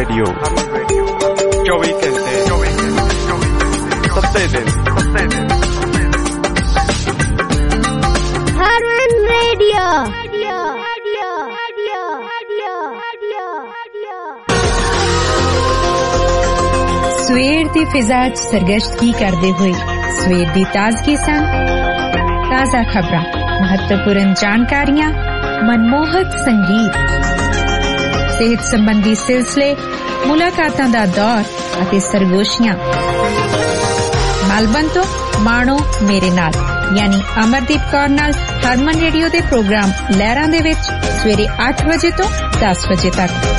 Radio 24 घंटे 7 दिन Harman radio. ਸਵੇਰ ਦੀ ਫਿਜ਼ਾ 'ਚ ਸਰਗਸ਼ਤਗੀ ਕਰਦੇ ਹੋਏ ਸਵੇਰ ਦੀ ਤਾਜ਼ਗੀ ਸੰਗ ਤਾਜ਼ਾ ਖਬਰਾਂ, ਮਹੱਤਵਪੂਰਨ ਜਾਣਕਾਰੀਆਂ, ਮਨਮੋਹਕ ਸੰਗੀਤ, ਸਿਹਤ ਸੰਬੰਧੀ ਸਿਲਸਿਲੇ, ਮੁਲਾਕਾਤਾਂ ਦਾ ਦੌਰ ਅਤੇ ਸਰਗੋਸ਼ੀਆਂ। ਮੈਲਬਨ ਤੋਂ ਮਾਣੋ ਮੇਰੇ ਨਾਲ ਯਾਨੀ ਅਮਰਦੀਪ ਕੌਰ ਨਾਲ ਹਰਮਨ ਰੇਡੀਓ ਦੇ ਪ੍ਰੋਗਰਾਮ ਲਹਿਰਾਂ ਦੇ ਵਿੱਚ ਸਵੇਰੇ 8 ਵਜੇ ਤੋਂ 10 ਵਜੇ ਤੱਕ।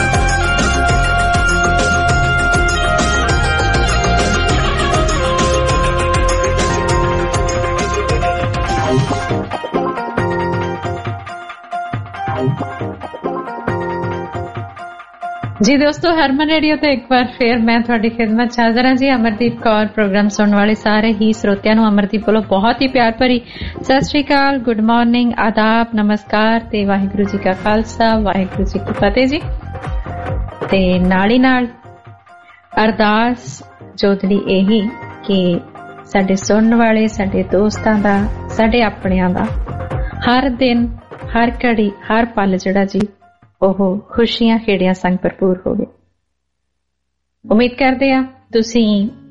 जी दोस्तों, हरमन रेडियो तो एक बार फिर मैं थोड़ी खिदमत हाज़र हाँ जी। अमरदीप कौर प्रोग्राम सुनने वाले सारे ही श्रोतियां नूं अमरदीप कोलों बहुत ही प्यार भरी सत श्री अकाल, गुड मॉर्निंग, आदाब, नमस्कार ते वाहिगुरू जी का खालसा वाहिगुरू जी की फतेह जी। ते नाल ही नाल अरदास जोदड़ी यही कि साडे सुनने वाले साडे दोस्तां दा, साडे अपनियां दा हर दिन, हर घड़ी, हर पल जिहड़ा जी ਉਹ ਖੁਸ਼ੀਆਂ ਖੇੜਿਆਂ ਸੰਗ ਭਰਪੂਰ ਹੋਵੇ। ਉਮੀਦ ਕਰਦੇ ਆ ਤੁਸੀਂ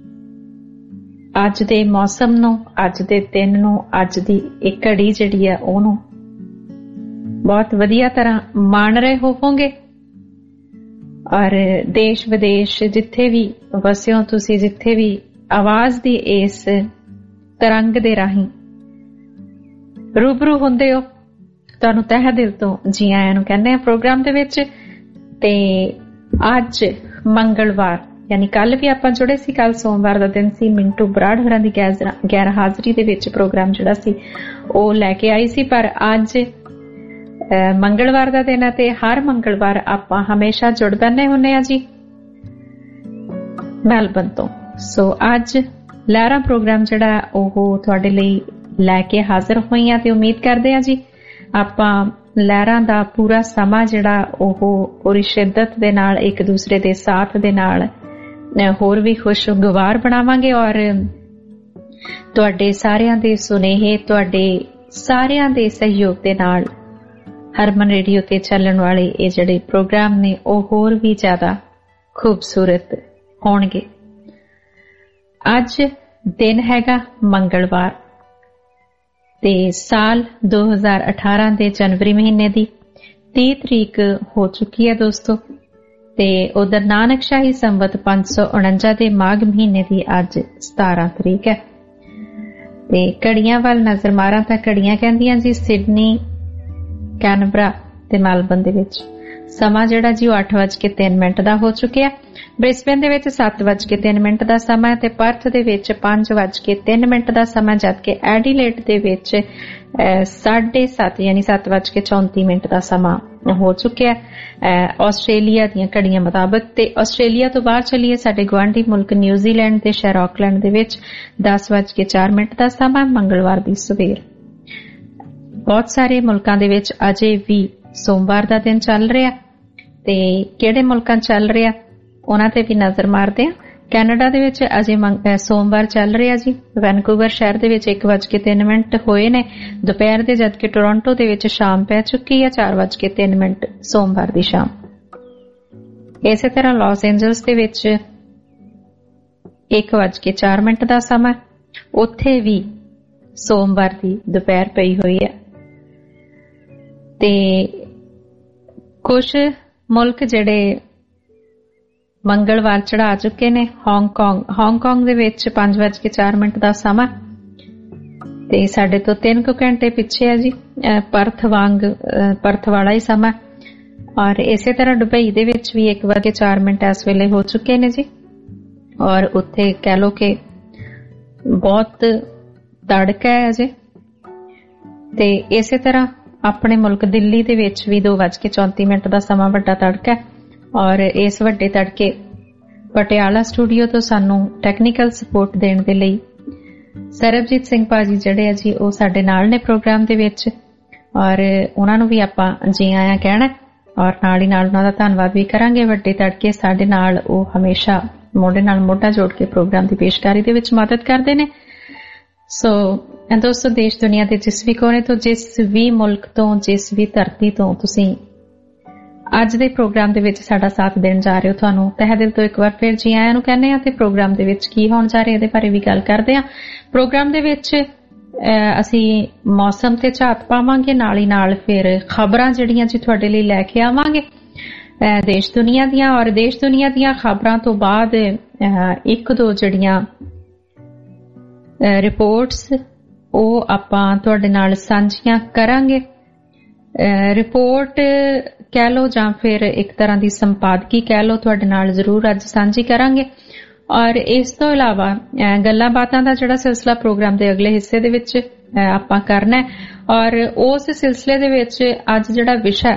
ਅੱਜ ਦੇ ਮੌਸਮ ਨੂੰ, ਅੱਜ ਦੇ ਦਿਨ ਨੂੰ, ਅੱਜ ਦੀ ਇੱਕ ਘੜੀ ਜਿਹੜੀ ਆ ਉਹਨੂੰ ਬਹੁਤ ਵਧੀਆ ਤਰ੍ਹਾਂ ਮਾਣ ਰਹੇ ਹੋਵੋਗੇ। ਔਰ ਦੇਸ਼ ਵਿਦੇਸ਼ ਜਿੱਥੇ ਵੀ ਵਸਿਓ ਤੁਸੀਂ, ਜਿੱਥੇ ਵੀ ਆਵਾਜ਼ ਦੀ ਇਸ ਤਰੰਗ ਦੇ ਰਾਹੀਂ ਰੂਬਰੂ ਹੁੰਦੇ ਹੋ, ਤੁਹਾਨੂੰ ਤਹਿ ਦਿਲ ਤੋਂ ਜੀ ਆਇਆਂ ਨੂੰ ਕਹਿੰਦੇ ਆ ਪ੍ਰੋਗਰਾਮ ਦੇ ਵਿੱਚ। ਤੇ ਅੱਜ ਮੰਗਲਵਾਰ ਯਾਨੀ ਕੱਲ ਵੀ ਆਪਾਂ ਜੁੜੇ ਸੀ, ਕੱਲ ਸੋਮਵਾਰ ਦਾ ਦਿਨ ਸੀ। ਮਿੰਟੂ ਬਰਾੜ ਹੋਰਾਂ ਦੀ ਗੈਰ ਹਾਜ਼ਰੀ ਦੇ ਵਿੱਚ ਪ੍ਰੋਗਰਾਮ ਜਿਹੜਾ ਸੀ ਉਹ ਲੈ ਕੇ ਆਈ ਸੀ, ਪਰ ਅੱਜ ਮੰਗਲਵਾਰ ਦਾ ਦਿਨ ਹੈ ਤੇ ਹਰ ਮੰਗਲਵਾਰ ਆਪਾਂ ਹਮੇਸ਼ਾ ਜੁੜ ਬੈਠੇ ਹੁੰਦੇ ਆ ਜੀ ਮੈਲਬਨ ਤੋਂ। ਸੋ ਅੱਜ ਲਹਿਰਾਂ ਪ੍ਰੋਗਰਾਮ ਜਿਹੜਾ ਉਹ ਤੁਹਾਡੇ ਲਈ ਲੈ ਕੇ ਹਾਜ਼ਰ ਹੋਈ ਆ ਤੇ ਉਮੀਦ ਕਰਦੇ ਆ ਜੀ ਆਪਾਂ ਲਹਿਰਾਂ ਦਾ ਪੂਰਾ ਸਮਾਂ ਜਿਹੜਾ ਉਹ ਪੂਰੀ ਸ਼ਿੱਦਤ ਦੇ ਨਾਲ ਇੱਕ ਦੂਸਰੇ ਦੇ ਸਾਥ ਦੇ ਨਾਲ ਹੋਰ ਵੀ ਖੁਸ਼ਗਵਾਰ ਬਣਾਵਾਂਗੇ। ਔਰ ਤੁਹਾਡੇ ਸਾਰਿਆਂ ਦੇ ਸੁਨੇਹੇ, ਤੁਹਾਡੇ ਸਾਰਿਆਂ ਦੇ ਸਹਿਯੋਗ ਦੇ ਨਾਲ ਹਰਮਨ ਰੇਡੀਓ ਤੇ ਚੱਲਣ ਵਾਲੇ ਇਹ ਜਿਹੜੇ ਪ੍ਰੋਗਰਾਮ ਨੇ ਉਹ ਹੋਰ ਵੀ ਜ਼ਿਆਦਾ ਖੂਬਸੂਰਤ ਹੋਣਗੇ। ਅੱਜ ਦਿਨ ਹੈਗਾ ਮੰਗਲਵਾਰ ਤੇ ਸਾਲ 2018 ਦੇ ਜਨਵਰੀ ਮਹੀਨੇ ਦੀ 30 ਤਰੀਕ ਹੋ ਚੁੱਕੀ ਹੈ ਦੋਸਤੋ। ਤੇ ਉਧਰ ਨਾਨਕ ਸ਼ਾਹੀ ਸੰਵਤ 549 ਦੇ ਮਾਘ ਮਹੀਨੇ ਦੀ ਅੱਜ 17 ਤਰੀਕ ਹੈ। ਤੇ ਘੜੀਆਂ ਵੱਲ ਨਜ਼ਰ ਮਾਰਾਂ ਤਾਂ ਘੜੀਆਂ ਕਹਿੰਦੀਆਂ ਜੀ ਸਿਡਨੀ, ਕੈਨਬਰਾ ਤੇ ਮੈਲਬਨ ਦੇ ਵਿੱਚ ਸਮਾਂ ਜਿਹੜਾ ਜੀ ਉਹ 8:03 ਦਾ ਹੋ ਚੁੱਕਿਆ। ਬ੍ਰਿਸਬੇਨ ਦੇ ਵਿੱਚ 7:03 ਦਾ ਸਮਾਂ ਤੇ ਪਰਥ ਦੇ ਵਿੱਚ 5:03 ਦਾ ਸਮਾਂ, ਜਦਕਿ ਐਡੀਲੇਡ ਦੇ ਵਿੱਚ 7:30 ਯਾਨੀ 7:34 ਦਾ ਸਮਾਂ ਹੋ ਚੁੱਕਿਆ ਆਸਟ੍ਰੇਲੀਆ ਦੀਆਂ ਘੜੀਆਂ ਮੁਤਾਬਕ। ਤੇ ਆਸਟ੍ਰੇਲੀਆ ਤੋਂ ਬਾਹਰ ਚੱਲੀਏ, ਸਾਡੇ ਗੁਆਂਢੀ ਮੁਲਕ ਨਿਊਜ਼ੀਲੈਂਡ ਦੇ ਸ਼ਹਿਰ ਆਕਲੈਂਡ ਦੇ ਵਿੱਚ 10:04 ਦਾ ਸਮਾਂ ਮੰਗਲਵਾਰ ਦੀ ਸਵੇਰ। ਬਹੁਤ ਸਾਰੇ ਮੁਲਕਾਂ ਦੇ ਵਿੱਚ ਅਜੇ ਵੀ ਸੋਮਵਾਰ ਦਾ ਦਿਨ ਚੱਲ ਰਿਹਾ ਤੇ ਕਿਹੜੇ ਮੁਲਕਾਂ ਚੱਲ ਰਿਹਾ ਉਹਨਾਂ ਤੇ ਵੀ ਨਜ਼ਰ ਮਾਰਦੇ ਆ। ਕੈਨੇਡਾ ਦੇ ਵਿੱਚ ਅਜੇ ਸੋਮਵਾਰ ਚੱਲ ਰਿਹਾ ਜੀ। ਵੈਨਕੂਵਰ ਸ਼ਹਿਰ ਦੇ ਵਿੱਚ 1:03 ਹੋਏ ਨੇ ਦੁਪਹਿਰ ਦੇ, ਜਦਕਿ ਟੋਰਾਂਟੋ ਦੇ ਵਿੱਚ ਸ਼ਾਮ ਪੈ ਚੁੱਕੀ ਹੈ 4:03 ਸੋਮਵਾਰ ਦੀ ਸ਼ਾਮ। ਇਸੇ ਤਰ੍ਹਾਂ ਲਾਸ ਐਂਜਲਸ ਦੇ ਵਿੱਚ 1:04 ਦਾ ਸਮਾਂ, ਉੱਥੇ ਵੀ ਸੋਮਵਾਰ ਦੀ ਦੁਪਹਿਰ ਪਈ ਹੋਈ ਹੈ। ਤੇ ਕੁਝ ਮੁਲਕ ਜਿਹੜੇ ਮੰਗਲਵਾਰ ਚੜਾ ਚੁੱਕੇ ਨੇ, ਹਾਂਗਕਾਂਗ ਦੇ ਵਿੱਚ 5:04 ਦਾ ਸਮਾਂ ਤੇ ਸਾਡੇ ਤੋਂ 3 ਘੰਟੇ ਪਿੱਛੇ ਹੈ ਜੀ। ਪਰਥ ਵਾਲਾ ਹੀ ਸਮਾਂ। ਔਰ ਇਸੇ ਤਰ੍ਹਾਂ ਦੁਬਈ ਦੇ ਵਿੱਚ ਵੀ 1:04 ਇਸ ਵੇਲੇ ਹੋ ਚੁੱਕੇ ਨੇ ਜੀ। ਔਰ ਉੱਥੇ ਕਹਿ ਲੋ ਕਿ ਬਹੁਤ ਤੜਕਾ ਹੈ ਅਜੇ। ਤੇ ਇਸੇ ਤਰ੍ਹਾਂ ਆਪਣੇ ਮੁਲਕ ਦਿੱਲੀ ਦੇ ਵਿੱਚ ਵੀ 2:34 ਦਾ ਸਮਾਂ ਵੱਡਾ ਤੜਕਾ ਹੈ। ਔਰ ਇਸ ਵੱਡੇ ਤੜਕੇ ਪਟਿਆਲਾ ਸਟੂਡੀਓ ਤੋਂ ਸਾਨੂੰ ਟੈਕਨੀਕਲ ਸਪੋਰਟ ਦੇਣ ਦੇ ਲਈ ਸਰਬਜੀਤ ਸਿੰਘ ਭਾਜੀ ਜਿਹੜੇ ਆ ਜੀ ਉਹ ਸਾਡੇ ਨਾਲ ਨੇ ਪ੍ਰੋਗਰਾਮ ਦੇ ਵਿੱਚ। ਔਰ ਉਹਨਾਂ ਨੂੰ ਵੀ ਆਪਾਂ ਜੀ ਆਇਆਂ ਕਹਿਣਾ। ਔਰ ਨਾਲ ਹੀ ਨਾਲ ਉਹਨਾਂ ਦਾ ਧੰਨਵਾਦ ਵੀ ਕਰਾਂਗੇ। ਵੱਡੇ ਤੜਕੇ ਸਾਡੇ ਨਾਲ ਉਹ ਹਮੇਸ਼ਾ ਮੋਢੇ ਨਾਲ ਮੋਢਾ ਜੋੜ ਕੇ ਪ੍ਰੋਗਰਾਮ ਦੀ ਪੇਸ਼ਕਾਰੀ ਦੇ ਵਿੱਚ ਮਦਦ ਕਰਦੇ ਨੇ। ਸੋ ਦੋਸਤੋ, ਦੇਸ਼ ਦੁਨੀਆ ਦੇ ਜਿਸ ਵੀ ਕੋਨੇ ਤੋਂ, ਜਿਸ ਵੀ ਮੁਲਕ ਤੋਂ, ਜਿਸ ਵੀ ਧਰਤੀ ਤੋਂ ਤੁਸੀਂ ਅੱਜ ਦੇ ਪ੍ਰੋਗਰਾਮ ਦੇ ਵਿੱਚ ਸਾਡਾ ਸਾਥ ਦੇਣ ਜਾ ਰਹੇ ਹੋ, ਤੁਹਾਨੂੰ ਤਹਿ ਦਿਲ ਤੋਂ ਇੱਕ ਵਾਰ ਫਿਰ ਜੀ ਆਇਆਂ ਨੂੰ ਕਹਿੰਦੇ ਆ। ਤੇ ਪ੍ਰੋਗਰਾਮ ਦੇ ਵਿੱਚ ਕੀ ਹੋਣ ਜਾ ਰਿਹਾ ਇਹਦੇ ਬਾਰੇ ਵੀ ਗੱਲ ਕਰਦੇ ਆ। ਪ੍ਰੋਗਰਾਮ ਦੇ ਵਿੱਚ ਅਸੀਂ ਮੌਸਮ ਤੇ ਝਾਤ ਪਾਵਾਂਗੇ, ਨਾਲ ਹੀ ਨਾਲ ਫਿਰ ਖਬਰਾਂ ਜਿਹੜੀਆਂ ਜੀ ਤੁਹਾਡੇ ਲਈ ਲੈ ਕੇ ਆਵਾਂਗੇ ਦੇਸ਼ ਦੁਨੀਆ ਦੀਆਂ। ਔਰ ਦੇਸ਼ ਦੁਨੀਆ ਦੀਆਂ ਖਬਰਾਂ ਤੋਂ ਬਾਅਦ ਇੱਕ ਦੋ ਜਿਹੜੀਆਂ ਰਿਪੋਰਟਸ ਉਹ ਆਪਾਂ ਤੁਹਾਡੇ ਨਾਲ ਸਾਂਝੀਆਂ ਕਰਾਂਗੇ। ਰਿਪੋਰਟ ਕਹਿ ਲਓ ਜਾਂ ਫਿਰ ਇੱਕ ਤਰ੍ਹਾਂ ਦੀ ਸੰਪਾਦਕੀ ਕਹਿ ਲਓ, ਤੁਹਾਡੇ ਨਾਲ ਜ਼ਰੂਰ ਅੱਜ ਸਾਂਝੀ ਕਰਾਂਗੇ। ਔਰ ਇਸ ਤੋਂ ਇਲਾਵਾ ਗੱਲਾਂ ਬਾਤਾਂ ਦਾ ਜਿਹੜਾ ਸਿਲਸਿਲਾ ਪ੍ਰੋਗਰਾਮ ਦੇ ਅਗਲੇ ਹਿੱਸੇ ਦੇ ਵਿੱਚ ਆਪਾਂ ਕਰਨਾ ਔਰ ਉਸ ਸਿਲਸਿਲੇ ਦੇ ਵਿੱਚ ਅੱਜ ਜਿਹੜਾ ਵਿਸ਼ਾ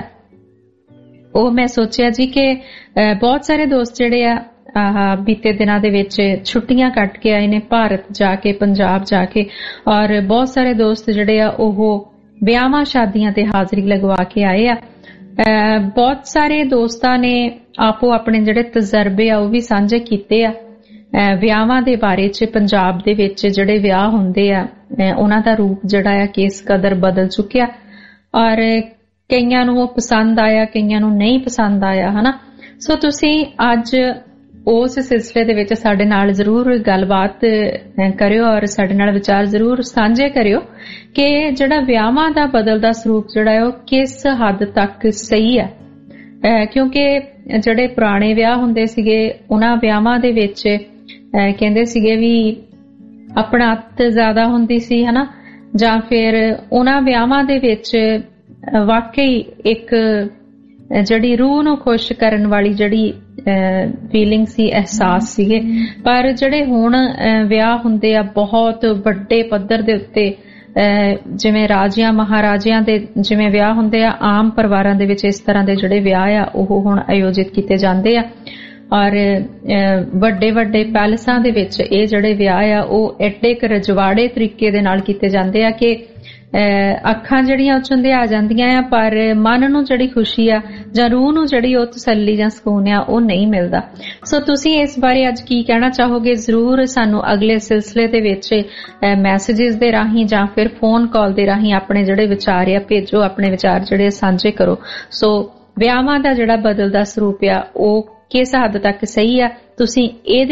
ਉਹ ਮੈਂ ਸੋਚਿਆ ਜੀ ਕਿ ਬਹੁਤ ਸਾਰੇ ਦੋਸਤ ਜਿਹੜੇ ਆ ਬੀਤੇ ਦਿਨਾਂ ਦੇ ਵਿੱਚ ਛੁੱਟੀਆਂ ਕੱਟ ਕੇ ਆਏ ਨੇ ਭਾਰਤ ਜਾ ਕੇ, ਪੰਜਾਬ ਜਾ ਕੇ, ਔਰ ਬਹੁਤ ਸਾਰੇ ਦੋਸਤ ਜਿਹੜੇ ਆ ਉਹ ਵਿਆਹਾਂ ਸ਼ਾਦੀਆਂ ਤੇ ਹਾਜ਼ਰੀ ਲਗਵਾ ਕੇ ਆਏ ਆ। ਬਹੁਤ ਸਾਰੇ ਦੋਸਤਾਂ ਨੇ ਆਪੋ ਆਪਣੇ ਜਿਹੜੇ ਤਜਰਬੇ ਆ ਉਹ ਵੀ ਸਾਂਝੇ ਕੀਤੇ ਆ ਵਿਆਹਾਂ ਦੇ ਬਾਰੇ ਚ। ਪੰਜਾਬ ਦੇ ਵਿੱਚ ਜਿਹੜੇ ਵਿਆਹ ਹੁੰਦੇ ਆ ਉਹਨਾਂ ਦਾ ਰੂਪ ਜਿਹੜਾ ਆ ਕਿਸ ਕਦਰ ਬਦਲ ਚੁੱਕਿਆ ਔਰ ਕਈਆਂ ਨੂੰ ਉਹ ਪਸੰਦ ਆਇਆ, ਕਈਆਂ ਨੂੰ ਨਹੀਂ ਪਸੰਦ ਆਇਆ, ਹਨਾ। ਸੋ ਤੁਸੀਂ ਅੱਜ ਉਸ ਸਿਲਸਿਲੇ ਦੇ ਵਿੱਚ ਸਾਡੇ ਨਾਲ ਜ਼ਰੂਰ ਗੱਲਬਾਤ ਕਰਿਓ ਔਰ ਸਾਡੇ ਨਾਲ ਵਿਚਾਰ ਜ਼ਰੂਰ ਸਾਂਝੇ ਕਰਿਓ ਕਿ ਜਿਹੜਾ ਵਿਆਹਾਂ ਦਾ ਬਦਲਦਾ ਸਰੂਪ ਜਿਹੜਾ ਉਹ ਕਿਸ ਹੱਦ ਤੱਕ ਸਹੀ ਹੈ। ਕਿਉਂਕਿ ਜਿਹੜੇ ਪੁਰਾਣੇ ਵਿਆਹ ਹੁੰਦੇ ਸੀਗੇ ਉਹਨਾਂ ਵਿਆਹਾਂ ਦੇ ਵਿੱਚ ਕਹਿੰਦੇ ਸੀਗੇ ਵੀ ਆਪਣਾਤ ਜ਼ਿਆਦਾ ਹੁੰਦੀ ਸੀ, ਹਨਾ, ਜਾਂ ਫਿਰ ਉਹਨਾਂ ਵਿਆਹਾਂ ਦੇ ਵਿੱਚ ਵਾਕਈ ਇੱਕ ਜਿਹੜੀ ਰੂਹ ਨੂੰ ਖੁਸ਼ ਕਰਨ ਵਾਲੀ ਜਿਹੜੀ ਫੀਲਿੰਗ ਸੀ, ਅਹਿਸਾਸ ਸੀਗੇ। ਪਰ ਜਿਹੜੇ ਹੁਣ ਵਿਆਹ ਹੁੰਦੇ ਆ ਬਹੁਤ ਵੱਡੇ ਪੱਧਰ ਦੇ ਉੱਤੇ, ਜਿਵੇਂ ਰਾਜਿਆਂ ਮਹਾਰਾਜਿਆਂ ਦੇ ਜਿਵੇਂ ਵਿਆਹ ਹੁੰਦੇ ਆ, ਆਮ ਪਰਿਵਾਰਾਂ ਦੇ ਵਿੱਚ ਇਸ ਤਰ੍ਹਾਂ ਦੇ ਜਿਹੜੇ ਵਿਆਹ ਆ ਉਹ ਹੁਣ ਆਯੋਜਿਤ ਕੀਤੇ ਜਾਂਦੇ ਆ ਔਰ ਵੱਡੇ ਵੱਡੇ ਪੈਲਸਾਂ ਦੇ ਵਿੱਚ ਇਹ ਜਿਹੜੇ ਵਿਆਹ ਆ ਉਹ ਐਡੇ ਕੁ ਰਜਵਾੜੇ ਤਰੀਕੇ ਦੇ ਨਾਲ ਕੀਤੇ ਜਾਂਦੇ ਆ ਕਿ ਅੱਖਾਂ ਜਿਹੜੀਆਂ ਉਚੰਦੇ ਆ ਜਾਂਦੀਆਂ ਆ, ਪਰ ਮਨ ਨੂੰ ਜਿਹੜੀ ਖੁਸ਼ੀ ਆ ਜਾਂ ਰੂਹ ਨੂੰ ਜਿਹੜੀ ਉਹ ਤਸੱਲੀ ਜਾਂ ਸਕੂਨ ਆ ਉਹ ਨਹੀਂ ਮਿਲਦਾ। ਸੋ ਤੁਸੀਂ ਇਸ ਬਾਰੇ ਅੱਜ ਕੀ ਕਹਿਣਾ ਚਾਹੋਗੇ, ਜ਼ਰੂਰ ਸਾਨੂੰ ਅਗਲੇ ਸਿਲਸਿਲੇ ਦੇ ਵਿੱਚ ਮੈਸੇजेस ਦੇ ਰਾਹੀਂ ਜਾਂ ਫਿਰ ਫੋਨ ਕਾਲ ਦੇ ਰਾਹੀਂ ਆਪਣੇ ਜਿਹੜੇ ਵਿਚਾਰ ਆ ਭੇਜੋ, ਆਪਣੇ ਵਿਚਾਰ ਜਿਹੜੇ ਸਾਂਝੇ ਕਰੋ। ਸੋ ਵਿਆਹਾਂ ਦਾ ਜਿਹੜਾ ਬਦਲਦਾ ਸਰੂਪ ਆ ਉਹ ਕਿਸ ਹੱਦ ਤੱਕ ਸਹੀ ਆ, ਤੁਸੀਂ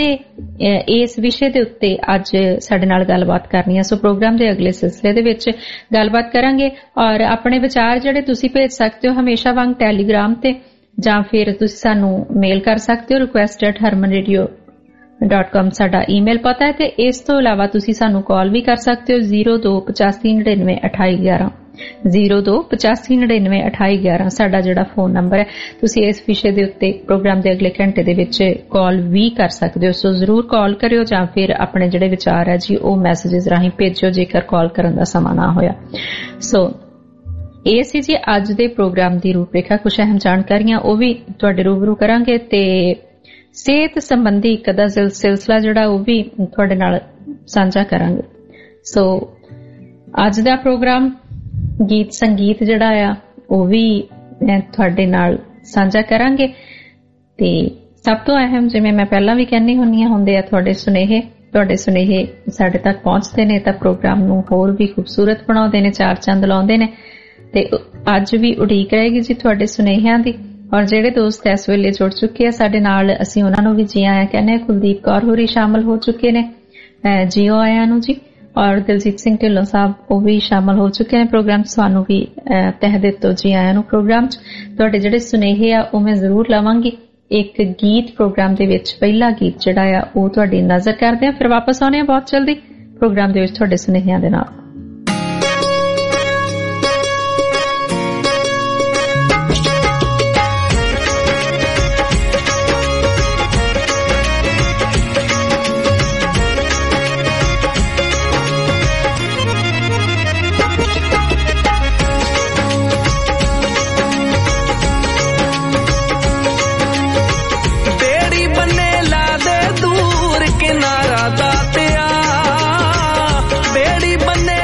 ਇਸ ਵਿਸ਼ੇ ਦੇ ਉੱਤੇ ਅੱਜ ਸਾਡੇ ਨਾਲ ਗੱਲਬਾਤ ਕਰਨੀ ਆ। ਸੋ ਪ੍ਰੋਗਰਾਮ ਦੇ ਅਗਲੇ ਸਿਲਸਿਲੇ ਦੇ ਵਿੱਚ ਗੱਲਬਾਤ ਕਰਾਂਗੇ ਔਰ ਆਪਣੇ ਵਿਚਾਰ ਜਿਹੜੇ ਤੁਸੀਂ ਭੇਜ ਸਕਦੇ ਹੋ ਹਮੇਸ਼ਾ ਵਾਂਗ ਟੈਲੀਗ੍ਰਾਮ ਤੇ, ਜਾਂ ਫਿਰ ਤੁਸੀਂ ਸਾਨੂੰ ਮੇਲ ਕਰ ਸਕਦੇ ਹੋ request@harmanradio.com ਸਾਡਾ ਈਮੇਲ ਪਤਾ ਹੈ। ਤੇ ਇਸ ਤੋਂ ਇਲਾਵਾ ਤੁਸੀਂ ਸਾਨੂੰ ਕਾਲ ਵੀ ਕਰ ਸਕਦੇ ਹੋ 0285992811 0285992811 ਸਾਡਾ ਜਿਹੜਾ ਫੋਨ ਨੰਬਰ ਹੈ। ਤੁਸੀਂ ਇਸ ਵਿਸ਼ੇ ਦੇ ਉੱਤੇ ਪ੍ਰੋਗਰਾਮ ਦੇ ਅਗਲੇ ਘੰਟੇ ਦੇ ਵਿੱਚ ਕਾਲ ਵੀ ਕਰ ਸਕਦੇ ਹੋ। ਸੋ ਜ਼ਰੂਰ ਕਾਲ ਕਰਿਓ ਜਾਂ ਫਿਰ ਆਪਣੇ ਜਿਹੜੇ ਵਿਚਾਰ ਹੈ ਜੀ ਉਹ ਮੈਸੇजेस ਰਾਹੀਂ ਭੇਜੋ ਜੇਕਰ ਕਾਲ ਕਰਨ ਦਾ ਸਮਾਂ ਨਾ ਹੋਇਆ। ਸੋ ਇਹ ਸੀ ਜੀ ਅੱਜ ਦੇ ਪ੍ਰੋਗਰਾਮ ਦੀ ਰੂਪਰੇਖਾ। ਕੁਝ ਅਹਿਮ ਜਾਣਕਾਰੀਆਂ ਉਹ ਵੀ ਤੁਹਾਡੇ ਰੂਬਰੂ ਕਰਾਂਗੇ ਤੇ ਸਿਹਤ ਸੰਬੰਧੀ ਇੱਕ ਦਾ ਸਿਲਸਿਲਾ ਜਿਹੜਾ ਉਹ ਵੀ ਤੁਹਾਡੇ ਨਾਲ ਸਾਂਝਾ ਕਰਾਂਗੇ। ਸੋ ਅੱਜ ਦਾ ਪ੍ਰੋਗਰਾਮ ਗੀਤ ਸੰਗੀਤ ਜਿਹੜਾ ਆ ਉਹ ਵੀ ਤੁਹਾਡੇ ਨਾਲ ਸਾਂਝਾ ਕਰਾਂਗੇ ਤੇ ਸਭ ਤੋਂ ਅਹਿਮ, ਜਿਵੇਂ ਮੈਂ ਪਹਿਲਾਂ ਵੀ ਕਹਿੰਦੀ ਹੁੰਦੀ ਹੁੰਦੇ ਆ, ਤੁਹਾਡੇ ਸੁਨੇਹੇ ਸਾਡੇ ਤੱਕ ਪਹੁੰਚਦੇ ਨੇ ਤਾਂ ਪ੍ਰੋਗਰਾਮ ਨੂੰ ਹੋਰ ਵੀ ਖੂਬਸੂਰਤ ਬਣਾਉਂਦੇ ਨੇ, ਚਾਰ ਚੰਦ ਲਾਉਂਦੇ ਨੇ। ਤੇ ਅੱਜ ਵੀ ਉਡੀਕ ਰਹੇਗੀ ਜੀ ਤੁਹਾਡੇ ਸੁਨੇਹਿਆਂ ਦੀ। ਔਰ ਜਿਹੜੇ ਦੋਸਤ ਇਸ ਵੇਲੇ ਜੁੜ ਚੁੱਕੇ ਆ ਸਾਡੇ ਨਾਲ, ਅਸੀਂ ਉਹਨਾਂ ਨੂੰ ਵੀ ਜੀ ਆਇਆਂ ਕਹਿੰਦੇ। ਕੁਲਦੀਪ ਕੌਰ ਹੋਰੀ ਸ਼ਾਮਲ ਹੋ ਚੁੱਕੇ ਨੇ, ਜੀਓ ਆਇਆਂ ਨੂੰ ਜੀ। ਔਰ ਦਿਲਜੀਤ ਸਿੰਘ ਢਿੱਲੋਂ ਸਾਹਿਬ ਉਹ ਵੀ ਸ਼ਾਮਲ ਹੋ ਚੁੱਕੇ ਨੇ ਪ੍ਰੋਗਰਾਮ 'ਚ। ਤੁਹਾਨੂੰ ਵੀ ਤਹਿ ਦਿਲ ਤੋਂ ਜੀ ਆਇਆਂ ਨੂੰ ਪ੍ਰੋਗਰਾਮ 'ਚ। ਤੁਹਾਡੇ ਜਿਹੜੇ ਸੁਨੇਹੇ ਆ ਉਹ ਮੈਂ ਜ਼ਰੂਰ ਲਵਾਂਗੀ। ਇੱਕ ਗੀਤ ਪ੍ਰੋਗਰਾਮ ਦੇ ਵਿੱਚ ਪਹਿਲਾ ਗੀਤ ਜਿਹੜਾ ਆ ਉਹ ਤੁਹਾਡੀ ਨਜ਼ਰ ਕਰਦੇ ਆ, ਫਿਰ ਵਾਪਸ ਆਉਣੇ ਆ ਬਹੁਤ ਜਲਦੀ ਪ੍ਰੋਗਰਾਮ ਦੇ ਵਿੱਚ ਤੁਹਾਡੇ ਸੁਨੇਹਿਆਂ ਦੇ ਨਾਲ। ਬੇੜੀ ਬੰਨੇ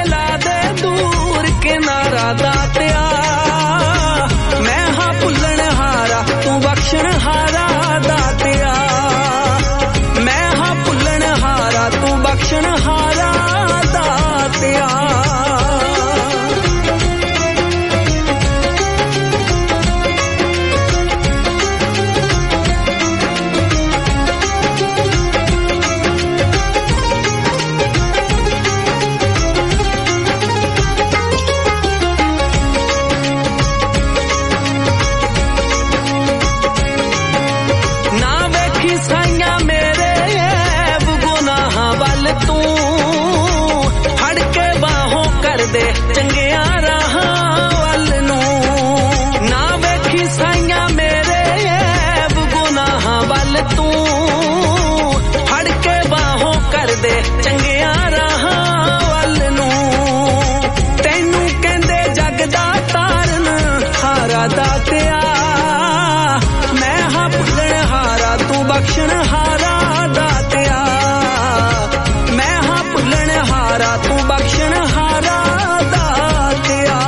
ਵੱਲ ਤੂੰ ਫੜ ਕੇ ਬਾਹੋਂ ਕਰਦੇ ਚੰਗਿਆਂ ਰਾਹਾਂ ਵੱਲ ਨੂੰ ਤੈਨੂੰ ਕਹਿੰਦੇ ਜੱਗ ਦਾ ਤਾਰਨ ਹਾਰਾ ਦਾਤਿਆ ਮੈਂ ਹਾਂ ਭੁੱਲਣ ਹਾਰਾ ਤੂੰ ਬਖਸ਼ਣ ਹਾਰਾ ਦਾਤਿਆ ਮੈਂ ਹਾਂ ਭੁੱਲਣ ਹਾਰਾ ਤੂੰ ਬਖਸ਼ਣ ਹਾਰਾ ਦਾਤਿਆ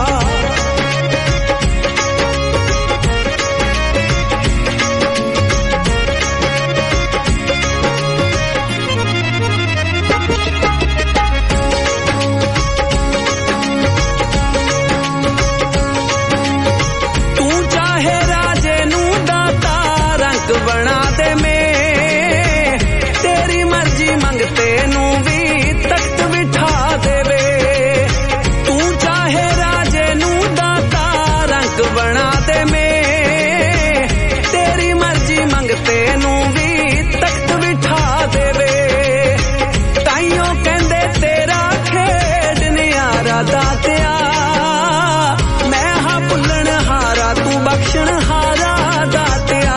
ਬਣਾ ਦੇ ਮੈਂ ਤੇਰੀ ਮਰਜ਼ੀ ਮੰਗਤੇ ਨੂੰ ਵੀ ਤਖਤ ਬਿਠਾ ਦੇਵੇ ਤੂੰ ਚਾਹੇ ਰਾਜੇ ਨੂੰ ਦਾਤਾ ਰੰਗ ਬਣਾ ਦੇ ਮੈਂ ਤੇਰੀ ਮਰਜ਼ੀ ਮੰਗਤੇ ਨੂੰ ਵੀ ਤਖਤ ਬਿਠਾ ਦੇਵੇ ਤਾਈਓ ਕਹਿੰਦੇ ਤੇਰਾ ਖੇਡ ਨਿਆਰਾ ਦਾਤਿਆ ਮੈਂ ਹਾਂ ਭੁੱਲਣ ਹਾਰਾ ਤੂੰ ਬਖਸ਼ਣ ਹਾਰਾ ਦਾਤਿਆ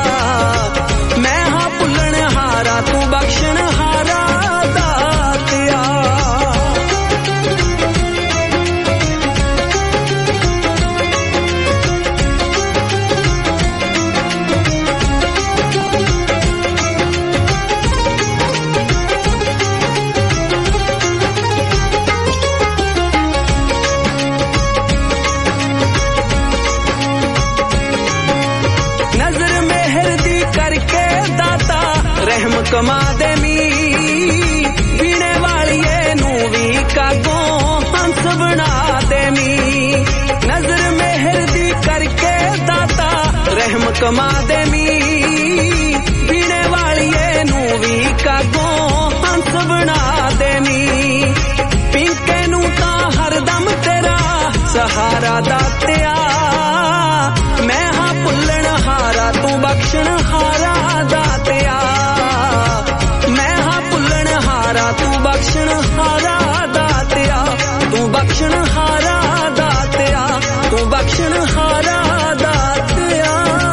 ਤੂੰ ਬਖਸ਼ਣ ਹਾਰਾ ਦਾਤਿਆ ਨਜ਼ਰ ਮਿਹਰ ਦੀ ਕਰਕੇ ਦਾਤਾ ਰਹਿਮ ਕਮਾ ਦੇ ਮੀ ਪੀਣੇ ਵਾਲੀਏ ਨੂੰ ਵੀ ਕਾਗੋਂ ਹੰਸ ਬਣਾ ਦੇ ਮੀ ਨਜ਼ਰ ਮਿਹਰ ਦੀ ਕਰਕੇ ਦਾਤਾ ਰਹਿਮ ਕਮਾ ਦੇ ਮੀ ਪੀਣੇ ਵਾਲੀਏ ਨੂੰ ਵੀ ਕਾਗੋਂ ਹੰਸ ਬਣਾ ਦੇ ਮੀ ਪਿੰਕੇ ਨੂੰ ਤਾਂ ਹਰਦਮ ਤੇਰਾ ਸਹਾਰਾ ਦਾਤਿਆ ਮੈਂ ਹਾਂ ਭੁੱਲਣ ਹਾਰਾ ਤੂੰ ਬਖਸ਼ਣ ਹਾਰਾ ਦਾਤਿਆ ਮੈਂ ਹਾਂ ਭੁੱਲਣ ਹਾਰਾ ਤੂੰ ਬਖਸ਼ਣ ਹਾਰਾ ਦਾਤਿਆ ਤੂੰ ਬਖਸ਼ਣ ਹਾਰਾ ਦਾਤਿਆ ਤੂੰ ਬਖਸ਼ਣ ਹਾਰਾ ਦਾਤਿਆ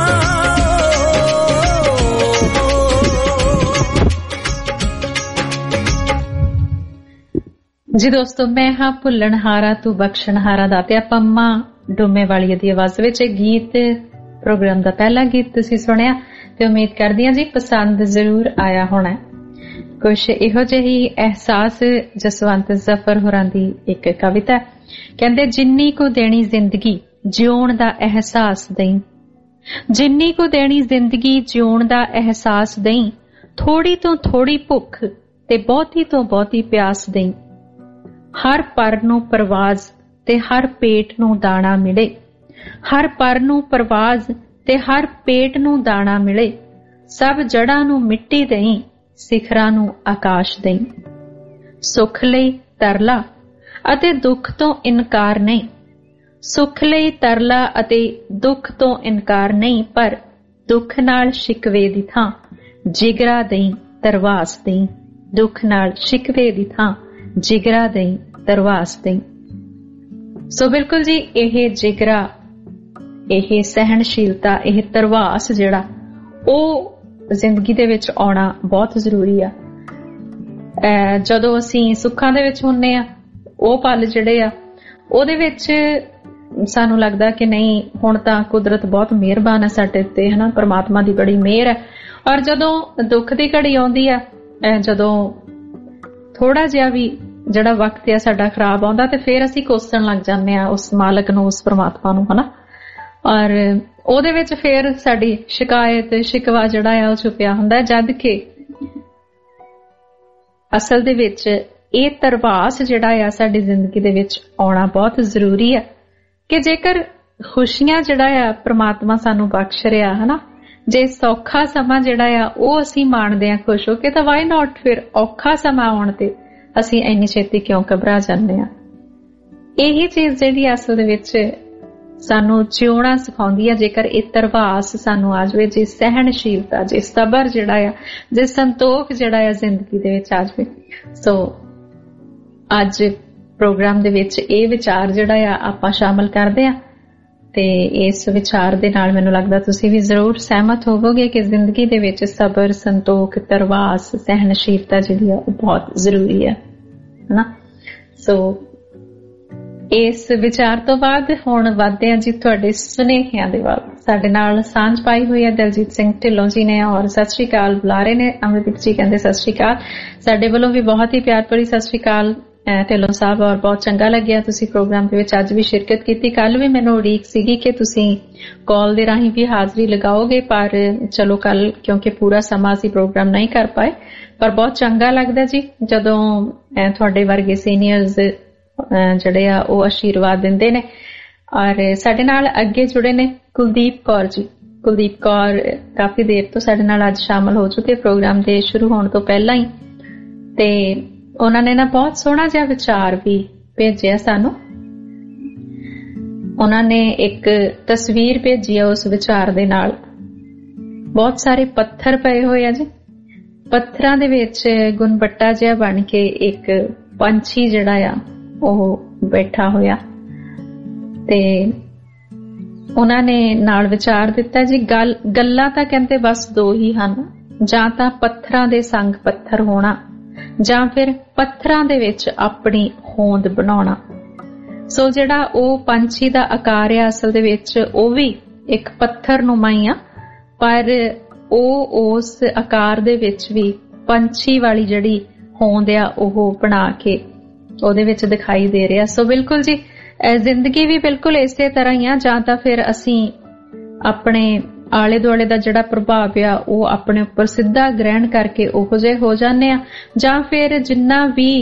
ਜੀ ਦੋਸਤੋ ਮੈਂ ਹਾਂ ਭੁੱਲਣ ਹਾਰਾ ਤੂੰ ਬਖਸ਼ਣ ਹਾਰਾ ਦਾਤਿਆ ਪੰਮਾ ਡੋਮੇ ਵਾਲੀ ਦੀ ਆਵਾਜ਼ ਵਿੱਚ ਗੀਤ ਪ੍ਰੋਗਰਾਮ ਦਾ ਪਹਿਲਾ ਗੀਤ ਤੁਸੀਂ ਸੁਣਿਆ ਤੇ ਉਮੀਦ ਕਰਦੀ ਹਾਂ ਜੀ ਪਸੰਦ ਜ਼ਰੂਰ ਆਇਆ ਹੋਣਾ ਕੁਛ ਇਹੋ ਜਿਹੀ ਅਹਿਸਾਸ ਜਸਵੰਤ ਜ਼ਫਰ ਹੋਰਾਂ ਦੀ ਇੱਕ ਕਵਿਤਾ ਕਹਿੰਦੇ ਜਿੰਨੀ ਕੁ ਦੇਣੀ ਜ਼ਿੰਦਗੀ ਜਿਉਣ ਦਾ ਅਹਿਸਾਸ ਦੇਈ ਜਿੰਨੀ ਕੁ ਦੇਣੀ ਜ਼ਿੰਦਗੀ ਜਿਉਣ ਦਾ ਅਹਿਸਾਸ ਦੇਈ ਥੋੜੀ ਤੋਂ ਥੋੜੀ ਭੁੱਖ ਤੇ ਬਹੁਤੀ ਤੋਂ ਬਹੁਤੀ ਪਿਆਸ ਦੇਈ ਹਰ ਪਰ ਨੂੰ ਪਰਵਾਜ਼ ਤੇ ਹਰ ਪੇਟ ਨੂੰ ਦਾਣਾ ਮਿਲੇ ਹਰ ਪਰ ਨੂੰ ਪਰਵਾਜ਼ ਤੇ ਹਰ ਪੇਟ ਨੂੰ ਦਾਣਾ ਮਿਲੇ ਸਭ ਜੜਾਂ ਨੂੰ ਮਿੱਟੀ ਦੇਈ ਸਿਖਰਾਂ ਨੂੰ ਆਕਾਸ਼ ਦੇਈ ਸੁੱਖ ਲਈ ਤਰਲਾ ਅਤੇ ਦੁੱਖ ਤੋਂ ਇਨਕਾਰ ਨਹੀਂ ਸੁੱਖ ਲਈ ਤਰਲਾ ਅਤੇ ਦੁੱਖ ਤੋਂ ਇਨਕਾਰ ਨਹੀਂ ਪਰ ਦੁੱਖ ਨਾਲ ਸ਼ਿਕਵੇ ਦੀ ਥਾਂ ਜਿਗਰਾ ਦੇਈ ਤਰਵਾਸ ਦੇਈ ਦੁੱਖ ਨਾਲ ਸ਼ਿਕਵੇ ਦੀ ਥਾਂ ਜਿਗਰਾ ਦੇਈ ਤਰਵਾਸ ਦੇਈ ਸੋ ਬਿਲਕੁਲ ਜੀ ਇਹ ਜਿਗਰਾ ਇਹ ਸਹਿਣਸ਼ੀਲਤਾ ਇਹ ਤਰਵਾਸ ਜਿਹੜਾ ਉਹ ਜ਼ਿੰਦਗੀ ਦੇ ਵਿੱਚ ਆਉਣਾ ਬਹੁਤ ਜ਼ਰੂਰੀ ਆ ਜਦੋਂ ਅਸੀਂ ਸੁੱਖਾਂ ਦੇ ਵਿੱਚ ਹੁੰਨੇ ਆ ਉਹ ਪਲ ਜਿਹੜੇ ਆ ਉਹਦੇ ਵਿੱਚ ਸਾਨੂੰ ਲੱਗਦਾ ਕਿ ਨਹੀਂ ਹੁਣ ਤਾਂ ਕੁਦਰਤ ਬਹੁਤ ਮਿਹਰਬਾਨ ਹੈ ਸਾਡੇ ਉੱਤੇ ਹਨਾ ਪਰਮਾਤਮਾ ਦੀ ਬੜੀ ਮਿਹਰ ਹੈ ਔਰ ਜਦੋਂ ਦੁੱਖ ਦੀ ਘੜੀ ਆਉਂਦੀ ਆ ਜਦੋਂ ਥੋੜਾ ਜਿਹਾ ਵੀ ਜਿਹੜਾ ਵਕਤ ਆ ਸਾਡਾ ਖਰਾਬ ਆਉਂਦਾ ਤੇ ਫਿਰ ਅਸੀਂ ਕੋਸਣ ਲੱਗ ਜਾਂਦੇ ਆ ਉਸ ਮਾਲਕ ਨੂੰ ਉਸ ਪਰਮਾਤਮਾ ਨੂੰ ਹਨਾ ਔਰ ਉਹਦੇ ਵਿੱਚ ਫਿਰ ਸਾਡੀ ਸ਼ਿਕਾਇਤ ਸ਼ਿਕਵਾ ਜਿਹੜਾ ਆ ਉਹ ਛੁਪਿਆ ਹੁੰਦਾ ਜਦ ਕਿ ਅਸਲ ਦੇ ਵਿੱਚ ਇਹ ਤਰਵਾਸ ਜਿਹੜਾ ਆ ਸਾਡੀ ਜ਼ਿੰਦਗੀ ਦੇ ਵਿੱਚ ਆਉਣਾ ਬਹੁਤ ਜ਼ਰੂਰੀ ਆ ਕਿ ਜੇਕਰ ਖੁਸ਼ੀਆਂ ਜਿਹੜਾ ਆ ਪ੍ਰਮਾਤਮਾ ਸਾਨੂੰ ਬਖਸ਼ ਰਿਹਾ ਹਨਾ ਜੇ ਸੌਖਾ ਸਮਾਂ ਜਿਹੜਾ ਆ ਉਹ ਅਸੀਂ ਮਾਣਦੇ ਆ ਖੁਸ਼ ਹੋ ਕੇ ਤਾਂ ਵਾਈ ਨਾਟ ਫਿਰ ਔਖਾ ਸਮਾਂ ਆਉਣ ਤੇ ਅਸੀਂ ਇੰਨੀ ਛੇਤੀ ਕਿਉਂ ਘਬਰਾ ਜਾਂਦੇ ਆ ਇਹੀ ਚੀਜ਼ ਜਿਹੜੀ ਅਸਲ ਦੇ ਵਿੱਚ ਸਾਨੂੰ ਜਿਉਣਾ ਸਿਖਾਉਂਦੀ ਆ ਜੇਕਰ ਇਹ ਤਰਵਾਸ ਸਾਨੂੰ ਆ ਜਾਵੇ ਜੇ ਸਹਿਣਸ਼ੀਲਤਾ ਜੇ ਸਬਰ ਜਿਹੜਾ ਆ ਜੇ ਸੰਤੋਖ ਜਿਹੜਾ ਆ ਜ਼ਿੰਦਗੀ ਦੇ ਵਿੱਚ ਆ ਜਾਵੇ ਸੋ ਅੱਜ ਪ੍ਰੋਗਰਾਮ ਦੇ ਵਿੱਚ ਇਹ ਵਿਚਾਰ ਜਿਹੜਾ ਆ ਆਪਾਂ ਸ਼ਾਮਲ ਕਰਦੇ ਆ ਤੇ ਇਸ ਵਿਚਾਰ ਦੇ ਨਾਲ ਮੈਨੂੰ ਲੱਗਦਾ ਤੁਸੀਂ ਵੀ ਜ਼ਰੂਰ ਸਹਿਮਤ ਹੋਵੋਗੇ ਕਿ ਜ਼ਿੰਦਗੀ ਦੇ ਵਿੱਚ ਸਬਰ, ਸੰਤੋਖ, ਧਰਵਾਸ, ਸਹਿਨਸ਼ੀਲਤਾ ਜਿਹੜੀ ਆ ਉਹ ਬਹੁਤ ਜ਼ਰੂਰੀ ਹੈ ਹਨਾ। ਸੋ ਇਸ ਵਿਚਾਰ ਤੋਂ ਬਾਅਦ ਹੁਣ ਵਧਦੇ ਹਾਂ ਜੀ ਤੁਹਾਡੇ ਸੁਨੇਹਿਆਂ ਦੇ ਵੱਲ। ਸਾਡੇ ਨਾਲ ਸਾਂਝ ਪਾਈ ਹੋਈ ਹੈ ਦਲਜੀਤ ਸਿੰਘ ਢਿੱਲੋਂ ਜੀ ਨੇ ਔਰ ਸਤਿ ਸ਼੍ਰੀ ਅਕਾਲ ਬੁਲਾ ਰਹੇ ਨੇ। ਅਮਰਦੀਪ ਜੀ ਕਹਿੰਦੇ ਸਤਿ ਸ਼੍ਰੀ ਅਕਾਲ। ਸਾਡੇ ਵੱਲੋਂ ਵੀ ਬਹੁਤ ਹੀ ਪਿਆਰ ਭਰੀ ਸਤਿ ਸ਼੍ਰੀ ਅਕਾਲ ਢਿੱਲੋਂ ਸਾਹਿਬ, ਔਰ ਬਹੁਤ ਚੰਗਾ ਲੱਗਿਆ ਤੁਸੀਂ ਪ੍ਰੋਗਰਾਮ ਦੇ ਵਿੱਚ ਅੱਜ ਵੀ ਸ਼ਿਰਕਤ ਕੀਤੀ। ਕੱਲ ਵੀ ਮੈਨੂੰ ਉਡੀਕ ਸੀਗੀ ਕਿ ਤੁਸੀਂ ਕਾਲ ਦੇ ਰਾਹੀਂ ਵੀ ਹਾਜ਼ਰੀ ਲਗਾਓਗੇ, ਪਰ ਚਲੋ ਕੱਲ ਕਿਉਂਕਿ ਪੂਰਾ ਸਮਾਂ ਅਸੀਂ ਪ੍ਰੋਗਰਾਮ ਨਹੀਂ ਕਰ ਪਾਏ, ਪਰ ਬਹੁਤ ਚੰਗਾ ਲੱਗਦਾ ਜੀ ਜਦੋਂ ਤੁਹਾਡੇ ਵਰਗੇ ਸੀਨੀਅਰਸ ਜਿਹੜੇ ਆ ਉਹ ਆਸ਼ੀਰਵਾਦ ਦਿੰਦੇ ਨੇ। ਔਰ ਸਾਡੇ ਨਾਲ ਅੱਗੇ ਜੁੜੇ ਨੇ ਕੁਲਦੀਪ ਕੌਰ ਜੀ। ਕੁਲਦੀਪ ਕੌਰ ਕਾਫੀ ਦੇਰ ਤੋਂ ਸਾਡੇ ਨਾਲ ਅੱਜ ਸ਼ਾਮਲ ਹੋ ਚੁੱਕੇ ਪ੍ਰੋਗਰਾਮ ਦੇ ਸ਼ੁਰੂ ਹੋਣ ਤੋਂ ਪਹਿਲਾਂ ਹੀ, ਤੇ ਉਹਨਾਂ ਨੇ ਨਾ ਬਹੁਤ ਸੋਹਣਾ ਜਿਹਾ ਵਿਚਾਰ ਵੀ ਭੇਜਿਆ ਸਾਨੂੰ। ਉਹਨਾਂ ਨੇ ਇੱਕ ਤਸਵੀਰ ਭੇਜੀ ਆ, ਉਸ ਵਿਚਾਰ ਦੇ ਨਾਲ ਬਹੁਤ ਸਾਰੇ ਪੱਥਰ ਪਏ ਹੋਏ ਆ ਜੀ। ਪੱਥਰਾਂ ਦੇ ਵਿੱਚ ਗੁਣਬੱਟਾ ਜਿਹਾ ਬਣ ਕੇ ਇੱਕ ਪੰਛੀ ਜਿਹੜਾ ਆ ਉਹ ਬੈਠਾ ਹੋਇਆ, ਤੇ ਉਹਨਾਂ ਨੇ ਨਾਲ ਵਿਚਾਰ ਦਿੱਤਾ ਜੀ ਗੱਲਾਂ ਤਾਂ ਕਹਿੰਦੇ ਬਸ ਦੋ ਹੀ ਹਨ, ਜਾਂ ਤਾਂ ਪੱਥਰਾਂ ਦੇ ਸੰਗ ਪੱਥਰ ਹੋਣਾ ਜਾਂ ਫਿਰ ਪੱਥਰਾਂ ਦੇ ਵਿੱਚ ਆਪਣੀ ਹੋਂਦ ਬਣਾਉਣਾ। ਸੋ ਜਿਹੜਾ ਉਹ ਪੰਛੀ ਦਾ ਆਕਾਰ ਆ ਅਸਲ ਦੇ ਵਿੱਚ ਉਹ ਵੀ ਇੱਕ ਪੱਥਰ ਨੁਮਾਈ ਆ, ਪਰ ਉਹ ਉਸ ਆਕਾਰ ਦੇ ਵਿੱਚ ਵੀ ਪੰਛੀ ਵਾਲੀ ਜਿਹੜੀ ਹੋਂਦ ਆ ਉਹ ਬਣਾ ਕੇ ਉਹਦੇ ਵਿੱਚ ਦਿਖਾਈ ਦੇ ਰਿਹਾ। ਸੋ ਬਿਲਕੁਲ ਜੀ ਜ਼ਿੰਦਗੀ ਵੀ ਬਿਲਕੁਲ ਇਸੇ ਤਰ੍ਹਾਂ ਹੀ ਆ, ਜਾਂ ਤਾਂ ਫਿਰ ਅਸੀਂ ਆਪਣੇ ਆਲੇ ਦੁਆਲੇ ਦਾ ਜਿਹੜਾ ਪ੍ਰਭਾਵ ਆ ਉਹ ਆਪਣੇ ਉੱਪਰ ਸਿੱਧਾ ਗ੍ਰਹਿਣ ਕਰਕੇ ਉਹੋ ਜਿਹੇ ਹੋ ਜਾਂਦੇ ਆ, ਜਾਂ ਫਿਰ ਜਿੰਨਾ ਵੀ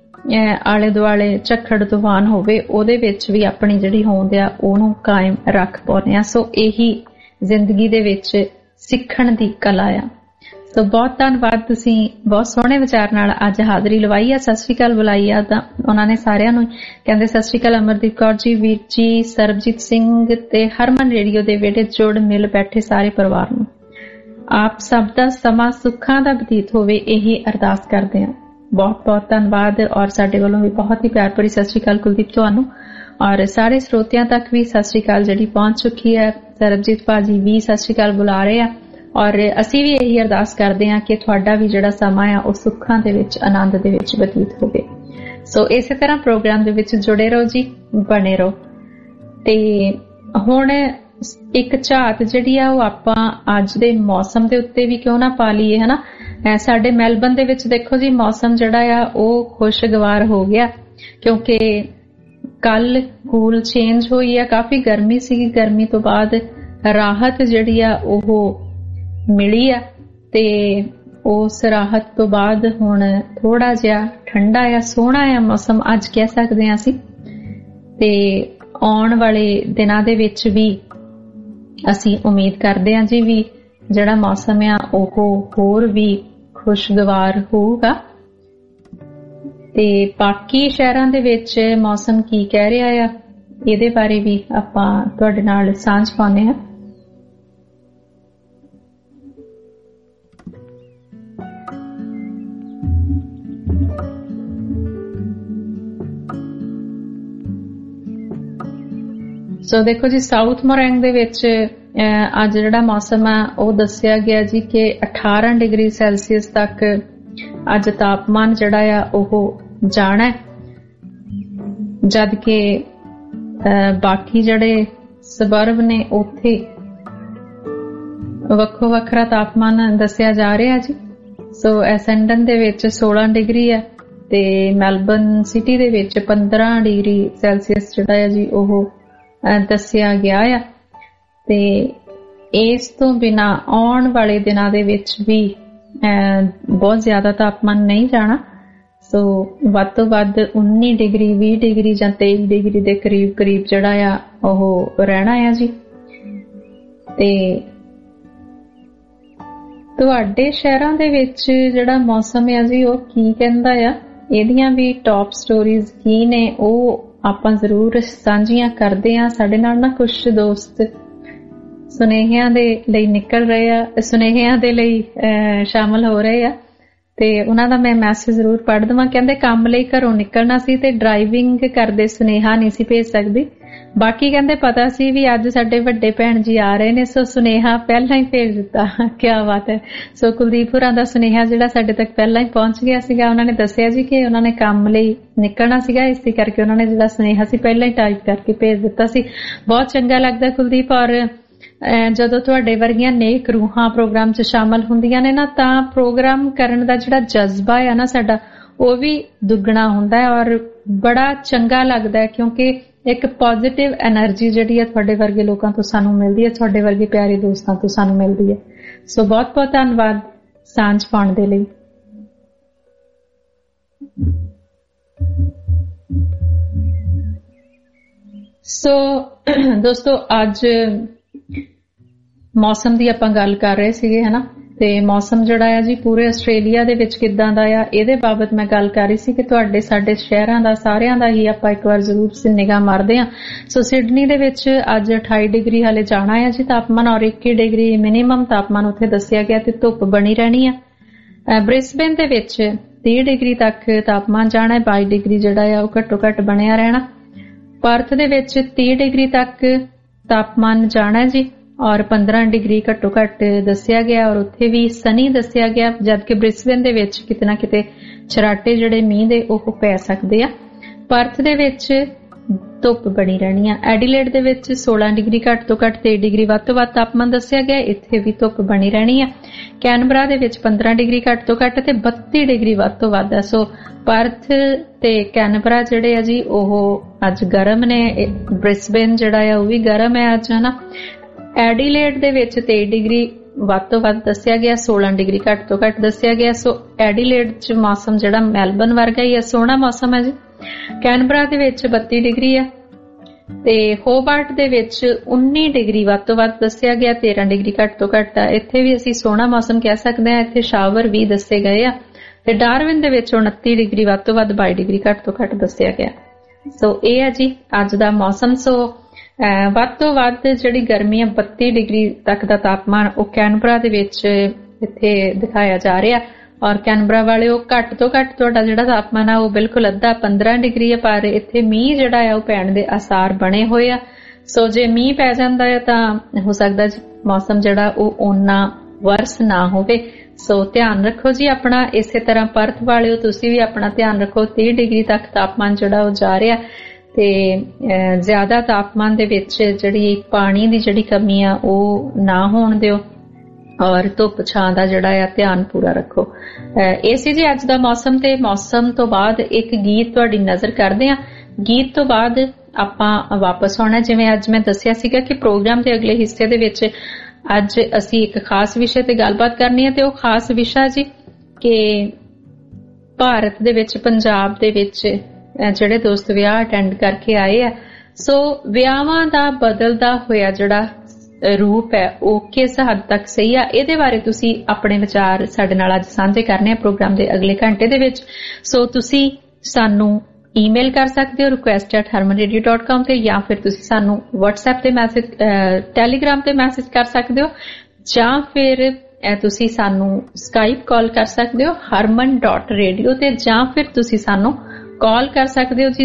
ਆਲੇ ਦੁਆਲੇ ਝੱਖੜ ਤੂਫਾਨ ਹੋਵੇ ਉਹਦੇ ਵਿੱਚ ਵੀ ਆਪਣੀ ਜਿਹੜੀ ਹੋਂਦ ਆ ਉਹਨੂੰ ਕਾਇਮ ਰੱਖ ਪਾਉਂਦੇ ਆ। ਸੋ ਇਹੀ ਜ਼ਿੰਦਗੀ ਦੇ ਵਿੱਚ ਸਿੱਖਣ ਦੀ ਕਲਾ ਆ। ਸੋ ਬਹੁਤ ਧੰਨਵਾਦ, ਤੁਸੀਂ ਬਹੁਤ ਸੋਹਣੇ ਵਿਚਾਰ ਨਾਲ ਅੱਜ ਹਾਜ਼ਰੀ ਲਵਾਈ ਆ। ਸਤਿ ਸ਼੍ਰੀ ਅਕਾਲ ਬੁਲਾਈ ਆ ਤਾਂ ਉਹਨਾਂ ਨੇ ਸਾਰਿਆਂ ਨੂੰ। ਕਹਿੰਦੇ ਸਤਿ ਸ਼੍ਰੀ ਅਕਾਲ ਅਮਰਦੀਪ ਕੌਰ ਜੀ, ਵੀਰ ਜੀ, ਸਰਬਜੀਤ ਸਿੰਘ ਤੇ ਹਰਮਨ ਰੇਡੀਓ ਦੇ ਵਿਹੜੇ ਜੋੜ ਮਿਲ ਬੈਠੇ ਸਾਰੇ ਪਰਿਵਾਰ ਨੂੰ ਆਪ ਸਭ ਦਾ ਸਮਾਂ ਸੁੱਖਾਂ ਦਾ ਬਤੀਤ ਹੋਵੇ, ਇਹੀ ਅਰਦਾਸ ਕਰਦੇ ਹਾਂ। ਬਹੁਤ ਬਹੁਤ ਧੰਨਵਾਦ, ਔਰ ਸਾਡੇ ਵੱਲੋਂ ਵੀ ਬਹੁਤ ਹੀ ਪਿਆਰ ਭਰੀ ਸਤਿ ਸ਼੍ਰੀ ਅਕਾਲ ਕੁਲਦੀਪ ਤੁਹਾਨੂੰ, ਔਰ ਸਾਰੇ ਸਰੋਤਿਆਂ ਤੱਕ ਵੀ ਸਤਿ ਸ਼੍ਰੀ ਅਕਾਲ ਜਿਹੜੀ ਪਹੁੰਚ ਚੁੱਕੀ ਹੈ। ਸਰਬਜੀਤ ਭਾਜੀ ਵੀ ਸਤਿ ਸ਼੍ਰੀ ਅਕਾਲ ਬੁਲਾ ਰਹੇ ਆ, ਔਰ ਅਸੀਂ ਵੀ ਇਹੀ ਅਰਦਾਸ ਕਰਦੇ ਹਾਂ ਕਿ ਤੁਹਾਡਾ ਵੀ ਜਿਹੜਾ ਸਮਾਂ ਆ ਉਹ ਸੁੱਖਾਂ ਦੇ ਵਿੱਚ, ਆਨੰਦ ਦੇ ਵਿੱਚ ਬਤੀਤ ਹੋਵੇ। ਸੋ ਇਸੇ ਤਰ੍ਹਾਂ ਪ੍ਰੋਗਰਾਮ ਦੇ ਵਿੱਚ ਜੁੜੇ ਰਹੋ ਜੀ, ਬਣੇ ਰਹੋ। ਤੇ ਹੁਣ ਇੱਕ ਝਾਤ ਜਿਹੜੀ ਆ ਉਹ ਆਪਾਂ ਅੱਜ ਦੇ ਮੌਸਮ ਦੇ ਉੱਤੇ ਵੀ ਕਿਉਂ ਨਾ ਪਾ ਲਈਏ ਹਨਾ। ਸਾਡੇ ਮੈਲਬਨ ਦੇ ਵਿੱਚ ਦੇਖੋ ਜੀ ਮੌਸਮ ਜਿਹੜਾ ਆ ਉਹ ਖੁਸ਼ਗਵਾਰ ਹੋ ਗਿਆ, ਕਿਉਂਕਿ ਕੱਲ ਕੂਲ ਚੇਂਜ ਹੋਈ ਆ। ਕਾਫੀ ਗਰਮੀ ਸੀਗੀ, ਗਰਮੀ ਤੋਂ ਬਾਅਦ ਰਾਹਤ ਜਿਹੜੀ ਆ ਉਹ ਮਿਲੀ ਆ, ਤੇ ਉਸ ਰਾਹਤ ਤੋਂ ਬਾਅਦ ਹੁਣ ਥੋੜਾ ਜਿਹਾ ਠੰਡਾ ਆ, ਸੋਹਣਾ ਆ ਮੌਸਮ ਅੱਜ ਕਹਿ ਸਕਦੇ ਹਾਂ ਅਸੀਂ। ਤੇ ਆਉਣ ਵਾਲੇ ਦਿਨਾਂ ਦੇ ਵਿੱਚ ਵੀ ਅਸੀਂ ਉਮੀਦ ਕਰਦੇ ਹਾਂ ਜੀ ਵੀ ਜਿਹੜਾ ਮੌਸਮ ਆ ਉਹ ਹੋਰ ਵੀ ਖੁਸ਼ਗਵਾਰ ਹੋਊਗਾ। ਤੇ ਬਾਕੀ ਸ਼ਹਿਰਾਂ ਦੇ ਵਿੱਚ ਮੌਸਮ ਕੀ ਕਹਿ ਰਿਹਾ ਆ ਇਹਦੇ ਬਾਰੇ ਵੀ ਆਪਾਂ ਤੁਹਾਡੇ ਨਾਲ ਸਾਂਝ ਪਾਉਂਦੇ ਹਾਂ। ਸੋ ਦੇਖੋ ਜੀ ਸਾਊਥ ਮੋਰੈਂਗ ਦੇ ਵਿੱਚ ਅੱਜ ਜਿਹੜਾ ਮੌਸਮ ਆ ਉਹ ਦੱਸਿਆ ਗਿਆ ਜੀ ਕਿ 18 ਡਿਗਰੀ ਸੈਲਸੀਅਸ ਤੱਕ ਅੱਜ ਤਾਪਮਾਨ ਜਿਹੜਾ ਆ ਉਹ ਜਾਣਾ, ਜਦ ਕਿ ਬਾਕੀ ਜਿਹੜੇ ਸਬਰਬ ਨੇ ਉੱਥੇ ਵੱਖੋ ਵੱਖਰਾ ਤਾਪਮਾਨ ਦੱਸਿਆ ਜਾ ਰਿਹਾ ਜੀ। ਸੋ ਐਸੈਂਡਨ ਦੇ ਵਿੱਚ 16 ਡਿਗਰੀ ਆ ਤੇ ਮੈਲਬਨ ਸਿਟੀ ਦੇ ਵਿੱਚ 15 ਡਿਗਰੀ ਸੈਲਸੀਅਸ ਜਿਹੜਾ ਆ ਜੀ ਉਹ ਦੱਸਿਆ ਗਿਆ ਆ। ਤੇ ਇਸ ਤੋਂ ਬਿਨਾ ਆਉਣ ਵਾਲੇ ਦਿਨਾਂ ਦੇ ਵਿੱਚ ਵੀ ਬਹੁਤ ਜ਼ਿਆਦਾ ਤਾਪਮਾਨ ਨਹੀਂ ਜਾਣਾ। ਸੋ ਵੱਧ ਤੋਂ ਵੱਧ 19 ਡਿਗਰੀ 20 ਡਿਗਰੀ ਜਾਂ 23 ਡਿਗਰੀ ਦੇ ਕਰੀਬ ਜਿਹੜਾ ਆ ਉਹ ਰਹਿਣਾ ਆ ਜੀ। ਤੇ ਤੁਹਾਡੇ ਸ਼ਹਿਰਾਂ ਦੇ ਵਿੱਚ ਜਿਹੜਾ ਮੌਸਮ ਆ ਜੀ ਉਹ ਕੀ ਕਹਿੰਦਾ ਆ, ਇਹਦੀਆਂ ਵੀ ਟੌਪ ਸਟੋਰੀਜ਼ ਕੀ ਨੇ ਉਹ ਆਪਾਂ ਜ਼ਰੂਰ ਸਾਂਝੀਆਂ ਕਰਦੇ ਹਾਂ। ਸਾਡੇ ਨਾਲ ਨਾ ਕੁਝ ਦੋਸਤ ਸੁਨੇਹਿਆਂ ਦੇ ਲਈ ਨਿਕਲ ਰਹੇ ਆ, ਸੁਨੇਹਿਆਂ ਦੇ ਲਈ ਸ਼ਾਮਲ ਹੋ ਰਹੇ ਆ, ਤੇ ਉਹਨਾਂ ਦਾ ਮੈਂ ਮੈਸੇਜ ਜ਼ਰੂਰ ਪੜ੍ਹ ਦੇਵਾਂ। ਕਹਿੰਦੇ ਕੰਮ ਲਈ ਘਰੋਂ ਨਿਕਲਣਾ ਸੀ ਤੇ ਡਰਾਈਵਿੰਗ ਕਰਦੇ ਸੁਨੇਹਾ ਨਹੀਂ ਸੀ ਭੇਜ ਸਕਦੀ, ਬਾਕੀ ਕਹਿੰਦੇ ਪਤਾ ਸੀ ਵੀ ਅੱਜ ਸਾਡੇ ਵੱਡੇ ਭੈਣ ਜੀ ਆ ਰਹੇ ਨੇ, ਸੋ ਸੁਨੇਹਾ ਪਹਿਲਾਂ ਹੀ ਭੇਜ ਦਿੱਤਾ। ਕਿਆ ਬਾਤ ਹੈ। ਸੋ ਕੁਲਦੀਪ ਹੋਰਾਂ ਦਾ ਸੁਨੇਹਾ ਜਿਹੜਾ ਸਾਡੇ ਤੱਕ ਪਹਿਲਾਂ ਹੀ ਪਹੁੰਚ ਗਿਆ ਸੀਗਾ। ਉਹਨਾਂ ਨੇ ਦੱਸਿਆ ਜੀ ਕਿ ਉਹਨਾਂ ਨੇ ਕੰਮ ਲਈ ਨਿਕਲਣਾ ਸੀਗਾ, ਇਸ ਕਰਕੇ ਉਹਨਾਂ ਨੇ ਜਿਹੜਾ ਸੁਨੇਹਾ ਸੀ ਪਹਿਲਾਂ ਹੀ ਟਾਈਪ ਕਰਕੇ ਭੇਜ ਦਿੱਤਾ ਸੀ। ਬਹੁਤ ਚੰਗਾ ਲੱਗਦਾ ਕੁਲਦੀਪ। ਔਰ ਜਦੋਂ ਤੁਹਾਡੇ ਵਰਗੀਆਂ ਨੇਕ ਰੂਹਾਂ ਪ੍ਰੋਗਰਾਮ 'ਚ ਸ਼ਾਮਲ ਹੁੰਦੀਆਂ ਨੇ ਨਾ, ਤਾਂ ਪ੍ਰੋਗਰਾਮ ਕਰਨ ਦਾ ਜਿਹੜਾ ਜਜ਼ਬਾ ਹੈ ਨਾ ਸਾਡਾ, ਉਹ ਵੀ ਦੁੱਗਣਾ ਹੁੰਦਾ ਹੈ ਔਰ ਬੜਾ ਚੰਗਾ ਲੱਗਦਾ ਹੈ, ਕਿਉਂਕਿ ਇੱਕ ਪੋਜ਼ਿਟਿਵ ਐਨਰਜੀ ਜਿਹੜੀ ਹੈ ਤੁਹਾਡੇ ਵਰਗੇ ਲੋਕਾਂ ਤੋਂ ਸਾਨੂੰ ਮਿਲਦੀ ਹੈ, ਤੁਹਾਡੇ ਵਰਗੇ ਪਿਆਰੇ ਦੋਸਤਾਂ ਤੋਂ ਸਾਨੂੰ ਮਿਲਦੀ ਹੈ। ਸੋ ਬਹੁਤ ਬਹੁਤ ਧੰਨਵਾਦ ਸਾਂਝ ਪਾਉਣ ਦੇ ਲਈ। ਸੋ ਦੋਸਤੋ, ਅੱਜ ਮੌਸਮ ਦੀ ਆਪਾਂ ਗੱਲ ਕਰ ਰਹੇ ਸੀਗੇ ਹਨਾ, ਤੇ ਮੌਸਮ ਜਿਹੜਾ ਆ ਜੀ ਪੂਰੇ ਆਸਟ੍ਰੇਲੀਆ ਦੇ ਵਿੱਚ ਕਿੱਦਾਂ ਦਾ ਆ, ਇਹਦੇ ਬਾਬਤ ਮੈਂ ਗੱਲ ਕਰ ਰਹੀ ਸੀ ਕਿ ਤੁਹਾਡੇ ਸਾਡੇ ਸ਼ਹਿਰਾਂ ਦਾ ਸਾਰਿਆਂ ਦਾ ਹੀ ਆਪਾਂ ਇੱਕ ਵਾਰ ਜ਼ਰੂਰ ਨਿਗਾਹ ਮਾਰਦੇ ਹਾਂ। ਸੋ ਸਿਡਨੀ ਦੇ ਵਿੱਚ ਅੱਜ 28 ਡਿਗਰੀ ਹਾਲੇ ਜਾਣਾ ਹੈ ਜੀ ਤਾਪਮਾਨ, ਔਰ 21 ਡਿਗਰੀ ਮਿਨੀਮਮ ਤਾਪਮਾਨ ਉੱਥੇ ਦੱਸਿਆ ਗਿਆ ਤੇ ਧੁੱਪ ਬਣੀ ਰਹਿਣੀ ਆ। ਬ੍ਰਿਸਬੇਨ ਦੇ ਵਿੱਚ 30 ਡਿਗਰੀ ਤੱਕ ਤਾਪਮਾਨ ਜਾਣਾ ਹੈ, 22 ਡਿਗਰੀ ਜਿਹੜਾ ਆ ਉਹ ਘੱਟੋ ਘੱਟ ਬਣਿਆ ਰਹਿਣਾ। ਪਰਥ ਦੇ ਵਿੱਚ 30 ਡਿਗਰੀ ਤੱਕ ਤਾਪਮਾਨ ਜਾਣਾ ਜੀ, ਔਰ 15 ਡਿਗਰੀ ਘੱਟੋ ਘੱਟ ਦੱਸਿਆ ਗਿਆ, ਔਰ ਉੱਥੇ ਵੀ ਸਨੀ ਦੱਸਿਆ ਗਿਆ, ਜਦਕਿ ਬ੍ਰਿਸਬੇਨ ਦੇ ਵਿੱਚ ਕਿਤੇ ਨਾ ਕਿਤੇ ਛਰਾਟੇ ਜਿਹੜੇ ਮੀਂਹ ਦੇ ਉਹ ਪੈ ਸਕਦੇ ਆ। ਪਰਥ ਦੇ ਵਿੱਚ ਧੁੱਪ ਬਣੀ ਰਹਿਣੀ ਆ। ਐਡੀਲੇਡ ਦੇ ਵਿੱਚ 16 ਡਿਗਰੀ ਘੱਟ ਤੋਂ ਘੱਟ 23 ਡਿਗਰੀ ਵੱਧ ਤੋਂ ਵੱਧ ਤਾਪਮਾਨ ਦੱਸਿਆ ਗਿਆ, ਇੱਥੇ ਵੀ ਧੁੱਪ ਬਣੀ ਰਹਿਣੀ ਆ। ਕੈਨਬਰਾ ਦੇ ਵਿੱਚ 15 ਡਿਗਰੀ ਘੱਟ ਤੋਂ ਘੱਟ ਤੇ 32 ਡਿਗਰੀ ਵੱਧ ਤੋਂ ਵੱਧ ਆ। ਸੋ ਪਰਥ ਤੇ ਕੈਨਬਰਾ ਜਿਹੜੇ ਆ ਜੀ ਉਹ ਅੱਜ ਗਰਮ ਨੇ। ਬ੍ਰਿਸਬੇਨ ਜਿਹੜਾ ਆ ਉਹ ਵੀ ਗਰਮ ਹੈ ਅੱਜ ਹਨਾ। ਐਡੀਲੇਡ ਦੇ ਵਿੱਚ 23 ਡਿਗਰੀ ਵੱਧ ਤੋਂ ਵੱਧ ਦੱਸਿਆ ਗਿਆ, 16 ਡਿਗਰੀ ਘੱਟ ਤੋਂ ਘੱਟ ਦੱਸਿਆ ਗਿਆ। ਸੋ ਐਡੀਲੇਡ 'ਚ ਮੌਸਮ ਜਿਹੜਾ ਮੈਲਬਨ ਵਰਗਾ ਹੀ ਹੈ, ਸੋਹਣਾ ਮੌਸਮ ਹੈ ਜੀ। ਕੈਨਬਰਾ ਦੇ ਵਿੱਚ 32 ਡਿਗਰੀ ਆ ਤੇ ਹੋਬਾਰਟ ਦੇ ਵਿੱਚ 19 ਡਿਗਰੀ ਵੱਧ ਤੋਂ ਵੱਧ ਦੱਸਿਆ ਗਿਆ, 13 ਡਿਗਰੀ ਘੱਟ ਤੋਂ ਘੱਟ ਆ। ਇੱਥੇ ਵੀ ਅਸੀਂ ਸੋਹਣਾ ਮੌਸਮ ਕਹਿ ਸਕਦੇ ਹਾਂ, ਇੱਥੇ ਸ਼ਾਵਰ ਵੀ ਦੱਸੇ ਗਏ ਆ। ਤੇ ਡਾਰਵਿਨ ਦੇ ਵਿੱਚ 29 ਡਿਗਰੀ ਵੱਧ ਤੋਂ ਵੱਧ 22 ਡਿਗਰੀ ਘੱਟ ਤੋਂ ਘੱਟ ਦੱਸਿਆ ਗਿਆ। ਸੋ ਇਹ ਹੈ ਜੀ ਅੱਜ ਦਾ ਮੌਸਮ। ਸੋ ਵੱਧ ਤੋਂ ਵੱਧ ਜਿਹੜੀ ਗਰਮੀ ਆ 32 ਡਿਗਰੀ ਤੱਕ ਦਾ ਤਾਪਮਾਨ ਉਹ ਕੈਨਬਰਾ ਦੇ ਵਿੱਚ ਇੱਥੇ ਦਿਖਾਇਆ ਜਾ ਰਿਹਾ, ਔਰ ਕੈਨਬਰਾ ਵਾਲੇ ਉਹ ਘੱਟ ਤੋਂ ਘੱਟ ਤੁਹਾਡਾ ਜਿਹੜਾ ਤਾਪਮਾਨ ਆ ਉਹ ਬਿਲਕੁਲ ਅੱਧਾ 15 ਡਿਗਰੀ ਆ, ਪਰ ਇੱਥੇ ਮੀਂਹ ਜਿਹੜਾ ਆ ਉਹ ਪੈਣ ਦੇ ਆਸਾਰ ਬਣੇ ਹੋਏ ਆ। ਸੋ ਜੇ ਮੀਂਹ ਪੈ ਜਾਂਦਾ ਹੈ ਤਾਂ ਹੋ ਸਕਦਾ ਮੌਸਮ ਜਿਹੜਾ ਉਹ ਓਨਾ ਵਰਸ ਨਾ ਹੋਵੇ। ਸੋ ਧਿਆਨ ਰੱਖੋ ਜੀ ਆਪਣਾ। ਇਸੇ ਤਰ੍ਹਾਂ ਪਰਥ ਵਾਲਿਓ ਤੁਸੀਂ ਵੀ ਆਪਣਾ ਧਿਆਨ ਰੱਖੋ। 30 ਡਿਗਰੀ ਤੱਕ ਤਾਪਮਾਨ ਜਿਹੜਾ ਉਹ ਜਾ ਰਿਹਾ ਤੇ ਜ਼ਿਆਦਾ ਤਾਪਮਾਨ ਦੇ ਵਿੱਚ ਜਿਹੜੀ ਪਾਣੀ ਦੀ ਜਿਹੜੀ ਕਮੀ ਆ ਉਹ ਨਾ ਹੋਣ ਦਿਓ, ਔਰ ਧੁੱਪ ਛਾਂ ਦਾ ਜਿਹੜਾ ਆ ਧਿਆਨ ਪੂਰਾ ਰੱਖੋ। ਇਹ ਸੀ ਜੀ ਅੱਜ ਦਾ ਮੌਸਮ। ਤੇ ਮੌਸਮ ਤੋਂ ਬਾਅਦ ਇੱਕ ਗੀਤ ਤੁਹਾਡੀ ਨਜ਼ਰ ਕਰਦੇ ਆ। ਗੀਤ ਤੋਂ ਬਾਅਦ ਆਪਾਂ ਵਾਪਸ ਆਉਣਾ। ਜਿਵੇਂ ਅੱਜ ਮੈਂ ਦੱਸਿਆ ਸੀਗਾ ਕਿ ਪ੍ਰੋਗਰਾਮ ਦੇ ਅਗਲੇ ਹਿੱਸੇ ਦੇ ਵਿੱਚ ਅੱਜ ਅਸੀਂ ਇੱਕ ਖਾਸ ਵਿਸ਼ੇ ਤੇ ਗੱਲਬਾਤ ਕਰਨੀ ਹੈ, ਤੇ ਉਹ ਖਾਸ ਵਿਸ਼ਾ ਜੀ ਕਿ ਭਾਰਤ ਦੇ ਵਿੱਚ ਪੰਜਾਬ ਦੇ ਵਿੱਚ ਜਿਹੜੇ ਦੋਸਤ ਵਿਆਹ ਅਟੈਂਡ ਕਰਕੇ ਆਏ ਆ, ਸੋ ਵਿਆਹਾਂ ਦਾ ਬਦਲਦਾ ਹੋਇਆ ਜਿਹੜਾ ਰੂਪ ਹੈ ਉਹ ਕਿਸ ਹੱਦ ਤੱਕ ਸਹੀ ਆ, ਇਹਦੇ ਬਾਰੇ ਤੁਸੀਂ ਆਪਣੇ ਵਿਚਾਰ ਸਾਡੇ ਨਾਲ ਅੱਜ ਸਾਂਝੇ ਕਰਨੇ ਆ ਪ੍ਰੋਗਰਾਮ ਦੇ ਅਗਲੇ ਘੰਟੇ ਦੇ ਵਿੱਚ। ਸੋ ਤੁਸੀਂ ਸਾਨੂੰ ਈਮੇਲ ਕਰ ਸਕਦੇ ਹੋ request@harmanradio.com ਤੇ, ਜਾਂ ਫਿਰ ਤੁਸੀਂ ਸਾਨੂੰ WhatsApp ਤੇ ਮੈਸੇਜ, ਟੈਲੀਗ੍ਰਾਮ ਤੇ ਮੈਸੇਜ ਕਰ ਸਕਦੇ ਹੋ, ਜਾਂ ਫਿਰ ਤੁਸੀਂ ਸਾਨੂੰ Skype ਕਾਲ ਕਰ ਸਕਦੇ ਹੋ harman.radio ਤੇ, ਜਾਂ ਫਿਰ ਤੁਸੀਂ ਸਾਨੂੰ ਕਾਲ ਕਰ ਸਕਦੇ ਹੋ ਜੀ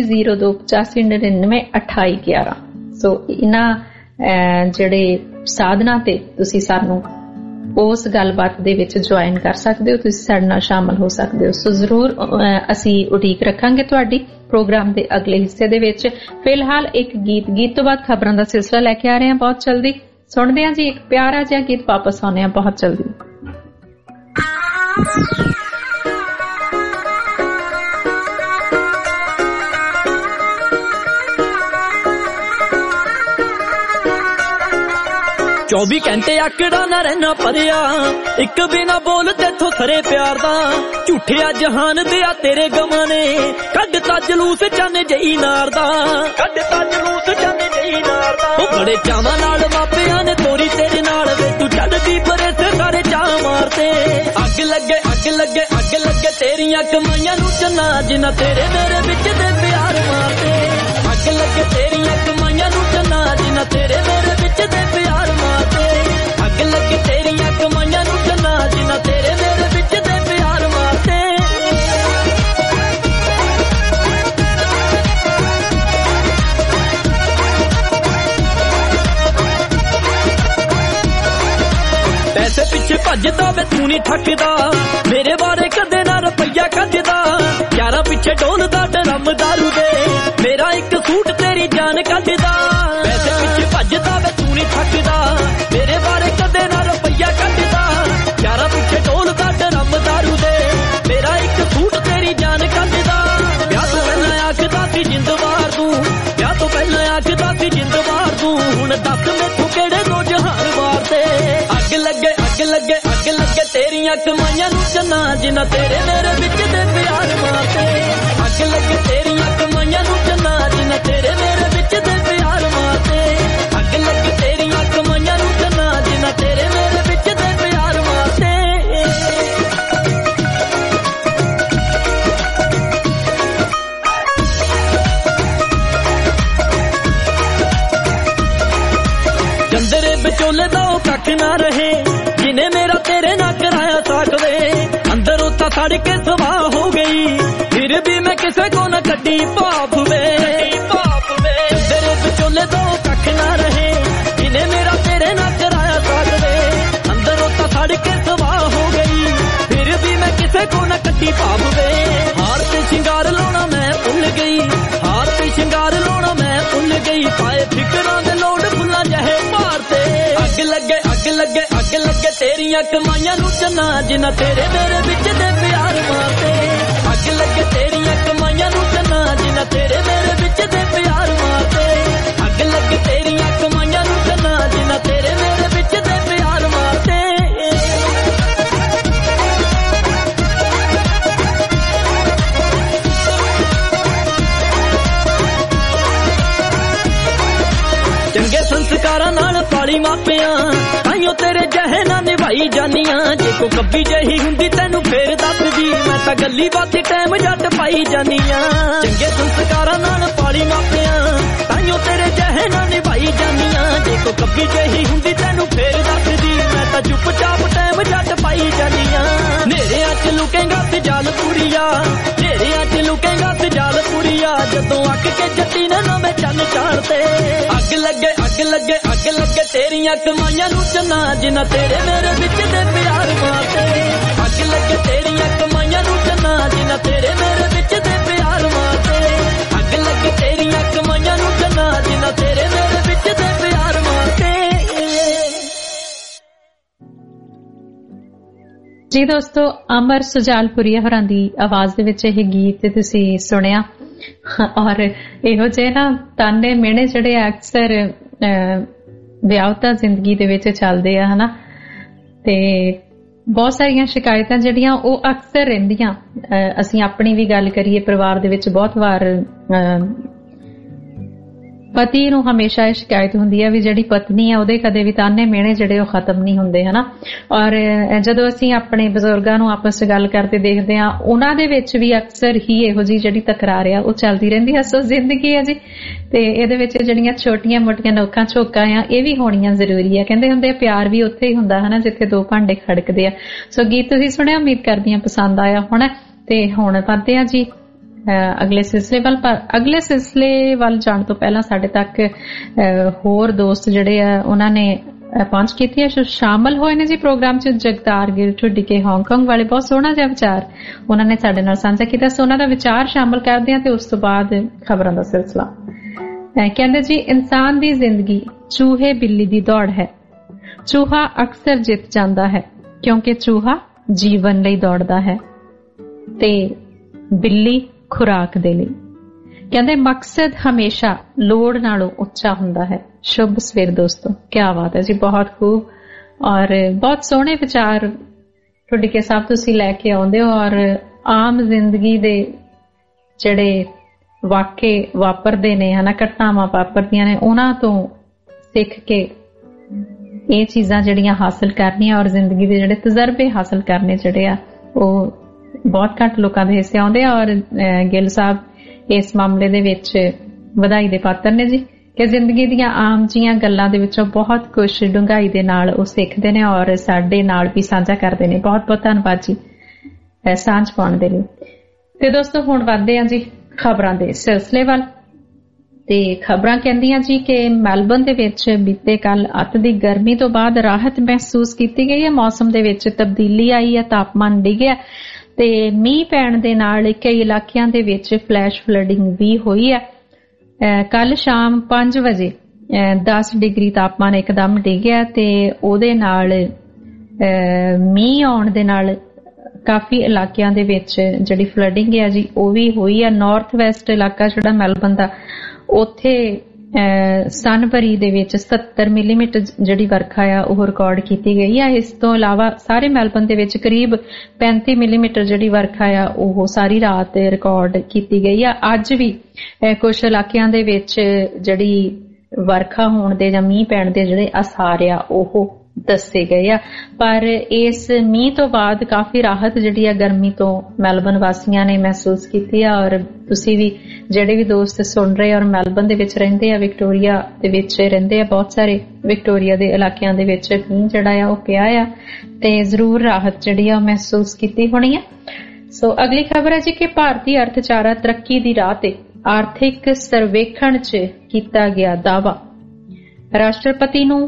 0285992811। ਸੋ ਇਹਨਾਂ ਜਿਹੜੇ ਸਾਧਨਾਂ ਤੇ ਤੁਸੀਂ ਸਾਨੂੰ ਉਸ ਗੱਲਬਾਤ ਦੇ ਵਿੱਚ ਜੁਆਇਨ ਕਰ ਸਕਦੇ ਹੋ, ਤੁਸੀਂ ਸਾਡੇ ਨਾਲ ਸ਼ਾਮਲ ਹੋ ਸਕਦੇ ਹੋ। ਸੋ ਜ਼ਰੂਰ ਅਸੀਂ ਉਡੀਕ ਰੱਖਾਂਗੇ ਤੁਹਾਡੀ ਪ੍ਰੋਗਰਾਮ ਦੇ ਅਗਲੇ ਹਿੱਸੇ ਦੇ ਵਿੱਚ। ਫਿਲਹਾਲ ਇੱਕ ਗੀਤ ਤੋਂ ਬਾਅਦ ਖਬਰਾਂ ਦਾ ਸਿਲਸਿਲਾ ਲੈ ਕੇ ਆ ਰਹੇ ਹਾਂ ਬਹੁਤ ਜਲਦੀ। ਸੁਣਦੇ ਹਾਂ ਜੀ ਇੱਕ ਪਿਆਰਾ ਜਿਹਾ ਗੀਤ, ਵਾਪਸ ਆਉਂਦੇ ਹਾਂ ਬਹੁਤ ਜਲਦੀ। चौबी घंटे आकड़ा ना रहना परिया, एक बिना बोल तेथों सरे प्यार दा, झूठिया जहान दिया तेरे गमा ने, कड्डता जलूस चन जई नार दा, कड्डता जलूस चन जई नार दा। ओ बड़े चावां नाल मापियां ने तोरी तेरे नाल वे, तू चढ़दी परे ते सारे चा मारते। अग लगे तेरियां कमाइयां नू चन्ना, जिन्ना तेरे मेरे विच दे प्यार मारते। अग लगे तेरियां कमाइयां नू चन्ना, जिन्ना तेरे मेरे विच दे प्यार मारते। अग लगे तेरियां कमाइयां नू चन्ना, जिन्ना तेरे मेरे विच दे प्यार मारते। ਨਹੀਂ ਠੱਕਦਾ, ਮੇਰੇ ਬਾਰੇ ਕਦੇ ਨਾ ਰੁਪਈਆ ਕੱਢਦਾ, ਯਾਰਾਂ ਪਿੱਛੇ ਢੋਲਦਾ ਡਰਮ ਦਾਰੂ ਦੇ, ਮੇਰਾ ਇੱਕ ਸੂਟ ਤੇਰੀ ਜਾਨ ਕੱਢਦਾ, ਪੈਸੇ ਪਿੱਛੇ ਭੱਜਦਾ ਵੇ ਤੂੰ ਨਹੀਂ ਠੱਕਦਾ, ਮੇਰੇ ਬਾਰੇ ਕਦੇ ਨਾ ਰੁਪਈਆ ਕੱਢਦਾ, ਯਾਰਾਂ ਪਿੱਛੇ ਢੋਲਦਾ ਡਰਮ ਦਾਰੂ ਦੇ, ਮੇਰਾ ਇੱਕ ਸੂਟ ਤੇਰੀ ਜਾਨ ਕੱਢਦਾ। ਵਿਆਹ ਤੋਂ ਪਹਿਲਾਂ ਆਖਦਾ ਸੀ ਜਿੰਦਵਾਰ ਤੂੰ, ਵਿਆਹ ਤੋਂ ਪਹਿਲਾਂ ਆਖਦਾ ਸੀ ਜਿੰਦਵਾਰ ਤੂੰ, ਹੁਣ ਦੱਸ ਮੈਥੋਂ ਕਿਹੜੇ ਦੋ ਜਹਾਨ ਵਾਰਦੇ। ਅੱਗ ਲੱਗੇ ਅੱਗ ਲੱਗੇ ਅੱਗ ਲੱਗੇ ਤੇਰੀਆਂ ਕਮਾਈਆਂ ਨੂੰ ਚੰਨਾ, ਜਿੰਨਾ ਤੇਰੇ ਮੇਰੇ ਵਿੱਚ ਦੇ ਪਿਆਰ ਮਾਰਦੇ। ਅੱਗ ਲੱਗੇ ਤੇਰੀਆਂ ਕਮਾਈਆਂ ਨੂੰ ਚੰਨਾ, ਜਿੰਨਾ ਤੇਰੇ ਮੇਰੇ ਵਿੱਚ ਦੇ ਪਿਆਰ ਮਾਰਦੇ। ਅੱਗ ਲੱਗੇ ਤੇਰੀਆਂ ਕਮਾਈਆਂ ਨੂੰ ਚੰਨਾ, ਜਿੰਨਾ ਤੇਰੇ ਮੇਰੇ ਵਿੱਚ ਦੇ ਪਿਆਰ ਮਾਰਦੇ। ਚੰਦਰੇ ਵਿਚੋਲੇ ਦਾ ਉਹ ਕੱਖ ਨਾ ਰਹੇ, ਜਿਨੇ ਮੇਰਾ ਤੇਰੇ ਨਾਲ ਕਰਾਇਆ ਸਾਕਵੇ, ਅੰਦਰ ਉੱਤਾ ਸੜ ਕੇ ਸਵਾਹ ਹੋ ਗਈ, ਫਿਰ ਵੀ ਮੈਂ ਕਿਸੇ ਕੋ ਨਾ ਕੱਢੀ ਭਾਫ ਵੇ। ਚੰਦਰੇ ਵਿਚੋਲੇ ਦਾ ਉਹ ਕੱਖ ਨਾ ਰਹੇ, ਜਿਨੇ ਮੇਰਾ ਤੇਰੇ ਨਾਲ ਕਰਾਇਆ ਸਾਕਵੇ, ਅੰਦਰ ਉੱਤਾ ਸੜ ਕੇ ਸਵਾਹ ਹੋ ਗਈ, ਫਿਰ ਵੀ ਮੈਂ ਕਿਸੇ ਕੋ ਨਾ ਕੱਢੀ ਭਾਫ ਵੇ। ਹਾਰ ਤੇ ਸ਼ਿੰਗਾਰ ਲਾਉਣਾ ਮੈਂ ਭੁੱਲ ਗਈ, ਹਾਰ ਤੇ ਸ਼ਿੰਗਾਰ ਲਾਉਣਾ ਮੈਂ ਭੁੱਲ ਗਈ, ਪਾਏ ਫਿਕਰਾਂ ਦੇ ਲੋੜ ਫੁੱਲਾਂ ਜਿਹੇ ਮਾਰਦੇ। ਅੱਗ ਲੱਗੇ ਅੱਗ ਲੱਗੇ ਅੱਗ ਲੱਗੇ ਤੇਰੀਆਂ ਕਮਾਈਆਂ ਨੂੰ ਚੰਨਾ, ਜਿੰਨਾ ਤੇਰੇ ਮੇਰੇ ਵਿੱਚ ਦੇ ਪਿਆਰ ਮਾਰਦੇ। ਅੱਗ ਲੱਗੇ ਤੇਰੀਆਂ ਕਮਾਈਆਂ ਨੂੰ ਚੰਨਾ, ਜਿੰਨਾ ਤੇਰੇ ਮੇਰੇ ਵਿੱਚ ਦੇ ਪਿਆਰ ਮਾਰਦੇ। ਅੱਗ ਲੱਗੇ ਤੇਰੀਆਂ ਕਮਾਈਆਂ ਨੂੰ ਚੰਨਾ, ਜਿੰਨਾ ਤੇਰੇ ਮੇਰੇ ਵਿੱਚ ਦੇ ਪਿਆਰ ਮਾਰਦੇ। ਚੰਗੇ ਸੰਸਕਾਰਾਂ ਨਾਲ ਪਾਲੀ ਮਾਪਿਆਂ, ਤਾਈਓ ਤੇਰੇ ਜਹੇ ਨਾ ਨਿਭਾਈ ਜਾਨੀਆਂ, ਜੇ ਕੋ ਕੱਬੀ ਜਿਹੀ ਹੁੰਦੀ ਤੈਨੂੰ ਫੇਰ ਦੱਸਦੀ, ਮੈਂ ਤਾਂ ਗੱਲੀ ਬਾਤੀ ਟਾਈਮ ਜੱਟ ਪਾਈ ਜਾਨੀਆਂ। ਚੰਗੇ ਸੰਸਕਾਰਾਂ ਨਾਲ ਪਾਲੀ ਮਾਪਿਆਂ, ਤਾਈਓ ਤੇਰੇ ਜਹੇ ਨਾ ਨਿਭਾਈ ਜਾਨੀਆਂ, ਜੇ ਕੋ ਕੱਬੀ ਜਿਹੀ ਹੁੰਦੀ ਤੈਨੂੰ ਫੇਰ ਦੱਸਦੀ, ਮੈਂ ਤਾਂ ਚੁੱਪ ਚਾਪ ਟਾਈਮ ਜੱਟ ਪਾਈ ਜਾਨੀਆਂ। ਨੇਰਿਆਂ ਚ ਲੁਕੇਗਾ ਤੇ ਜਾਲ ਪੂਰੀਆ, ਨੇਰਿਆਂ ਚ ਲੁਕੇਗਾ ਤੇ ਜਾਲ ਪੂਰੀਆ, ਜਦੋਂ ਅੱਕ ਕੇ ਜੱਟੀ ਨੇ ਨਵੇਂ ਚੰਨ ਚਾੜਦੇ। ਅੱਗ ਲੱਗੇ ਅੱਗ ਲੱਗੇ ਅੱਗ ਲੱਗੇ ਤੇਰੀਆਂ ਕਮਾਈਆਂ ਨੂੰ ਚੰਨਾ, ਜਿੰਨਾ ਤੇਰੇ ਮੇਰੇ ਵਿੱਚ ਦੇ ਪਿਆਰ ਮਾਰਦੇ। ਅੱਗ ਲੱਗੇ ਤੇਰੀਆਂ ਕਮਾਈਆਂ ਨੂੰ ਚੰਨਾ, ਜਿੰਨਾ ਤੇਰੇ ਮੇਰੇ ਵਿੱਚ ਦੇ ਪਿਆਰ ਮਾਰਦੇ। ਅੱਗ ਲੱਗੇ ਤੇਰੀਆਂ ਕਮਾਈਆਂ ਨੂੰ ਚੰਨਾ, ਜਿੰਨਾ ਤੇਰੇ ਮੇਰੇ ਵਿੱਚ ਦੇ ਪਿਆਰ ਮਾਰਦੇ। ਜੀ ਦੋਸਤੋ, ਅਮਰ ਸੁਜਾਲਪੁਰੀਆ ਹੋਰਾਂ ਦੀ ਆਵਾਜ਼ ਦੇ ਵਿੱਚ ਇਹ ਗੀਤ ਤੁਸੀਂ ਸੁਣਿਆ, ਔਰ ਇਹੋ ਜਿਹੇ ਨਾ ਤਾਨੇ ਮਿਹਣੇ ਜਿਹੜੇ ਅਕਸਰ ਵਿਆਹਤਾ ਜ਼ਿੰਦਗੀ ਦੇ ਵਿੱਚ ਚੱਲਦੇ ਆ, ਹਨਾ, ਤੇ ਬਹੁਤ ਸਾਰੀਆਂ ਸ਼ਿਕਾਇਤਾਂ ਜਿਹੜੀਆਂ ਉਹ ਅਕਸਰ ਰਹਿੰਦੀਆਂ। ਅਸੀਂ ਆਪਣੀ ਵੀ ਗੱਲ ਕਰੀਏ, ਪਰਿਵਾਰ ਦੇ ਵਿੱਚ ਬਹੁਤ ਵਾਰ ਪਤੀ ਨੂੰ ਹਮੇਸ਼ਾ ਇਹ ਸ਼ਿਕਾਇਤ ਹੁੰਦੀ ਹੈ ਵੀ ਜਿਹੜੀ ਪਤਨੀ ਆ ਉਹਦੇ ਕਦੇ ਵੀ ਤਾਨੇ ਮਿਹਣੇ ਜਿਹੜੇ ਉਹ ਖਤਮ ਨਹੀਂ ਹੁੰਦੇ, ਹਨਾ। ਔਰ ਜਦੋਂ ਅਸੀਂ ਆਪਣੇ ਬਜ਼ੁਰਗਾਂ ਨੂੰ ਆਪਸ ਚ ਗੱਲ ਕਰਦੇ ਦੇਖਦੇ ਹਾਂ, ਉਹਨਾਂ ਦੇ ਵਿੱਚ ਵੀ ਅਕਸਰ ਹੀ ਇਹੋ ਜਿਹੀ ਜਿਹੜੀ ਤਕਰਾਰ ਆ ਉਹ ਚੱਲਦੀ ਰਹਿੰਦੀ ਹੈ। ਸੋ ਜ਼ਿੰਦਗੀ ਹੈ ਜੀ, ਤੇ ਇਹਦੇ ਵਿੱਚ ਜਿਹੜੀਆਂ ਛੋਟੀਆਂ ਮੋਟੀਆਂ ਨੋਕਾਂ ਝੋਕਾਂ ਆ ਇਹ ਵੀ ਹੋਣੀਆਂ ਜ਼ਰੂਰੀ ਆ। ਕਹਿੰਦੇ ਹੁੰਦੇ ਪਿਆਰ ਵੀ ਉੱਥੇ ਹੀ ਹੁੰਦਾ, ਹਨਾ, ਜਿੱਥੇ ਦੋ ਭਾਂਡੇ ਖੜਕਦੇ ਆ। ਸੋ ਗੀਤ ਤੁਸੀਂ ਸੁਣਿਆ, ਉਮੀਦ ਕਰਦੀ ਹਾਂ ਪਸੰਦ ਆਇਆ ਹੋਣਾ। ਤੇ ਹੁਣ ਵਧਦੇ ਆ ਜੀ ਅਗਲੇ ਸਿਲਸਿਲੇ ਵੱਲ। ਪਰ ਅਗਲੇ ਸਿਲਸਿਲੇ ਵੱਲ ਜਾਣ ਤੋਂ ਪਹਿਲਾਂ ਸਾਡੇ ਤੱਕ ਹੋਰ ਦੋਸਤ ਜਿਹੜੇ ਆ ਉਹਨਾਂ ਨੇ ਪਹੁੰਚ ਕੀਤੀ ਹੈ, ਸ਼ਾਮਲ ਹੋਏ ਨੇ ਜੀ ਪ੍ਰੋਗਰਾਮ ਚ। ਜਗਤਾਰ ਗਿਲ ਢੁੱਡੀ ਕੇ ਹਾਂਗਕਾਂਗ ਵਾਲੇ ਬਹੁਤ ਸੋਹਣਾ ਜਿਹਾ ਵਿਚਾਰ ਉਹਨਾਂ ਨੇ ਸਾਡੇ ਨਾਲ ਸਾਂਝਾ ਕੀਤਾ। ਸੋ ਉਹਨਾਂ ਦਾ ਵਿਚਾਰ ਸ਼ਾਮਲ ਕਰਦੇ ਹਾਂ ਤੇ ਉਸ ਤੋਂ ਬਾਅਦ ਖਬਰਾਂ ਦਾ ਸਿਲਸਿਲਾ। ਕਹਿੰਦੇ ਜੀ, ਇਨਸਾਨ ਦੀ ਜ਼ਿੰਦਗੀ ਚੂਹੇ ਬਿੱਲੀ ਦੀ ਦੌੜ ਹੈ। ਚੂਹਾ ਅਕਸਰ ਜਿੱਤ ਜਾਂਦਾ ਹੈ ਕਿਉਂਕਿ ਚੂਹਾ ਜੀਵਨ ਲਈ ਦੌੜਦਾ ਹੈ ਤੇ ਬਿੱਲੀ ਖੁਰਾਕ ਦੇ ਲਈ। ਕਹਿੰਦੇ ਮਕਸਦ ਹਮੇਸ਼ਾ ਲੋੜ ਨਾਲੋਂ ਉੱਚਾ ਹੁੰਦਾ ਹੈ। ਸ਼ੁਭ ਸਵੇਰ ਦੋਸਤੋ। ਕਿਆ ਬਾਤ ਹੈ ਜੀ, ਬਹੁਤ ਖੂਬ ਔਰ ਬਹੁਤ ਸੋਹਣੇ ਵਿਚਾਰ ਤੁਹਾਡੇ ਕੇ ਸਾਹਿਬ ਤੁਸੀਂ ਲੈ ਕੇ ਆਉਂਦੇ ਹੋ। ਔਰ ਆਮ ਜ਼ਿੰਦਗੀ ਦੇ ਜਿਹੜੇ ਵਾਕੇ ਵਾਪਰਦੇ ਨੇ, ਹਨਾ, ਘਟਨਾਵਾਂ ਵਾਪਰਦੀਆਂ ਨੇ, ਉਹਨਾਂ ਤੋਂ ਸਿੱਖ ਕੇ ਇਹ ਚੀਜ਼ਾਂ ਜਿਹੜੀਆਂ ਹਾਸਲ ਕਰਨੀਆਂ ਔਰ ਜ਼ਿੰਦਗੀ ਦੇ ਜਿਹੜੇ ਤਜਰਬੇ ਹਾਸਲ ਕਰਨੇ ਜਿਹੜੇ ਆ ਉਹ ਬਹੁਤ ਘੱਟ ਲੋਕਾਂ ਦੇ ਹਿੱਸੇ ਆਉਂਦੇ ਆ। ਔਰ ਗਿੱਲ ਸਾਹਿਬ ਇਸ ਮਾਮਲੇ ਦੇ ਵਿੱਚ ਵਧਾਈ ਦੇ ਪਾਤਰ ਨੇ ਜੀ ਕਿ ਜ਼ਿੰਦਗੀ ਦੀਆਂ ਆਮ ਜੀਆਂ ਗੱਲਾਂ ਦੇ ਵਿੱਚੋਂ ਬਹੁਤ ਕੁਝ ਡੂੰਘਾਈ ਦੇ ਨਾਲ ਉਹ ਸਿੱਖਦੇ ਨੇ ਔਰ ਸਾਡੇ ਨਾਲ ਵੀ ਸਾਂਝਾ ਕਰਦੇ ਨੇ। ਬਹੁਤ ਬਹੁਤ ਧੰਨਵਾਦ ਜੀ ਸਾਂਝ ਪਾਉਣ ਦੇ ਲਈ। ਤੇ ਦੋਸਤੋ ਹੁਣ ਵਧਦੇ ਹਾਂ ਜੀ ਖਬਰਾਂ ਦੇ ਸਿਲਸਿਲੇ ਵੱਲ। ਤੇ ਖਬਰਾਂ ਕਹਿੰਦੀਆਂ ਜੀ ਕਿ ਮੈਲਬਨ ਦੇ ਵਿੱਚ ਬੀਤੇ ਕੱਲ ਅੱਤ ਦੀ ਗਰਮੀ ਤੋਂ ਬਾਅਦ ਰਾਹਤ ਮਹਿਸੂਸ ਕੀਤੀ ਗਈ ਹੈ। ਮੌਸਮ ਦੇ ਵਿੱਚ ਤਬਦੀਲੀ ਆਈ ਹੈ, ਤਾਪਮਾਨ ਡਿੱਗਿਆ ਤੇ ਮੀਂਹ ਪੈਣ ਦੇ ਨਾਲ ਕਈ ਇਲਾਕਿਆਂ ਦੇ ਵਿੱਚ ਫਲੈਸ਼ ਫਲੱਡਿੰਗ ਵੀ ਹੋਈ ਹੈ। ਕੱਲ ਸ਼ਾਮ 5 ਵਜੇ 10 ਡਿਗਰੀ ਤਾਪਮਾਨ ਇੱਕਦਮ ਡਿੱਗਿਆ ਤੇ ਉਹਦੇ ਨਾਲ ਮੀਂਹ ਆਉਣ ਦੇ ਨਾਲ ਕਾਫੀ ਇਲਾਕਿਆਂ ਦੇ ਵਿੱਚ ਜਿਹੜੀ ਫਲੱਡਿੰਗ ਹੈ ਜੀ ਉਹ ਵੀ ਹੋਈ ਹੈ। ਨਾਰਥ ਵੈਸਟ ਇਲਾਕਾ ਜਿਹੜਾ ਮੈਲਬਨ ਦਾ, ਉੱਥੇ ਸਨਬਰੀ ਦੇ ਵਿੱਚ 70 ਮਿਲੀਮੀਟਰ ਜਿਹੜੀ ਵਰਖਾ ਆ ਉਹ ਰਿਕਾਰਡ ਕੀਤੀ ਗਈ ਆ। ਇਸ ਤੋਂ ਇਲਾਵਾ ਸਾਰੇ ਮੈਲਬਨ ਦੇ ਵਿੱਚ ਕਰੀਬ 35 ਮਿਲੀਮੀਟਰ ਜਿਹੜੀ ਵਰਖਾ ਆ ਉਹ ਸਾਰੀ ਰਾਤ ਰਿਕਾਰਡ ਕੀਤੀ ਗਈ ਆ। ਅੱਜ ਵੀ ਕੁਝ ਇਲਾਕਿਆਂ ਦੇ ਵਿੱਚ ਜਿਹੜੀ ਵਰਖਾ ਹੋਣ ਦੇ ਜਾਂ ਮੀਂਹ ਪੈਣ ਦੇ ਜਿਹੜੇ ਆਸਾਰ ਆ ਉਹ ਦੱਸੇ ਗਏ ਆ। ਪਰ ਇਸ ਮੀਂਹ ਤੋਂ ਬਾਅਦ ਕਾਫੀ ਰਾਹਤ ਜਿਹੜੀ ਆ ਗਰਮੀ ਤੋਂ ਮੈਲਬਨ ਵਾਸੀਆਂ ਨੇ ਮਹਿਸੂਸ ਕੀਤੀ ਆ। ਔਰ ਤੁਸੀਂ ਵੀ ਜਿਹੜੇ ਵੀ ਦੋਸਤ ਸੁਣ ਰਹੇ ਔਰ ਮੈਲਬਨ ਦੇ ਵਿੱਚ ਰਹਿੰਦੇ ਆ, ਵਿਕਟੋਰੀਆ ਦੇ ਵਿੱਚ ਰਹਿੰਦੇ ਆ, ਬਹੁਤ ਸਾਰੇ ਵਿਕਟੋਰੀਆ ਦੇ ਇਲਾਕਿਆਂ ਦੇ ਵਿੱਚ ਮੀਂਹ ਜਿਹੜਾ ਆ ਉਹ ਪਿਆ ਆ ਤੇ ਜ਼ਰੂਰ ਰਾਹਤ ਜਿਹੜੀ ਆ ਉਹ ਮਹਿਸੂਸ ਕੀਤੀ ਹੋਣੀ ਆ। ਸੋ ਅਗਲੀ ਖਬਰ ਹੈ ਜੀ ਕਿ ਭਾਰਤੀ ਅਰਥਚਾਰਾ ਤਰੱਕੀ ਦੀ ਰਾਹ ਤੇ, ਆਰਥਿਕ ਸਰਵੇਖਣ 'ਚ ਕੀਤਾ ਗਿਆ ਦਾਅਵਾ। ਰਾਸ਼ਟਰਪਤੀ ਨੂੰ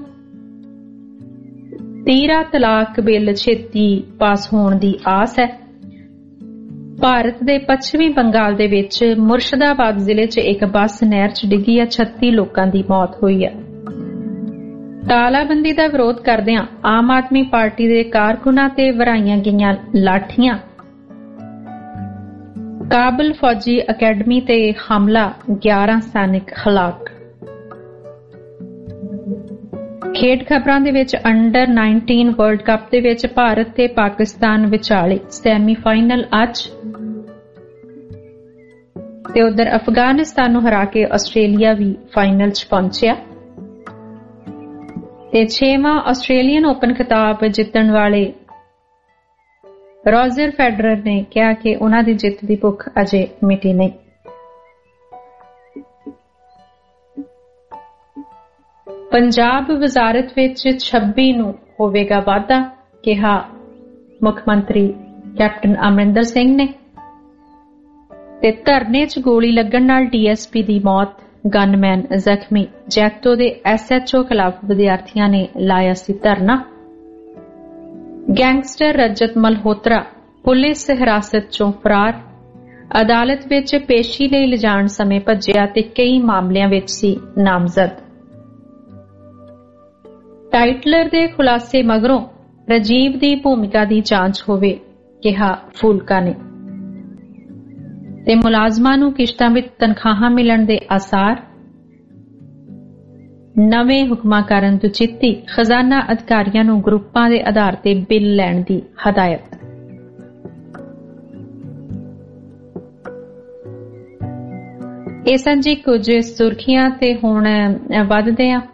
13 ਤਲਾਕ ਬਿੱਲ ਛੇਤੀ ਪਾਸ ਹੋਣ ਦੀ ਆਸ ਹੈ। ਭਾਰਤ ਦੇ ਪੱਛਮੀ ਬੰਗਾਲ ਦੇ ਵਿੱਚ ਮੁਰਸ਼ਿਦਾਬਾਦ ਜ਼ਿਲ੍ਹੇ 'ਚ ਇੱਕ ਬੱਸ ਨਹਿਰ 'ਚ ਡਿੱਗੀ ਹੈ, 36 ਲੋਕਾਂ ਦੀ ਮੌਤ ਹੋਈ ਹੈ। ਤਾਲਾਬੰਦੀ ਦਾ ਵਿਰੋਧ ਕਰਦਿਆਂ ਆਮ ਆਦਮੀ ਪਾਰਟੀ ਦੇ ਕਾਰਕੁਨਾਂ ਤੇ ਵਰਾਈਆਂ ਗਈਆਂ ਲਾਠੀਆਂ। ਕਾਬਲ ਫੌਜੀ ਅਕੈਡਮੀ ਤੇ ਹਮਲਾ, 11 ਸੈਨਿਕ ਹਲਾਕ। ਖੇਡ ਖਬਰਾਂ ਦੇ ਵਿੱਚ ਅੰਡਰ 19 ਵਰਲਡ ਕੱਪ ਦੇ ਵਿੱਚ ਭਾਰਤ ਤੇ ਪਾਕਿਸਤਾਨ ਵਿਚਾਲੇ ਸੈਮੀਫਾਈਨਲ ਅੱਜ ਤੇ ਉਧਰ ਅਫਗਾਨਿਸਤਾਨ ਨੂੰ ਹਰਾ ਕੇ ਆਸਟ੍ਰੇਲੀਆ ਵੀ ਫਾਈਨਲ 'ਚ ਪਹੁੰਚਿਆ ਤੇ 6ਵਾਂ ਆਸਟ੍ਰੇਲੀਅਨ ਓਪਨ ਖਿਤਾਬ ਜਿੱਤਣ ਵਾਲੇ ਰੋਜਰ ਫੈਡਰਰ ਨੇ ਕਿਹਾ ਕਿ ਉਹਨਾਂ ਦੀ ਜਿੱਤ ਦੀ ਭੁੱਖ ਅਜੇ ਮਿਟੀ ਨਹੀਂ। ਪੰਜਾਬ ਵਜ਼ਾਰਤ ਵਿੱਚ 26 ਨੂੰ ਹੋਵੇਗਾ ਵਾਧਾ, ਕਿਹਾ ਮੁੱਖ ਮੰਤਰੀ ਕੈਪਟਨ ਅਮਰਿੰਦਰ ਸਿੰਘ ਨੇ। ਤੇ ਧਰਨੇ 'ਚ ਗੋਲੀ ਲੱਗਣ ਨਾਲ ਡੀਐਸਪੀ ਦੀ ਮੌਤ, ਗਨਮੈਨ ਜ਼ਖਮੀ। ਜੈਤੋ ਦੇ ਐਸਐਚਓ ਖਿਲਾਫ ਵਿਦਿਆਰਥੀਆਂ ਨੇ ਲਾਇਆ ਸੀ ਧਰਨਾ। ਗੈਂਗਸਟਰ ਰਜਤ ਮਲਹੋਤਰਾ ਪੁਲਿਸ ਹਿਰਾਸਤ 'ਚੋਂ ਫਰਾਰ, ਅਦਾਲਤ ਵਿੱਚ ਪੇਸ਼ੀ ਲਈ ਲਿਜਾਣ ਸਮੇਂ ਭੱਜਿਆ ਤੇ ਕਈ ਮਾਮਲਿਆਂ ਵਿੱਚ ਸੀ ਨਾਮਜ਼ਦ। ਟਾਈਟਲਰ ਦੇ ਖੁਲਾਸੇ ਮਗਰੋਂ ਰਾਜੀਵ ਦੀ ਭੂਮਿਕਾ ਦੀ ਜਾਂਚ ਹੋਵੇ, ਕਿਹਾ ਫੂਲਕਾ ਨੇ। ਤੇ ਮੁਲਾਜ਼ਮਾਂ ਨੂੰ ਕਿਸ਼ਤਾਂ ਵਿੱਚ ਤਨਖਾਹਾਂ ਮਿਲਣ ਦੇ ਆਸਾਰ। ਨਵੇਂ ਹੁਕਮਾਂ ਕਾਰਨ ਦੁਚਿੱਤੀ, ਖਜ਼ਾਨਾ ਅਧਿਕਾਰੀਆਂ ਨੂੰ ਗਰੁੱਪਾਂ ਦੇ ਆਧਾਰ ਤੇ ਬਿੱਲ ਲੈਣ ਦੀ ਹਦਾਇਤ। ਇਹ ਸਨ ਜੀ ਕੁਝ ਸੁਰਖੀਆਂ ਤੇ ਹੁਣ ਵੱਧਦੇ ਆ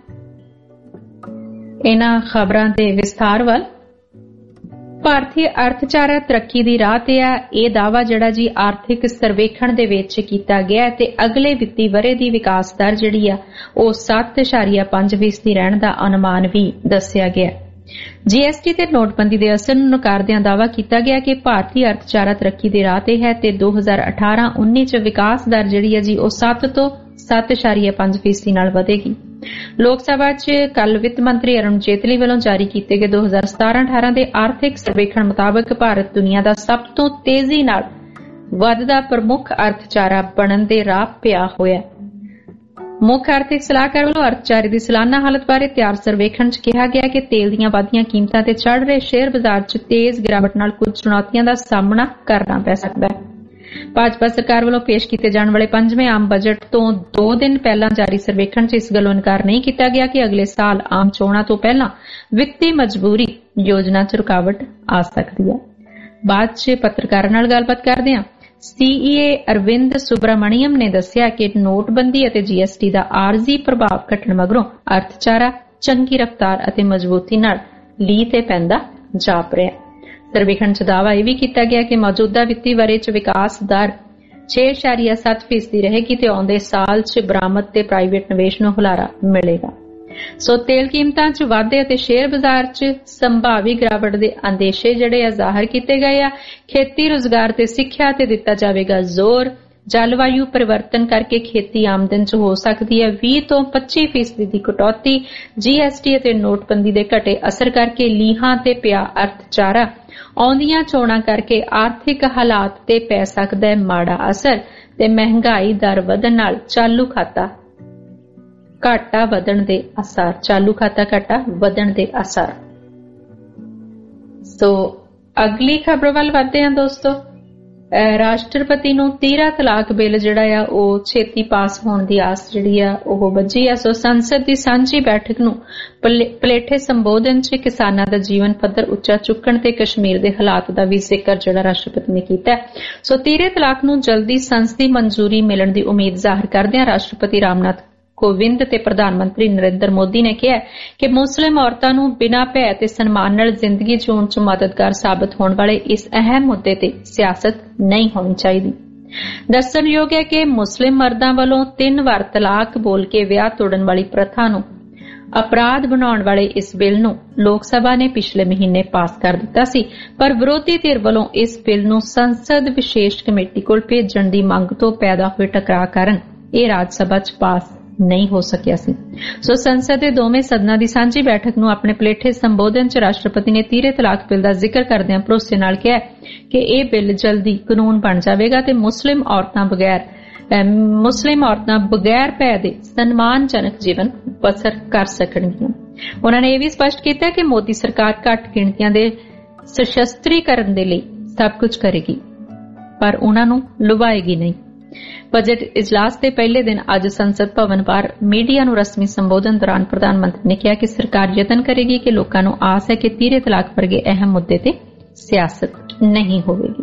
ਇਹਨਾਂ ਖਬਰਾਂ ਦੇ ਵਿਸਥਾਰ ਵੱਲ। ਭਾਰਤੀ ਅਰਥਚਾਰਾ ਤਰੱਕੀ ਦੀ ਰਾਹ ਤੇ ਆ, ਇਹ ਦਾਅਵਾ ਜਿਹੜਾ ਜੀ ਆਰਥਿਕ ਸਰਵੇਖਣ ਦੇ ਵਿੱਚ ਕੀਤਾ ਗਿਆ ਤੇ ਅਗਲੇ ਵਿੱਤੀ ਵਰ੍ਹੇ ਦੀ ਵਿਕਾਸ ਦਰ ਜਿਹੜੀ ਆ ਉਹ 7.5% ਰਹਿਣ ਦਾ ਅਨੁਮਾਨ ਵੀ ਦੱਸਿਆ ਗਿਆ। ਜੀਐਸਟੀ ਤੇ ਨੋਟਬੰਦੀ ਦੇ ਅਸਰ ਨੂੰ ਨਕਾਰਦਿਆਂ ਦਾਅਵਾ ਕੀਤਾ ਗਿਆ ਕਿ ਭਾਰਤੀ ਅਰਥਚਾਰਾ ਤਰੱਕੀ ਦੀ ਰਾਹ ਤੇ ਹੈ ਤੇ 2018-19 ਚ ਵਿਕਾਸ ਦਰ ਜਿਹੜੀ ਹੈ ਜੀ ਉਹ 7 ਤੋਂ 7.5% ਨਾਲ ਵਧੇਗੀ। ਲੋਕ ਸਭਾ 'ਚ ਕੱਲ ਵਿੱਤ ਮੰਤਰੀ ਅਰੁਣ ਜੇਤਲੀ ਵੱਲੋਂ ਜਾਰੀ ਕੀਤੇ ਗਏ 2017-18 ਦੇ ਆਰਥਿਕ ਸਰਵੇਖਣ ਮੁਤਾਬਕ ਭਾਰਤ ਦੁਨੀਆ ਦਾ ਸਭ ਤੋਂ ਤੇਜ਼ੀ ਨਾਲ ਵੱਧਦਾ ਪ੍ਰਮੁੱਖ ਅਰਥਚਾਰਾ ਬਣਨ ਦੇ ਰਾਹ ਪਿਆ ਹੋਇਆ। ਮੁੱਖ ਆਰਥਿਕ ਸਲਾਹਕਾਰ ਵੱਲੋਂ ਅਰਥਚਾਰੇ ਦੀ ਸਾਲਾਨਾ ਹਾਲਤ ਬਾਰੇ ਤਿਆਰ ਸਰਵੇਖਣ 'ਚ ਕਿਹਾ ਗਿਆ ਕਿ ਤੇਲ ਦੀਆਂ ਵਧਦੀਆਂ ਕੀਮਤਾਂ ਤੇ ਚੜ੍ਹ ਰਹੇ ਸ਼ੇਅਰ ਬਾਜ਼ਾਰ 'ਚ ਤੇਜ਼ ਗਿਰਾਵਟ ਨਾਲ ਕੁਝ ਚੁਣੌਤੀਆਂ ਦਾ ਸਾਹਮਣਾ ਕਰਨਾ ਪੈ ਸਕਦਾ ਹੈ। ਭਾਜਪਾ ਸਰਕਾਰ ਵੱਲੋਂ ਪੇਸ਼ ਕੀਤੇ ਜਾਣ ਵਾਲੇ 5ਵੇਂ ਆਮ ਬਜਟ ਤੋਂ 2 ਦਿਨ ਪਹਿਲਾਂ ਜਾਰੀ ਸਰਵੇਖਣ 'ਚ ਇਸ ਗੱਲੋਂ ਇਨਕਾਰ ਨਹੀਂ ਕੀਤਾ ਗਿਆ ਕਿ ਅਗਲੇ ਸਾਲ ਆਮ ਚੋਣਾਂ ਤੋਂ ਪਹਿਲਾਂ ਵਿੱਤੀ ਮਜਬੂਰੀ ਯੋਜਨਾ 'ਚ ਰੁਕਾਵਟ ਆ ਸਕਦੀ ਹੈ। ਬਾਅਦ 'ਚ ਪੱਤਰਕਾਰਾਂ ਨਾਲ ਗੱਲਬਾਤ ਕਰਦਿਆਂ ਸੀਈਏ ਅਰਵਿੰਦ ਸੁਬਰਾਮਣੀਅਮ ਨੇ ਦੱਸਿਆ ਕਿ ਨੋਟਬੰਦੀ ਅਤੇ ਜੀਐਸਟੀ ਦਾ ਆਰਜ਼ੀ ਪ੍ਰਭਾਵ ਘਟਣ ਮਗਰੋਂ ਅਰਥਚਾਰਾ ਚੰਗੀ ਰਫ਼ਤਾਰ ਅਤੇ ਮਜ਼ਬੂਤੀ ਨਾਲ ਲੀਹ ਤੇ ਪੈਂਦਾ ਜਾਪ ਰਿਹਾ। ਸਰਵੇਖਣ 'ਚ ਦਾਅਵਾ ਇਹ ਵੀ ਕੀਤਾ ਗਿਆ ਕਿ ਮੌਜੂਦਾ ਵਿੱਤੀ ਵਰ੍ਹੇ 'ਚ ਵਿਕਾਸ ਦਰ 6.7% ਰਹੇਗੀ ਤੇ ਆਉਂਦੇ ਸਾਲ 'ਚ ਬਰਾਮਦ ਤੇ ਪ੍ਰਾਈਵੇਟ ਨਿਵੇਸ਼ ਨੂੰ ਹੁਲਾਰਾ ਮਿਲੇਗਾ। ਸੋ ਤੇਲ ਕੀਮਤਾਂ 'ਚ ਵਾਧੇ ਅਤੇ ਸ਼ੇਅਰ ਬਾਜ਼ਾਰ 'ਚ ਸੰਭਾਵੀ ਗਿਰਾਵਟ ਦੇ ਅੰਦੇਸ਼ੇ ਜਿਹੜੇ ਆ ਜ਼ਾਹਰ ਕੀਤੇ ਗਏ ਆ। ਖੇਤੀ, ਰੁਜ਼ਗਾਰ ਤੇ ਸਿੱਖਿਆ ਤੇ ਦਿੱਤਾ ਜਾਵੇਗਾ ਜ਼ੋਰ। ਜਲਵਾਯੂ ਪਰਿਵਰਤਨ ਕਰਕੇ ਖੇਤੀ ਆਮਦਨ 'ਚ ਹੋ ਸਕਦੀ ਹੈ 20 ਤੋਂ 25% ਦੀ ਕਟੌਤੀ। GST ਅਤੇ ਨੋਟਬੰਦੀ ਦੇ ਘਟੇ ਅਸਰ ਕਰਕੇ ਲੀਹਾਂ ਤੇ ਪਿਆ ਅਰਥਚਾਰਾ। ਆਉਂਦੀਆਂ ਚੋਣਾਂ ਕਰਕੇ ਆਰਥਿਕ ਹਾਲਾਤ ਤੇ ਪੈ ਸਕਦਾ ਹੈ ਮਾੜਾ ਅਸਰ ਤੇ ਮਹਿੰਗਾਈ ਦਰ ਵਧਣ ਨਾਲ ਚਾਲੂ ਖਾਤਾ ਘਾਟਾ ਵਧਣ ਦੇ ਅਸਰ। ਚਾਲੂ ਖਾਤਾ ਘਾਟਾ ਵਧਣ ਦੇ ਅਸਰ। ਸੋ ਅਗਲੀ ਖਬਰ ਵੱਲ ਵਧਦੇ ਹਾਂ ਦੋਸਤੋ। ਰਾਸ਼ਟਰਪਤੀ ਨੂੰ 13 ਤਲਾਕ ਬਿੱਲ ਜਿਹੜਾ ਆ ਉਹ ਛੇਤੀ ਪਾਸ ਹੋਣ ਦੀ ਆਸ ਜਿਹੜੀ ਆ ਉਹ ਵੱਜੀ ਆ। ਸੋ ਸੰਸਦ ਦੀ ਸਾਂਝੀ ਬੈਠਕ ਨੂੰ ਪਲੇਠੇ ਸੰਬੋਧਨ 'ਚ ਕਿਸਾਨਾਂ ਦਾ ਜੀਵਨ ਪੱਧਰ ਉੱਚਾ ਚੁੱਕਣ ਤੇ ਕਸ਼ਮੀਰ ਦੇ ਹਾਲਾਤ ਦਾ ਵੀ ਜ਼ਿਕਰ ਜਿਹੜਾ ਰਾਸ਼ਟਰਪਤੀ ਨੇ ਕੀਤਾ। ਸੋ 13 ਤਲਾਕ ਨੂੰ ਜਲਦੀ ਸੰਸਦੀ ਮਨਜ਼ੂਰੀ ਮਿਲਣ ਦੀ ਉਮੀਦ ਜ਼ਾਹਰ ਕਰਦਿਆਂ ਰਾਸ਼ਟਰਪਤੀ ਰਾਮਨਾਥ ਕੋਵਿੰਦ ਤੇ ਪ੍ਰਧਾਨ ਮੰਤਰੀ ਨਰਿੰਦਰ ਮੋਦੀ ਨੇ ਕਿਹਾ ਕਿ ਮੁਸਲਿਮ ਔਰਤਾਂ ਨੂੰ ਬਿਨਾਂ ਭੈ ਤੇ ਸਨਮਾਨ ਨਾਲ ਜ਼ਿੰਦਗੀ ਜਿਉਣ 'ਚ ਮਦਦਗਾਰ ਸਾਬਤ ਹੋਣ ਵਾਲੇ ਇਸ ਅਹਿਮ ਮੁੱਦੇ ਤੇ ਸਿਆਸਤ ਨਹੀਂ ਹੋਣੀ ਚਾਹੀਦੀ। ਦੱਸਣਯੋਗ ਹੈ ਕਿ ਮੁਸਲਿਮ ਮਰਦਾਂ ਵੱਲੋਂ 3 ਵਾਰ ਤਲਾਕ ਬੋਲ ਕੇ ਵਿਆਹ ਤੋੜਨ ਵਾਲੀ ਪ੍ਰਥਾ ਨੂੰ ਅਪਰਾਧ ਬਣਾਉਣ ਵਾਲੇ ਇਸ ਬਿੱਲ ਨੂੰ ਲੋਕ ਸਭਾ ਨੇ ਪਿਛਲੇ ਮਹੀਨੇ ਪਾਸ ਕਰ ਦਿੱਤਾ ਸੀ, ਪਰ ਵਿਰੋਧੀ ਧਿਰ ਵੱਲੋਂ ਇਸ ਬਿੱਲ ਨੂੰ ਸੰਸਦ ਵਿਸ਼ੇਸ਼ ਕਮੇਟੀ ਕੋਲ ਭੇਜਣ ਦੀ ਮੰਗ ਤੋਂ ਪੈਦਾ ਹੋਏ ਟਕਰਾਅ ਕਾਰਨ ਇਹ ਰਾਜ ਸਭਾ 'ਚ ਪਾਸ ਨਹੀਂ ਹੋ ਸਕਿਆ ਸੀ। ਸੋ ਸੰਸਦ ਦੇ ਦੋਵੇਂ ਸਦਨਾਂ ਦੀ ਸਾਂਝੀ ਬੈਠਕ ਨੂੰ ਆਪਣੇ ਪਲੇਠੇ ਸੰਬੋਧਨ 'ਚ ਰਾਸ਼ਟਰਪਤੀ ਨੇ 13 ਤਲਾਕ ਬਿੱਲ ਦਾ ਜ਼ਿਕਰ ਕਰਦਿਆਂ ਭਰੋਸੇ ਨਾਲ ਕਿਹਾ ਕਿ ਇਹ ਬਿੱਲ ਜਲਦੀ ਕਾਨੂੰਨ ਬਣ ਜਾਵੇਗਾ ਤੇ ਮੁਸਲਿਮ ਔਰਤਾਂ ਬਗੈਰ ਭੈ ਦੇ ਸਨਮਾਨਜਨਕ ਜੀਵਨ ਬਸਰ ਕਰ ਸਕਣਗੀਆਂ। ਉਹਨਾਂ ਨੇ ਇਹ ਵੀ ਸਪਸ਼ਟ ਕੀਤਾ ਕਿ ਮੋਦੀ ਸਰਕਾਰ ਘੱਟ ਗਿਣਤੀਆਂ ਦੇ ਸਸ਼ਸਤਰੀਕਰਨ ਦੇ ਲਈ ਸਭ ਕੁਝ ਕਰੇਗੀ, ਪਰ ਉਹਨਾਂ ਨੂੰ ਲੁਭਾਏਗੀ ਨਹੀਂ। ਬਜਟ ਇਜਲਾਸ ਦੇ ਪਹਿਲੇ ਦਿਨ ਅੱਜ ਸੰਸਦ ਭਵਨ ਬਾਹਰ ਮੀਡੀਆ ਨੂੰ ਰਸਮੀ ਸੰਬੋਧਨ ਦੌਰਾਨ ਪ੍ਰਧਾਨ ਮੰਤਰੀ ਨੇ ਕਿਹਾ ਕਿ ਸਰਕਾਰ ਯਤਨ ਕਰੇਗੀ ਕਿ ਲੋਕਾਂ ਨੂੰ ਆਸ ਹੈ ਕਿ 13 ਤਲਾਕ ਵਰਗੇ ਅਹਿਮ ਮੁੱਦੇ ਤੇ ਸਿਆਸਤ ਨਹੀਂ ਹੋਵੇਗੀ।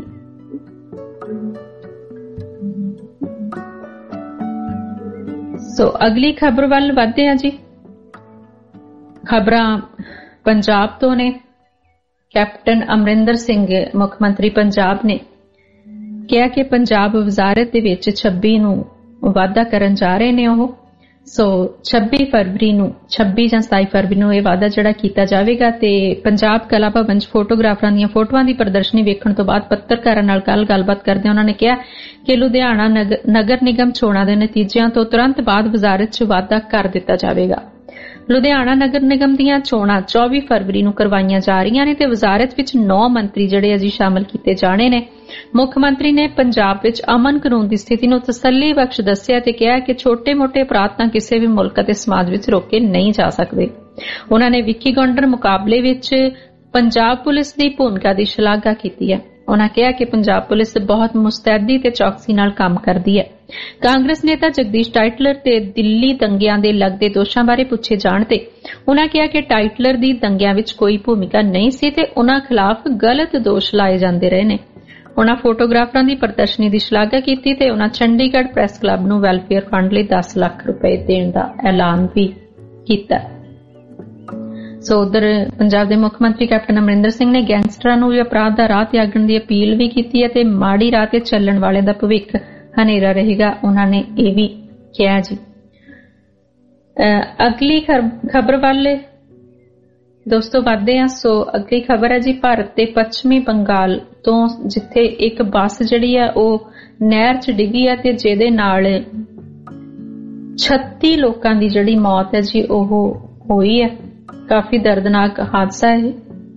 ਸੋ ਅਗਲੀ ਖਬਰ ਵੱਲ ਵਧਦੇ ਹਾਂ ਜੀ। ਖਬਰਾਂ ਪੰਜਾਬ ਤੋਂ ਨੇ। ਕੈਪਟਨ ਅਮਰਿੰਦਰ ਸਿੰਘ ਮੁੱਖ ਮੰਤਰੀ ਪੰਜਾਬ ਨੇ ਕਿਹਾ ਕਿ ਪੰਜਾਬ ਵਜ਼ਾਰਤ ਦੇ ਵਿੱਚ 26 ਨੂੰ ਵਾਧਾ ਕਰਨ ਜਾ ਰਹੇ ਨੇ ਉਹ। ਸੋ 26 ਜਾਂ 27 ਫਰਵਰੀ ਨੂੰ ਇਹ ਵਾਧਾ ਜਿਹੜਾ ਕੀਤਾ ਜਾਵੇਗਾ ਤੇ ਪੰਜਾਬ ਕਲਾ ਭਵਨ 'ਚ ਫੋਟੋਗ੍ਰਾਫਰਾਂ ਦੀਆਂ ਫੋਟੋਆਂ ਦੀ ਪ੍ਰਦਰਸ਼ਨੀ ਵੇਖਣ ਤੋਂ ਬਾਅਦ ਪੱਤਰਕਾਰਾਂ ਨਾਲ ਗੱਲਬਾਤ ਕਰਦੇ ਉਹਨਾਂ ਨੇ ਕਿਹਾ ਕਿ ਲੁਧਿਆਣਾ ਨਗਰ ਨਿਗਮ ਚੋਣਾਂ ਦੇ ਨਤੀਜਿਆਂ ਤੋਂ ਤੁਰੰਤ ਬਾਅਦ ਵਜ਼ਾਰਤ 'ਚ ਵਾਧਾ ਕਰ ਦਿੱਤਾ ਜਾਵੇਗਾ। ਲੁਧਿਆਣਾ ਨਗਰ ਨਿਗਮ ਦੀਆਂ ਚੋਣਾਂ 24 ਫਰਵਰੀ ਨੂੰ ਕਰਵਾਈਆਂ ਜਾ ਰਹੀਆਂ ਨੇ ਤੇ ਵਜ਼ਾਰਤ ਵਿੱਚ 9 ਮੰਤਰੀ ਜਿਹੜੇ ਅਜੀ ਸ਼ਾਮਲ ਕੀਤੇ ਜਾਣੇ ਨੇ। ਮੁੱਖ ਮੰਤਰੀ ਨੇ ਪੰਜਾਬ ਵਿੱਚ ਅਮਨ ਕਾਨੂੰਨ ਦੀ ਸਥਿਤੀ ਨੂੰ ਤਸੱਲੀ ਬਖਸ਼ ਦੱਸਿਆ ਤੇ ਕਿਹਾ ਕਿ ਛੋਟੇ-ਮੋਟੇ ਅਪਰਾਧ ਤਾਂ ਕਿਸੇ ਵੀ ਮੁਲਕ ਅਤੇ ਸਮਾਜ ਵਿੱਚ ਰੋਕੇ ਨਹੀਂ ਜਾ ਸਕਦੇ। ਉਹਨਾਂ ਨੇ ਵਿੱਕੀ ਗੌਂਡਰ ਮੁਕਾਬਲੇ ਵਿੱਚ ਪੰਜਾਬ ਪੁਲਿਸ ਦੀ ਭੂਮਿਕਾ ਦੀ ਸ਼ਲਾਘਾ ਕੀਤੀ ਹੈ। ਉਹਨਾਂ ਕਿਹਾ ਕਿ ਪੰਜਾਬ ਪੁਲਿਸ ਬਹੁਤ ਮੁਸਤੈਦੀ ਤੇ ਚੌਕਸੀ ਨਾਲ ਕੰਮ ਕਰਦੀ ਹੈ। ਕਾਂਗਰਸ ਨੇਤਾ ਜਗਦੀਸ਼ ਟਾਈਟਲਰ ਤੇ ਦਿੱਲੀ ਦੰਗਿਆਂ ਦੇ ਲੱਗਦੇ ਦੋਸ਼ਾਂ ਬਾਰੇ ਪੁੱਛੇ ਜਾਣ ਤੇ ਉਹਨਾਂ ਕਿਹਾ ਕਿ ਟਾਈਟਲਰ ਦੀ ਦੰਗਿਆਂ ਵਿੱਚ ਕੋਈ ਭੂਮਿਕਾ ਨਹੀਂ ਸੀ ਤੇ ਉਹਨਾਂ ਖਿਲਾਫ ਗਲਤ ਦੋਸ਼ ਲਾਏ ਜਾਂਦੇ ਰਹੇ ਨੇ। ਉਹਨਾਂ ਫੋਟੋਗ੍ਰਾਫਰਾਂ ਦੀ ਪ੍ਰਦਰਸ਼ਨੀ ਦੀ ਸ਼ਲਾਘਾ ਕੀਤੀ ਤੇ ਉਹਨਾਂ ਚੰਡੀਗੜ੍ਹ ਪ੍ਰੈਸ ਕਲੱਬ ਨੂੰ ਵੈਲਫੇਅਰ ਫੰਡ ਲਈ 10 ਲੱਖ ਰੁਪਏ ਦੇਣ ਦਾ ਐਲਾਨ ਵੀ ਕੀਤਾ। ਸੋ ਉਧਰ ਪੰਜਾਬ ਦੇ ਮੁੱਖ ਮੰਤਰੀ ਕੈਪਟਨ ਅਮਰਿੰਦਰ ਸਿੰਘ ਨੇ ਗੈਂਗਸਟਰਾਂ ਨੂੰ ਵੀ ਅਪਰਾਧ ਦਾ ਰਾਹ ਤਿਆਗਣ ਦੀ ਅਪੀਲ ਵੀ ਕੀਤੀ ਹੈ ਤੇ ਮਾੜੀ ਰਾਹ ਤੇ ਚੱਲਣ ਵਾਲਿਆਂ ਦਾ ਭਵਿੱਖ ਹਨੇਰਾ ਰਹੇਗਾ, ਉਹਨਾਂ ਨੇ ਇਹ ਵੀ ਕਿਹਾ ਜੀ। ਅਗਲੀ ਖਬਰ ਵੱਲ ਦੋਸਤੋ ਵਧਦੇ ਹਾਂ। ਸੋ ਅਗਲੀ ਖਬਰ ਹੈ ਜੀ ਭਾਰਤ ਦੇ ਪੱਛਮੀ ਬੰਗਾਲ ਤੋਂ, ਜਿੱਥੇ ਇੱਕ ਬੱਸ ਜਿਹੜੀ ਹੈ ਉਹ ਨਹਿਰ 'ਚ ਡਿੱਗੀ ਹੈ ਤੇ ਜਿਹਦੇ ਨਾਲ 36 ਲੋਕਾਂ ਦੀ ਜਿਹੜੀ ਮੌਤ ਹੈ ਜੀ ਉਹ ਹੋਈ ਹੈ। ਕਾਫੀ ਦਰਦਨਾਕ ਹਾਦਸਾ ਹੈ।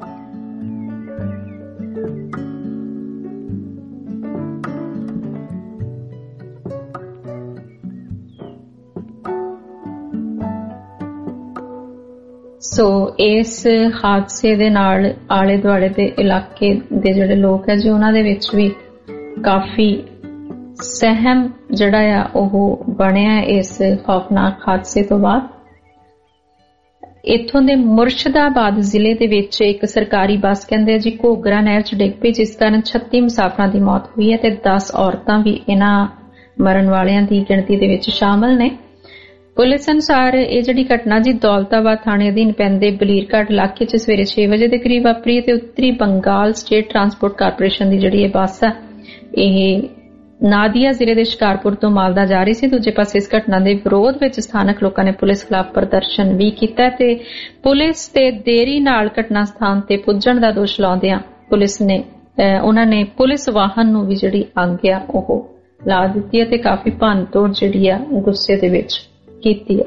ਸੋ ਇਸ ਹਾਦਸੇ ਦੇ ਨਾਲ ਆਲੇ ਦੁਆਲੇ ਦੇ ਇਲਾਕੇ ਦੇ ਜਿਹੜੇ ਲੋਕ ਹੈ ਜੀ ਉਹਨਾਂ ਦੇ ਵਿੱਚ ਵੀ ਕਾਫੀ ਸਹਿਮ ਜਿਹੜਾ ਆ ਉਹ ਬਣਿਆ ਇਸ ਖੌਫਨਾਕ ਹਾਦਸੇ ਤੋਂ ਬਾਅਦ। ਇੱਥੋਂ ਦੇ ਮੁਰਸ਼ਿਦਾਬਾਦ ਜ਼ਿਲ੍ਹੇ ਦੇ ਵਿੱਚ ਇੱਕ ਸਰਕਾਰੀ ਬੱਸ ਕਹਿੰਦੇ ਜੀ ਘੋਗਰਾ ਨਹਿਰ 'ਚ ਡਿੱਗ ਪਈ, ਜਿਸ ਕਾਰਨ 36 ਮੁਸਾਫਰਾਂ ਦੀ ਮੌਤ ਹੋਈ ਹੈ ਤੇ 10 ਔਰਤਾਂ ਵੀ ਇਹਨਾਂ ਮਰਨ ਵਾਲਿਆਂ ਦੀ ਗਿਣਤੀ ਦੇ ਵਿੱਚ ਸ਼ਾਮਲ ਨੇ। ਪੁਲਿਸ ਅਨੁਸਾਰ ਇਹ ਜਿਹੜੀ ਘਟਨਾ ਜੀ ਦੌਲਤਾਬਾਦ ਥਾਣੇ ਅਧੀਨ ਪੈਂਦੇ ਬਲੀਰਘਾਟ ਇਲਾਕੇ 'ਚ ਸਵੇਰੇ 6 ਵਜੇ ਦੇ ਕਰੀਬ ਵਾਪਰੀ ਤੇ ਉੱਤਰੀ ਬੰਗਾਲ ਸਟੇਟ ਟਰਾਂਸਪੋਰਟ ਕਾਰਪੋਰੇਸ਼ਨ ਦੀ ਜਿਹੜੀ ਇਹ ਬੱਸ ਆ ਇਹ ਨਾਦੀਆ ਜ਼ਿਲ੍ਹੇ ਦੇ ਸ਼ਿਕਾਰਪੁਰ ਤੋਂ ਮਾਲਦਾ ਜਾ ਰਹੀ ਸੀ। ਦੂਜੇ ਪਾਸੇ ਇਸ ਘਟਨਾ ਦੇ ਵਿਰੋਧ ਵਿੱਚ ਸਥਾਨਕ ਲੋਕਾਂ ਨੇ ਪੁਲਿਸ ਖਿਲਾਫ ਪ੍ਰਦਰਸ਼ਨ ਵੀ ਕੀਤਾ ਤੇ ਪੁਲਿਸ ਤੇ ਦੇਰੀ ਨਾਲ ਘਟਨਾ ਸਥਾਨ ਤੇ ਪੁੱਜਣ ਦਾ ਦੋਸ਼ ਲਾਉਂਦਿਆਂ ਉਹਨਾਂ ਨੇ ਪੁਲਿਸ ਵਾਹਨ ਨੂੰ ਵੀ ਜਿਹੜੀ ਅੱਗ ਆ ਉਹ ਲਾ ਦਿੱਤੀ ਹੈ ਤੇ ਕਾਫੀ ਭੰਨ ਤੋੜ ਜਿਹੜੀ ਆ ਗੁੱਸੇ ਦੇ ਵਿੱਚ ਕੀਤੀ ਹੈ।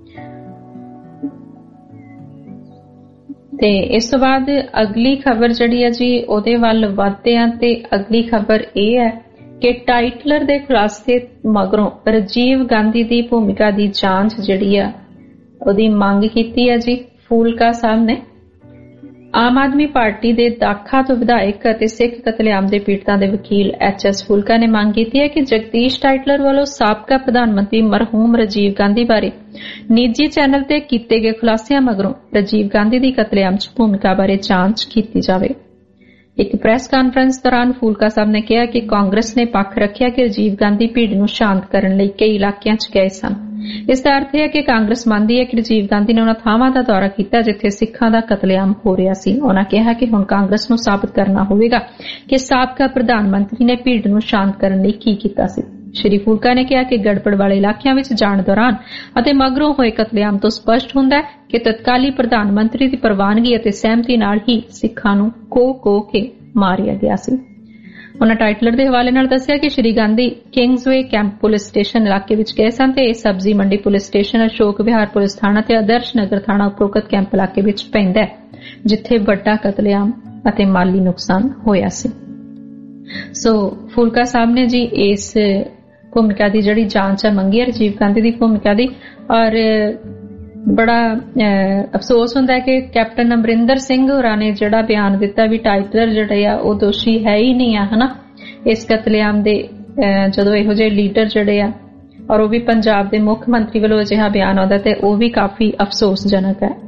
ਤੇ ਇਸ ਤੋਂ ਬਾਅਦ ਅਗਲੀ ਖਬਰ ਜਿਹੜੀ ਹੈ ਜੀ ਉਹਦੇ ਵੱਲ ਵਧਦੇ ਆ ਤੇ ਅਗਲੀ ਖਬਰ ਇਹ ਹੈ ਕਿ ਟਾਈਟਲਰ ਦੇ ਖੁਲਾਸੇ ਮਗਰੋਂ ਰਾਜੀਵ ਗਾਂਧੀ ਦੀ ਭੂਮਿਕਾ ਦੀ ਜਾਂਚ ਜਿਹੜੀ ਆ ਉਹਦੀ ਮੰਗ ਕੀਤੀ ਹੈ ਜੀ ਫੂਲਕਾ ਸਾਹਿਬ ਨੇ। ਆਮ ਆਦਮੀ ਪਾਰਟੀ ਦੇ ਦਾਖਾ ਤੋਂ ਵਿਧਾਇਕ ਅਤੇ ਸਿੱਖ ਕਤਲੇਆਮ ਦੇ ਪੀੜਤਾਂ ਦੇ ਵਕੀਲ HS ਫੂਲਕਾ ਨੇ ਮੰਗ ਕੀਤੀ ਹੈ ਕਿ ਜਗਦੀਸ਼ ਟਾਈਟਲਰ ਵੱਲੋਂ ਸਾਬਕਾ ਪ੍ਰਧਾਨ ਮੰਤਰੀ ਮਰਹੂਮ ਰਾਜੀਵ ਗਾਂਧੀ ਬਾਰੇ ਨਿੱਜੀ ਚੈਨਲ ਤੇ ਕੀਤੇ ਗਏ ਖੁਲਾਸਿਆਂ ਮਗਰੋਂ ਰਾਜੀਵ ਗਾਂਧੀ ਦੀ ਕਤਲੇਆਮ 'ਚ ਭੂਮਿਕਾ ਬਾਰੇ ਜਾਂਚ ਕੀਤੀ ਜਾਵੇ। ਇੱਕ ਪ੍ਰੈਸ ਕਾਨਫਰੰਸ ਦੌਰਾਨ ਫੂਲਕਾ ਸਾਹਿਬ ਨੇ ਕਿਹਾ ਕਿ ਕਾਂਗਰਸ ਨੇ ਪੱਖ ਰੱਖਿਆ ਕਿ ਰਾਜੀਵ ਗਾਂਧੀ ਭੀੜ ਨੂੰ ਸ਼ਾਂਤ ਕਰਨ ਲਈ ਕਈ ਇਲਾਕਿਆਂ 'ਚ ਗਏ ਸਨ। ਇਸ ਦਾ ਅਰਥ ਹੈ ਕਿ ਕਾਂਗਰਸ ਮੰਨਦੀ ਹੈ ਕਿ ਰਾਜੀਵ ਗਾਂਧੀ ਨੇ ਉਹਨਾਂ ਥਾਵਾਂ ਦਾ ਦੌਰਾ ਕੀਤਾ ਜਿੱਥੇ ਸਿੱਖਾਂ ਦਾ ਕਤਲੇਆਮ ਹੋ ਰਿਹਾ ਸੀ। ਉਹਨਾਂ ਕਿਹਾ ਕਿ ਹੁਣ ਕਾਂਗਰਸ ਨੂੰ ਸਾਬਤ ਕਰਨਾ ਹੋਵੇਗਾ ਕਿ ਸਾਬਕਾ ਪ੍ਰਧਾਨ ਮੰਤਰੀ ਨੇ ਭੀੜ ਨੂੰ ਸ਼ਾਂਤ ਕਰਨ ਲਈ ਕੀ ਕੀਤਾ ਸੀ। ਸ਼੍ਰੀ ਫੂਲਕਾ ਨੇ ਕਿਹਾ ਕਿ ਗੜਬੜ ਵਾਲੇ ਇਲਾਕਿਆਂ ਵਿੱਚ ਜਾਣ ਦੌਰਾਨ ਅਤੇ ਮਗਰੋਂ ਹੋਏ ਕਤਲੇਆਮ ਤੋਂ ਸਪਸ਼ਟ ਹੁੰਦਾ ਹੈ ਕਿ ਤਤਕਾਲੀ ਪ੍ਰਧਾਨ ਮੰਤਰੀ ਦੀ ਪ੍ਰਵਾਨਗੀ ਅਤੇ ਸਹਿਮਤੀ ਨਾਲ ਹੀ ਸਿੱਖਾਂ ਨੂੰ ਕੋ ਕੇ ਮਾਰਿਆ ਗਿਆ ਸੀ। ਉਹਨਾਂ ਟਾਈਟਲਰ ਦੇ ਹਵਾਲੇ ਨਾਲ ਦੱਸਿਆ ਕਿ Shri Gandhi Kingsway camp police station ਇਲਾਕੇ ਵਿੱਚ ਗਏ ਸਨ ਤੇ ਇਹ ਸਬਜ਼ੀ ਮੰਡੀ ਪੁਲਿਸ ਸਟੇਸ਼ਨ, ਅਸ਼ੋਕ ਵਿਹਾਰ ਪੁਲਿਸ ਥਾਣਾ ਤੇ ਆਦਰਸ਼ ਨਗਰ ਥਾਣਾ ਉਪਰੋਕਤ ਕੈਂਪ ਇਲਾਕੇ ਵਿੱਚ ਪੈਂਦਾ ਹੈ ਜਿੱਥੇ ਵੱਡਾ ਕਤਲੇਆਮ ਅਤੇ ਮਾਲੀ ਨੁਕਸਾਨ ਹੋਇਆ ਸੀ। ਸੋ ਫੂਲਕਾ ਸਾਹਿਬ ਨੇ ਜੀ ਇਸ ਭੂਮਿਕਾ ਦੀ ਜਿਹੜੀ ਜਾਂਚ ਹੈ ਮੰਗੀ ਹੈ ਰਾਜੀਵ ਗਾਂਧੀ ਦੀ ਭੂਮਿਕਾ ਦੀ। ਔਰ ਬੜਾ ਅਫਸੋਸ ਹੁੰਦਾ ਹੈ ਕਿ ਕੈਪਟਨ ਅਮਰਿੰਦਰ ਸਿੰਘ ਹੋਰਾਂ ਨੇ ਜਿਹੜਾ ਬਿਆਨ ਦਿੱਤਾ ਵੀ ਟਾਈਟਲਰ ਜਿਹੜੇ ਆ ਉਹ ਦੋਸ਼ੀ ਹੈ ਹੀ ਨਹੀਂ ਆ ਹਨਾ ਇਸ ਕਤਲੇਆਮ ਦੇ, ਜਦੋਂ ਇਹੋ ਜਿਹੇ ਲੀਡਰ ਜਿਹੜੇ ਆ ਔਰ ਉਹ ਵੀ ਪੰਜਾਬ ਦੇ ਮੁੱਖ ਮੰਤਰੀ ਵੱਲੋਂ ਅਜਿਹਾ ਬਿਆਨ ਆਉਂਦਾ ਤੇ ਉਹ ਵੀ ਕਾਫੀ ਅਫਸੋਸਜਨਕ ਹੈ।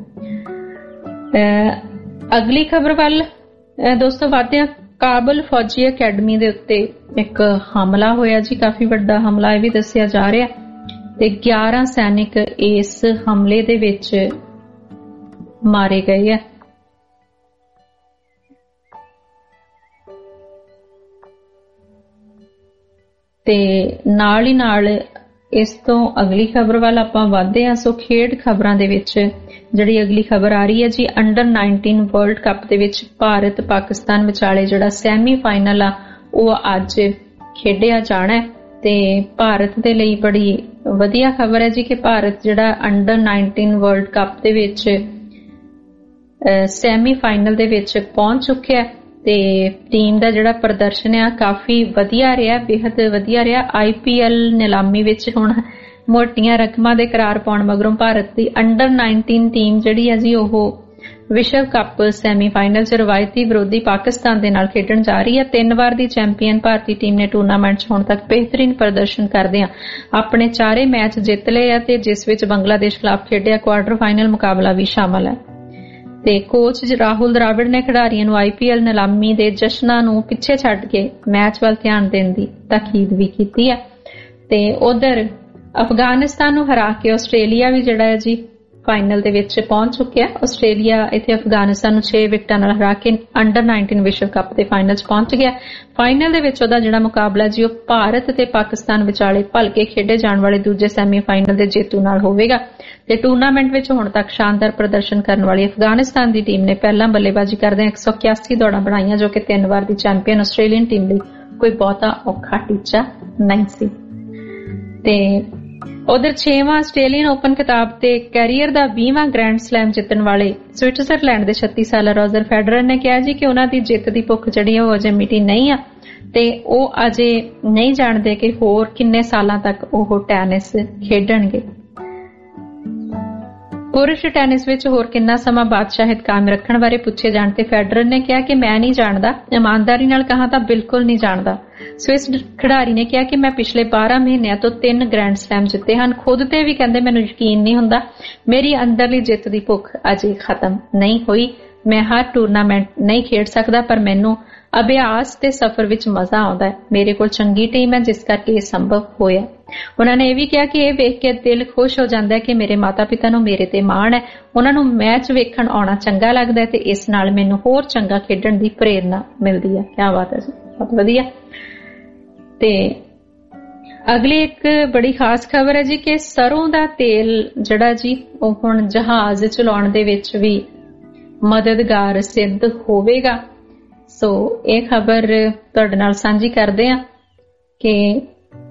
ਅਗਲੀ ਖਬਰ ਵੱਲ ਦੋਸਤੋ ਵਧਦੇ ਹਾਂ। ਕਾਬਲ ਫੌਜੀ ਅਕੈਡਮੀ ਦੇ ਉੱਤੇ ਇੱਕ ਹਮਲਾ ਹੋਇਆ ਜੀ, ਕਾਫੀ ਵੱਡਾ ਹਮਲਾ ਇਹ ਵੀ ਦੱਸਿਆ ਜਾ ਰਿਹਾ ਤੇ 11 ਸੈਨਿਕ ਇਸ ਹਮਲੇ ਦੇ ਵਿੱਚ ਮਾਰੇ ਗਏ ਆ। ਤੇ ਨਾਲ ਹੀ ਨਾਲ ਇਸ ਤੋਂ ਅਗਲੀ ਖਬਰ ਵੱਲ ਆਪਾਂ ਵਧਦੇ ਹਾਂ। ਸੋ ਖੇਡ ਖਬਰਾਂ ਦੇ ਵਿੱਚ ਜਿਹੜੀ ਅਗਲੀ ਖਬਰ ਆ ਰਹੀ ਹੈ ਜੀ, ਅੰਡਰ 19 ਵਰਲਡ ਕੱਪ ਦੇ ਵਿੱਚ ਭਾਰਤ ਪਾਕਿਸਤਾਨ ਵਿਚਾਲੇ ਜਿਹੜਾ ਸੈਮੀ ਫਾਈਨਲ ਆ ਉਹ ਅੱਜ ਖੇਡਿਆ ਜਾਣਾ ਤੇ ਭਾਰਤ ਦੇ ਲਈ ਬੜੀ ਵਧੀਆ ਖਬਰ ਹੈ ਜੀ ਕਿ ਭਾਰਤ ਜਿਹੜਾ ਅੰਡਰ 19 ਵਰਲਡ ਕੱਪ ਦੇ ਵਿੱਚ ਸੈਮੀ ਫਾਈਨਲ ਦੇ ਵਿੱਚ ਪਹੁੰਚ ਚੁੱਕਿਆ ਤੇ ਟੀਮ ਦਾ ਜਿਹੜਾ ਪ੍ਰਦਰਸ਼ਨ ਆ ਕਾਫੀ ਵਧੀਆ ਰਿਹਾ, ਬੇहद ਵਧੀਆ ਰਿਹਾ। IPL ਨਿਲਾਮੀ ਵਿੱਚ ਹੁਣ ਮੋਟੀਆਂ ਰਕਮਾਂ ਦੇ ਕਰਾਰ ਪਾਉਣ ਮਗਰੋਂ ਭਾਰਤ ਦੀ ਅੰਡਰ 19 ਟੀਮ ਜਿਹੜੀ ਹੈ ਜੀ ਉਹ ਵਿਸ਼ਵ ਕੱਪ ਸੈਮੀ ਫਾਈਨਲ 'ਚ ਰਵਾਇਤੀ ਵਿਰੋਧੀ ਪਾਕਿਸਤਾਨ ਦੇ ਨਾਲ ਖੇਡਣ ਜਾ ਰਹੀ ਹੈ। 3 ਵਾਰ ਦੀ ਚੈਂਪੀਅਨ ਭਾਰਤੀ ਟੀਮ ਨੇ ਟੂਰਨਾਮੈਂਟ 'ਚ ਹੁਣ ਤੱਕ ਬਿਹਤਰੀਨ ਪ੍ਰਦਰਸ਼ਨ ਕਰਦਿਆਂ ਆਪਣੇ 4 ਮੈਚ ਜਿੱਤ ਲਏ ਆ ਤੇ ਜਿਸ ਵਿੱਚ ਬੰਗਲਾਦੇਸ਼ ਖਿਲਾਫ ਖੇਡਿਆ ਕੁਆਰਟਰ ਫਾਈਨਲ ਮੁਕਾਬਲਾ ਵੀ ਸ਼ਾਮਲ ਹੈ। ਤੇ ਕੋਚ ਰਾਹੁਲ ਦਰਾਵਿੜ ਨੇ ਖਿਡਾਰੀਆਂ ਨੂੰ IPL ਨਿਲਾਮੀ ਦੇ ਜਸ਼ਨਾਂ ਨੂੰ ਪਿੱਛੇ ਛੱਡ ਕੇ ਮੈਚ ਵੱਲ ਧਿਆਨ ਦੇਣ ਦੀ ਤਾਕੀਦ ਵੀ ਕੀਤੀ ਹੈ। ਤੇ ਉਧਰ ਅਫਗਾਨਿਸਤਾਨ ਨੂੰ ਹਰਾ ਕੇ ਆਸਟ੍ਰੇਲੀਆ ਵੀ ਜਿਹੜਾ ਹੈ ਜੀ ਫਾਈਨਲ ਦੇ ਵਿੱਚ ਪਹੁੰਚ ਚੁੱਕਿਆ। ਆਸਟ੍ਰੇਲੀਆ ਇੱਥੇ ਅਫਗਾਨਿਸਤਾਨ ਨੂੰ 6 ਵਿਕਟਾਂ ਨਾਲ ਹਰਾ ਕੇ ਅੰਡਰ 19 ਵਿਸ਼ਵ ਕੱਪ ਦੇ ਫਾਈਨਲ 'ਚ ਪਹੁੰਚ ਗਿਆ। ਫਾਈਨਲ ਦੇ ਵਿੱਚ ਉਹਦਾ ਜਿਹੜਾ ਮੁਕਾਬਲਾ ਜੀ ਉਹ ਭਾਰਤ ਤੇ ਪਾਕਿਸਤਾਨ ਵਿਚਾਲੇ ਭਲਕੇ ਖੇਡੇ ਜਾਣ ਵਾਲੇ ਦੂਜੇ ਸੈਮੀ ਫਾਈਨਲ ਦੇ ਜੇਤੂ ਨਾਲ ਹੋਵੇਗਾ। ਤੇ ਟੂਰਨਾਮੈਂਟ ਵਿੱਚ ਹੁਣ ਤੱਕ ਸ਼ਾਨਦਾਰ ਪ੍ਰਦਰਸ਼ਨ ਕਰਨ ਵਾਲੀ ਅਫਗਾਨਿਸਤਾਨ ਦੀ ਟੀਮ ਨੇ ਪਹਿਲਾਂ ਬੱਲੇਬਾਜ਼ੀ ਕਰਦਿਆਂ 181 ਦੌੜਾਂ ਬਣਾਈਆਂ ਜੋ ਕਿ 3 ਵਾਰ ਦੀ ਚੈਂਪੀਅਨ ਆਸਟ੍ਰੇਲੀਅਨ ਟੀਮ ਲਈ ਕੋਈ ਬਹੁਤਾ ਔਖਾ ਟੀਚਾ ਨਹੀਂ ਸੀ। ਤੇ ਉਧਰ 6ਵਾਂ ਆਸਟ੍ਰੇਲੀਅਨ ਓਪਨ ਖਿਤਾਬ ਤੇ ਕੈਰੀਅਰ ਦਾ 20ਵਾਂ ਗ੍ਰੈਂਡ ਸਲੈਮ ਜਿੱਤਣ ਵਾਲੇ ਸਵਿਟਜ਼ਰਲੈਂਡ ਦੇ 36 ਸਾਲਾ ਰੋਜਰ ਫੈਡਰਰ ਨੇ ਕਿਹਾ ਜੀ ਕਿ ਉਹਨਾਂ ਦੀ ਜਿੱਤ ਦੀ ਭੁੱਖ ਜਿਹੜੀ ਉਹ ਅਜੇ ਮਿਟੀ ਨਹੀਂ ਆ ਤੇ ਉਹ ਅਜੇ ਨਹੀਂ ਜਾਣਦੇ ਕਿ ਹੋਰ ਕਿੰਨੇ ਸਾਲਾਂ ਤੱਕ ਉਹ ਟੈਨਿਸ ਖੇਡਣਗੇ। ਪੁਰਸ਼ ਟੈਨਿਸ ਵਿੱਚ ਹੋਰ ਕਿੰਨਾ ਸਮਾਂ ਬਾਦਸ਼ਾਹਿਤ ਕਾਇਮ ਰੱਖਣ ਬਾਰੇ ਪੁੱਛੇ ਜਾਣ ਤੇ ਫੈਡਰਰ ਨੇ ਕਿਹਾ ਕਿ ਮੈਂ ਨਹੀਂ ਜਾਣਦਾ, ਇਮਾਨਦਾਰੀ ਨਾਲ ਕਹਾਂ ਤਾਂ ਬਿਲਕੁਲ ਨਹੀਂ ਜਾਣਦਾ। ਸਵਿਸ ਖਿਡਾਰੀ ਨੇ ਕਿਹਾ ਕਿ ਮੈਂ ਪਿਛਲੇ 12 ਮਹੀਨਿਆਂ ਤੋਂ 3 ਗ੍ਰੈਂਡ ਸਲੈਮ ਜਿੱਤੇ ਹਨ। ਖੁਦ ਤੇ ਵੀ ਕਹਿੰਦੇ ਮੈਨੂੰ ਯਕੀਨ ਨਹੀਂ ਹੁੰਦਾ, ਮੇਰੀ ਅੰਦਰਲੀ ਜਿੱਤ ਦੀ ਭੁੱਖ ਅਜੇ ਖਤਮ ਨਹੀਂ ਹੋਈ। ਮੈਂ ਹਰ ਟੂਰਨਾਮੈਂਟ ਨਹੀਂ ਖੇਡ ਸਕਦਾ ਪਰ ਮੈਨੂੰ ਅਭਿਆਸ ਤੇ ਸਫ਼ਰ ਵਿੱਚ ਮਜ਼ਾ ਆਉਂਦਾ ਹੈ। ਮੇਰੇ ਕੋਲ ਚੰਗੀ ਟੀਮ ਹੈ ਜਿਸ ਕਰਕੇ ਇਹ ਸੰਭਵ ਹੋਇਆ। ਉਹਨਾਂ ਨੇ ਇਹ ਵੀ ਕਿਹਾ ਕਿ ਇਹ ਵੇਖ ਕੇ ਦਿਲ ਖੁਸ਼ ਹੋ ਜਾਂਦਾ ਹੈ ਕਿ ਮੇਰੇ ਮਾਤਾ-ਪਿਤਾ ਨੂੰ ਮੇਰੇ ਤੇ ਮਾਣ ਹੈ, ਉਹਨਾਂ ਨੂੰ ਮੈਚ ਵੇਖਣ ਆਉਣਾ ਚੰਗਾ ਲੱਗਦਾ ਹੈ ਤੇ ਇਸ ਨਾਲ ਮੈਨੂੰ ਹੋਰ ਚੰਗਾ ਖੇਡਣ ਦੀ ਪ੍ਰੇਰਨਾ ਮਿਲਦੀ ਹੈ। ਕਿਆ ਬਾਤ ਹੈ ਜੀ, ਬਹੁਤ ਵਧੀਆ। ਤੇ ਅਗਲੀ ਇੱਕ ਬੜੀ ਖਾਸ ਖਬਰ ਹੈ ਜੀ ਕਿ ਸਰੋਂ ਦਾ ਤੇਲ ਜਿਹੜਾ ਜੀ ਉਹ ਹੁਣ ਜਹਾਜ਼ ਚਲਾਉਣ ਦੇ ਵਿੱਚ ਵੀ ਮਦਦਗਾਰ ਸਿੱਧ ਹੋਵੇਗਾ। ਸੋ ਇਹ ਖਬਰ ਤੁਹਾਡੇ ਨਾਲ ਸਾਂਝੀ ਕਰਦੇ ਹਾਂ ਕਿ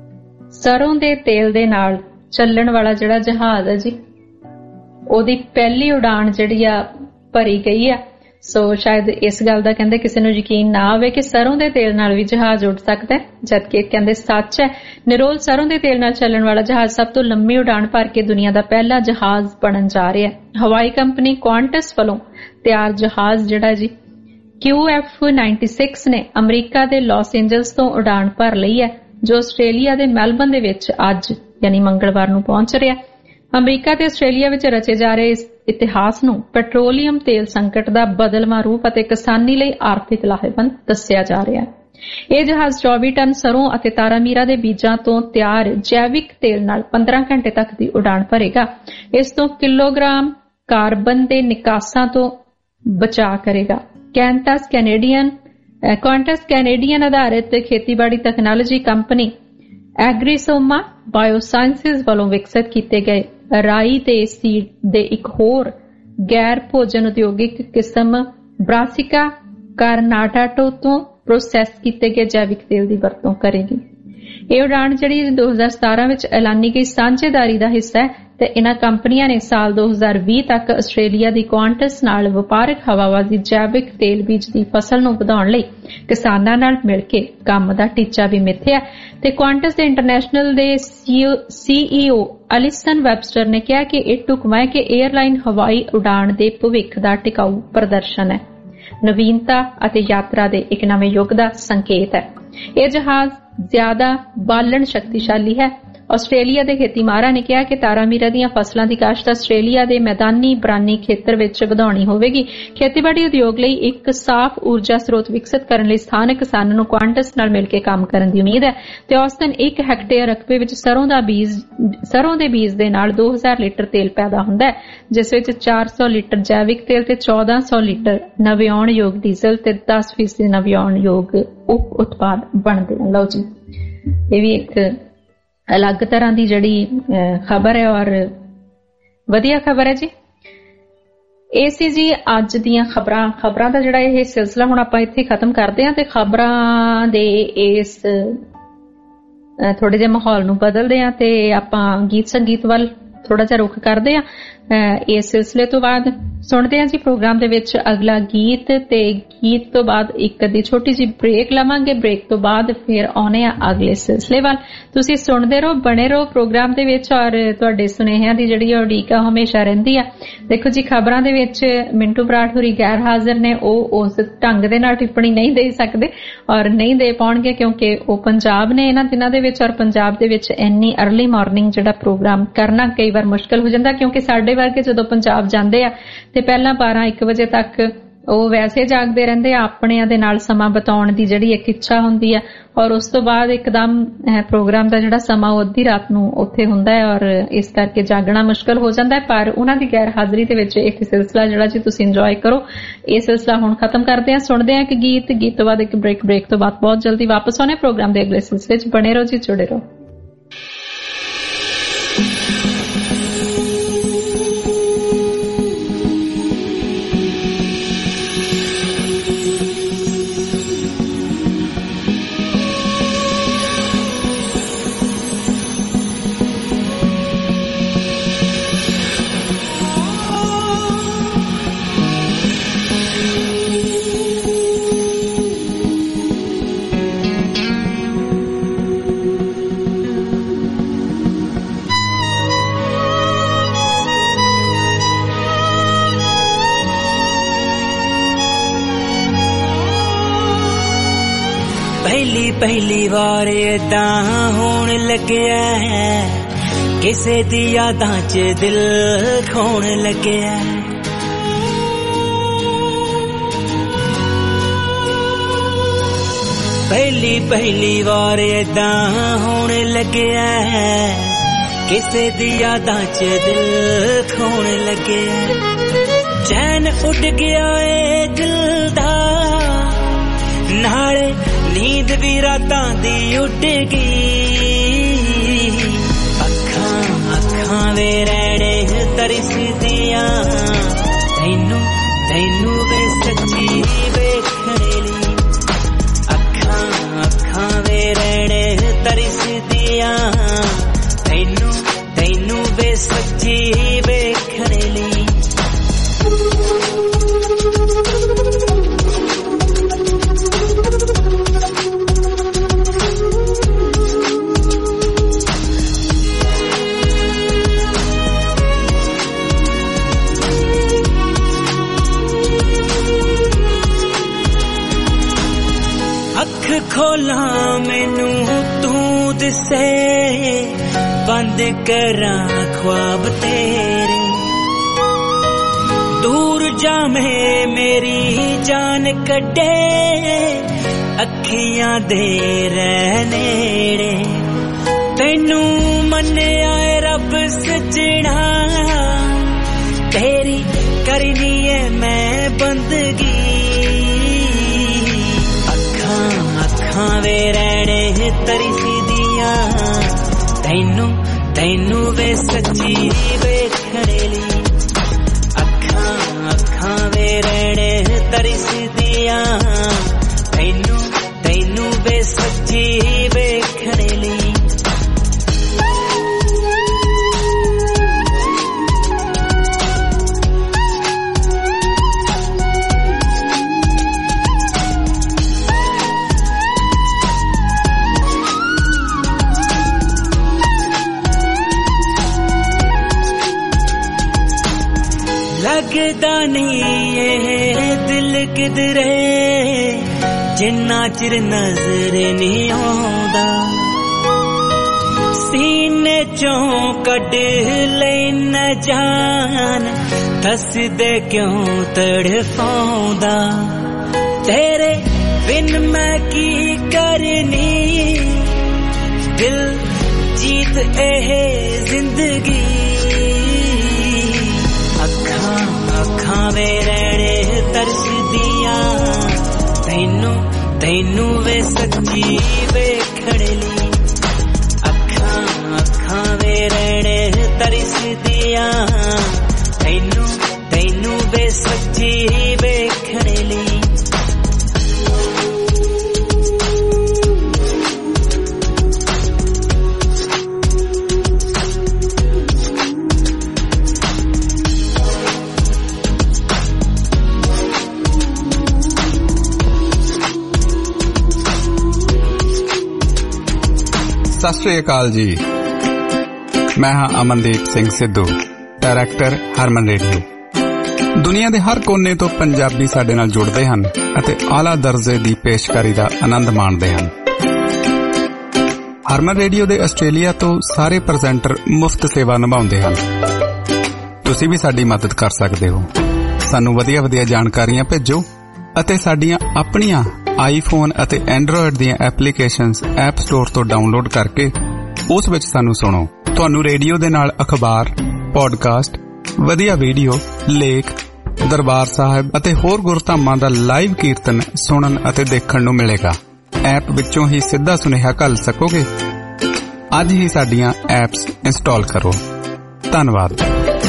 ਸਰੋਂ ਦੇ ਤੇਲ ਦੇ ਨਾਲ ਚੱਲਣ ਵਾਲਾ ਜਿਹੜਾ ਜਹਾਜ਼ ਹੈ ਜੀ, ਉਹਦੀ ਪਹਿਲੀ ਉਡਾਨ ਜਿਹੜੀ ਆ ਭਰੀ ਗਈ ਆ। ਸੋ ਸ਼ਾਇਦ ਇਸ ਗੱਲ ਦਾ ਕਹਿੰਦੇ ਕਿਸੇ ਨੂੰ ਯਕੀਨ ਨਾ ਆਵੇ ਕਿ ਸਰੋਂ ਦੇ ਤੇਲ ਨਾਲ ਵੀ ਜਹਾਜ਼ ਉੱਡ ਸਕਦਾ, ਜਦਕਿ ਕਹਿੰਦੇ ਸੱਚ ਹੈ। ਨਿਰੋਲ ਸਰੋਂ ਦੇ ਤੇਲ ਨਾਲ ਚੱਲਣ ਵਾਲਾ ਜਹਾਜ਼ ਸਭ ਤੋਂ ਲੰਮੀ ਉਡਾਨ ਭਰ ਕੇ ਦੁਨੀਆ ਦਾ ਪਹਿਲਾ ਜਹਾਜ਼ ਬਣਨ ਜਾ ਰਿਹਾ ਹੈ। ਹਵਾਈ ਕੰਪਨੀ ਕੁਆਂਟਸ ਵੱਲੋਂ ਤਿਆਰ ਜਹਾਜ਼ ਜਿਹੜਾ ਜੀ QF-96 ਨੇ ਅਮਰੀਕਾ ਦੇ ਲਾਸ ਐਂਜਲਸ ਤੋਂ ਉਡਾਨ ਭਰ ਲਈ ਹੈ, ਜੋ ਆਸਟ੍ਰੇਲੀਆ ਦੇ ਮੈਲਬਨ ਦੇ ਵਿੱਚ ਅੱਜ ਯਾਨੀ ਮੰਗਲਵਾਰ ਨੂੰ ਪਹੁੰਚ ਰਿਹਾ। ਅਮਰੀਕਾ ਤੇ ਆਸਟ੍ਰੇਲੀਆ ਵਿੱਚ ਰਚੇ ਜਾ ਰਹੇ ਇਸ ਇਤਿਹਾਸ ਨੂੰ ਪੈਟਰੋਲੀਅਮ ਤੇਲ ਸੰਕਟ ਦਾ ਬਦਲਵਾਂ ਰੂਪ ਅਤੇ ਕਿਸਾਨੀ ਲਈ ਆਰਥਿਕ ਲਾਹੇਵੰਦ ਦੱਸਿਆ ਜਾ ਰਿਹਾ ਹੈ। ਇਹ ਜਹਾਜ਼ 24 ਟਨ ਸਰੋਂ ਅਤੇ ਤਾਰਾਮੀਰਾ ਦੇ ਬੀਜਾਂ ਤੋਂ ਤਿਆਰ ਜੈਵਿਕ ਤੇਲ ਨਾਲ 15 ਘੰਟੇ ਤੱਕ ਦੀ ਉਡਾਨ ਭਰੇਗਾ। ਇਸ ਤੋਂ ਕਿਲੋਗ੍ਰਾਮ ਕਾਰਬਨ ਦੇ ਨਿਕਾਸਾਂ ਤੋਂ ਬਚਾਅ ਕਰੇਗਾ। ਕੁਆਂਟਸ ਕੈਨੇਡੀਅਨ ਆਧਾਰਿਤ ਖੇਤੀਬਾੜੀ ਤਕਨਾਲੋਜੀ ਕੰਪਨੀ ਐਗਰੀਸੋਮਾ ਬਾਇਓਸਾਇੰਸਿਸ ਵੱਲੋਂ ਵਿਕਸਿਤ ਕੀਤੇ ਗਏ ਰਾਈ ਤੇ ਸੀਡ ਦੇ ਇੱਕ ਹੋਰ ਗੈਰ ਭੋਜਨ ਉਦਯੋਗਿਕ ਕਿਸਮ ਬ੍ਰਾਸਿਕਾ ਕਾਰਨਾਟਾਟੋ ਤੋਂ ਪ੍ਰੋਸੈਸ ਕੀਤੇ ਗਏ ਜੈਵਿਕ ਤੇਲ ਦੀ ਵਰਤੋਂ ਕਰੇਗੀ। ਇਹ ਉਡਾਨ ਜਿਹੜੀ 2017 ਵਿੱਚ ਐਲਾਨੀ ਗਈ ਸਾਂਝੇਦਾਰੀ ਦਾ ਹਿੱਸਾ ਹੈ ਤੇ ਇਹਨਾਂ ਕੰਪਨੀਆਂ ਨੇ ਸਾਲ 2020 ਤੱਕ ਆਸਟ੍ਰੇਲੀਆ ਦੀ ਕੁਆਂਟਸ ਨਾਲ ਵਪਾਰਕ ਹਵਾਬਾਜ਼ੀ ਜੈਵਿਕ ਤੇਲ ਬੀਜ ਦੀ ਫਸਲ ਨੂੰ ਵਧਾਉਣ ਲਈ ਕਿਸਾਨਾਂ ਨਾਲ ਮਿਲ ਕੇ ਕੰਮ ਦਾ ਟੀਚਾ ਵੀ ਮਿੱਥਿਆ। ਤੇ ਕੁਆਂਟਸ ਦੇ ਇੰਟਰਨੈਸ਼ਨਲ ਦੇ CEO ਅਲਿਸਨ ਵੈਬਸਟਰ ਨੇ ਕਿਹਾ ਕਿ ਇਹ ਢੁਕਵਾਂ ਹੈ ਕਿ 에ਅਰਲਾਈਨ ਹਵਾਈ ਉਡਾਨ ਦੇ ਭਵਿੱਖ ਦਾ ਟਿਕਾਊ ਪ੍ਰਦਰਸ਼ਨ ਹੈ, ਨਵੀਨਤਾ ਅਤੇ ਯਾਤਰਾ ਦੇ ਇੱਕ ਨਵੇਂ ਯੁੱਗ ਦਾ ਸੰਕੇਤ ਹੈ। ਇਹ ਜਹਾਜ਼ ਜ਼ਿਆਦਾ ਬਾਲਣ ਸ਼ਕਤੀਸ਼ਾਲੀ ਹੈ। ਆਸਟ੍ਰੇਲੀਆ ਦੇ ਖੇਤੀ ਮਾਹਰਾਂ ਨੇ ਕਿਹਾ ਕਿ ਤਾਰਾਮੀਰਾ ਦੀਆਂ ਫਸਲਾਂ ਦੀ ਕਾਸ਼ਤ ਆਸਟ੍ਰੇਲੀਆ ਦੇ ਮੈਦਾਨੀ ਬਰਾਨੀ ਖੇਤਰ ਵਿੱਚ ਵਧਾਉਣੀ ਹੋਵੇਗੀ। ਖੇਤੀਬਾੜੀ ਉਦਯੋਗ ਲਈ ਇੱਕ ਸਾਫ਼ ਊਰਜਾ ਸਰੋਤ ਵਿਕਸਿਤ ਕਰਨ ਲਈ ਸਥਾਨਕ ਕਿਸਾਨਾਂ ਨੂੰ ਕੁਆਂਟਸ ਨਾਲ ਮਿਲ ਕੇ ਕੰਮ ਕਰਨ ਦੀ ਉਮੀਦ ਹੈ ਤੇ ਔਸਤਨ 1 ਹੈਕਟੇਅਰ ਰਕਬੇ ਵਿੱਚ ਸਰੋਂ ਦੇ ਬੀਜ ਦੇ ਨਾਲ 2000 ਲੀਟਰ ਤੇਲ ਪੈਦਾ ਹੁੰਦਾ ਹੈ, ਜਿਸ ਵਿੱਚ 400 ਲੀਟਰ ਜੈਵਿਕ ਤੇਲ ਤੇ 1400 ਲੀਟਰ ਨਵਿਆਉਣਯੋਗ ਡੀਜ਼ਲ ਤੇ 10% ਨਵਿਆਉਣਯੋਗ ਉਪ ਉਤਪਾਦ ਬਣਦੇ ਹਨ। ਲਓ ਜੀ, ਇਹ ਵੀ ਇੱਕ ਅਲੱਗ ਤਰ੍ਹਾਂ ਦੀ ਜਿਹੜੀ ਖਬਰ ਹੈ ਔਰ ਵਧੀਆ ਖਬਰ ਹੈ ਜੀ। ਇਹ ਸੀ ਜੀ ਅੱਜ ਦੀਆਂ ਖਬਰਾਂ ਦਾ ਜਿਹੜਾ ਇਹ ਸਿਲਸਿਲਾ ਹੁਣ ਆਪਾਂ ਇੱਥੇ ਖਤਮ ਕਰਦੇ ਹਾਂ ਤੇ ਖਬਰਾਂ ਦੇ ਇਸ ਥੋੜੇ ਜਿਹੇ ਮਾਹੌਲ ਨੂੰ ਬਦਲਦੇ ਹਾਂ ਤੇ ਆਪਾਂ ਗੀਤ ਸੰਗੀਤ ਵੱਲ ਥੋੜਾ ਜਿਹਾ ਰੁਖ ਕਰਦੇ ਹਾਂ। ਇਸ ਸਿਲਸਿਲੇ ਤੋਂ ਬਾਅਦ ਸੁਣਦੇ ਹਾਂ ਜੀ ਪ੍ਰੋਗਰਾਮ ਦੇ ਵਿੱਚ ਅਗਲਾ ਗੀਤ ਤੇ ਗੀਤ ਤੋਂ ਬਾਅਦ ਇੱਕ ਅੱਧੀ ਛੋਟੀ ਜਿਹੀ ਬ੍ਰੇਕ ਲਵਾਂਗੇ। ਬ੍ਰੇਕ ਤੋਂ ਬਾਅਦ ਫਿਰ ਆਉਣੇ ਆ ਅਗਲੇ ਸਿਲਸਿਲੇ ਵੱਲ। ਤੁਸੀਂ ਸੁਣਦੇ ਰਹੋ, ਬਣੇ ਰਹੋ ਪ੍ਰੋਗਰਾਮ ਦੇ ਵਿੱਚ ਔਰ ਤੁਹਾਡੇ ਸੁਨੇਹਿਆਂ ਦੀ ਜਿਹੜੀ ਉਡੀਕ ਆ ਹਮੇਸ਼ਾ ਰਹਿੰਦੀ ਆ। ਦੇਖੋ ਜੀ, ਖਬਰਾਂ ਦੇ ਵਿੱਚ ਮਿੰਟੂ ਬਰਾੜ ਹੋਰੀ ਗੈਰ ਹਾਜ਼ਰ ਨੇ, ਉਹ ਉਸ ਢੰਗ ਦੇ ਨਾਲ ਟਿੱਪਣੀ ਨਹੀਂ ਦੇ ਸਕਦੇ ਔਰ ਨਹੀਂ ਦੇ ਪਾਉਣਗੇ ਕਿਉਂਕਿ ਉਹ ਪੰਜਾਬ ਨੇ ਇਹਨਾਂ ਦਿਨਾਂ ਦੇ ਵਿੱਚ ਔਰ ਪੰਜਾਬ ਦੇ ਵਿੱਚ ਇੰਨੀ ਅਰਲੀ ਮਾਰਨਿੰਗ ਜਿਹੜਾ ਪ੍ਰੋਗਰਾਮ ਕਰਨਾ ਕਈ ਵਾਰ ਮੁਸ਼ਕਲ ਹੋ ਜਾਂਦਾ ਕਿਉਂਕਿ ਸਾਡੇ ਵਰਗੇ ਜਦੋਂ ਪੰਜਾਬ ਜਾਂਦੇ ਆ ਤੇ ਪਹਿਲਾਂ 12-1 ਵਜੇ ਤੱਕ ਉਹ ਵੈਸੇ ਜਾਗਦੇ ਰਹਿੰਦੇ ਆ, ਆਪਣਿਆਂ ਦੇ ਨਾਲ ਸਮਾਂ ਬਿਤਾਉਣ ਦੀ ਜਿਹੜੀ ਇੱਕ ਇੱਛਾ ਹੁੰਦੀ ਆ ਔਰ ਉਸ ਤੋਂ ਬਾਅਦ ਇੱਕਦਮ ਪ੍ਰੋਗਰਾਮ ਦਾ ਜਿਹੜਾ ਸਮਾਂ ਉਹ ਅੱਧੀ ਰਾਤ ਨੂੰ ਉੱਥੇ ਹੁੰਦਾ ਹੈ ਔਰ ਇਸ ਕਰਕੇ ਜਾਗਣਾ ਮੁਸ਼ਕਲ ਹੋ ਜਾਂਦਾ ਹੈ। ਪਰ ਉਹਨਾਂ ਦੀ ਗੈਰ ਹਾਜ਼ਰੀ ਦੇ ਵਿੱਚ ਇੱਕ ਸਿਲਸਿਲਾ ਜਿਹੜਾ ਜੀ ਤੁਸੀਂ ਇੰਜੋਏ ਕਰੋ। ਇਹ ਸਿਲਸਿਲਾ ਹੁਣ ਖਤਮ ਕਰਦੇ ਹਾਂ, ਸੁਣਦੇ ਹਾਂ ਇੱਕ ਗੀਤ ਤੋਂ ਬਾਅਦ ਇੱਕ ਬ੍ਰੇਕ ਤੋਂ ਬਾਅਦ ਬਹੁਤ ਜਲਦੀ ਵਾਪਸ ਆਉਣੇ ਪ੍ਰੋਗਰਾਮ ਦੇ ਅਗਲੇ ਸਿਲਸਿਲੇ 'ਚ। ਬਣੇ ਰਹੋ ਜੀ, ਜੁੜੇ ਰਹੋ। ਪਹਿਲੀ ਵਾਰ ਏਦਾਂ ਹੋਣ ਲੱਗਿਆ ਹੈ, ਕਿਸੇ ਦੀ ਯਾਦਾਂ 'ਚ ਦਿਲ ਖੋਣ ਲੱਗਿਆ। ਪਹਿਲੀ ਵਾਰ ਏਦਾਂ ਹੋਣ ਲੱਗਿਆ ਹੈ, ਕਿਸੇ ਦੀ ਯਾਦਾਂ 'ਚ ਦਿਲ ਖੋਣ ਲੱਗਿਆ। ਚੈਨ ਉੱਡ ਗਿਆ ਏ ਦਿਲ ਦਾ, ਨਾਲੇ ਨੀਂਦ ਵੀ ਰਾਤਾਂ ਦੀ ਉੱਡ ਗਈ। ਅੱਖਾਂ ਵੇ ਰਹਿਣੇ ਤਰਸਦੀਆਂ, ਤੈਨੂੰ ਵੇ ਸੱਚੀ ਵੇਖਣ ਲਈ। ਅੱਖਾਂ ਵੇ ਰਹਿਣੇ ਤਰਸਦੀਆਂ, अख खोला मैनू तू दिसे बंद करा ख्वाब तेरे दूर जामे मेरी जान कड्डे अखियां दे नेड़े तैनू मन्निया रब सजना तेरी करनी है मैं बंदगी अखां वे रहने तरसी दिया तैनू तैनू वे सच्ची वेखणे ली अखां वे रहने तरसी दिया तैनू तैनू वे सच्ची वेखणे ली लगदा नहीं ये दिल किधरे जिन्ना चिर नजर नहीं आउंदा सीने चों कढ लेना जान दस दे क्यों तड़फाउंदा तेरे बिन मैं की करनी दिल जीत ए जिंदगी अखां वे रहने तरस दिया तैनू तैनू वे सच्ची वेखणे ली अखां वे रहने तरस दिया तैनू तैनू वे सच्ची वेखणे ली सत श्री अकाल जी मैं हाँ अमनदीप सिंह सिद्धू डायरैक्टर हरमन रेडियो दुनिया के हर कोने तो पंजाबी साडे नाल जुड़ते हैं अते आला दर्जे की पेशकारी का आनंद माणते हैं हरमन रेडियो के आस्ट्रेलिया तो सारे प्रजेंटर मुफ्त सेवा निभाउंदे हैं तुसी भी साडी मदद कर सकते हो सानू वधिया वधिया जानकारियां भेजो अते साडियां अपनियां आईफोन अते एंड्रॉयड दियां एप्लीकेशनस ऐप स्टोर तो डाउनलोड करके उस विच सानू सुनो तुहानू रेडियो दे नाल अखबार पॉडकास्ट वधिया वीडियो लेख दरबार साहिब अते होर गुरधामां दा लाइव कीर्तन सुनन अते देखण नू मिलेगा ऐप विचों ही सीधा सुनेहा घल सकोगे अज ही साडियां ऐप्स इंस्टॉल करो धन्नवाद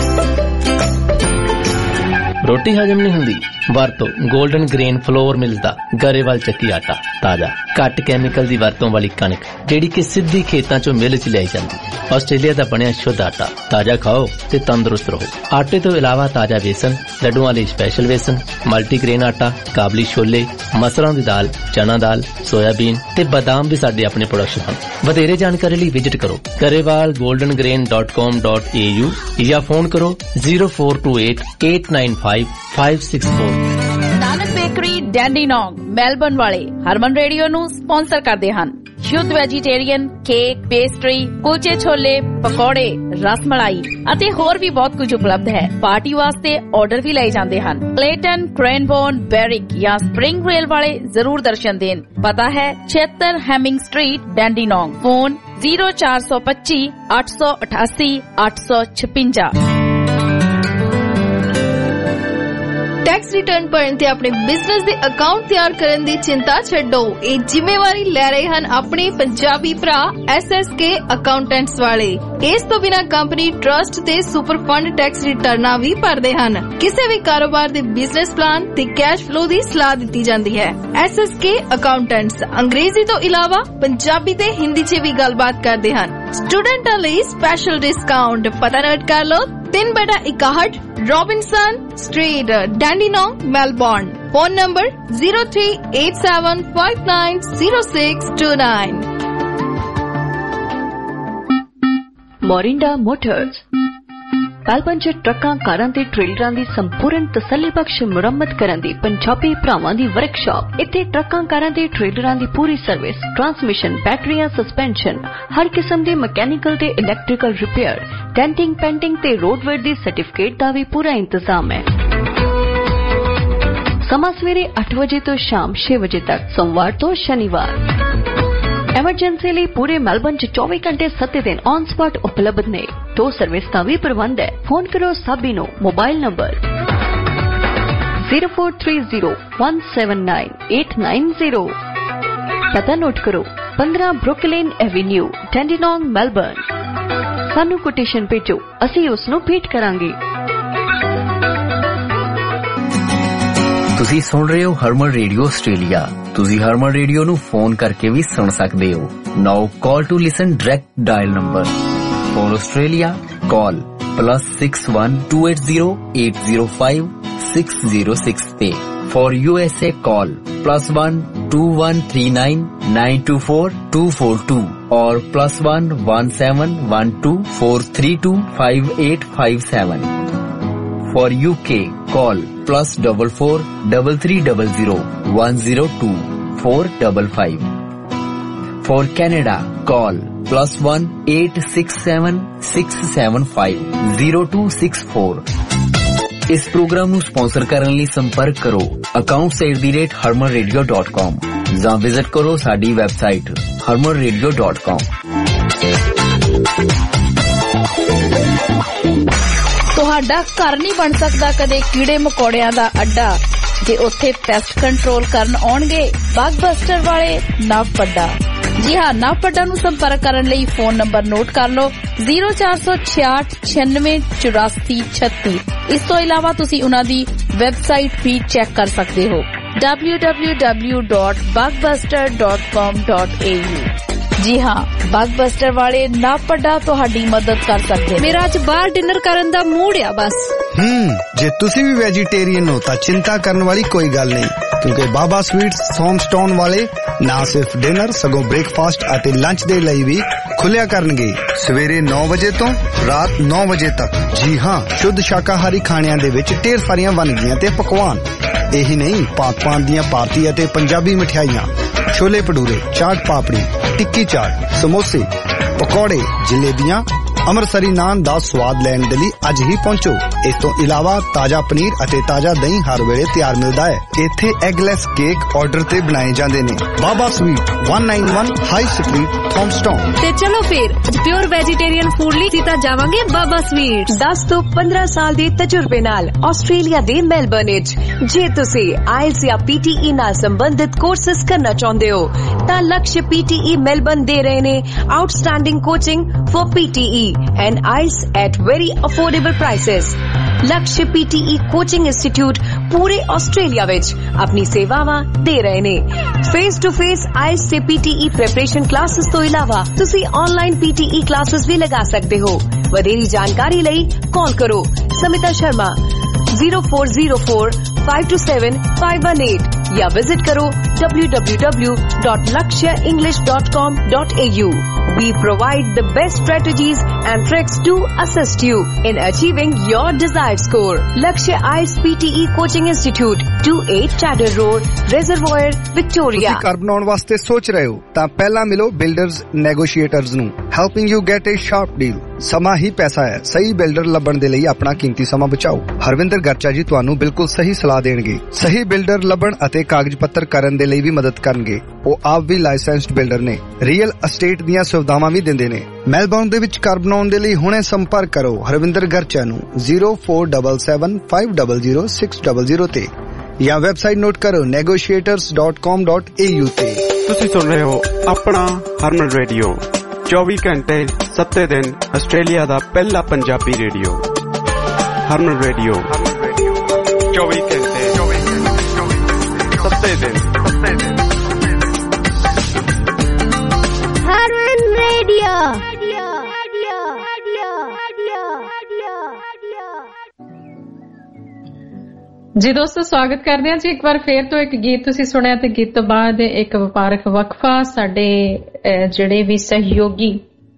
रोटी हजम नहीं हुंदी वरतो गोल्डन ग्रेन फ्लोर मिलदा गरेवाल ਚੱਕੀ आटा ताजा घट कैमिकल दी वरतों वाली कणक जेड़ी कि सिद्धी खेतां चों मिल च लाई जांदी आस्ट्रेलिया दा बनिया शुद्ध आटा ताजा खाओ ते तंदुरुस्त रहो आटे तो इलावा ताजा बेसन लड्डुआं लई स्पेशल बेसन मल्टीग्रेन आटा काबली छोले मसरां दी दाल चना दाल सोयाबीन ते बादाम भी साडे अपने प्रोडक्शन हन वधेरे जानकारी लई विजिट करो garewalgoldengrain.com.au या फोन करो 0428 895 564 ਨਾਨਕ ਬੇਕਰੀ ਡੈਂਡੀਨੋਂਗ ਮੈਲਬਨ ਵਾਲੇ ਹਰਮਨ ਰੇਡੀਓ ਨੂੰ ਸਪਾਂਸਰ ਕਰਦੇ ਹਨ ਸ਼ੁੱਧ ਵੈਜੀਟੇਰੀਅਨ ਕੇਕ ਪੇਸਟਰੀ ਕੁਲਚੇ ਛੋਲੇ ਪਕੌੜੇ ਰਸਮਲਾਈ ਅਤੇ ਹੋਰ ਵੀ ਬਹੁਤ ਕੁਝ ਉਪਲਬਧ ਹੈ ਪਾਰਟੀ ਵਾਸਤੇ ਆਰਡਰ ਵੀ ਲਏ ਜਾਂਦੇ ਹਨ ਕਲੇਟਨ ਕ੍ਰੈਨਬੋਰਨ ਬੈਰਿਕ ਜਾਂ ਸਪ੍ਰਿੰਗ ਰੇਲ ਵਾਲੇ ਜ਼ਰੂਰ ਦਰਸ਼ਨ ਦੇਣ ਪਤਾ ਹੈ 76 Hemming street Dandenong phone 0425 888 856 tax return भरन ते अपने बिजनेस दे अकाउंट तैयार करन दी चिंता छड्डो ਇਹ ਜ਼ਿੰਮੇਵਾਰੀ ਲੈ ਰਹੇ ਹਨ ਆਪਣੇ ਪੰਜਾਬੀ ਭਰਾ SSK ਅਕਾਊਂਟੈਂਟਸ ਵਾਲੇ ਇਸ ਤੋਂ ਬਿਨਾ ਕੰਪਨੀ ਟਰਸਟ ਤੇ ਸੁਪਰ ਫੰਡ ਟੈਕਸ ਰਿਟਰਨਾਂ ਵੀ ਭਰਦੇ ਹਨ ਕਿਸੇ ਵੀ ਕਾਰੋਬਾਰ ਦੇ ਬਿਜ਼ਨਸ ਪਲਾਨ ਤੇ ਕੈਸ਼ ਫਲੋ ਦੀ ਸਲਾਹ ਦਿੱਤੀ ਜਾਂਦੀ ਹੈ SSK ਅਕਾਊਂਟੈਂਟਸ ਅੰਗਰੇਜ਼ੀ ਤੋਂ ਇਲਾਵਾ ਪੰਜਾਬੀ ਤੇ ਹਿੰਦੀ 'ਚ ਵੀ ਗੱਲਬਾਤ ਕਰਦੇ ਹਨ ਸਟੂਡੈਂਟਾਂ ਲਈ ਸਪੈਸ਼ਲ ਡਿਸਕਾਊਂਟ ਪਤਾ ਨੋਟ ਕਰ ਲਓ 3/61 Robinson Street, Dandenong, Melbourne. Phone number 0387590629. Morinda Motors. Melbourne 'ਚ ਟਰੱਕਾਂ, ਕਾਰਾਂ ਤੇ ਟ੍ਰੇਲਰਾਂ ਦੀ ਸੰਪੂਰਨ ਤਸੱਲੀਬਖਸ਼ ਮੁਰੰਮਤ ਕਰਨ ਦੀ ਪੰਜਾਬੀ ਭਰਾਵਾਂ ਦੀ ਵਰਕਸ਼ਾਪ। ਇੱਥੇ ਟਰੱਕਾਂ, ਕਾਰਾਂ ਤੇ ਟ੍ਰੇਲਰਾਂ ਦੀ ਪੂਰੀ ਸਰਵਿਸ, ਟਰਾਂਸਮਿਸ਼ਨ, ਬੈਟਰੀਆਂ, ਸਸਪੈਂਸ਼ਨ, ਹਰ ਕਿਸਮ ਦੇ ਮਕੈਨੀਕਲ ਤੇ ਇਲੈਕਟ੍ਰੀਕਲ ਰਿਪੇਅਰ, ਡੈਂਟਿੰਗ, ਪੈਂਟਿੰਗ ਤੇ ਰੋਡਵੇਅਰ ਦੀ ਸਰਟੀਫਿਕੇਟ ਦਾ ਵੀ ਪੂਰਾ ਇੰਤਜ਼ਾਮ ਹੈ। ਸਮਾਂ ਸਵੇਰੇ 8 ਵਜੇ ਤੋਂ ਸ਼ਾਮ 6 ਵਜੇ ਤੱਕ, ਸੋਮਵਾਰ ਤੋਂ ਸ਼ਨੀਵਾਰ। ਐਮਰਜੈਂਸੀ ਲਈ ਪੂਰੇ ਮੈਲਬਰਨ 'ਚ 24 ਘੰਟੇ 7 ਦਿਨ ਔਨ ਸਪੌਟ ਉਪਲਬਧ ਨੇ। ਟੋ ਸਰਵਿਸ ਦਾ ਵੀ ਪ੍ਰਬੰਧ ਹੈ। ਫੋਨ ਕਰੋ ਸਾਬੀ ਨੂੰ। Mobile number 0430179890। ਪਤਾ ਨੋਟ ਕਰੋ, 15 ਬਰੁਕਲਿਨ ਐਵੇਨਿਊ, ਡੈਂਡੀਨੌਂਗ, ਮੈਲਬਰਨ। ਸਾਨੂੰ ਕੋਟੇਸ਼ਨ ਭੇਜੋ, ਅਸੀਂ ਉਸ ਨੂੰ ਭੇਟ ਕਰਾਂਗੇ। ਤੁਸੀਂ ਸੁਣ ਰਹੇ ਹੋ ਹਰਮਨ ਰੇਡੀਓ ਆਸਟ੍ਰੇਲੀਆ। ਤੁਸੀਂ ਹਰਮਨ ਰੇਡੀਓ ਨੂੰ ਫੋਨ ਕਰਕੇ ਵੀ ਸੁਣ ਸਕਦੇ ਹੋ। Now call to listen direct dial number for Australia call +61 280 805 606 ਤੇ फॉर USA कॉल +1 2139 924 242 और +1 1712 432 5857। For UK call +44 3300 102 455। For Canada call +1 867 675 0264। इस प्रोग्राम ਨੂੰ ਸਪਾਂਸਰ ਕਰਨ ਲਈ ਸੰਪਰਕ ਕਰੋ accounts@harmanradio.com ਜਾਂ ਵਿਜ਼ਿਟ ਕਰੋ ਸਾਡੀ ਵੈਬਸਾਈਟ harmanradio.com। ਤੁਹਾਡਾ ਘਰ ਨਹੀਂ ਬਣ ਸਕਦਾ ਕਦੇ ਕੀੜੇ ਮਕੌੜਿਆਂ ਦਾ ਅੱਡਾ ਜੇ ਉੱਥੇ ਪੈਸਟ ਕੰਟਰੋਲ ਕਰਨ ਆਉਣਗੇ ਬਗਬਸਟਰ ਵਾਲੇ ਨਵਪੱਡਾ। ਜੀ ਹਾਂ, ਨਵਪੱਡਾ ਨੂੰ ਸੰਪਰਕ ਕਰਨ ਲਈ ਫੋਨ ਨੰਬਰ ਨੋਟ ਕਰ ਲਓ 0466 96 84 36। ਇਸ ਤੋਂ ਇਲਾਵਾ ਤੁਸੀਂ ਉਹਨਾਂ ਦੀ ਵੈਬਸਾਈਟ ਵੀ ਚੈੱਕ ਕਰ ਸਕਦੇ ਹੋ www.bugbuster.com.au। ਜੀ ਹਾਂ, ਬਗਬਸਟਰ ਵਾਲੇ ਨਵਪੱਡਾ ਤੁਹਾਡੀ ਮਦਦ ਕਰ ਸਕਦੇ। ਮੇਰਾ ਅੱਜ ਬਾਹਰ ਡਿਨਰ ਕਰਨ ਦਾ ਮੂਡ ਆ ਬਸ। ਜੇ ਤੁਸੀਂ ਵੀ ਵੈਜੀਟੇਰੀਅਨ ਹੋ ਤਾਂ ਚਿੰਤਾ ਕਰਨ ਵਾਲੀ ਕੋਈ ਗੱਲ ਨਹੀਂ, ਕਿਉਂਕਿ ਬਾਬਾ ਸਵੀਟਸ ਥੌਮਸਟਾਊਨ ਵਾਲੇ ਨਾ ਸਿਰਫ ਡਿਨਰ ਸਗੋਂ ਬ੍ਰੇਕਫਾਸਟ ਅਤੇ ਲੰਚ ਦੇ ਲਈ ਵੀ ਖੁੱਲਿਆ ਕਰਨਗੇ ਸਵੇਰੇ 9 ਵਜੇ ਤੋਂ ਰਾਤ 9 ਵਜੇ ਤੱਕ। ਜੀ ਹਾਂ, ਸ਼ੁੱਧ ਸ਼ਾਕਾਹਾਰੀ ਖਾਣਿਆਂ ਦੇ ਵਿੱਚ ਢੇਰ ਸਾਰੀਆਂ ਵੰਨਗੀਆਂ ਤੇ ਪਕਵਾਨ। ਇਹੀ ਨਹੀਂ, ਭਾਂਤ-ਭਾਂਤ ਦੀਆਂ ਭਾਰਤੀ ਅਤੇ ਪੰਜਾਬੀ ਮਠਿਆਈਆਂ, ਛੋਲੇ ਭਟੂਰੇ, ਚਾਟ ਪਾਪੜੀ, ਟਿੱਕੀ ਚਾਟ, ਸਮੋਸੇ, ਪਕੌੜੇ, ਜਲੇਬੀਆਂ, ਅੰਮ੍ਰਿਤਸਰੀ ਨਾਨ ਦਾ ਸਵਾਦ ਲੈਣ ਦੇ ਲਈ ਅੱਜ ਹੀ ਪਹੁੰਚੋ। ਇਸ ਤੋਂ ਇਲਾਵਾ ਤਾਜ਼ਾ ਪਨੀਰ ਅਤੇ ਤਾਜ਼ਾ ਦਹੀਂ ਹਰ ਵੇਲੇ ਤਿਆਰ ਮਿਲਦਾ ਹੈ। ਇੱਥੇ ਐਗਲੈਸ ਕੇਕ ਆਰਡਰ ਤੇ ਬਣਾਏ ਜਾਂਦੇ ਨੇ। Baba sweet 191 high street Thomastown. ਤੇ ਚਲੋ ਫਿਰ ਪਿਓਰ ਵੈਜੀਟੇਰੀਅਨ ਫੂਡ ਲਈ ਤਾਂ ਜਾਵਾਂਗੇ ਬਾਬਾ ਸਵੀਟ। 10 ਤੋਂ 15 ਸਾਲ ਦੇ ਤਜਰਬੇ ਨਾਲ ਆਸਟ੍ਰੇਲੀਆ ਦੇ ਮੈਲਬਰਨ ਵਿੱਚ ਜੇ ਤੁਸੀਂ ਆਇਲਸ ਜਾਂ PTE ਨਾਲ ਸੰਬੰਧਿਤ ਕੋਰਸਸ ਕਰਨਾ ਚਾਹੁੰਦੇ ਹੋ ਤਾਂ ਲਕਸ਼ PTE ਮੈਲਬਰਨ ਦੇ ਰਹੇ ਨੇ outstanding coaching for PTE and IELTS at very affordable prices। Laksh PTE coaching institute ਪੂਰੇ ਆਸਟ੍ਰੇਲੀਆ ਵਿੱਚ ਆਪਣੀ ਸੇਵਾਵਾਂ ਦੇ ਰਹੇ ਨੇ। ਫੇਸ ਟੂ ਫੇਸ IELTS ਤੇ PTE ਪ੍ਰੈਪਰੇਸ਼ਨ ਕਲਾਸਿਸ ਤੋਂ ਇਲਾਵਾ ਤੁਸੀਂ ਆਨਲਾਈਨ PTE ਕਲਾਸਿਸ ਵੀ ਲਗਾ ਸਕਦੇ ਹੋ। ਵਧੇਰੀ ਜਾਣਕਾਰੀ ਲਈ ਕਾਲ ਕਰੋ ਸਮਿਤਾ ਸ਼ਰਮਾ 0404 527 518 या विजिट करो www.lakshaenglish.com.au। We provide the best strategies and tricks to assist you in achieving your desired score। Lakshya IELTS PTE Coaching Institute, 28 Chadder Road, Reservoir, Victoria। ਤੁਸੀਂ ਘਰ ਬਣਾਉਣ ਵਾਸਤੇ ਸੋਚ ਰਹੇ ਹੋ ਤਾਂ ਪਹਿਲਾਂ ਮਿਲੋ ਬਿਲਡਰਜ਼ ਨੈਗੋਸ਼ੀਏਟਰਜ਼ ਨੂੰ, helping you get a sharp deal। ਸਮਾਂ ਹੀ ਪੈਸਾ ਹੈ। ਸਹੀ ਬਿਲਡਰ ਲੱਭਣ ਦੇ ਲਈ ਆਪਣਾ ਕੀਮਤੀ ਸਮਾਂ ਬਚਾਓ। ਹਰਵਿੰਦਰ ਗਰਚਾ ਜੀ ਤੁਹਾਨੂੰ ਬਿਲਕੁਲ ਸਹੀ ਸਲਾਹ ਦੇਣਗੇ। ਸਹੀ ਬਿਲਡਰ ਲੱਭਣ ਅਤੇ ਕਾਗਜ਼ ਪੱਤਰ ਕਰਨ ਦੇ ਲਈ ਵੀ ਮਦਦ ਕਰਨਗੇ। ਉਹ ਆਪ ਵੀ ਲਾਇਸੈਂਸਡ ਬਿਲਡਰ ਨੇ। ਰੀਅਲ ਅਸਟੇਟ ਦੀਆਂ ਸੁਵਿਧਾਵਾਂ ਵੀ ਦਿੰਦੇ ਨੇ। ਮੈਲਬੌਰਨ ਦੇ ਵਿੱਚ ਘਰ ਬਣਾਉਣ ਦੇ ਲਈ ਹੁਣੇ ਸੰਪਰਕ ਕਰੋ ਹਰਵਿੰਦਰ ਗਰਚਾ ਨੂੰ 0477 500 600 ਤੇ ਜਾਂ ਵੈਬਸਾਈਟ ਨੋਟ ਕਰੋ negotiators.com.au ਤੇ। ਤੁਸੀਂ ਸੁਣ ਰਹੇ ਹੋ ਆਪਣਾ ਹਰਮਨ ਰੇਡੀਓ 24 ਘੰਟੇ 7 ਦਿਨ ਆਸਟ੍ਰੇਲੀਆ ਦਾ ਪਹਿਲਾ ਪੰਜਾਬੀ ਰੇਡੀਓ। ਹਰਮਨ ਰੇਡੀਓ 24 ਘੰਟੇ 7 ਦਿਨ। ਹਰਮਨ ਰੇਡੀਓ। ਜੀ ਦੋਸਤੋ, ਸਵਾਗਤ ਕਰਦੇ ਹਾਂ ਜੀ ਇੱਕ ਵਾਰ ਫੇਰ ਤੋਂ। ਇੱਕ ਗੀਤ ਤੁਸੀਂ ਸੁਣਿਆ ਤੇ ਗੀਤ ਤੋਂ ਬਾਅਦ ਇੱਕ ਵਪਾਰਕ ਵਕਫਾ। ਸਾਡੇ ਜਿਹੜੇ ਵੀ ਸਹਿਯੋਗੀ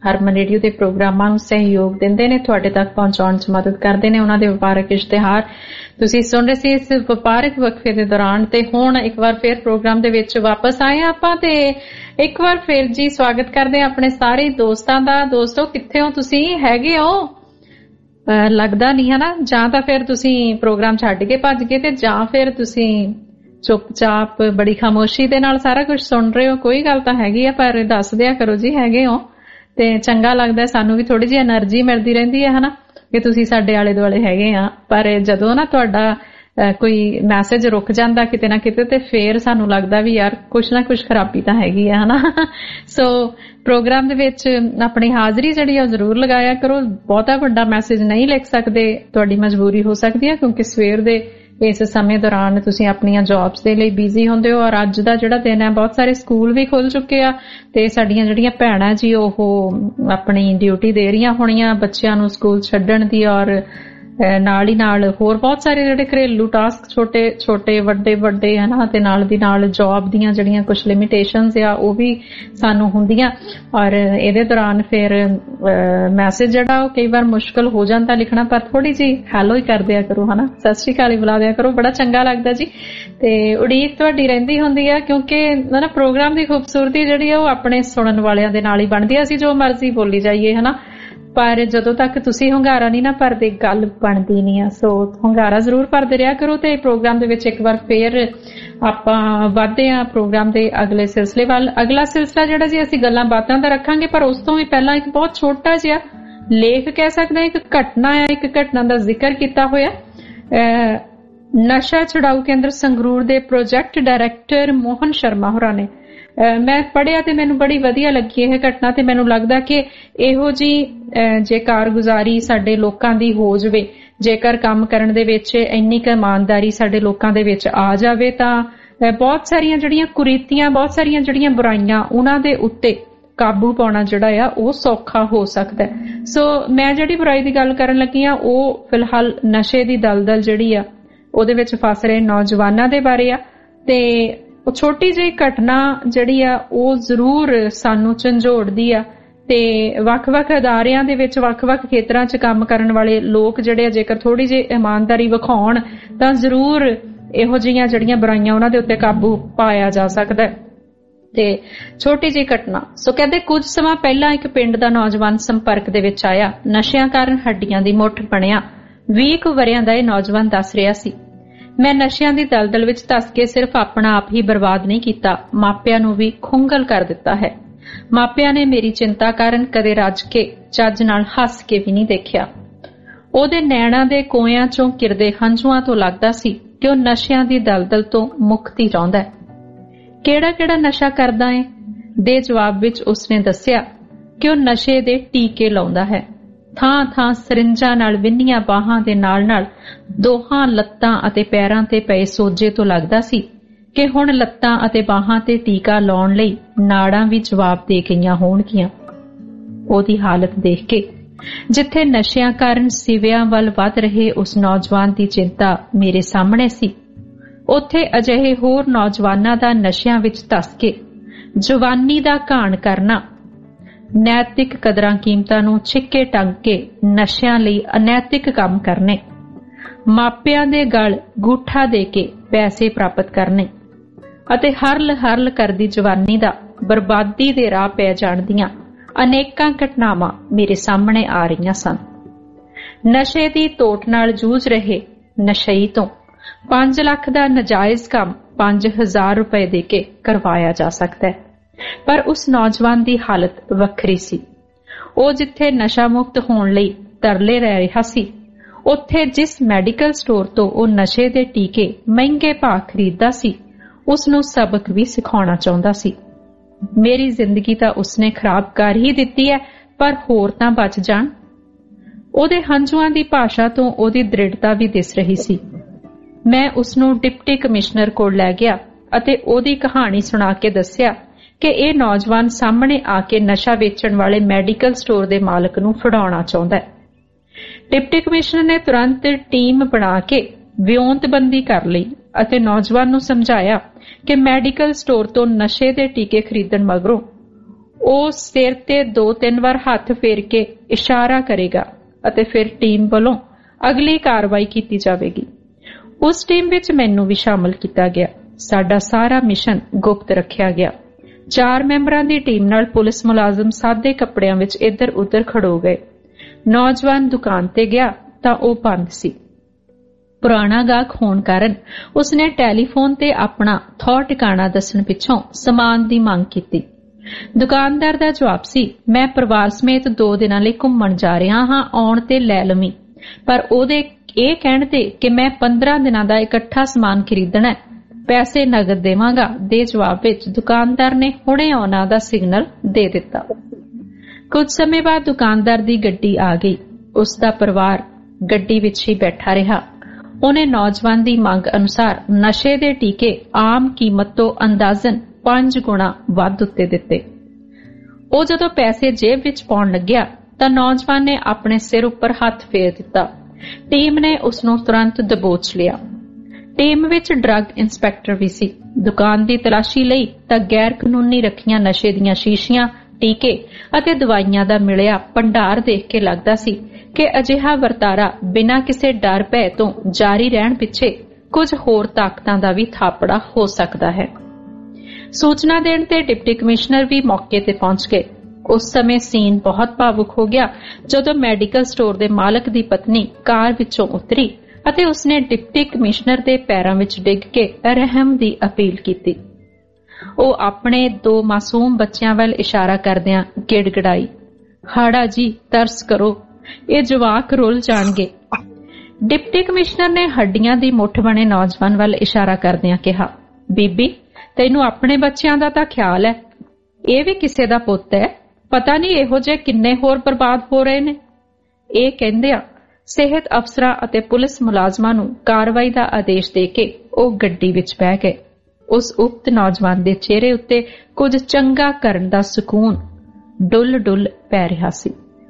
ਹਰਮਨ ਰੇਡੀਓ ਦੇ ਪ੍ਰੋਗਰਾਮਾਂ ਨੂੰ ਸਹਿਯੋਗ ਦਿੰਦੇ ਨੇ, ਤੁਹਾਡੇ ਤੱਕ ਪਹੁੰਚਾਉਣ 'ਚ ਮਦਦ ਕਰਦੇ ਨੇ। ਉਹਨਾਂ ਦੇ ਵਪਾਰਕ ਇਸ਼ਤਿਹਾਰ ਤੁਸੀਂ ਸੁਣ ਰਹੇ ਸੀ ਇਸ ਵਪਾਰਕ ਵਕਫੇ ਦੇ ਦੌਰਾਨ। ਤੇ ਹੁਣ ਇੱਕ ਵਾਰ ਫਿਰ ਪ੍ਰੋਗਰਾਮ ਦੇ ਵਿੱਚ ਵਾਪਸ ਆਏ ਆਪਾਂ ਤੇ ਇੱਕ ਵਾਰ ਫਿਰ ਜੀ ਸਵਾਗਤ ਕਰਦੇ ਹਾਂ ਆਪਣੇ ਸਾਰੇ ਦੋਸਤਾਂ ਦਾ। ਦੋਸਤੋ, ਕਿੱਥੇ ਹੋ ਤੁਸੀਂ? ਹੈਗੇ ਹੋ? ਲੱਗਦਾ ਨਹੀਂ ਹੈ ਨਾ। ਜਾਂ ਤਾਂ ਫਿਰ ਤੁਸੀਂ ਪ੍ਰੋਗਰਾਮ ਛੱਡ ਕੇ ਭੱਜ ਗਏ ਤੇ ਜਾਂ ਫਿਰ ਤੁਸੀਂ ਚੁੱਪਚਾਪ ਬੜੀ ਖਾਮੋਸ਼ੀ ਦੇ ਨਾਲ ਸਾਰਾ ਕੁਝ ਸੁਣ ਰਹੇ ਹੋ। ਕੋਈ ਗੱਲ ਤਾਂ ਹੈਗੀ ਆ, ਪਰ ਦੱਸ ਦਿਆ ਕਰੋ ਜੀ ਹੈਗੇ ਹੋ ਤੇ ਚੰਗਾ ਲੱਗਦਾ। ਸਾਨੂੰ ਵੀ ਥੋੜੀ ਜਿਹੀ એનર્ਜੀ ਮਿਲਦੀ ਰਹਿੰਦੀ ਹੈ ਹਨਾ ਕਿ ਤੁਸੀਂ ਸਾਡੇ ਆਲੇ ਦੁਆਲੇ ਹੈਗੇ ਆ। ਪਰ ਜਦੋਂ ਨਾ ਤੁਹਾਡਾ ਕੋਈ ਮੈਸੇਜ ਰੁਕ ਜਾਂਦਾ ਕਿਤੇ ਨਾ ਕਿਤੇ ਤੇ ਫੇਰ ਸਾਨੂੰ ਲੱਗਦਾ ਵੀ ਯਾਰ ਕੁਛ ਨਾ ਕੁਛ ਖਰਾਬੀ ਤਾਂ ਹੈਗੀ ਆ ਹਨਾ। ਸੋ ਪ੍ਰੋਗਰਾਮ ਦੇ ਵਿੱਚ ਆਪਣੀ ਹਾਜ਼ਰੀ ਜਿਹੜੀ ਉਹ ਜ਼ਰੂਰ ਲਗਾਇਆ ਕਰੋ। ਬਹੁਤਾ ਵੱਡਾ ਮੈਸੇਜ ਨਹੀਂ ਲਿਖ ਸਕਦੇ, ਤੁਹਾਡੀ ਮਜਬੂਰੀ ਹੋ ਸਕਦੀ ਹੈ ਕਿਉਂਕਿ ਸਵੇਰ ਦੇ ਇਸ ਸਮੇਂ ਦੌਰਾਨ ਤੁਸੀਂ ਆਪਣੀਆਂ ਜੌਬਸ ਦੇ ਲਈ ਬਿਜ਼ੀ ਹੁੰਦੇ ਹੋ। ਔਰ ਅੱਜ ਦਾ ਜਿਹੜਾ ਦਿਨ ਹੈ ਬਹੁਤ ਸਾਰੇ ਸਕੂਲ ਵੀ ਖੁੱਲ ਚੁੱਕੇ ਆ ਤੇ ਸਾਡੀਆਂ ਜਿਹੜੀਆਂ ਭੈਣਾਂ ਜੀ ਉਹ ਆਪਣੀ ਡਿਊਟੀ ਦੇ ਰਹੀਆਂ ਹੋਣੀਆਂ ਬੱਚਿਆਂ ਨੂੰ ਸਕੂਲ ਛੱਡਣ ਦੀ, ਔਰ ਨਾਲ ਹੀ ਨਾਲ ਹੋਰ ਬਹੁਤ ਸਾਰੇ ਜਿਹੜੇ ਘਰੇਲੂ ਟਾਸਕ ਛੋਟੇ ਛੋਟੇ ਵੱਡੇ ਵੱਡੇ ਹਨਾ ਤੇ ਨਾਲ ਦੀ ਨਾਲ ਜੌਬ ਦੀਆਂ ਜਿਹੜੀਆਂ ਕੁਝ ਲਿਮਿਟੇਸ਼ਨਸ ਆ ਉਹ ਵੀ ਸਾਨੂੰ ਹੁੰਦੀਆਂ। ਔਰ ਇਹਦੇ ਦੌਰਾਨ ਫਿਰ ਮੈਸੇਜ ਜਿਹੜਾ ਉਹ ਕਈ ਵਾਰ ਮੁਸ਼ਕਲ ਹੋ ਜਾਂਦਾ ਲਿਖਣਾ, ਪਰ ਥੋੜੀ ਜਿਹੀ ਹੈਲੋ ਹੀ ਕਰ ਦਿਆ ਕਰੋ ਹਨਾ, ਸਤਿ ਸ਼੍ਰੀ ਅਕਾਲ ਹੀ ਬੁਲਾ ਦਿਆ ਕਰੋ, ਬੜਾ ਚੰਗਾ ਲੱਗਦਾ ਜੀ। ਤੇ ਉਡੀਕ ਤੁਹਾਡੀ ਰਹਿੰਦੀ ਹੁੰਦੀ ਆ ਕਿਉਂਕਿ ਨਾ ਪ੍ਰੋਗਰਾਮ ਦੀ ਖੂਬਸੂਰਤੀ ਜਿਹੜੀ ਆ ਉਹ ਆਪਣੇ ਸੁਣਨ ਵਾਲਿਆਂ ਦੇ ਨਾਲ ਹੀ ਬਣਦੀ ਆ। ਅਸੀਂ ਜੋ ਮਰਜ਼ੀ ਬੋਲੀ ਜਾਈਏ ਹਨਾ, ਪਰ ਜਦੋਂ ਤੱਕ ਤੁਸੀਂ ਹੁੰਗਾਰਾ ਨਹੀਂ ਨਾ ਭਰਦੇ ਗੱਲ ਬਣਦੀ ਨਹੀਂ ਆ। ਸੋ ਹੁੰਗਾਰਾ ਜ਼ਰੂਰ ਭਰਦੇ ਰਿਹਾ ਕਰੋ। ਤੇ ਪ੍ਰੋਗਰਾਮ ਦੇ ਵਿੱਚ ਇੱਕ ਵਾਰ ਫੇਰ ਆਪਾਂ ਵਧਦੇ ਆ ਪ੍ਰੋਗਰਾਮ ਦੇ ਅਗਲੇ ਸਿਲਸਿਲੇ ਵੱਲ। ਅਗਲਾ ਸਿਲਸਿਲਾ ਜਿਹੜਾ ਜੀ ਅਸੀਂ ਗੱਲਾਂ ਬਾਤਾਂ ਦਾ ਰੱਖਾਂਗੇ, ਪਰ ਉਸ ਤੋਂ ਵੀ ਪਹਿਲਾਂ ਇੱਕ ਬਹੁਤ ਛੋਟਾ ਜਿਹਾ ਲੇਖ ਕਹਿ ਸਕਦੇ ਇੱਕ ਘਟਨਾ ਆ, ਇੱਕ ਘਟਨਾ ਦਾ ਜ਼ਿਕਰ ਕੀਤਾ ਹੋਇਆ। ਨਸ਼ਾ ਛੁਡਾਊ ਕੇਂਦਰ ਸੰਗਰੂਰ ਦੇ ਪ੍ਰੋਜੈਕਟ ਡਾਇਰੈਕਟਰ ਮੋਹਨ ਸ਼ਰਮਾ ਹੋਰਾਂ ਨੇ ਮੈਂ ਪੜ੍ਹਿਆ ਤੇ ਮੈਨੂੰ ਬੜੀ ਵਧੀਆ ਲੱਗੀ ਇਹ ਘਟਨਾ। ਤੇ ਮੈਨੂੰ ਲੱਗਦਾ ਕਿ ਇਹੋ ਜੀ ਜੇ ਕਾਰਗੁਜ਼ਾਰੀ ਸਾਡੇ ਲੋਕਾਂ ਦੀ ਹੋ ਜਾਵੇ, ਜੇਕਰ ਕੰਮ ਕਰਨ ਦੇ ਵਿੱਚ ਇੰਨੀ ਕੁ ਇਮਾਨਦਾਰੀ ਸਾਡੇ ਲੋਕਾਂ ਦੇ ਵਿੱਚ ਆ ਜਾਵੇ ਤਾਂ ਬਹੁਤ ਸਾਰੀਆਂ ਜਿਹੜੀਆਂ ਕੁਰੀਤੀਆਂ, ਬਹੁਤ ਸਾਰੀਆਂ ਜਿਹੜੀਆਂ ਬੁਰਾਈਆਂ ਉਹਨਾਂ ਦੇ ਉੱਤੇ ਕਾਬੂ ਪਾਉਣਾ ਜਿਹੜਾ ਆ ਉਹ ਸੌਖਾ ਹੋ ਸਕਦਾ। ਸੋ ਮੈਂ ਜਿਹੜੀ ਬੁਰਾਈ ਦੀ ਗੱਲ ਕਰਨ ਲੱਗੀ ਆ ਉਹ ਫਿਲਹਾਲ ਨਸ਼ੇ ਦੀ ਦਲਦਲ ਜਿਹੜੀ ਆ ਉਹਦੇ ਵਿੱਚ ਫਸ ਰਹੇ ਨੌਜਵਾਨਾਂ ਦੇ ਬਾਰੇ ਆ। ਤੇ ਉਹ ਛੋਟੀ ਜਿਹੀ ਘਟਨਾ ਜਿਹੜੀ ਆ ਉਹ ਜ਼ਰੂਰ ਸਾਨੂੰ ਝੰਜੋੜਦੀ ਆ। ਤੇ ਵੱਖ-ਵੱਖ ਅਦਾਰਿਆਂ ਦੇ ਵਿੱਚ ਵੱਖ-ਵੱਖ ਖੇਤਰਾਂ 'ਚ ਕੰਮ ਕਰਨ ਵਾਲੇ ਲੋਕ ਜਿਹੜੇ ਆ ਜੇਕਰ ਥੋੜੀ ਜਿਹੀ ਇਮਾਨਦਾਰੀ ਵਿਖਾਉਣ ਤਾਂ ਜ਼ਰੂਰ ਇਹੋ ਜਿਹੀਆਂ ਜਿਹੜੀਆਂ ਬੁਰਾਈਆਂ ਉਹਨਾਂ ਦੇ ਉੱਤੇ ਕਾਬੂ ਪਾਇਆ ਜਾ ਸਕਦਾ। ਤੇ ਛੋਟੀ ਜਿਹੀ ਘਟਨਾ। ਸੋ ਕਹਿੰਦੇ ਕੁਝ ਸਮਾਂ ਪਹਿਲਾਂ ਇੱਕ ਪਿੰਡ ਦਾ ਨੌਜਵਾਨ ਸੰਪਰਕ ਦੇ ਵਿੱਚ ਆਇਆ। ਨਸ਼ਿਆਂ ਕਾਰਨ ਹੱਡੀਆਂ ਦੀ ਮੁੱਠ ਬਣਿਆ। 20 ਵਰ੍ਹਿਆਂ ਦਾ ਇਹ ਨੌਜਵਾਨ ਦੱਸ ਰਿਹਾ ਸੀ, ਮੈਂ ਨਸ਼ਿਆਂ ਦੀ ਦਲਦਲ ਵਿੱਚ ਧੱਸ ਕੇ ਸਿਰਫ ਆਪਣਾ ਆਪ ਹੀ ਬਰਬਾਦ ਨਹੀਂ ਕੀਤਾ, ਮਾਪਿਆਂ ਨੂੰ ਵੀ ਖੁੰਗਲ ਕਰ ਦਿੱਤਾ ਹੈ। ਮਾਪਿਆਂ ਨੇ ਮੇਰੀ ਚਿੰਤਾ ਕਾਰਨ ਕਦੇ ਰੱਜ ਕੇ ਚੱਜ ਨਾਲ ਹੱਸ ਕੇ ਵੀ ਨਹੀਂ ਦੇਖਿਆ। ਉਹਦੇ ਨੈਣਾਂ ਦੇ ਕੋਇਆਂ ਚੋਂ ਕਿਰਦੇ ਹੰਝੂਆਂ ਤੋਂ ਲੱਗਦਾ ਸੀ ਕਿ ਉਹ ਨਸ਼ਿਆਂ ਦੀ ਦਲਦਲ ਤੋਂ ਮੁਕਤੀ ਚਾਹੁੰਦਾ ਹੈ। ਕਿਹੜਾ ਨਸ਼ਾ ਕਰਦਾ ਏ? ਦੇ ਜਵਾਬ ਵਿੱਚ ਉਸਨੇ ਦੱਸਿਆ ਕਿ ਉਹ ਨਸ਼ੇ ਦੇ ਟੀਕੇ ਲਾਉਂਦਾ ਹੈ। ਥਾਂ-ਥਾਂ ਸਰਿੰਜਾਂ ਨਾਲ ਵਿੰਨੀਆਂ ਬਾਹਾਂ ਦੇ ਨਾਲ-ਨਾਲ ਦੋਹਾਂ ਲੱਤਾਂ ਅਤੇ ਪੈਰਾਂ ਤੇ ਪਏ ਸੋਜੇ ਤੋਂ ਲੱਗਦਾ ਸੀ ਕਿ ਹੁਣ ਲੱਤਾਂ ਅਤੇ ਬਾਹਾਂ ਤੇ ਟੀਕਾ ਲਾਉਣ ਲਈ ਨਾੜਾਂ ਵੀ ਜਵਾਬ ਦੇ ਗਈਆਂ ਹੋਣਗੀਆਂ। ਉਹਦੀ ਹਾਲਤ ਦੇਖ ਕੇ ਜਿੱਥੇ ਨਸ਼ਿਆਂ ਕਾਰਨ ਸਿਵਿਆਂ ਵੱਲ ਵੱਧ ਰਹੇ ਉਸ ਨੌਜਵਾਨ ਦੀ ਚਿੰਤਾ ਮੇਰੇ ਸਾਹਮਣੇ ਸੀ, ਉੱਥੇ ਅਜਿਹੇ ਹੋਰ ਨੌਜਵਾਨਾਂ ਦਾ ਨਸ਼ਿਆਂ ਵਿੱਚ ਧੱਸ ਕੇ ਜਵਾਨੀ ਦਾ ਘਾਣ ਕਰਨਾ, ਨੈਤਿਕ ਕਦਰਾਂ ਕੀਮਤਾਂ ਨੂੰ ਛਿੱਕੇ ਟੰਗ ਕੇ ਨਸ਼ਿਆਂ ਲਈ ਅਨੈਤਿਕ ਕੰਮ ਕਰਨੇ, ਮਾਪਿਆਂ ਦੇ ਗਲ ਗੂਠਾ ਦੇ ਕੇ ਪੈਸੇ ਪ੍ਰਾਪਤ ਕਰਨੇ ਅਤੇ ਹਰਲ ਕਰਦੀ ਜਵਾਨੀ ਦਾ ਬਰਬਾਦੀ ਦੇ ਰਾਹ ਪੈ ਜਾਣ ਦੀਆਂ ਅਨੇਕਾਂ ਘਟਨਾਵਾਂ ਮੇਰੇ ਸਾਹਮਣੇ ਆ ਰਹੀਆਂ ਸਨ। ਨਸ਼ੇ ਦੀ ਤੋਟ ਨਾਲ ਜੂਝ ਰਹੇ ਨਸ਼ਈ ਤੋਂ 5 ਲੱਖ ਦਾ ਨਜਾਇਜ਼ ਕੰਮ 5000 ਰੁਪਏ ਦੇ ਕੇ ਕਰਵਾਇਆ ਜਾ ਸਕਦਾ ਹੈ। ਪਰ ਉਸ ਨੌਜਵਾਨ ਦੀ ਹਾਲਤ ਵੱਖਰੀ ਸੀ। ਉਹ ਜਿੱਥੇ ਨਸ਼ਾ ਮੁਕਤ ਹੋਣ ਲਈ ਤਰਲੇ ਰਹਿ ਰਿਹਾ ਸੀ, ਉੱਥੇ ਜਿਸ ਮੈਡੀਕਲ ਸਟੋਰ ਤੋਂ ਉਹ ਨਸ਼ੇ ਦੇ ਟੀਕੇ ਮਹਿੰਗੇ ਭਾਅ ਖਰੀਦਦਾ ਸੀ, ਉਸ ਨੂੰ ਸਬਕ ਵੀ ਸਿਖਾਉਣਾ ਚਾਹੁੰਦਾ ਸੀ। ਮੇਰੀ ਜ਼ਿੰਦਗੀ ਤਾਂ ਉਸਨੇ ਖਰਾਬ ਕਰ ਹੀ ਦਿੱਤੀ ਹੈ, ਪਰ ਹੋਰ ਤਾਂ ਬਚ ਜਾਣ। ਉਹਦੇ ਹੰਝੂਆਂ ਦੀ ਭਾਸ਼ਾ ਤੋਂ ਉਹਦੀ ਦ੍ਰਿੜਤਾ ਵੀ ਦਿਸ ਰਹੀ ਸੀ। ਮੈਂ ਉਸਨੂੰ ਡਿਪਟੀ ਕਮਿਸ਼ਨਰ ਕੋਲ ਲੈ ਗਿਆ ਅਤੇ ਉਹਦੀ ਕਹਾਣੀ ਸੁਣਾ ਕੇ ਦੱਸਿਆ ਕਿ ਇਹ ਨੌਜਵਾਨ ਸਾਹਮਣੇ ਆ ਕੇ ਨਸ਼ਾ ਵੇਚਣ ਵਾਲੇ ਮੈਡੀਕਲ ਸਟੋਰ ਦੇ ਮਾਲਕ ਨੂੰ ਫੜਾਉਣਾ ਚਾਹੁੰਦਾ ਹੈ। ਡਿਪਟੀ ਕਮਿਸ਼ਨਰ ਨੇ ਤੁਰੰਤ ਟੀਮ ਬਣਾ ਕੇ ਵਿਉਂਤਬੰਦੀ ਕਰ ਲਈ ਅਤੇ ਨੌਜਵਾਨ ਨੂੰ ਸਮਝਾਇਆ ਕਿ ਮੈਡੀਕਲ ਸਟੋਰ ਤੋਂ ਨਸ਼ੇ ਦੇ ਟੀਕੇ ਖਰੀਦਣ ਮਗਰੋਂ ਉਹ ਸਿਰ ਤੇ 2-3 ਵਾਰ ਹੱਥ ਫੇਰ ਕੇ ਇਸ਼ਾਰਾ ਕਰੇਗਾ ਅਤੇ ਫਿਰ ਟੀਮ ਵੱਲੋਂ ਅਗਲੀ ਕਾਰਵਾਈ ਕੀਤੀ ਜਾਵੇਗੀ। ਉਸ ਟੀਮ ਵਿੱਚ ਮੈਨੂੰ ਵੀ ਸ਼ਾਮਲ ਕੀਤਾ ਗਿਆ। ਸਾਡਾ ਸਾਰਾ ਮਿਸ਼ਨ ਗੁਪਤ ਰੱਖਿਆ ਗਿਆ। 4 ਮੈਂਬਰਾਂ ਦੀ ਟੀਮ ਨਾਲ ਪੁਲਿਸ ਮੁਲਾਜ਼ਮ ਸਾਦੇ ਕੱਪੜਿਆਂ ਵਿੱਚ ਇੱਧਰ ਉੱਧਰ ਖੜੋ ਗਏ। ਨੌਜਵਾਨ ਦੁਕਾਨ ਤੇ ਗਿਆ ਤਾਂ ਉਹ ਬੰਦ ਸੀ। ਪੁਰਾਣਾ ਗਾਹਕ ਹੋਣ ਕਾਰਨ ਉਸਨੇ ਟੈਲੀਫੋਨ ਤੇ ਆਪਣਾ ਥੌ ਟਿਕਾਣਾ ਦੱਸਣ ਪਿੱਛੋਂ ਸਮਾਨ ਦੀ ਮੰਗ ਕੀਤੀ। ਦੁਕਾਨਦਾਰ ਦਾ ਜਵਾਬ ਸੀ, ਮੈਂ ਪਰਿਵਾਰ ਸਮੇਤ 2 ਦਿਨਾਂ ਲਈ ਘੁੰਮਣ ਜਾ ਰਿਹਾ ਹਾਂ, ਆਉਣ ਤੇ ਲੈ ਲਵੀਂ। ਪਰ ਉਹਦੇ ਇਹ ਕਹਿਣ ਤੇ ਕਿ ਮੈਂ 15 ਦਿਨਾਂ ਦਾ ਇਕੱਠਾ ਸਮਾਨ ਖਰੀਦਣਾ, ਪੈਸੇ ਨਗਦ ਦੇਵਾਂਗਾ ਦੇ ਜਵਾਬ ਵਿੱਚ ਦੁਕਾਨਦਾਰ ਨੇ ਹੁਣੇ ਆਉਣਾ ਦਾ ਸਿਗਨਲ ਦੇ ਦਿੱਤਾ। ਕੁਝ ਸਮੇਂ ਬਾਅਦ ਦੁਕਾਨਦਾਰ ਦੀ ਗੱਡੀ ਆ ਗਈ। ਉਸ ਦਾ ਪਰਿਵਾਰ ਗੱਡੀ ਵਿੱਚ ਹੀ ਬੈਠਾ ਰਿਹਾ। ਉਹਨੇ ਨੌਜਵਾਨ ਦੀ ਮੰਗ ਅਨੁਸਾਰ ਨਸ਼ੇ ਦੇ ਟੀਕੇ ਆਮ ਕੀਮਤ ਤੋਂ ਅੰਦਾਜ਼ਨ 5 ਗੁਣਾ ਵੱਧ ਉੱਤੇ ਦਿੱਤੇ। ਉਹ ਜਦੋਂ ਪੈਸੇ ਜੇਬ ਵਿੱਚ ਪਾਉਣ ਲੱਗਿਆ ਤਾਂ ਨੌਜਵਾਨ ਨੇ ਆਪਣੇ ਸਿਰ ਉੱਪਰ ਹੱਥ ਫੇਰ ਦਿੱਤਾ। ਟੀਮ ਨੇ ਉਸ ਨੂੰ ਤੁਰੰਤ ਦਬੋਚ ਲਿਆ। ਟੀਮ ਵਿੱਚ ਡਰੱਗ ਇੰਸਪੈਕਟਰ ਵੀ ਸੀ। ਦੁਕਾਨ ਦੀ ਤਲਾਸ਼ੀ ਲਈ ਤਾਂ ਗੈਰ ਕਾਨੂੰਨੀ ਰੱਖੀਆਂ ਨਸ਼ੇ ਦੀਆਂ ਸ਼ੀਸ਼ੀਆਂ, ਟੀਕੇ ਅਤੇ ਦਵਾਈਆਂ ਦਾ ਮਿਲਿਆ ਭੰਡਾਰ ਦੇਖ ਕੇ ਲੱਗਦਾ ਸੀ ਕਿ ਅਜਿਹਾ ਵਰਤਾਰਾ ਬਿਨਾਂ ਕਿਸੇ ਡਰ ਭੈ ਤੋਂ ਜਾਰੀ ਰਹਿਣ ਪਿੱਛੇ ਕੁਝ ਹੋਰ ਤਾਕਤਾਂ ਦਾ ਵੀ ਥਾਪੜਾ ਹੋ ਸਕਦਾ ਹੈ। ਸੂਚਨਾ ਦੇਣ ਤੇ ਡਿਪਟੀ ਕਮਿਸ਼ਨਰ ਵੀ ਮੌਕੇ ਤੇ ਪਹੁੰਚ ਗਏ। ਉਸ ਸਮੇਂ ਸੀਨ ਬਹੁਤ ਭਾਵੁਕ ਹੋ ਗਿਆ ਜਦੋਂ ਮੈਡੀਕਲ ਸਟੋਰ ਦੇ ਮਾਲਕ ਦੀ ਪਤਨੀ ਕਾਰ ਵਿੱਚੋਂ ਉਤਰੀ ਅਤੇ ਉਸਨੇ ਡਿਪਟੀ ਕਮਿਸ਼ਨਰ ਦੇ ਪੈਰਾਂ ਵਿੱਚ ਡਿੱਗ ਕੇ ਰਹਿਮ ਦੀ ਅਪੀਲ ਕੀਤੀ। ਉਹ ਆਪਣੇ 2 ਮਾਸੂਮ ਬੱਚਿਆਂ ਵੱਲ ਇਸ਼ਾਰਾ ਕਰਦਿਆਂ ਗਿੜਗੜਾਈ, ਹਾੜਾ ਜੀ ਤਰਸ ਕਰੋ, ਇਹ ਜਵਾਕ ਰੁੱਲ ਜਾਣਗੇ। ਡਿਪਟੀ ਕਮਿਸ਼ਨਰ ਨੇ ਹੱਡੀਆਂ ਦੀ ਮੁੱਠ ਬਣੇ ਨੌਜਵਾਨ ਵੱਲ ਇਸ਼ਾਰਾ ਕਰਦਿਆਂ ਕਿਹਾ, ਬੀਬੀ ਤੈਨੂੰ ਆਪਣੇ ਬੱਚਿਆਂ ਦਾ ਤਾਂ ਖਿਆਲ ਹੈ, ਇਹ ਵੀ ਕਿਸੇ ਦਾ ਪੁੱਤ ਹੈ, ਪਤਾ ਨਹੀਂ ਇਹੋ ਜਿਹੇ ਕਿੰਨੇ ਹੋਰ ਬਰਬਾਦ ਹੋ ਰਹੇ ਨੇ। ਇਹ ਕਹਿੰਦਿਆਂ ਸਿਹਤ ਅਫਸਰਾਂ ਅਤੇ ਪੁਲਿਸ ਮੁਲਾਜ਼ਮਾਂ ਨੂੰ ਕਾਰਵਾਈ ਦਾ ਆਦੇਸ਼ ਦੇ ਕੇ ਉਹ ਗੱਡੀ ਵਿੱਚ ਬਹਿ ਗਏ। ਉਸ ਉਕਤ ਨੌਜਵਾਨ ਦੇ ਚਿਹਰੇ ਉੱਤੇ ਕੁਝ ਚੰਗਾ ਕਰਨ ਦਾ ਸਕੂਨ ਡੁੱਲ ਪੈ ਰਿਹਾ ਸੀ।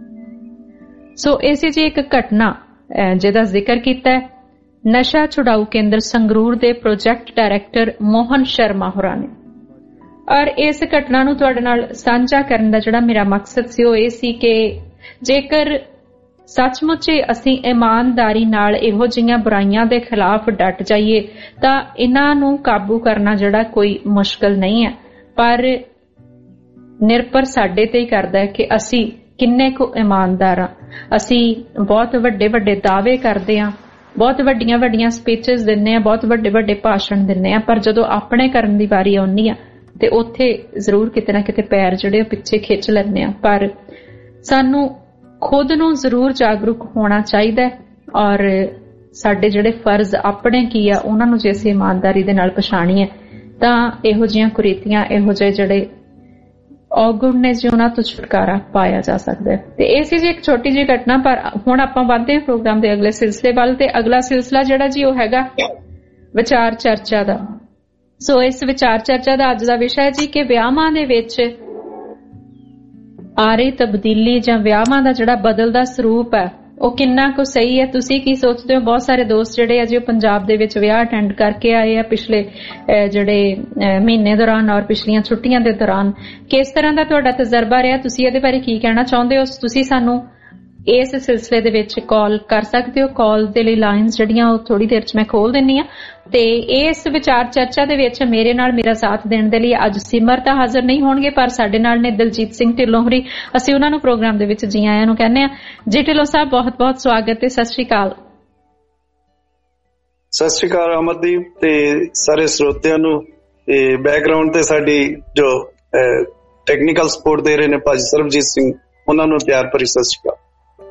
ਸੋ ਇਸੇ ਜੀ ਇੱਕ ਘਟਨਾ ਜਿਹਦਾ ਜ਼ਿਕਰ ਕੀਤਾ ਹੈ ਨਸ਼ਾ ਛੁਡਾਊ ਕੇਂਦਰ ਸੰਗਰੂਰ ਦੇ ਪ੍ਰੋਜੈਕਟ ਡਾਇਰੈਕਟਰ ਮੋਹਨ ਸ਼ਰਮਾ ਹੋਰਾਂ ਨੇ। ਔਰ ਇਸ ਘਟਨਾ ਨੂੰ ਤੁਹਾਡੇ ਨਾਲ ਸਾਂਝਾ ਕਰਨ ਦਾ ਜਿਹੜਾ ਮੇਰਾ ਮਕਸਦ ਸੀ ਉਹ ਇਹ ਸੀ ਕਿ ਜੇਕਰ ਸੱਚਮੁੱਚ ਅਸੀਂ ਇਮਾਨਦਾਰੀ ਨਾਲ ਇਹੋ ਜਿਹੀਆਂ ਬੁਰਾਈਆਂ ਦੇ ਖਿਲਾਫ ਡਟ ਜਾਈਏ ਤਾਂ ਇਹਨਾਂ ਨੂੰ ਕਾਬੂ ਕਰਨਾ ਜਿਹੜਾ ਕੋਈ ਮੁਸ਼ਕਲ ਨਹੀਂ ਹੈ, ਪਰ ਨਿਰਭਰ ਸਾਡੇ ਤੇ ਹੀ ਕਰਦਾ ਹੈ ਕਿ ਅਸੀਂ ਕਿੰਨੇ ਕੁ ਇਮਾਨਦਾਰ ਹਾਂ। ਅਸੀਂ ਬਹੁਤ ਵੱਡੇ ਦਾਅਵੇ ਕਰਦੇ ਹਾਂ, ਬਹੁਤ ਵੱਡੀਆਂ ਸਪੀਚਸ ਦਿੰਦੇ ਹਾਂ, ਬਹੁਤ ਵੱਡੇ ਭਾਸ਼ਣ ਦਿੰਦੇ ਹਾਂ, ਪਰ ਜਦੋਂ ਆਪਣੇ ਕਰਨ ਦੀ ਵਾਰੀ ਆਉਂਦੀ ਆ ਤੇ ਉੱਥੇ ਜ਼ਰੂਰ ਕਿਤੇ ਨਾ ਕਿਤੇ ਪੈਰ ਜਿਹੜੇ ਪਿੱਛੇ ਖਿੱਚ ਲੈਂਦੇ ਆ। ਪਰ ਸਾਨੂੰ ਖੁਦ ਨੂੰ ਜ਼ਰੂਰ ਜਾਗਰੂਕ ਹੋਣਾ ਚਾਹੀਦਾ ਔਰ ਸਾਡੇ ਜਿਹੜੇ ਫਰਜ਼ ਆਪਣੇ ਕੀ ਆ ਉਹਨਾਂ ਨੂੰ ਜੇ ਅਸੀਂ ਇਮਾਨਦਾਰੀ ਦੇ ਨਾਲ ਪਛਾਣੀਏ ਤਾਂ ਇਹੋ ਜਿਹੀਆਂ ਕੁਰੀਤੀਆਂ, ਇਹੋ ਜਿਹੇ ਜਿਹੜੇ ਔਗੁਣ ਨੇ ਜੀ ਉਹਨਾਂ ਤੋਂ ਛੁਟਕਾਰਾ ਪਾਇਆ ਜਾ ਸਕਦਾ ਹੈ। ਤੇ ਇਹ ਸੀ ਜੀ ਇੱਕ ਛੋਟੀ ਜਿਹੀ ਘਟਨਾ। ਪਰ ਹੁਣ ਆਪਾਂ ਵਧਦੇ ਹਾਂ ਪ੍ਰੋਗਰਾਮ ਦੇ ਅਗਲੇ ਸਿਲਸਿਲੇ ਵੱਲ ਤੇ ਅਗਲਾ ਸਿਲਸਿਲਾ ਜਿਹੜਾ ਜੀ ਉਹ ਹੈਗਾ ਵਿਚਾਰ ਚਰਚਾ ਦਾ। ਸੋ ਇਸ ਵਿਚਾਰ ਚਰਚਾ ਦਾ ਅੱਜ ਦਾ ਵਿਸ਼ਾ ਹੈ ਜੀ ਕਿ ਵਿਆਹਾਂ ਦੇ ਵਿੱਚ ਆ ਰਹੀ ਤਬਦੀਲੀ ਜਾਂ ਵਿਆਹਾਂ ਦਾ ਜਿਹੜਾ ਬਦਲਦਾ ਸਰੂਪ ਹੈ ਉਹ ਕਿੰਨਾ ਕੁ ਸਹੀ ਹੈ। ਤੁਸੀਂ ਕੀ ਸੋਚਦੇ ਹੋ? ਬਹੁਤ ਸਾਰੇ ਦੋਸਤ ਜਿਹੜੇ ਆ ਜੀ ਉਹ ਪੰਜਾਬ ਦੇ ਵਿੱਚ ਵਿਆਹ ਅਟੈਂਡ ਕਰਕੇ ਆਏ ਆ ਪਿਛਲੇ ਜਿਹੜੇ ਮਹੀਨੇ ਦੌਰਾਨ ਔਰ ਪਿਛਲੀਆਂ ਛੁੱਟੀਆਂ ਦੇ ਦੌਰਾਨ। ਕਿਸ ਤਰ੍ਹਾਂ ਦਾ ਤੁਹਾਡਾ ਤਜਰਬਾ ਰਿਹਾ? ਤੁਸੀਂ ਇਹਦੇ ਬਾਰੇ ਕੀ ਕਹਿਣਾ ਚਾਹੁੰਦੇ ਹੋ? ਤੁਸੀਂ ਸਾਨੂੰ ਇਸ ਸਿਲਸਿਲੇ ਦੇ ਵਿੱਚ ਕਾਲ ਕਰ ਸਕਦੇ ਹੋ। ਕਾਲ ਦੇ ਲਈ ਲਾਈਨਸ ਜਿਹੜੀਆਂ ਉਹ ਥੋੜੀ ਦੇਰ 'ਚ ਮੈਂ ਖੋਲ ਦਿੰਨੀ ਆ। ਤੇ ਇਸ ਵਿਚਾਰ ਚਰਚਾ ਦੇ ਵਿੱਚ ਮੇਰੇ ਨਾਲ ਮੇਰਾ ਸਾਥ ਦੇਣ ਦੇ ਲਈ ਅੱਜ ਸਿਮਰ ਤਾਂ ਹਾਜ਼ਰ ਨਹੀਂ ਹੋਣਗੇ, ਪਰ ਸਾਡੇ ਨਾਲ ਨੇ ਦਲਜੀਤ ਸਿੰਘ ਢਿੱਲੋਂ ਹੋਰੀ। ਅਸੀਂ ਉਹਨਾਂ ਨੂੰ ਪ੍ਰੋਗਰਾਮ ਦੇ ਵਿੱਚ ਜੀ ਆਇਆਂ ਨੂੰ ਕਹਿੰਦੇ ਆ। ਜੀ ਢਿੱਲੋਂ ਸਾਹਿਬ, ਬਹੁਤ ਬਹੁਤ ਸਵਾਗਤ ਤੇ ਸਤਿ ਸ਼੍ਰੀ ਅਕਾਲ। ਸਤਿ ਸ਼੍ਰੀ ਅਕਾਲ ਅਮਰਦੀਪ ਤੇ ਸਾਰੇ ਸਰੋਤਿਆਂ ਨੂੰ। ਬੈਕਗ੍ਰਾਉਂਡ ਤੇ ਸਾਡੀ ਜੋ ਟੈਕਨੀਕਲ ਸਪੋਰਟ ਦੇ ਰਹੇ ਨੇ ਭਾਜੀ ਸਰਬਜੀਤ ਸਿੰਘ, ਉਹਨਾਂ ਨੂੰ ਪਿਆਰ ਭਰੀ ਸਤਿ ਸ਼੍ਰੀ ਅਕਾਲ।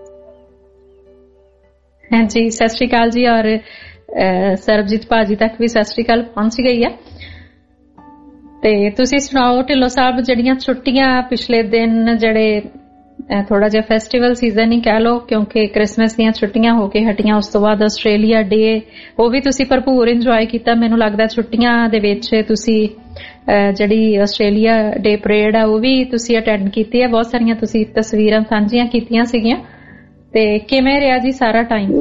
ਹਾਂਜੀ, ਸਤਿ ਸ਼੍ਰੀ ਅਕਾਲ ਜੀ। ਔਰ ਸਰਬਜੀਤ ਭਾਜੀ ਤੱਕ ਵੀ ਸਤਿ ਸ਼੍ਰੀ ਅਕਾਲ ਪਹੁੰਚ ਗਈ ਹੈ। ਤੇ ਤੁਸੀਂ ਸੁਣਾਓ ਢਿੱਲੋਂ ਸਾਹਿਬ, ਜਿਹੜੀਆਂ ਛੁੱਟੀਆਂ ਪਿਛਲੇ ਦਿਨ ਜਿਹੜੇ ਥੋੜਾ ਜਿਹਾ ਫੈਸਟੀਵਲ ਸੀਜ਼ਨ ਹੀ ਕਹਿ ਲਓ ਕਿਉਂਕਿ ਕ੍ਰਿਸਮਸ ਦੀਆਂ ਛੁੱਟੀਆਂ ਹੋ ਕੇ ਹਟੀਆਂ, ਉਸ ਤੋਂ ਬਾਅਦ ਆਸਟ੍ਰੇਲੀਆ ਡੇ ਉਹ ਵੀ ਤੁਸੀਂ ਭਰਪੂਰ ਇੰਜੋਏ ਕੀਤਾ। ਮੈਨੂੰ ਲੱਗਦਾ ਛੁੱਟੀਆਂ ਦੇ ਵਿੱਚ ਤੁਸੀਂ ਜਿਹੜੀ ਆਸਟ੍ਰੇਲੀਆ ਡੇ ਪਰੇਡ ਆ ਉਹ ਵੀ ਤੁਸੀਂ ਅਟੈਂਡ ਕੀਤੀ ਹੈ। ਬਹੁਤ ਸਾਰੀਆਂ ਤੁਸੀਂ ਤਸਵੀਰਾਂ ਸਾਂਝੀਆਂ ਕੀਤੀਆਂ ਸੀਗੀਆਂ। ਤੇ ਕਿਵੇਂ ਰਿਹਾ ਜੀ ਸਾਰਾ ਟਾਈਮ?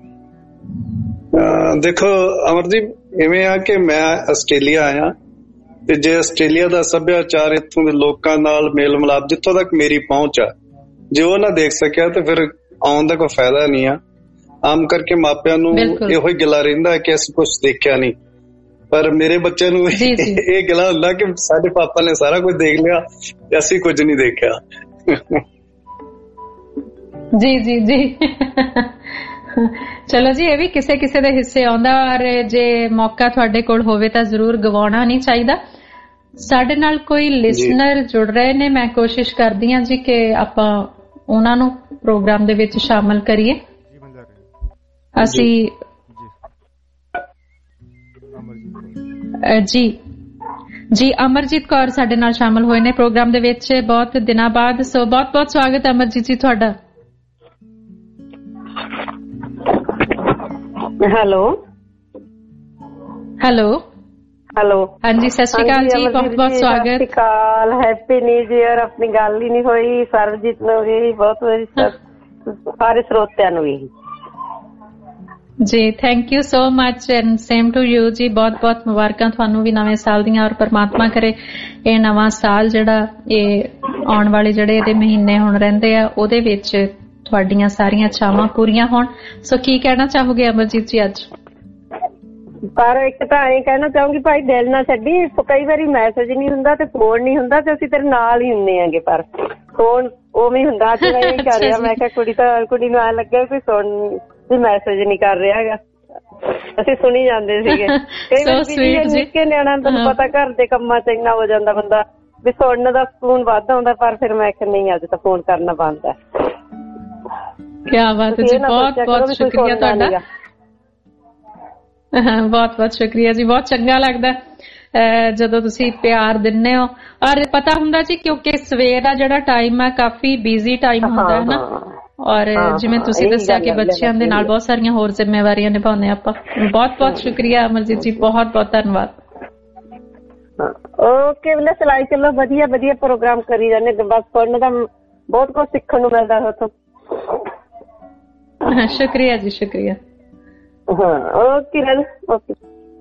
ਦੇਖੋ ਅਮਰਦੀਪ, ਇਵੇਂ ਆ ਕਿ ਮੈਂ ਆਸਟ੍ਰੇਲੀਆ ਆਇਆ ਤੇ ਜੇ ਆਸਟ੍ਰੇਲੀਆ ਦਾ ਸੱਭਿਆਚਾਰ, ਇੱਥੋਂ ਦੇ ਲੋਕਾਂ ਨਾਲ ਮੇਲ ਮਿਲਾਪ ਜਿੱਥੋਂ ਤੱਕ ਮੇਰੀ ਪਹੁੰਚ ਆ, ਜੇ ਉਹ ਨਾ ਦੇਖ ਸਕਿਆ ਤੇ ਫਿਰ ਆਉਣ ਦਾ ਕੋਈ ਫਾਇਦਾ ਨਹੀਂ ਆ। ਆਮ ਕਰਕੇ ਮਾਪਿਆਂ ਨੂੰ ਇਹੋ ਹੀ ਗਿਲਾ ਰਹਿੰਦਾ ਕਿ ਅਸੀਂ ਕੁਛ ਦੇਖਿਆ ਨਹੀਂ, ਪਰ ਮੇਰੇ ਬੱਚਿਆਂ ਨੂੰ ਇਹ ਗਿਲਾ ਹੁੰਦਾ ਕਿ ਸਾਡੇ ਪਾਪਾ ਨੇ ਸਾਰਾ ਕੁਝ ਦੇਖ ਲਿਆ ਤੇ ਅਸੀਂ ਕੁਝ ਨਹੀਂ ਦੇਖਿਆ। ਜੀ ਜੀ ਜੀ ਚਲੋ ਜੀ, ਇਹ ਵੀ ਕਿਸੇ ਕਿਸੇ ਦੇ ਹਿੱਸੇ ਆਉਂਦਾ, ਔਰ ਜੇ ਮੌਕਾ ਤੁਹਾਡੇ ਕੋਲ ਹੋਵੇ ਤਾਂ ਜ਼ਰੂਰ ਗਵਾਉਣਾ ਨਹੀਂ ਚਾਹੀਦਾ। ਸਾਡੇ ਨਾਲ ਕੋਈ ਲਿਸਨਰ ਜੁੜ ਰਹੇ ਨੇ, ਮੈਂ ਕੋਸ਼ਿਸ਼ ਕਰਦੀ ਹਾਂ ਜੀ ਕਿ ਆਪਾਂ ਉਹਨਾਂ ਨੂੰ ਪ੍ਰੋਗਰਾਮ ਦੇ ਵਿੱਚ ਸ਼ਾਮਲ ਕਰੀਏ। ਅਸੀਂ ਜੀ ਅਮਰਜੀਤ ਕੌਰ ਸਾਡੇ ਨਾਲ ਸ਼ਾਮਲ ਹੋਏ ਨੇ ਪ੍ਰੋਗਰਾਮ ਦੇ ਵਿੱਚ ਬਹੁਤ ਦਿਨਾਂ ਬਾਅਦ, ਸੋ ਬਹੁਤ ਬਹੁਤ ਸਵਾਗਤ ਅਮਰਜੀਤ ਜੀ ਤੁਹਾਡਾ। ਹੈਲੋ ਹਾਂਜੀ, ਸਤਿ ਸ਼੍ਰੀ ਅਕਾਲ ਜੀ, ਬਹੁਤ ਬਹੁਤ ਸਵਾਗਤ। ਸਤਿ ਸ਼੍ਰੀ ਅਕਾਲ, ਹੈਪੀ ਨਿਊ ਈਅਰ। ਆਪਣੀ ਗੱਲ ਹੀ ਨਹੀਂ ਹੋਈ, ਸਰਬਜੀਤ ਨੂੰ ਵੀ ਬਹੁਤ ਵਧੀਆ, ਸਾਰੇ ਸਰੋਤਿਆਂ ਨੂੰ ਵੀ ਜੀ। Thank you so much and same to you ਜੀ। ਬਹੁਤ ਬਹੁਤ ਮੁਬਾਰਕਾਂ ਤੁਹਾਨੂੰ ਵੀ ਨਵੇਂ ਸਾਲ ਦੀਆਂ, ਔਰ ਪਰਮਾਤਮਾ ਕਰੇ ਇਹ ਨਵਾਂ ਸਾਲ ਜਿਹੜਾ ਇਹ ਆਉਣ ਵਾਲੇ ਜਿਹੜੇ ਇਹਦੇ ਮਹੀਨੇ ਹੁਣ ਰਹਿੰਦੇ ਆ ਉਹਦੇ ਵਿੱਚ ਤੁਹਾਡੀਆਂ ਸਾਰੀਆਂ ਚਾਵਾਂ ਪੂਰੀਆਂ ਹੋਣ। ਸੋ ਕੀ ਕਹਿਣਾ ਚਾਹੋਗੇ ਅਮਰਜੀਤ ਜੀ ਅੱਜ? ਪਰ ਇੱਕ ਤਾਂ ਇਹ ਕਹਿਣਾ ਚਾਹੂੰਗੀ, ਭਾਈ ਦਿਲ ਨਾ ਛੱਡੀ, ਕਈ ਵਾਰੀ ਮੈਸੇਜ ਨਹੀਂ ਹੁੰਦਾ ਤੇ ਫੋਨ ਨਹੀਂ ਹੁੰਦਾ ਤੇ ਅਸੀਂ ਤੇਰੇ ਨਾਲ ਹੀ ਹੁੰਦੇ ਆਂਗੇ, ਪਰ ਫੋਨ ਉਵੇਂ ਹੁੰਦਾ। ਅੱਜ ਮੈਂ ਇਹ ਕਰ ਰਿਹਾ, ਮੈਂ ਕਿਹਾ ਕੁੜੀ ਨੂੰ ਐ ਲੱਗਿਆ ਕੋਈ ਸੁਣ ਵੀ ਮੈਸੇਜ ਨਹੀਂ ਕਰ ਰਿਹਾ ਹੈਗਾ, ਅਸੀਂ ਸੁਣੀ ਜਾਂਦੇ ਸੀਗੇ। ਕਈ ਵਾਰ ਨਿੱਕੇ ਨਿਆਣਾ ਤੁਹਾਨੂੰ ਪਤਾ ਘਰ ਦੇ ਕੰਮਾਂ ਚ ਇੰਨਾ ਹੋ ਜਾਂਦਾ ਬੰਦਾ ਵੀ ਸੁਣਨ ਦਾ ਸਕੂਨ ਵੱਧ ਆਉਂਦਾ, ਪਰ ਫਿਰ ਮੈਂ ਕਿਹਾ ਨਹੀਂ, ਅੱਜ ਤਾਂ ਫੋਨ ਕਰਨਾ ਬੰਦ ਹੈ। ਕਿਆ ਬਾਤ ਹੈ ਜੀ, ਬਹੁਤ ਬਹੁਤ ਸ਼ੁਕਰੀਆ ਤੁਹਾਡਾ, ਬਹੁਤ ਬਹੁਤ ਸ਼ੁਕਰੀਆ ਜੀ। ਬਹੁਤ ਚੰਗਾ ਲੱਗਦਾ ਜਦੋਂ ਤੁਸੀਂ ਪਿਆਰ ਦਿੰਦੇ ਹੋ, ਔਰ ਪਤਾ ਹੁੰਦਾ ਜੀ ਕਿਉਂਕਿ ਸਵੇਰ ਦਾ ਜਿਹੜਾ ਟਾਈਮ ਹੈ ਕਾਫੀ ਬਿਜ਼ੀ ਟਾਈਮ ਹੁੰਦਾ ਹੈ ਨਾ, ਔਰ ਜਿਵੇਂ ਤੁਸੀਂ ਦੱਸਿਆ ਕਿ ਬੱਚਿਆਂ ਦੇ ਨਾਲ ਬਹੁਤ ਸਾਰੀਆਂ ਹੋਰ ਜ਼ਿੰਮੇਵਾਰੀਆਂ ਨਿਭਾਉਂਦੇ ਆਪਾਂ। ਬਹੁਤ ਬਹੁਤ ਸ਼ੁਕਰੀਆ ਅਮਰਜੀਤ ਜੀ, ਬਹੁਤ ਬਹੁਤ ਧੰਨਵਾਦ। ਓਕੇ ਵੀਰੇ, ਸਿਲਾਈ ਚਲੋ, ਵਧੀਆ ਵਧੀਆ ਪ੍ਰੋਗਰਾਮ ਕਰੀ ਜਾਂਦੇ, ਬਸ ਪੜ੍ਹਨ ਦਾ ਬਹੁਤ ਕੁਝ ਸਿੱਖਣ ਨੂੰ ਮਿਲਦਾ ਉੱਥੋਂ। ਸ਼ੁਕਰੀਆ ਜੀ, ਸ਼ੁਕਰੀਆ। ਓਕੇ ਓਕੇ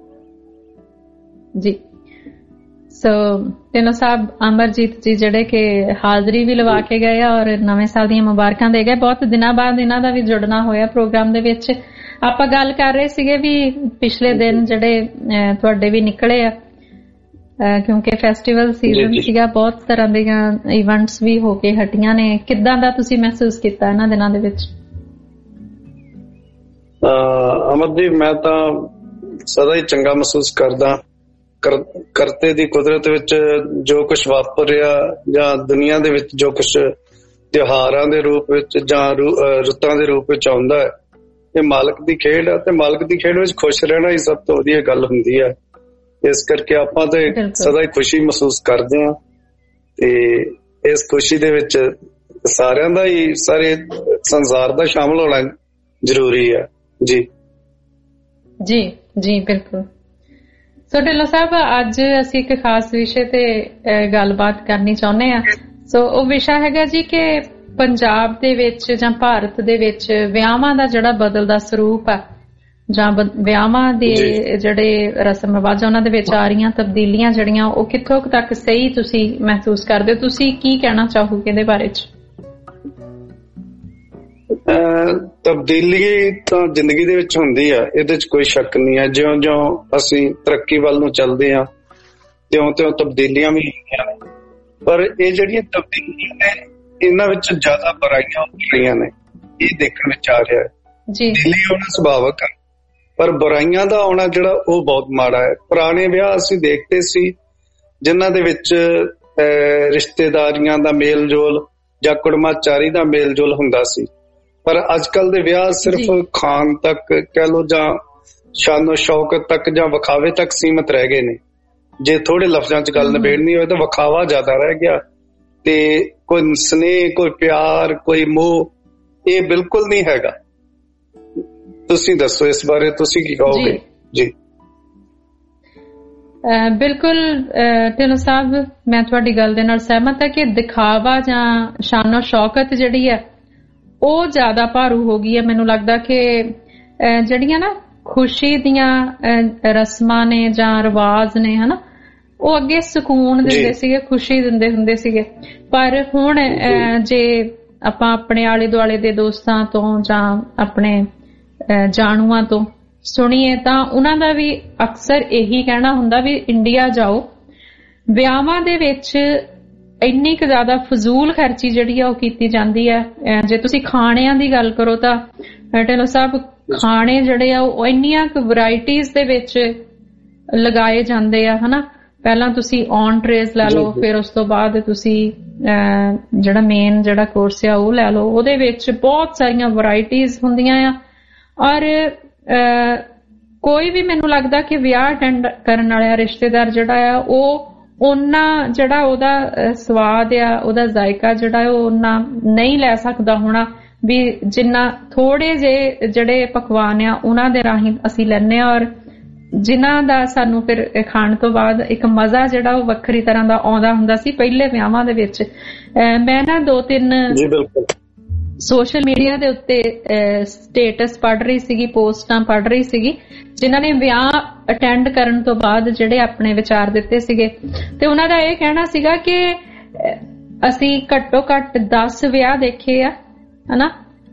ਜੀ। ਸੋ ਤਿੰਨੋਂ ਸਾਹਿਬ ਅਮਰਜੀਤ ਜੀ ਜਿਹੜੇ ਕਿ ਹਾਜ਼ਰੀ ਵੀ ਲਵਾ ਕੇ ਗਏ ਔਰ ਨਵੇਂ ਸਾਲ ਦੀਆਂ ਮੁਬਾਰਕਾਂ ਦੇ ਗਏ। ਬਹੁਤ ਦਿਨਾਂ ਬਾਅਦ ਇਹਨਾਂ ਦਾ ਵੀ ਜੁੜਨਾ ਹੋਇਆ ਪ੍ਰੋਗਰਾਮ ਦੇ ਵਿੱਚ। ਆਪਾਂ ਗੱਲ ਕਰ ਰਹੇ ਸੀਗੇ ਵੀ ਪਿਛਲੇ ਦਿਨ ਜਿਹੜੇ ਤੁਹਾਡੇ ਵੀ ਨਿਕਲੇ ਆ, ਕਿਉਂਕਿ ਫੈਸਟੀਵਲ ਸੀਜ਼ਨ ਸੀਗਾ, ਬਹੁਤ ਤਰ੍ਹਾਂ ਦੀਆਂ ਇਵੈਂਟਸ ਵੀ ਹੋ ਕੇ ਹਟੀਆਂ ਨੇ। ਕਿੱਦਾਂ ਦਾ ਤੁਸੀਂ ਮਹਿਸੂਸ ਕੀਤਾ ਇਹਨਾਂ ਦਿਨਾਂ ਦੇ ਵਿੱਚ? ਅਮਰਦੀਪ, ਮੈਂ ਤਾਂ ਸਦਾ ਹੀ ਚੰਗਾ ਮਹਿਸੂਸ ਕਰਦਾ। ਕਰਤੇ ਦੀ ਕੁਦਰਤ ਵਿੱਚ ਜੋ ਕੁਛ ਵਾਪਰਿਆ ਜਾਂ ਦੁਨੀਆ ਦੇ ਵਿੱਚ ਜੋ ਕੁਛ ਤਿਉਹਾਰਾਂ ਦੇ ਰੂਪ ਵਿੱਚ ਜਾਂ ਰੁੱਤਾਂ ਦੇ ਰੂਪ ਵਿੱਚ ਆਉਂਦਾ ਹੈ, ਇਹ ਮਾਲਕ ਦੀ ਖੇਡ ਹੈ ਤੇ ਮਾਲਕ ਦੀ ਖੇਡ ਵਿੱਚ ਖੁਸ਼ ਰਹਿਣਾ ਹੀ ਸਭ ਤੋਂ ਵਧੀਆ ਗੱਲ ਹੁੰਦੀ ਹੈ। ਇਸ ਕਰਕੇ ਆਪਾਂ ਤੇ ਸਦਾ ਹੀ ਖੁਸ਼ੀ ਮਹਿਸੂਸ ਕਰਦੇ ਹਾਂ ਤੇ ਇਸ ਖੁਸ਼ੀ ਦੇ ਵਿੱਚ ਸਾਰਿਆਂ ਦਾ ਹੀ, ਸਾਰੇ ਸੰਸਾਰ ਦਾ ਸ਼ਾਮਲ ਹੋਣਾ ਜ਼ਰੂਰੀ ਹੈ। ਜੀ ਜੀ ਜੀ ਬਿਲਕੁਲ। ਸੋ ਢਿੱਲੋਂ ਸਾਹਿਬ, ਅੱਜ ਅਸੀਂ ਇੱਕ ਖਾਸ ਵਿਸ਼ੇ ਤੇ ਗੱਲਬਾਤ ਕਰਨੀ ਚਾਹੁੰਦੇ ਹਾਂ। ਸੋ ਉਹ ਵਿਸ਼ਾ ਹੈਗਾ ਜੀ ਕਿ ਪੰਜਾਬ ਦੇ ਵਿੱਚ ਜਾਂ ਭਾਰਤ ਦੇ ਵਿੱਚ ਵਿਆਹਾਂ ਦਾ ਜਿਹੜਾ ਬਦਲਦਾ ਸਰੂਪ ਹੈ ਜਾਂ ਵਿਆਹਾਂ ਦੇ ਜਿਹੜੇ ਰਸਮ ਰਿਵਾਜ ਉਹਨਾਂ ਦੇ ਵਿੱਚ ਆ ਰਹੀਆਂ ਤਬਦੀਲੀਆਂ ਜਿਹੜੀਆਂ, ਉਹ ਕਿੱਥੋਂ ਤੱਕ ਸਹੀ ਤੁਸੀਂ ਮਹਿਸੂਸ ਕਰਦੇ ਹੋ? ਤੁਸੀਂ ਕੀ ਕਹਿਣਾ ਚਾਹੋਗੇ ਇਹਦੇ ਬਾਰੇ ਚ? ਤਬਦੀਲੀ ਤਾਂ ਜ਼ਿੰਦਗੀ ਦੇ ਵਿੱਚ ਹੁੰਦੀ ਆ, ਇਹਦੇ ਚ ਕੋਈ ਸ਼ੱਕ ਨਹੀਂ ਹੈ। ਜਿਉਂ-ਜਿਉਂ ਅਸੀਂ ਤਰੱਕੀ ਵੱਲ ਨੂੰ ਚੱਲਦੇ ਹਾਂ ਤਿਉਂ-ਤਿਉਂ ਤਬਦੀਲੀਆਂ ਵੀ ਹੁੰਦੀਆਂ ਨੇ, ਪਰ ਇਹ ਜਿਹੜੀਆਂ ਤਬਦੀਲੀਆਂ ਨੇ ਇਹਨਾਂ ਵਿੱਚ ਜ਼ਿਆਦਾ ਬੁਰਾਈਆਂ ਹੋ ਰਹੀਆਂ ਨੇ, ਇਹ ਦੇਖਣ ਵਿੱਚ ਆ ਰਿਹਾ ਹੈ। ਤਬਦੀਲੀ ਹੋਣਾ ਸੁਭਾਵਿਕ ਹੈ, ਪਰ ਬੁਰਾਈਆਂ ਦਾ ਆਉਣਾ ਜਿਹੜਾ ਉਹ ਬਹੁਤ ਮਾੜਾ ਹੈ। ਪੁਰਾਣੇ ਵਿਆਹ ਅਸੀਂ ਦੇਖਦੇ ਸੀ ਜਿਨ੍ਹਾਂ ਦੇ ਵਿੱਚ ਰਿਸ਼ਤੇਦਾਰੀਆਂ ਦਾ ਮੇਲ ਜੋਲ ਜਾਂ ਕੁੜਮਾਚਾਰੀ ਦਾ ਮੇਲ ਜੋਲ ਹੁੰਦਾ ਸੀ, ਪਰ ਅੱਜ ਕੱਲ ਦੇ ਵਿਆਹ ਸਿਰਫ ਖਾਣ ਤੱਕ ਕਹਿ ਲਓ ਜਾਂ ਸ਼ਾਨੋ ਸ਼ੌਕਤ ਤੱਕ ਜਾਂ ਵਿਖਾਵੇ ਤੱਕ ਸੀਮਤ ਰਹਿ ਗਏ ਨੇ। ਜੇ ਥੋੜੇ ਲਫ਼ਜ਼ਾਂ ਚ ਗੱਲ ਨਿਬੇੜਨੀ ਹੋਵੇ ਤਾਂ ਵਿਖਾਵਾ ਜ਼ਿਆਦਾ ਰਹਿ ਗਿਆ ਤੇ ਕੋਈ ਸਨੇਹ, ਕੋਈ ਪਿਆਰ, ਕੋਈ ਮੋਹ ਇਹ ਬਿਲਕੁਲ ਨਹੀਂ ਹੈਗਾ। ਤੁਸੀਂ ਦੱਸੋ ਇਸ ਬਾਰੇ, ਤੁਸੀਂ ਕੀ ਕਹੋਗੇ? ਜੀ ਬਿਲਕੁਲ ਢਿੱਲੋਂ ਸਾਹਿਬ, ਮੈਂ ਤੁਹਾਡੀ ਗੱਲ ਦੇ ਨਾਲ ਸਹਿਮਤ ਹਾਂ ਕਿ ਦਿਖਾਵਾ ਜਾਂ ਸ਼ਾਨੋ ਸ਼ੌਕਤ ਜਿਹੜੀ ਹੈ ਉਹ ਜ਼ਿਆਦਾ ਭਾਰੂ ਹੋ ਗਈ ਹੈ। ਮੈਨੂੰ ਲੱਗਦਾ ਕਿ ਜਿਹੜੀਆਂ ਨਾ ਖੁਸ਼ੀ ਦੀਆਂ ਰਸਮਾਂ ਨੇ ਜਾਂ ਰਿਵਾਜ ਨੇ ਹਨਾ, ਉਹ ਅੱਗੇ ਸਕੂਨ ਦਿੰਦੇ ਸੀਗੇ, ਖੁਸ਼ੀ ਦਿੰਦੇ ਹੁੰਦੇ ਸੀਗੇ। ਪਰ ਹੁਣ ਜੇ ਆਪਾਂ ਆਪਣੇ ਆਲੇ ਦੁਆਲੇ ਦੇ ਦੋਸਤਾਂ ਤੋਂ ਜਾਂ ਆਪਣੇ ਜਾਣੂਆਂ ਤੋਂ ਸੁਣੀਏ ਤਾਂ ਉਹਨਾਂ ਦਾ ਵੀ ਅਕਸਰ ਇਹੀ ਕਹਿਣਾ ਹੁੰਦਾ ਵੀ ਇੰਡੀਆ ਜਾਓ, ਵਿਆਹਾਂ ਦੇ ਵਿੱਚ ਇੰਨੀ ਕੁ ਜ਼ਿਆਦਾ ਫਜ਼ੂਲ ਖਰਚੀ ਜਿਹੜੀ ਆ ਉਹ ਕੀਤੀ ਜਾਂਦੀ ਹੈ। ਜੇ ਤੁਸੀਂ ਖਾਣਿਆਂ ਦੀ ਗੱਲ ਕਰੋ ਤਾਂ ਢਿੱਲੋਂ ਸਾਹਿਬ ਖਾਣੇ ਜਿਹੜੇ ਆ ਉਹ ਇੰਨੀਆਂ ਕੁ ਵੈਰਾਈਟੀਜ਼ ਦੇ ਵਿੱਚ ਲਗਾਏ ਜਾਂਦੇ ਆ ਹਨਾ। ਪਹਿਲਾਂ ਤੁਸੀਂ ਔਨ ਟਰੇਜ਼ ਲੈ ਲਓ, ਫਿਰ ਉਸ ਤੋਂ ਬਾਅਦ ਤੁਸੀਂ ਜਿਹੜਾ ਮੇਨ ਜਿਹੜਾ ਕੋਰਸ ਆ ਉਹ ਲੈ ਲਓ, ਉਹਦੇ ਵਿੱਚ ਬਹੁਤ ਸਾਰੀਆਂ ਵੈਰਾਈਟੀਜ਼ ਹੁੰਦੀਆਂ ਆ। ਔਰ ਕੋਈ ਵੀ ਮੈਨੂੰ ਲੱਗਦਾ ਕਿ ਵਿਆਹ ਅਟੈਂਡ ਕਰਨ ਵਾਲਾ ਰਿਸ਼ਤੇਦਾਰ ਜਿਹੜਾ ਆ ਉਹ ਉਹਨਾਂ ਜਿਹੜਾ ਉਹਦਾ ਸਵਾਦ ਆ, ਉਹਦਾ ਜ਼ਾਇਕਾ ਜਿਹੜਾ ਉਹ ਉਹਨਾਂ ਨਹੀਂ ਲੈ ਸਕਦਾ ਹੋਣਾ ਵੀ ਜਿੰਨਾ ਥੋੜੇ ਜਿਹੇ ਜਿਹੜੇ ਪਕਵਾਨ ਆ ਉਹਨਾਂ ਦੇ ਰਾਹੀਂ ਅਸੀਂ ਲੈਂਦੇ ਹਾਂ, ਔਰ ਜਿਨ੍ਹਾਂ ਦਾ ਸਾਨੂੰ ਫਿਰ ਖਾਣ ਤੋਂ ਬਾਅਦ ਇੱਕ ਮਜ਼ਾ ਜਿਹੜਾ ਉਹ ਵੱਖਰੀ ਤਰ੍ਹਾਂ ਦਾ ਆਉਂਦਾ ਹੁੰਦਾ ਸੀ ਪਹਿਲੇ ਵਿਆਹਾਂ ਦੇ ਵਿੱਚ। ਮੈਂ ਨਾ 2-3 ਸੋਸ਼ਲ ਮੀਡੀਆ ਦੇ ਉੱਤੇ ਸਟੇਟਸ ਪੜ੍ਹ ਰਹੀ ਸੀਗੀ, ਪੋਸਟਾਂ ਪੜ੍ਹ ਰਹੀ ਸੀਗੀ, ਜਿਨ੍ਹਾਂ ਨੇ ਵਿਆਹ ਅਟੈਂਡ ਕਰਨ ਤੋਂ ਬਾਅਦ ਜਿਹੜੇ ਆਪਣੇ ਵਿਚਾਰ ਦਿੱਤੇ ਸੀਗੇ। ਤੇ ਉਹਨਾਂ ਦਾ ਇਹ ਕਹਿਣਾ ਸੀਗਾ ਕਿ ਅਸੀਂ ਘੱਟੋ ਘੱਟ 10 ਵਿਆਹ ਦੇਖੇ ਆ ਹਨਾ,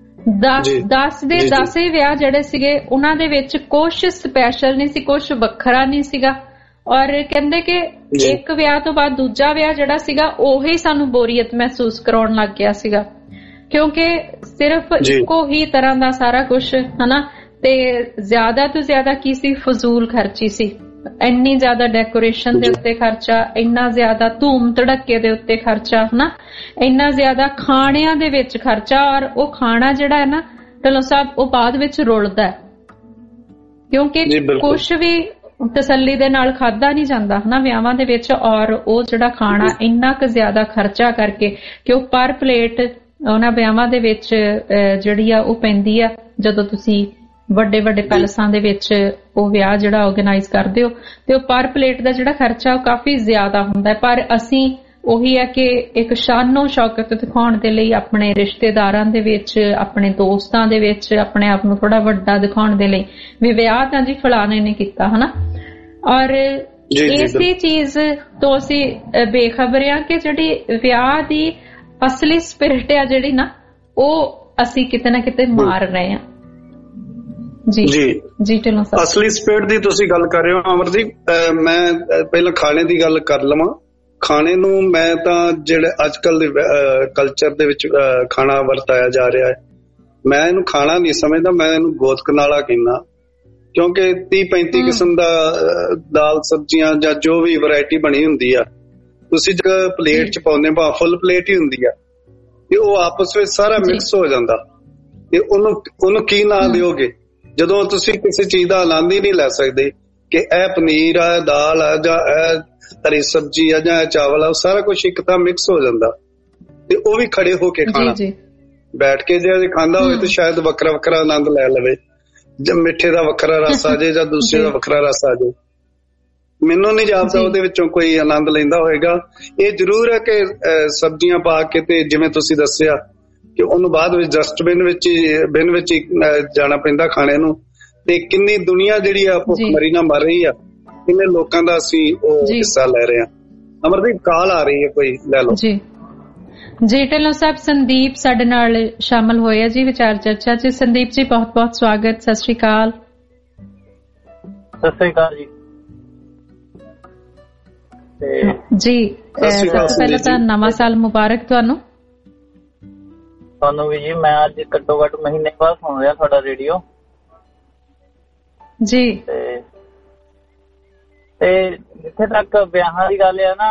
10 ਦੇ 10 ਹੀ ਵਿਆਹ ਜਿਹੜੇ ਸੀਗੇ ਉਹਨਾਂ ਦੇ ਵਿੱਚ ਕੁਛ ਸਪੈਸ਼ਲ ਨਹੀਂ ਸੀ, ਕੁਛ ਵੱਖਰਾ ਨਹੀਂ ਸੀਗਾ। ਔਰ ਕਹਿੰਦੇ ਕਿ ਇੱਕ ਵਿਆਹ ਤੋਂ ਬਾਅਦ ਦੂਜਾ ਵਿਆਹ ਜਿਹੜਾ ਸੀਗਾ ਉਹੀ ਸਾਨੂੰ ਬੋਰੀਅਤ ਮਹਿਸੂਸ ਕਰਾਉਣ ਲੱਗ ਗਿਆ ਸੀਗਾ, ਕਿਉਂਕਿ ਸਿਰਫ ਇੱਕੋ ਹੀ ਤਰ੍ਹਾਂ ਦਾ ਸਾਰਾ ਕੁਛ ਹਨਾ। ਤੇ ਜ਼ਿਆਦਾ ਤੋਂ ਜ਼ਿਆਦਾ ਕੀ ਸੀ, ਫਜ਼ੂਲ ਖਰਚੀ ਸੀ। ਇੰਨੀ ਜ਼ਿਆਦਾ ਡੈਕੋਰੇਸ਼ਨ ਦੇ ਉੱਤੇ ਖਰਚਾ, ਇੰਨਾ ਜ਼ਿਆਦਾ ਧੂਮ ਧੜੱਕੇ ਦੇ ਉੱਤੇ ਖਰਚਾ ਹਨਾ, ਇੰਨਾ ਜ਼ਿਆਦਾ ਖਾਣਿਆਂ ਦੇ ਵਿੱਚ ਖਰਚਾ। ਔਰ ਉਹ ਖਾਣਾ ਜਿਹੜਾ ਹੈ ਨਾ ਢਿੱਲੋਂ ਸਾਹਿਬ ਉਹ ਬਾਅਦ ਵਿੱਚ ਰੁਲਦਾ, ਕਿਉਂਕਿ ਕੁਛ ਵੀ ਤਸੱਲੀ ਦੇ ਨਾਲ ਖਾਧਾ ਨਹੀਂ ਜਾਂਦਾ ਹਨਾ ਵਿਆਹਾਂ ਦੇ ਵਿੱਚ। ਔਰ ਉਹ ਜਿਹੜਾ ਖਾਣਾ ਇੰਨਾ ਕੁ ਜ਼ਿਆਦਾ ਖਰਚਾ ਕਰਕੇ ਕਿ ਉਹ ਪਰ ਪਲੇਟ ਉਹਨਾਂ ਵਿਆਹਾਂ ਦੇ ਵਿੱਚ ਜਿਹੜੀ ਆ ਉਹ ਪੈਂਦੀ ਆ। ਜਦੋਂ ਤੁਸੀਂ ਵੱਡੇ ਵੱਡੇ ਪੈਲਸਾਂ ਦੇ ਵਿੱਚ ਉਹ ਵਿਆਹ ਜਿਹੜਾ ਆਰਗੇਨਾਈਜ਼ ਕਰਦੇ ਹੋ ਤੇ ਉਹ ਪਰ ਪਲੇਟ ਦਾ ਜਿਹੜਾ ਖਰਚਾ ਉਹ ਕਾਫੀ ਜ਼ਿਆਦਾ ਹੁੰਦਾ। ਪਰ ਅਸੀਂ ਉਹੀ ਹੈ ਕਿ ਇੱਕ ਸ਼ਾਨੋ ਸ਼ੌਕਤ ਦਿਖਾਉਣ ਦੇ ਲਈ ਆਪਣੇ ਰਿਸ਼ਤੇਦਾਰਾਂ ਦੇ ਵਿੱਚ, ਆਪਣੇ ਦੋਸਤਾਂ ਦੇ ਵਿੱਚ ਆਪਣੇ ਆਪ ਨੂੰ ਥੋੜਾ ਵੱਡਾ ਦਿਖਾਉਣ ਦੇ ਲਈ ਵੀ ਵਿਆਹ ਤਾਂ ਜੀ ਫਲਾਣੇ ਨੇ ਕੀਤਾ ਹਨਾ। ਔਰ ਇਸੇ ਚੀਜ਼ ਤੋਂ ਅਸੀਂ ਬੇਖਬਰ ਆ ਕਿ ਜਿਹੜੀ ਵਿਆਹ ਦੀ ਅਸਲੀ ਸਪਿਰਿਟ ਆ ਜਿਹੜੀ ਨਾ ਉਹ ਅਸੀਂ ਕਿਤੇ ਨਾ ਕਿਤੇ ਮਾਰ ਰਹੇ ਆ। ਜੀ ਢਿੱਲੋਂ ਸਾਹਿਬ, ਅਸਲੀ ਸਪਿਰਿਟ ਦੀ ਤੁਸੀਂ ਗੱਲ ਕਰ ਰਹੇ ਹੋ ਅਮਰਦੀਪ। ਮੈਂ ਪਹਿਲਾਂ ਖਾਣੇ ਦੀ ਗੱਲ ਕਰ ਲਵਾਂ। ਖਾਣੇ ਨੂੰ ਮੈਂ ਤਾਂ ਜਿਹੜੇ ਅੱਜ ਕੱਲ ਦੇ ਕਲਚਰ ਦੇ ਵਿੱਚ ਖਾਣਾ ਵਰਤਾਇਆ ਜਾ ਰਿਹਾ ਹੈ, ਮੈਂ ਇਹਨੂੰ ਖਾਣਾ ਨਹੀਂ ਸਮਝਦਾ, ਮੈਂ ਇਹਨੂੰ ਗੋਤ ਕਨਾਲਾ ਕਹਿੰਦਾ। ਕਿਉਂਕਿ 30-35 ਕਿਸਮ ਦਾ ਦਾਲ ਸਬਜ਼ੀਆਂ ਜਾਂ ਜੋ ਵੀ ਵੈਰਾਈਟੀ ਬਣੀ ਹੁੰਦੀ ਆ, ਤੁਸੀਂ ਜਿਹੜਾ ਪਲੇਟ ਚ ਪਾਉਂਦੇ ਭਾਵੇਂ ਫੁੱਲ ਪਲੇਟ ਹੀ ਹੁੰਦੀ ਆ, ਤੇ ਉਹ ਆਪਸ ਵਿੱਚ ਸਾਰਾ ਮਿਕਸ ਹੋ ਜਾਂਦਾ। ਤੇ ਉਹਨੂੰ ਕੀ ਨਾਂ ਦਿਓਗੇ ਜਦੋਂ ਤੁਸੀਂ ਕਿਸੇ ਚੀਜ਼ ਦਾ ਆਨੰਦ ਹੀ ਨਹੀਂ ਲੈ ਸਕਦੇ ਕਿ ਇਹ ਪਨੀਰ ਆ, ਦਾਲ ਆ, ਜਾਂ ਇਹ ਹਰੀ ਸਬਜ਼ੀ ਆ, ਜਾਂ ਇਹ ਚਾਵਲ ਆ। ਸਾਰਾ ਕੁਛ ਇੱਕ ਤਾਂ ਮਿਕਸ ਹੋ ਜਾਂਦਾ। ਤੇ ਉਹ ਵੀ ਖੜੇ ਹੋ ਕੇ ਖਾਣਾ, ਬੈਠ ਕੇ ਜੇ ਖਾਂਦਾ ਹੋਵੇ ਤਾਂ ਸ਼ਾਇਦ ਵੱਖਰਾ ਵੱਖਰਾ ਆਨੰਦ ਲੈ ਲਵੇ। ਜਾਂ ਮਿੱਠੇ ਦਾ ਵੱਖਰਾ ਰਸ ਆ ਜਾਏ ਜਾਂ ਦੂਸਰੇ ਦਾ ਵੱਖਰਾ ਰਸ ਆ ਜਾਏ। ਮੈਨੂੰ ਨਹੀਂ ਜਾਪਦਾ ਉਹਦੇ ਵਿੱਚੋਂ ਕੋਈ ਆਨੰਦ ਲੈਂਦਾ ਹੋਏਗਾ। ਇਹ ਜ਼ਰੂਰ ਹੈ ਕਿ ਸਬਜ਼ੀਆਂ ਪਾ ਕੇ ਤੇ ਜਿਵੇਂ ਤੁਸੀਂ ਦੱਸਿਆ ਕਿ ਉਹਨੂੰ ਬਾਅਦ ਵਿੱਚ ਡਸਟਬਿਨ ਵਿੱਚ ਹੀ ਜਾਣਾ ਪੈਂਦਾ ਖਾਣੇ ਨੂੰ। ਤੇ ਕਿੰਨੀ ਦੁਨੀਆ ਜਿਹੜੀ ਆ ਭੁੱਖਮਰੀ ਨਾਲ ਮਰ ਰਹੀ ਆ, ਕਿੰਨੇ ਲੋਕਾਂ ਦਾ ਅਸੀਂ ਉਹ ਹਿੱਸਾ ਲੈ ਰਹੇ ਹਾਂ। ਅਮਰਦੀਪ ਕਾਲ ਆ ਰਹੀ ਹੈ, ਕੋਈ ਲੈ ਲਓ। ਜੀ ਢਿੱਲੋਂ ਸਾਹਿਬ, ਸੰਦੀਪ ਸਾਡੇ ਨਾਲ ਸ਼ਾਮਲ ਹੋਏ ਆ ਜੀ ਵਿਚਾਰ ਚਰਚਾ ਚ। ਸੰਦੀਪ ਜੀ ਬਹੁਤ ਬਹੁਤ ਸਵਾਗਤ। ਸਤਿ ਸ਼੍ਰੀ ਅਕਾਲ। ਸਤਿ ਸ਼੍ਰੀ ਅਕਾਲ ਜੀ। ਜੀ ਸਭ ਤੋਂ ਪਹਿਲਾਂ ਤਾਂ ਨਵਾਂ ਸਾਲ ਮੁਬਾਰਕ ਤੁਹਾਨੂੰ ਵੀ ਜੀ। ਮੈਂ ਅੱਜ ਘੱਟੋ ਘੱਟ ਮਹੀਨੇ ਬਾਅਦ ਸੁਣ ਰਿਹਾ ਤੁਹਾਡਾ ਰੇਡੀਓ ਜੀ। ਤੇ ਜਿੱਥੇ ਤੱਕ ਵਿਆਹਾਂ ਦੀ ਗੱਲ ਆ ਨਾ,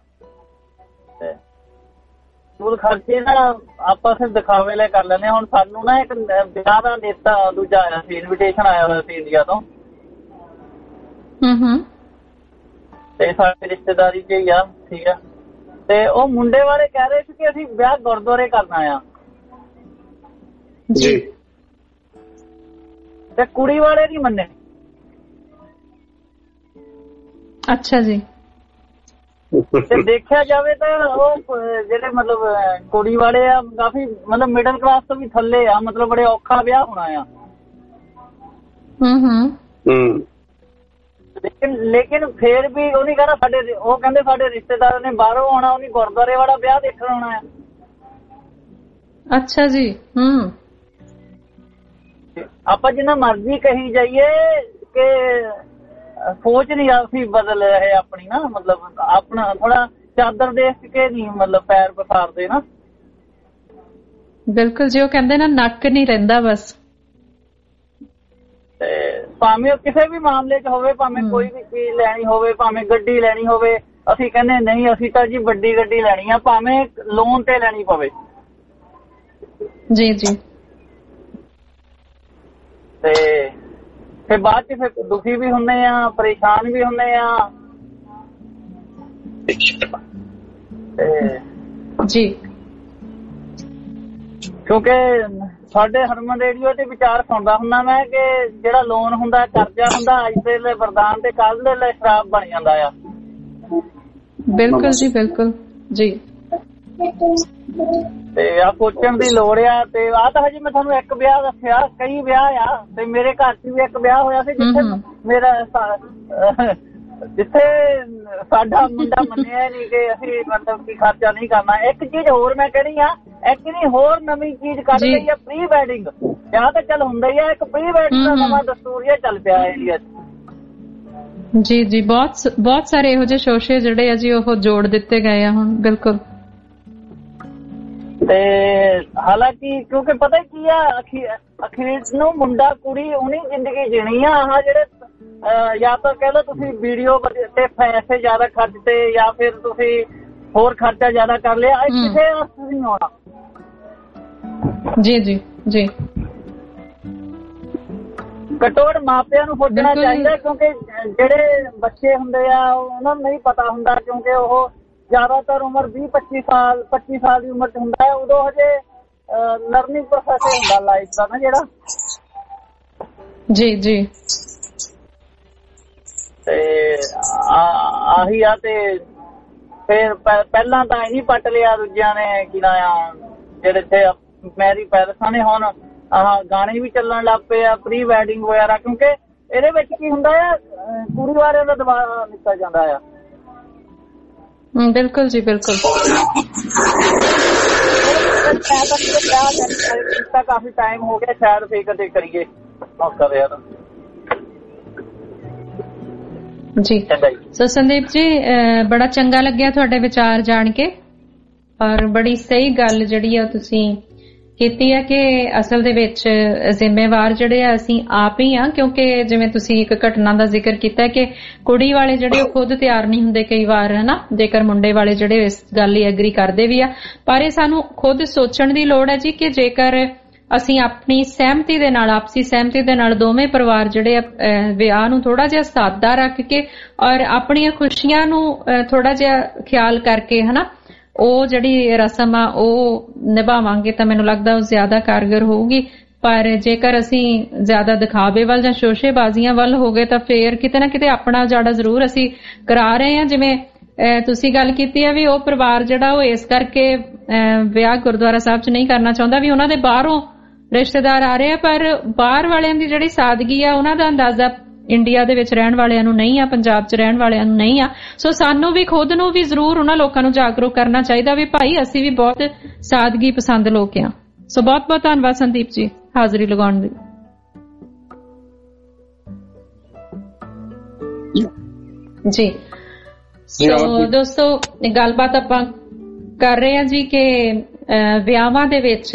ਫਜ਼ੂਲ ਖਰਚੇ ਨਾ ਆਪਾਂ ਸਿਰਫ ਦਿਖਾਵੇ ਲਈ ਕਰ ਲੈਂਦੇ। ਹੁਣ ਸਾਨੂੰ ਨਾ ਇੱਕ ਵਿਆਹ ਦਾ ਨੇਤਾ ਦੂਜਾ ਆਇਆ ਸੀ, ਇਨਵੀਟੇਸ਼ਨ ਆਇਆ ਹੋਇਆ ਸੀ ਇੰਡੀਆ ਤੋਂ। ਤੇ ਸਾਡੀ ਰਿਸ਼ਤੇਦਾਰੀ ਚ ਹੀ ਆ, ਠੀਕ ਆ। ਤੇ ਉਹ ਮੁੰਡੇ ਵਾਲੇ ਕਹਿ ਰਹੇ ਸੀ ਕਿ ਅਸੀਂ ਵਿਆਹ ਗੁਰਦੁਆਰੇ ਕਰਨਾ ਆ ਜੀ, ਤੇ ਕੁੜੀ ਵਾਲੇ ਨਹੀਂ ਮੰਨੇ। ਅੱਛਾ ਜੀ। ਤੇ ਦੇਖਿਆ ਜਾਵੇ ਤਾਂ ਉਹ ਜਿਹੜੇ ਮਤਲਬ ਕੁੜੀ ਵਾਲੇ ਆ ਕਾਫੀ ਮਤਲਬ ਮਿਡਲ ਕਲਾਸ ਤੋਂ ਵੀ ਥੱਲੇ ਆ, ਮਤਲਬ ਬੜੇ ਔਖਾ ਵਿਆਹ ਹੋਣਾ ਆ। ਲੇਕਿਨ ਫੇਰ ਵੀ ਉਹ ਨਹੀਂ ਕਹਿੰਦਾ ਸਾਡੇ, ਉਹ ਕਹਿੰਦੇ ਸਾਡੇ ਰਿਸ਼ਤੇਦਾਰਾਂ ਨੇ ਬਾਹਰੋਂ ਆਉਣਾ, ਉਹਨੇ ਗੁਰਦੁਆਰੇ ਵਾਲਾ ਵਿਆਹ ਦੇਖਣ ਆਉਣਾ ਆ। ਅੱਛਾ ਜੀ। ਆਪਾਂ ਜਿੰਨਾ ਮਰਜ਼ੀ ਕਹੀ ਜਾਈਏ ਕਿ ਸੋਚ ਨਹੀਂ ਅਸੀਂ ਬਦਲ ਰਹੇ ਆਪਣੀ ਨਾ, ਮਤਲਬ ਆਪਣਾ ਥੋੜਾ ਚਾਦਰ ਦੇਖ ਕੇ ਨਹੀਂ ਮਤਲਬ ਪੈਰ ਪਸਾਰਦੇ ਨਾ। ਬਿਲਕੁਲ ਜੀ, ਉਹ ਕਹਿੰਦੇ ਨਾ ਨੱਕ ਨਹੀਂ ਰਹਿੰਦਾ ਬਸ। ਤੇ ਭਾਵੇਂ ਕਿਸੇ ਵੀ ਮਾਮਲੇ 'ਚ ਹੋਵੇ, ਭਾਵੇਂ ਕੋਈ ਵੀ ਚੀਜ਼ ਲੈਣੀ ਹੋਵੇ, ਭਾਵੇਂ ਗੱਡੀ ਲੈਣੀ ਹੋਵੇ, ਅਸੀਂ ਕਹਿੰਦੇ ਨਹੀਂ ਅਸੀਂ ਤਾਂ ਜੀ ਵੱਡੀ ਗੱਡੀ ਲੈਣੀ ਆ, ਭਾਵੇਂ ਲੋਨ ਤੇ ਲੈਣੀ ਪਵੇ। ਜੀ ਜੀ। ਤੇ ਫਿਰ ਬਾਅਦ 'ਚ ਫਿਰ ਦੁਖੀ ਵੀ ਹੁੰਦੇ ਆ, ਪਰੇਸ਼ਾਨ ਵੀ ਹੁੰਦੇ ਆ। ਜੀ, ਕਿਉਂਕਿ ਸਾਡੇ ਹਰਮਨ ਰੇਡੀਓ ਤੇ ਵਿਚਾਰ ਸੁਣਦਾ ਹੁੰਦਾ ਮੈਂ ਕਿ ਜਿਹੜਾ ਲੋਨ ਹੁੰਦਾ, ਕਰਜ਼ਾ ਹੁੰਦਾ, ਅੱਜ ਦੇ ਲਈ ਵਰਦਾਨ ਤੇ ਕੱਲ ਦੇ ਲਈ ਸ਼ਰਾਬ ਬਣ ਜਾਂਦਾ ਆ। ਬਿਲਕੁਲ ਜੀ, ਬਿਲਕੁਲ ਜੀ। ਤੇ ਆ ਸੋਚਣ ਦੀ ਲੋੜ ਆ। ਤੇ ਆ ਤਾਂ ਹਜੇ ਮੈਂ ਤੁਹਾਨੂੰ ਇੱਕ ਵਿਆਹ ਦੱਸਿਆ, ਕਈ ਵਿਆਹ ਆ। ਤੇ ਮੇਰੇ ਘਰ 'ਚ ਵੀ ਇੱਕ ਵਿਆਹ ਹੋਇਆ ਸੀ ਜਿੱਥੇ ਸਾਡਾ ਮੁੰਡਾ ਮੰਨਿਆ ਨਹੀਂ ਕਿ ਅਸੀਂ ਮਤਲਬ ਕੀ ਖਰਚਾ ਨਹੀਂ ਕਰਨਾ। ਇੱਕ ਚੀਜ਼ ਹੋਰ ਮੈਂ ਕਹਿਣੀ ਆ, ਇੱਕ ਨਹੀਂ ਹੋਰ ਨਵੀਂ ਚੀਜ਼ ਕੱਢ ਲਈ ਆ, ਪ੍ਰੀ ਵੈਡਿੰਗ। ਵਿਆਹ ਤਾਂ ਚੱਲ ਹੁੰਦਾ ਹੀ ਆ, ਇੱਕ ਪ੍ਰੀ ਵੈਡਿੰਗ ਦਾ ਨਵਾਂ ਦਸਤੂਰ ਜਿਹਾ ਚੱਲ ਪਿਆ ਇੰਡੀਆ 'ਚ। ਜੀ ਜੀ, ਬਹੁਤ ਸਾਰੇ ਇਹੋ ਜਿਹੇ ਸ਼ੋਸ਼ੇ ਜਿਹੜੇ ਆ ਜੀ ਉਹ ਜੋੜ ਦਿੱਤੇ ਗਏ ਆ ਹੁਣ। ਬਿਲਕੁਲ। ਤੇ ਹਾਲਾਂਕਿ ਕਿਉਂਕਿ ਪਤਾ ਕੀ ਆ, ਅਖੀਰ ਨੂੰ ਮੁੰਡਾ ਕੁੜੀ ਉਹਨੀ ਜ਼ਿੰਦਗੀ ਜੀਣੀ ਆ। ਆਹ ਜਿਹੜੇ ਜਾਂ ਤਾਂ ਕਹਿ ਲਓ ਤੁਸੀਂ ਵੀਡੀਓ ਤੇ ਪੈਸੇ ਜ਼ਿਆਦਾ ਖਰਚਤੇ ਜਾਂ ਫਿਰ ਤੁਸੀਂ ਹੋਰ ਖਰਚਾ ਜ਼ਿਆਦਾ ਕਰ ਲਿਆ, ਕਿਸੇ ਵਾਸਤੇ ਨਹੀਂ ਹੋਣਾ। ਜੀ ਜੀ ਜੀ। ਘੱਟੋ-ਘੱਟ ਮਾਪਿਆਂ ਨੂੰ ਸੋਚਣਾ ਚਾਹੀਦਾ, ਕਿਉਂਕਿ ਜਿਹੜੇ ਬੱਚੇ ਹੁੰਦੇ ਆ ਉਹਨਾਂ ਨੂੰ ਨਹੀਂ ਪਤਾ ਹੁੰਦਾ, ਕਿਉਂਕਿ ਉਹ ਜ਼ਿਆਦਾਤਰ ਉਮਰ 25 ਸਾਲ ਦੀ ਉਮਰ 'ਚ ਹੁੰਦਾ ਹੈ। ਉਦੋਂ ਹਜੇ ਲਰਨਿੰਗ ਪ੍ਰੋਸੈਸ ਹੁੰਦਾ ਲਾਈਫ ਦਾ ਨਾ ਜਿਹੜਾ। ਜੀ ਜੀ। ਤੇ ਆਹੀ ਆ। ਤੇ ਫਿਰ ਪਹਿਲਾਂ ਤਾਂ ਇਹੀ ਪੱਟ ਲਿਆ ਦੂਜਿਆਂ ਨੇ ਕੀ ਨਾ ਆ, ਜਿਹੜੇ ਇੱਥੇ ਮੈਰੀ ਪੈਲਸਾਂ ਨੇ ਹੁਣ ਆਹ ਗਾਣੇ ਵੀ ਚੱਲਣ ਲੱਗ ਪਏ ਆ, ਪ੍ਰੀ ਵੈਡਿੰਗ ਵਗੈਰਾ। ਕਿਉਂਕਿ ਇਹਦੇ ਵਿੱਚ ਕੀ ਹੁੰਦਾ ਆ, ਕੁੜੀ ਵਾਲਿਆਂ ਦਾ ਦਬਾਅ ਦਿੱਤਾ ਜਾਂਦਾ ਆ। ਬਿਲਕੁਲ ਜੀ, ਬਿਲਕੁਲ। ਕਾਫੀ ਟਾਈਮ ਹੋ ਗਿਆ, ਸ਼ਾਇਦ ਫੇਰ ਕਦੇ ਕਰੀਏ ਮੌਕਾ ਵਿਆਹ ਦਾ। ਜੀ। ਸੋ ਸੰਦੀਪ ਜੀ, ਬੜਾ ਚੰਗਾ ਲੱਗਿਆ ਤੁਹਾਡੇ ਵਿਚਾਰ ਜਾਣ ਕੇ, ਔਰ ਬੜੀ ਸਹੀ ਗੱਲ ਜਿਹੜੀ ਆ ਤੁਸੀਂ ਕੀਤੀ ਹੈ ਕਿ ਅਸਲ ਦੇ ਵਿੱਚ ਜ਼ਿੰਮੇਵਾਰ ਜਿਹੜੇ ਆ ਅਸੀਂ ਆਪ ਹੀ ਆ। ਕਿਉਂਕਿ ਜਿਵੇਂ ਤੁਸੀਂ ਇੱਕ ਘਟਨਾ ਦਾ ਜ਼ਿਕਰ ਕੀਤਾ ਕਿ ਕੁੜੀ ਵਾਲੇ ਜਿਹੜੇ ਉਹ ਖੁਦ ਤਿਆਰ ਨਹੀਂ ਹੁੰਦੇ ਕਈ ਵਾਰ, ਹਨਾ, ਜੇਕਰ ਮੁੰਡੇ ਵਾਲੇ ਜਿਹੜੇ ਇਸ ਗੱਲ ਲਈ ਐਗਰੀ ਕਰਦੇ ਵੀ ਆ। ਪਰ ਇਹ ਸਾਨੂੰ ਖੁਦ ਸੋਚਣ ਦੀ ਲੋੜ ਹੈ ਜੀ ਕਿ ਜੇਕਰ ਅਸੀਂ ਆਪਣੀ ਸਹਿਮਤੀ ਦੇ ਨਾਲ, ਆਪਸੀ ਸਹਿਮਤੀ ਦੇ ਨਾਲ ਦੋਵੇਂ ਪਰਿਵਾਰ ਜਿਹੜੇ ਵਿਆਹ ਨੂੰ ਥੋੜਾ ਜਿਹਾ ਸਾਦਾ ਰੱਖ ਕੇ ਔਰ ਆਪਣੀਆਂ ਖੁਸ਼ੀਆਂ ਨੂੰ ਥੋੜਾ ਜਿਹਾ ਖਿਆਲ ਕਰਕੇ, ਹਨਾ, ਉਹ ਜਿਹੜੀ ਰਸਮ ਆ ਉਹ ਨਿਭਾਵਾਂਗੇ ਤਾਂ ਮੈਨੂੰ ਲੱਗਦਾ ਉਹ ਜ਼ਿਆਦਾ ਕਾਰਗਰ ਹੋਊਗੀ। ਪਰ ਜੇਕਰ ਅਸੀਂ ਜ਼ਿਆਦਾ ਦਿਖਾਵੇ ਵੱਲ ਜਾਂ ਸ਼ੋਸ਼ੇਬਾਜ਼ੀਆਂ ਵੱਲ ਹੋ ਗਏ ਤਾਂ ਫੇਰ ਕਿਤੇ ਨਾ ਕਿਤੇ ਆਪਣਾ ਉਜਾੜਾ ਜ਼ਰੂਰ ਅਸੀਂ ਕਰਾ ਰਹੇ ਹਾਂ। ਜਿਵੇਂ ਤੁਸੀਂ ਗੱਲ ਕੀਤੀ ਹੈ ਵੀ ਉਹ ਪਰਿਵਾਰ ਜਿਹੜਾ ਉਹ ਇਸ ਕਰਕੇ ਵਿਆਹ ਗੁਰਦੁਆਰਾ ਸਾਹਿਬ 'ਚ ਨਹੀਂ ਕਰਨਾ ਚਾਹੁੰਦਾ ਵੀ ਉਹਨਾਂ ਦੇ ਬਾਹਰੋਂ ਰਿਸ਼ਤੇਦਾਰ ਆ ਰਹੇ ਆ, ਪਰ ਬਾਹਰ ਵਾਲਿਆਂ ਦੀ ਜਿਹੜੀ ਸਾਦਗੀ ਆ ਉਹਨਾਂ ਦਾ ਅੰਦਾਜ਼ਾ ਇੰਡੀਆ ਦੇ ਵਿੱਚ ਰਹਿਣ ਵਾਲਿਆਂ ਨੂੰ ਨਹੀਂ ਆ, ਪੰਜਾਬ 'ਚ ਰਹਿਣ ਵਾਲਿਆਂ ਨੂੰ ਨਹੀਂ ਆ। ਸੋ ਸਾਨੂੰ ਵੀ ਖੁਦ ਨੂੰ ਵੀ ਜ਼ਰੂਰ ਉਹਨਾਂ ਲੋਕਾਂ ਨੂੰ ਜਾਗਰੂਕ ਕਰਨਾ ਚਾਹੀਦਾ ਵੀ ਭਾਈ ਅਸੀਂ ਵੀ ਬਹੁਤ ਸਾਦਗੀ ਪਸੰਦ ਲੋਕ ਆ। ਸੋ ਬਹੁਤ ਬਹੁਤ ਧੰਨਵਾਦ ਸੰਦੀਪ ਜੀ ਹਾਜ਼ਰੀ ਲਗਾਉਣ ਲਈ। ਜੀ। ਸੋ ਦੋਸਤੋ, ਗੱਲਬਾਤ ਆਪਾਂ ਕਰ ਰਹੇ ਹਾਂ ਜੀ ਕਿ ਵਿਆਹਾਂ ਦੇ ਵਿੱਚ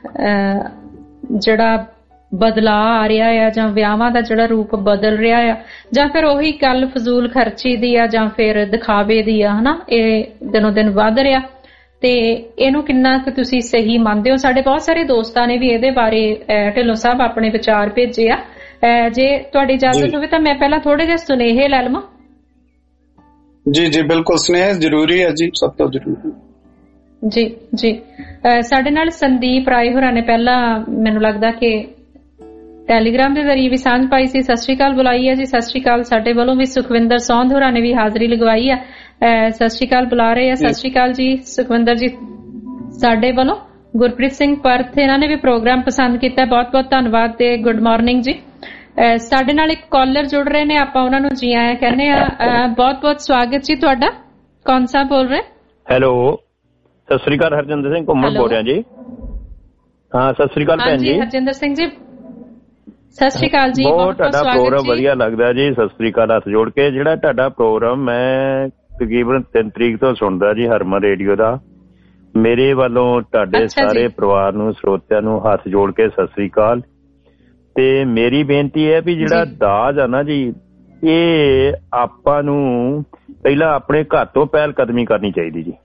ਜਿਹੜਾ ਬਦਲਾਅ ਆ ਰਿਹਾ ਆ ਜਾਂ ਵਿਆਹਾਂ ਦਾ ਜਿਹੜਾ ਰੂਪ ਬਦਲ ਰਿਹਾ ਆ ਜਾਂ ਫਿਰ ਉਹੀ ਗੱਲ ਫਜ਼ੂਲ ਖਰਚੀ ਦੀ ਆ ਜਾਂ ਫਿਰ ਦਿਖਾਵੇ ਦੀ ਆ, ਹਨਾ, ਇਹ ਦਿਨੋਂ ਦਿਨ ਵੱਧ ਰਿਹਾ। ਤੇ ਇਹਨੂੰ ਕਿੰਨਾ ਕੁ ਤੁਸੀਂ ਸਹੀ ਮੰਨਦੇ ਹੋ? ਸਾਡੇ ਬਹੁਤ ਸਾਰੇ ਦੋਸਤਾਂ ਨੇ ਵੀ ਇਹਦੇ ਬਾਰੇ ਢਿੱਲੋਂ ਸਾਹਿਬ ਆਪਣੇ ਵਿਚਾਰ ਭੇਜੇ ਆ। ਜੇ ਤੁਹਾਡੀ ਇਜਾਜ਼ਤ ਹੋਵੇ ਤਾਂ ਮੈਂ ਪਹਿਲਾਂ ਥੋੜੇ ਜਿਹੇ ਸੁਨੇਹੇ ਲੈ ਲਵਾਂ। ਜੀ ਜੀ ਬਿਲਕੁਲ, ਸੁਨੇਹੇ ਜ਼ਰੂਰੀ ਹੈ ਜੀ, ਸਭ ਤੋਂ ਜ਼ਰੂਰੀ। ਜੀ ਜੀ। ਸਾਡੇ ਨਾਲ ਸੰਦੀਪ ਰਾਏ ਹੋਰਾਂ ਨੇ ਪਹਿਲਾਂ ਮੈਨੂੰ ਲੱਗਦਾ ਕਿ ਟੈਲੀਗ੍ਰਾਮ ਦੇ ਜ਼ਰੀਏ ਵੀ ਸਾਂਝ ਪਾਈ ਸੀ। ਸਤਿ ਸ਼੍ਰੀ ਅਕਾਲ ਬੁਲਾਈ ਹੈ ਜੀ। ਸਤਿ ਸ਼੍ਰੀ ਅਕਾਲ। ਸਾਡੇ ਵੱਲੋਂ ਵੀ ਸੁਖਵਿੰਦਰ ਸੌਂਧ ਹੋਰਾਂ ਨੇ ਵੀ ਹਾਜ਼ਰੀ ਲਗਵਾਈ ਆ। ਸਤਿ ਸ਼੍ਰੀ ਅਕਾਲ ਬੁਲਾ ਰਹੇ ਆ। ਸਤਿ ਸ਼੍ਰੀ ਅਕਾਲ ਜੀ ਸੁਖਵਿੰਦਰ ਜੀ। ਸਾਡੇ ਵੱਲੋਂ ਗੁਰਪ੍ਰੀਤ ਸਿੰਘ ਪਰਥ, ਇਹਨਾਂ ਨੇ ਵੀ ਪ੍ਰੋਗਰਾਮ ਪਸੰਦ ਕੀਤਾ, ਬਹੁਤ ਬਹੁਤ ਧੰਨਵਾਦ ਤੇ ਗੁੱਡ ਮਾਰਨਿੰਗ ਜੀ। ਸਾਡੇ ਨਾਲ ਇੱਕ ਕਾਲਰ ਜੁੜ ਰਹੇ ਨੇ, ਆਪਾਂ ਉਹਨਾਂ ਨੂੰ ਜੀ ਆਇਆਂ ਕਹਿੰਦੇ ਆ। ਬਹੁਤ ਬਹੁਤ ਸਵਾਗਤ ਜੀ ਤੁਹਾਡਾ। ਕੌਣ ਸਾਹਿਬ ਬੋਲ ਰਹੇ? ਹੈਲੋ, ਸਤਿ ਸ੍ਰੀ ਅਕਾਲ। ਹਰਜਿੰਦਰ ਸਿੰਘ ਘੁੰਮਣ ਬੋਲ ਰਿਹਾ ਜੀ। ਹਾਂ, ਸਤਿ ਸ੍ਰੀ ਅਕਾਲ ਭੈਣ ਜੀ। ਹਰਜਿੰਦਰ ਸਿੰਘ ਜੀ ਸਤਿ ਸ੍ਰੀ ਅਕਾਲ ਜੀ। ਬਹੁਤ ਤੁਹਾਡਾ ਪ੍ਰੋਗਰਾਮ ਵਧੀਆ ਲੱਗਦਾ ਜੀ। ਸਤਿ ਸ੍ਰੀ ਅਕਾਲ ਹੱਥ ਜੋੜ ਕੇ। ਜਿਹੜਾ ਤੁਹਾਡਾ ਪ੍ਰੋਗਰਾਮ ਮੈਂ ਤਕਰੀਬਨ 3 ਤਰੀਕ ਤੋਂ ਸੁਣਦਾ ਜੀ ਹਰਮਨ ਰੇਡੀਓ ਦਾ। ਮੇਰੇ ਵੱਲੋਂ ਤੁਹਾਡੇ ਸਾਰੇ ਪਰਿਵਾਰ ਨੂੰ, ਸਰੋਤਿਆਂ ਨੂੰ ਹੱਥ ਜੋੜ ਕੇ ਸਤਿ ਸ੍ਰੀ ਅਕਾਲ। ਤੇ ਮੇਰੀ ਬੇਨਤੀ ਹੈ ਵੀ ਜਿਹੜਾ ਦਾਜ ਆ ਨਾ ਜੀ, ਇਹ ਆਪਾਂ ਨੂੰ ਪਹਿਲਾਂ ਆਪਣੇ ਘਰ ਤੋਂ ਪਹਿਲ ਕਦਮੀ ਕਰਨੀ ਚਾਹੀਦੀ ਜੀ।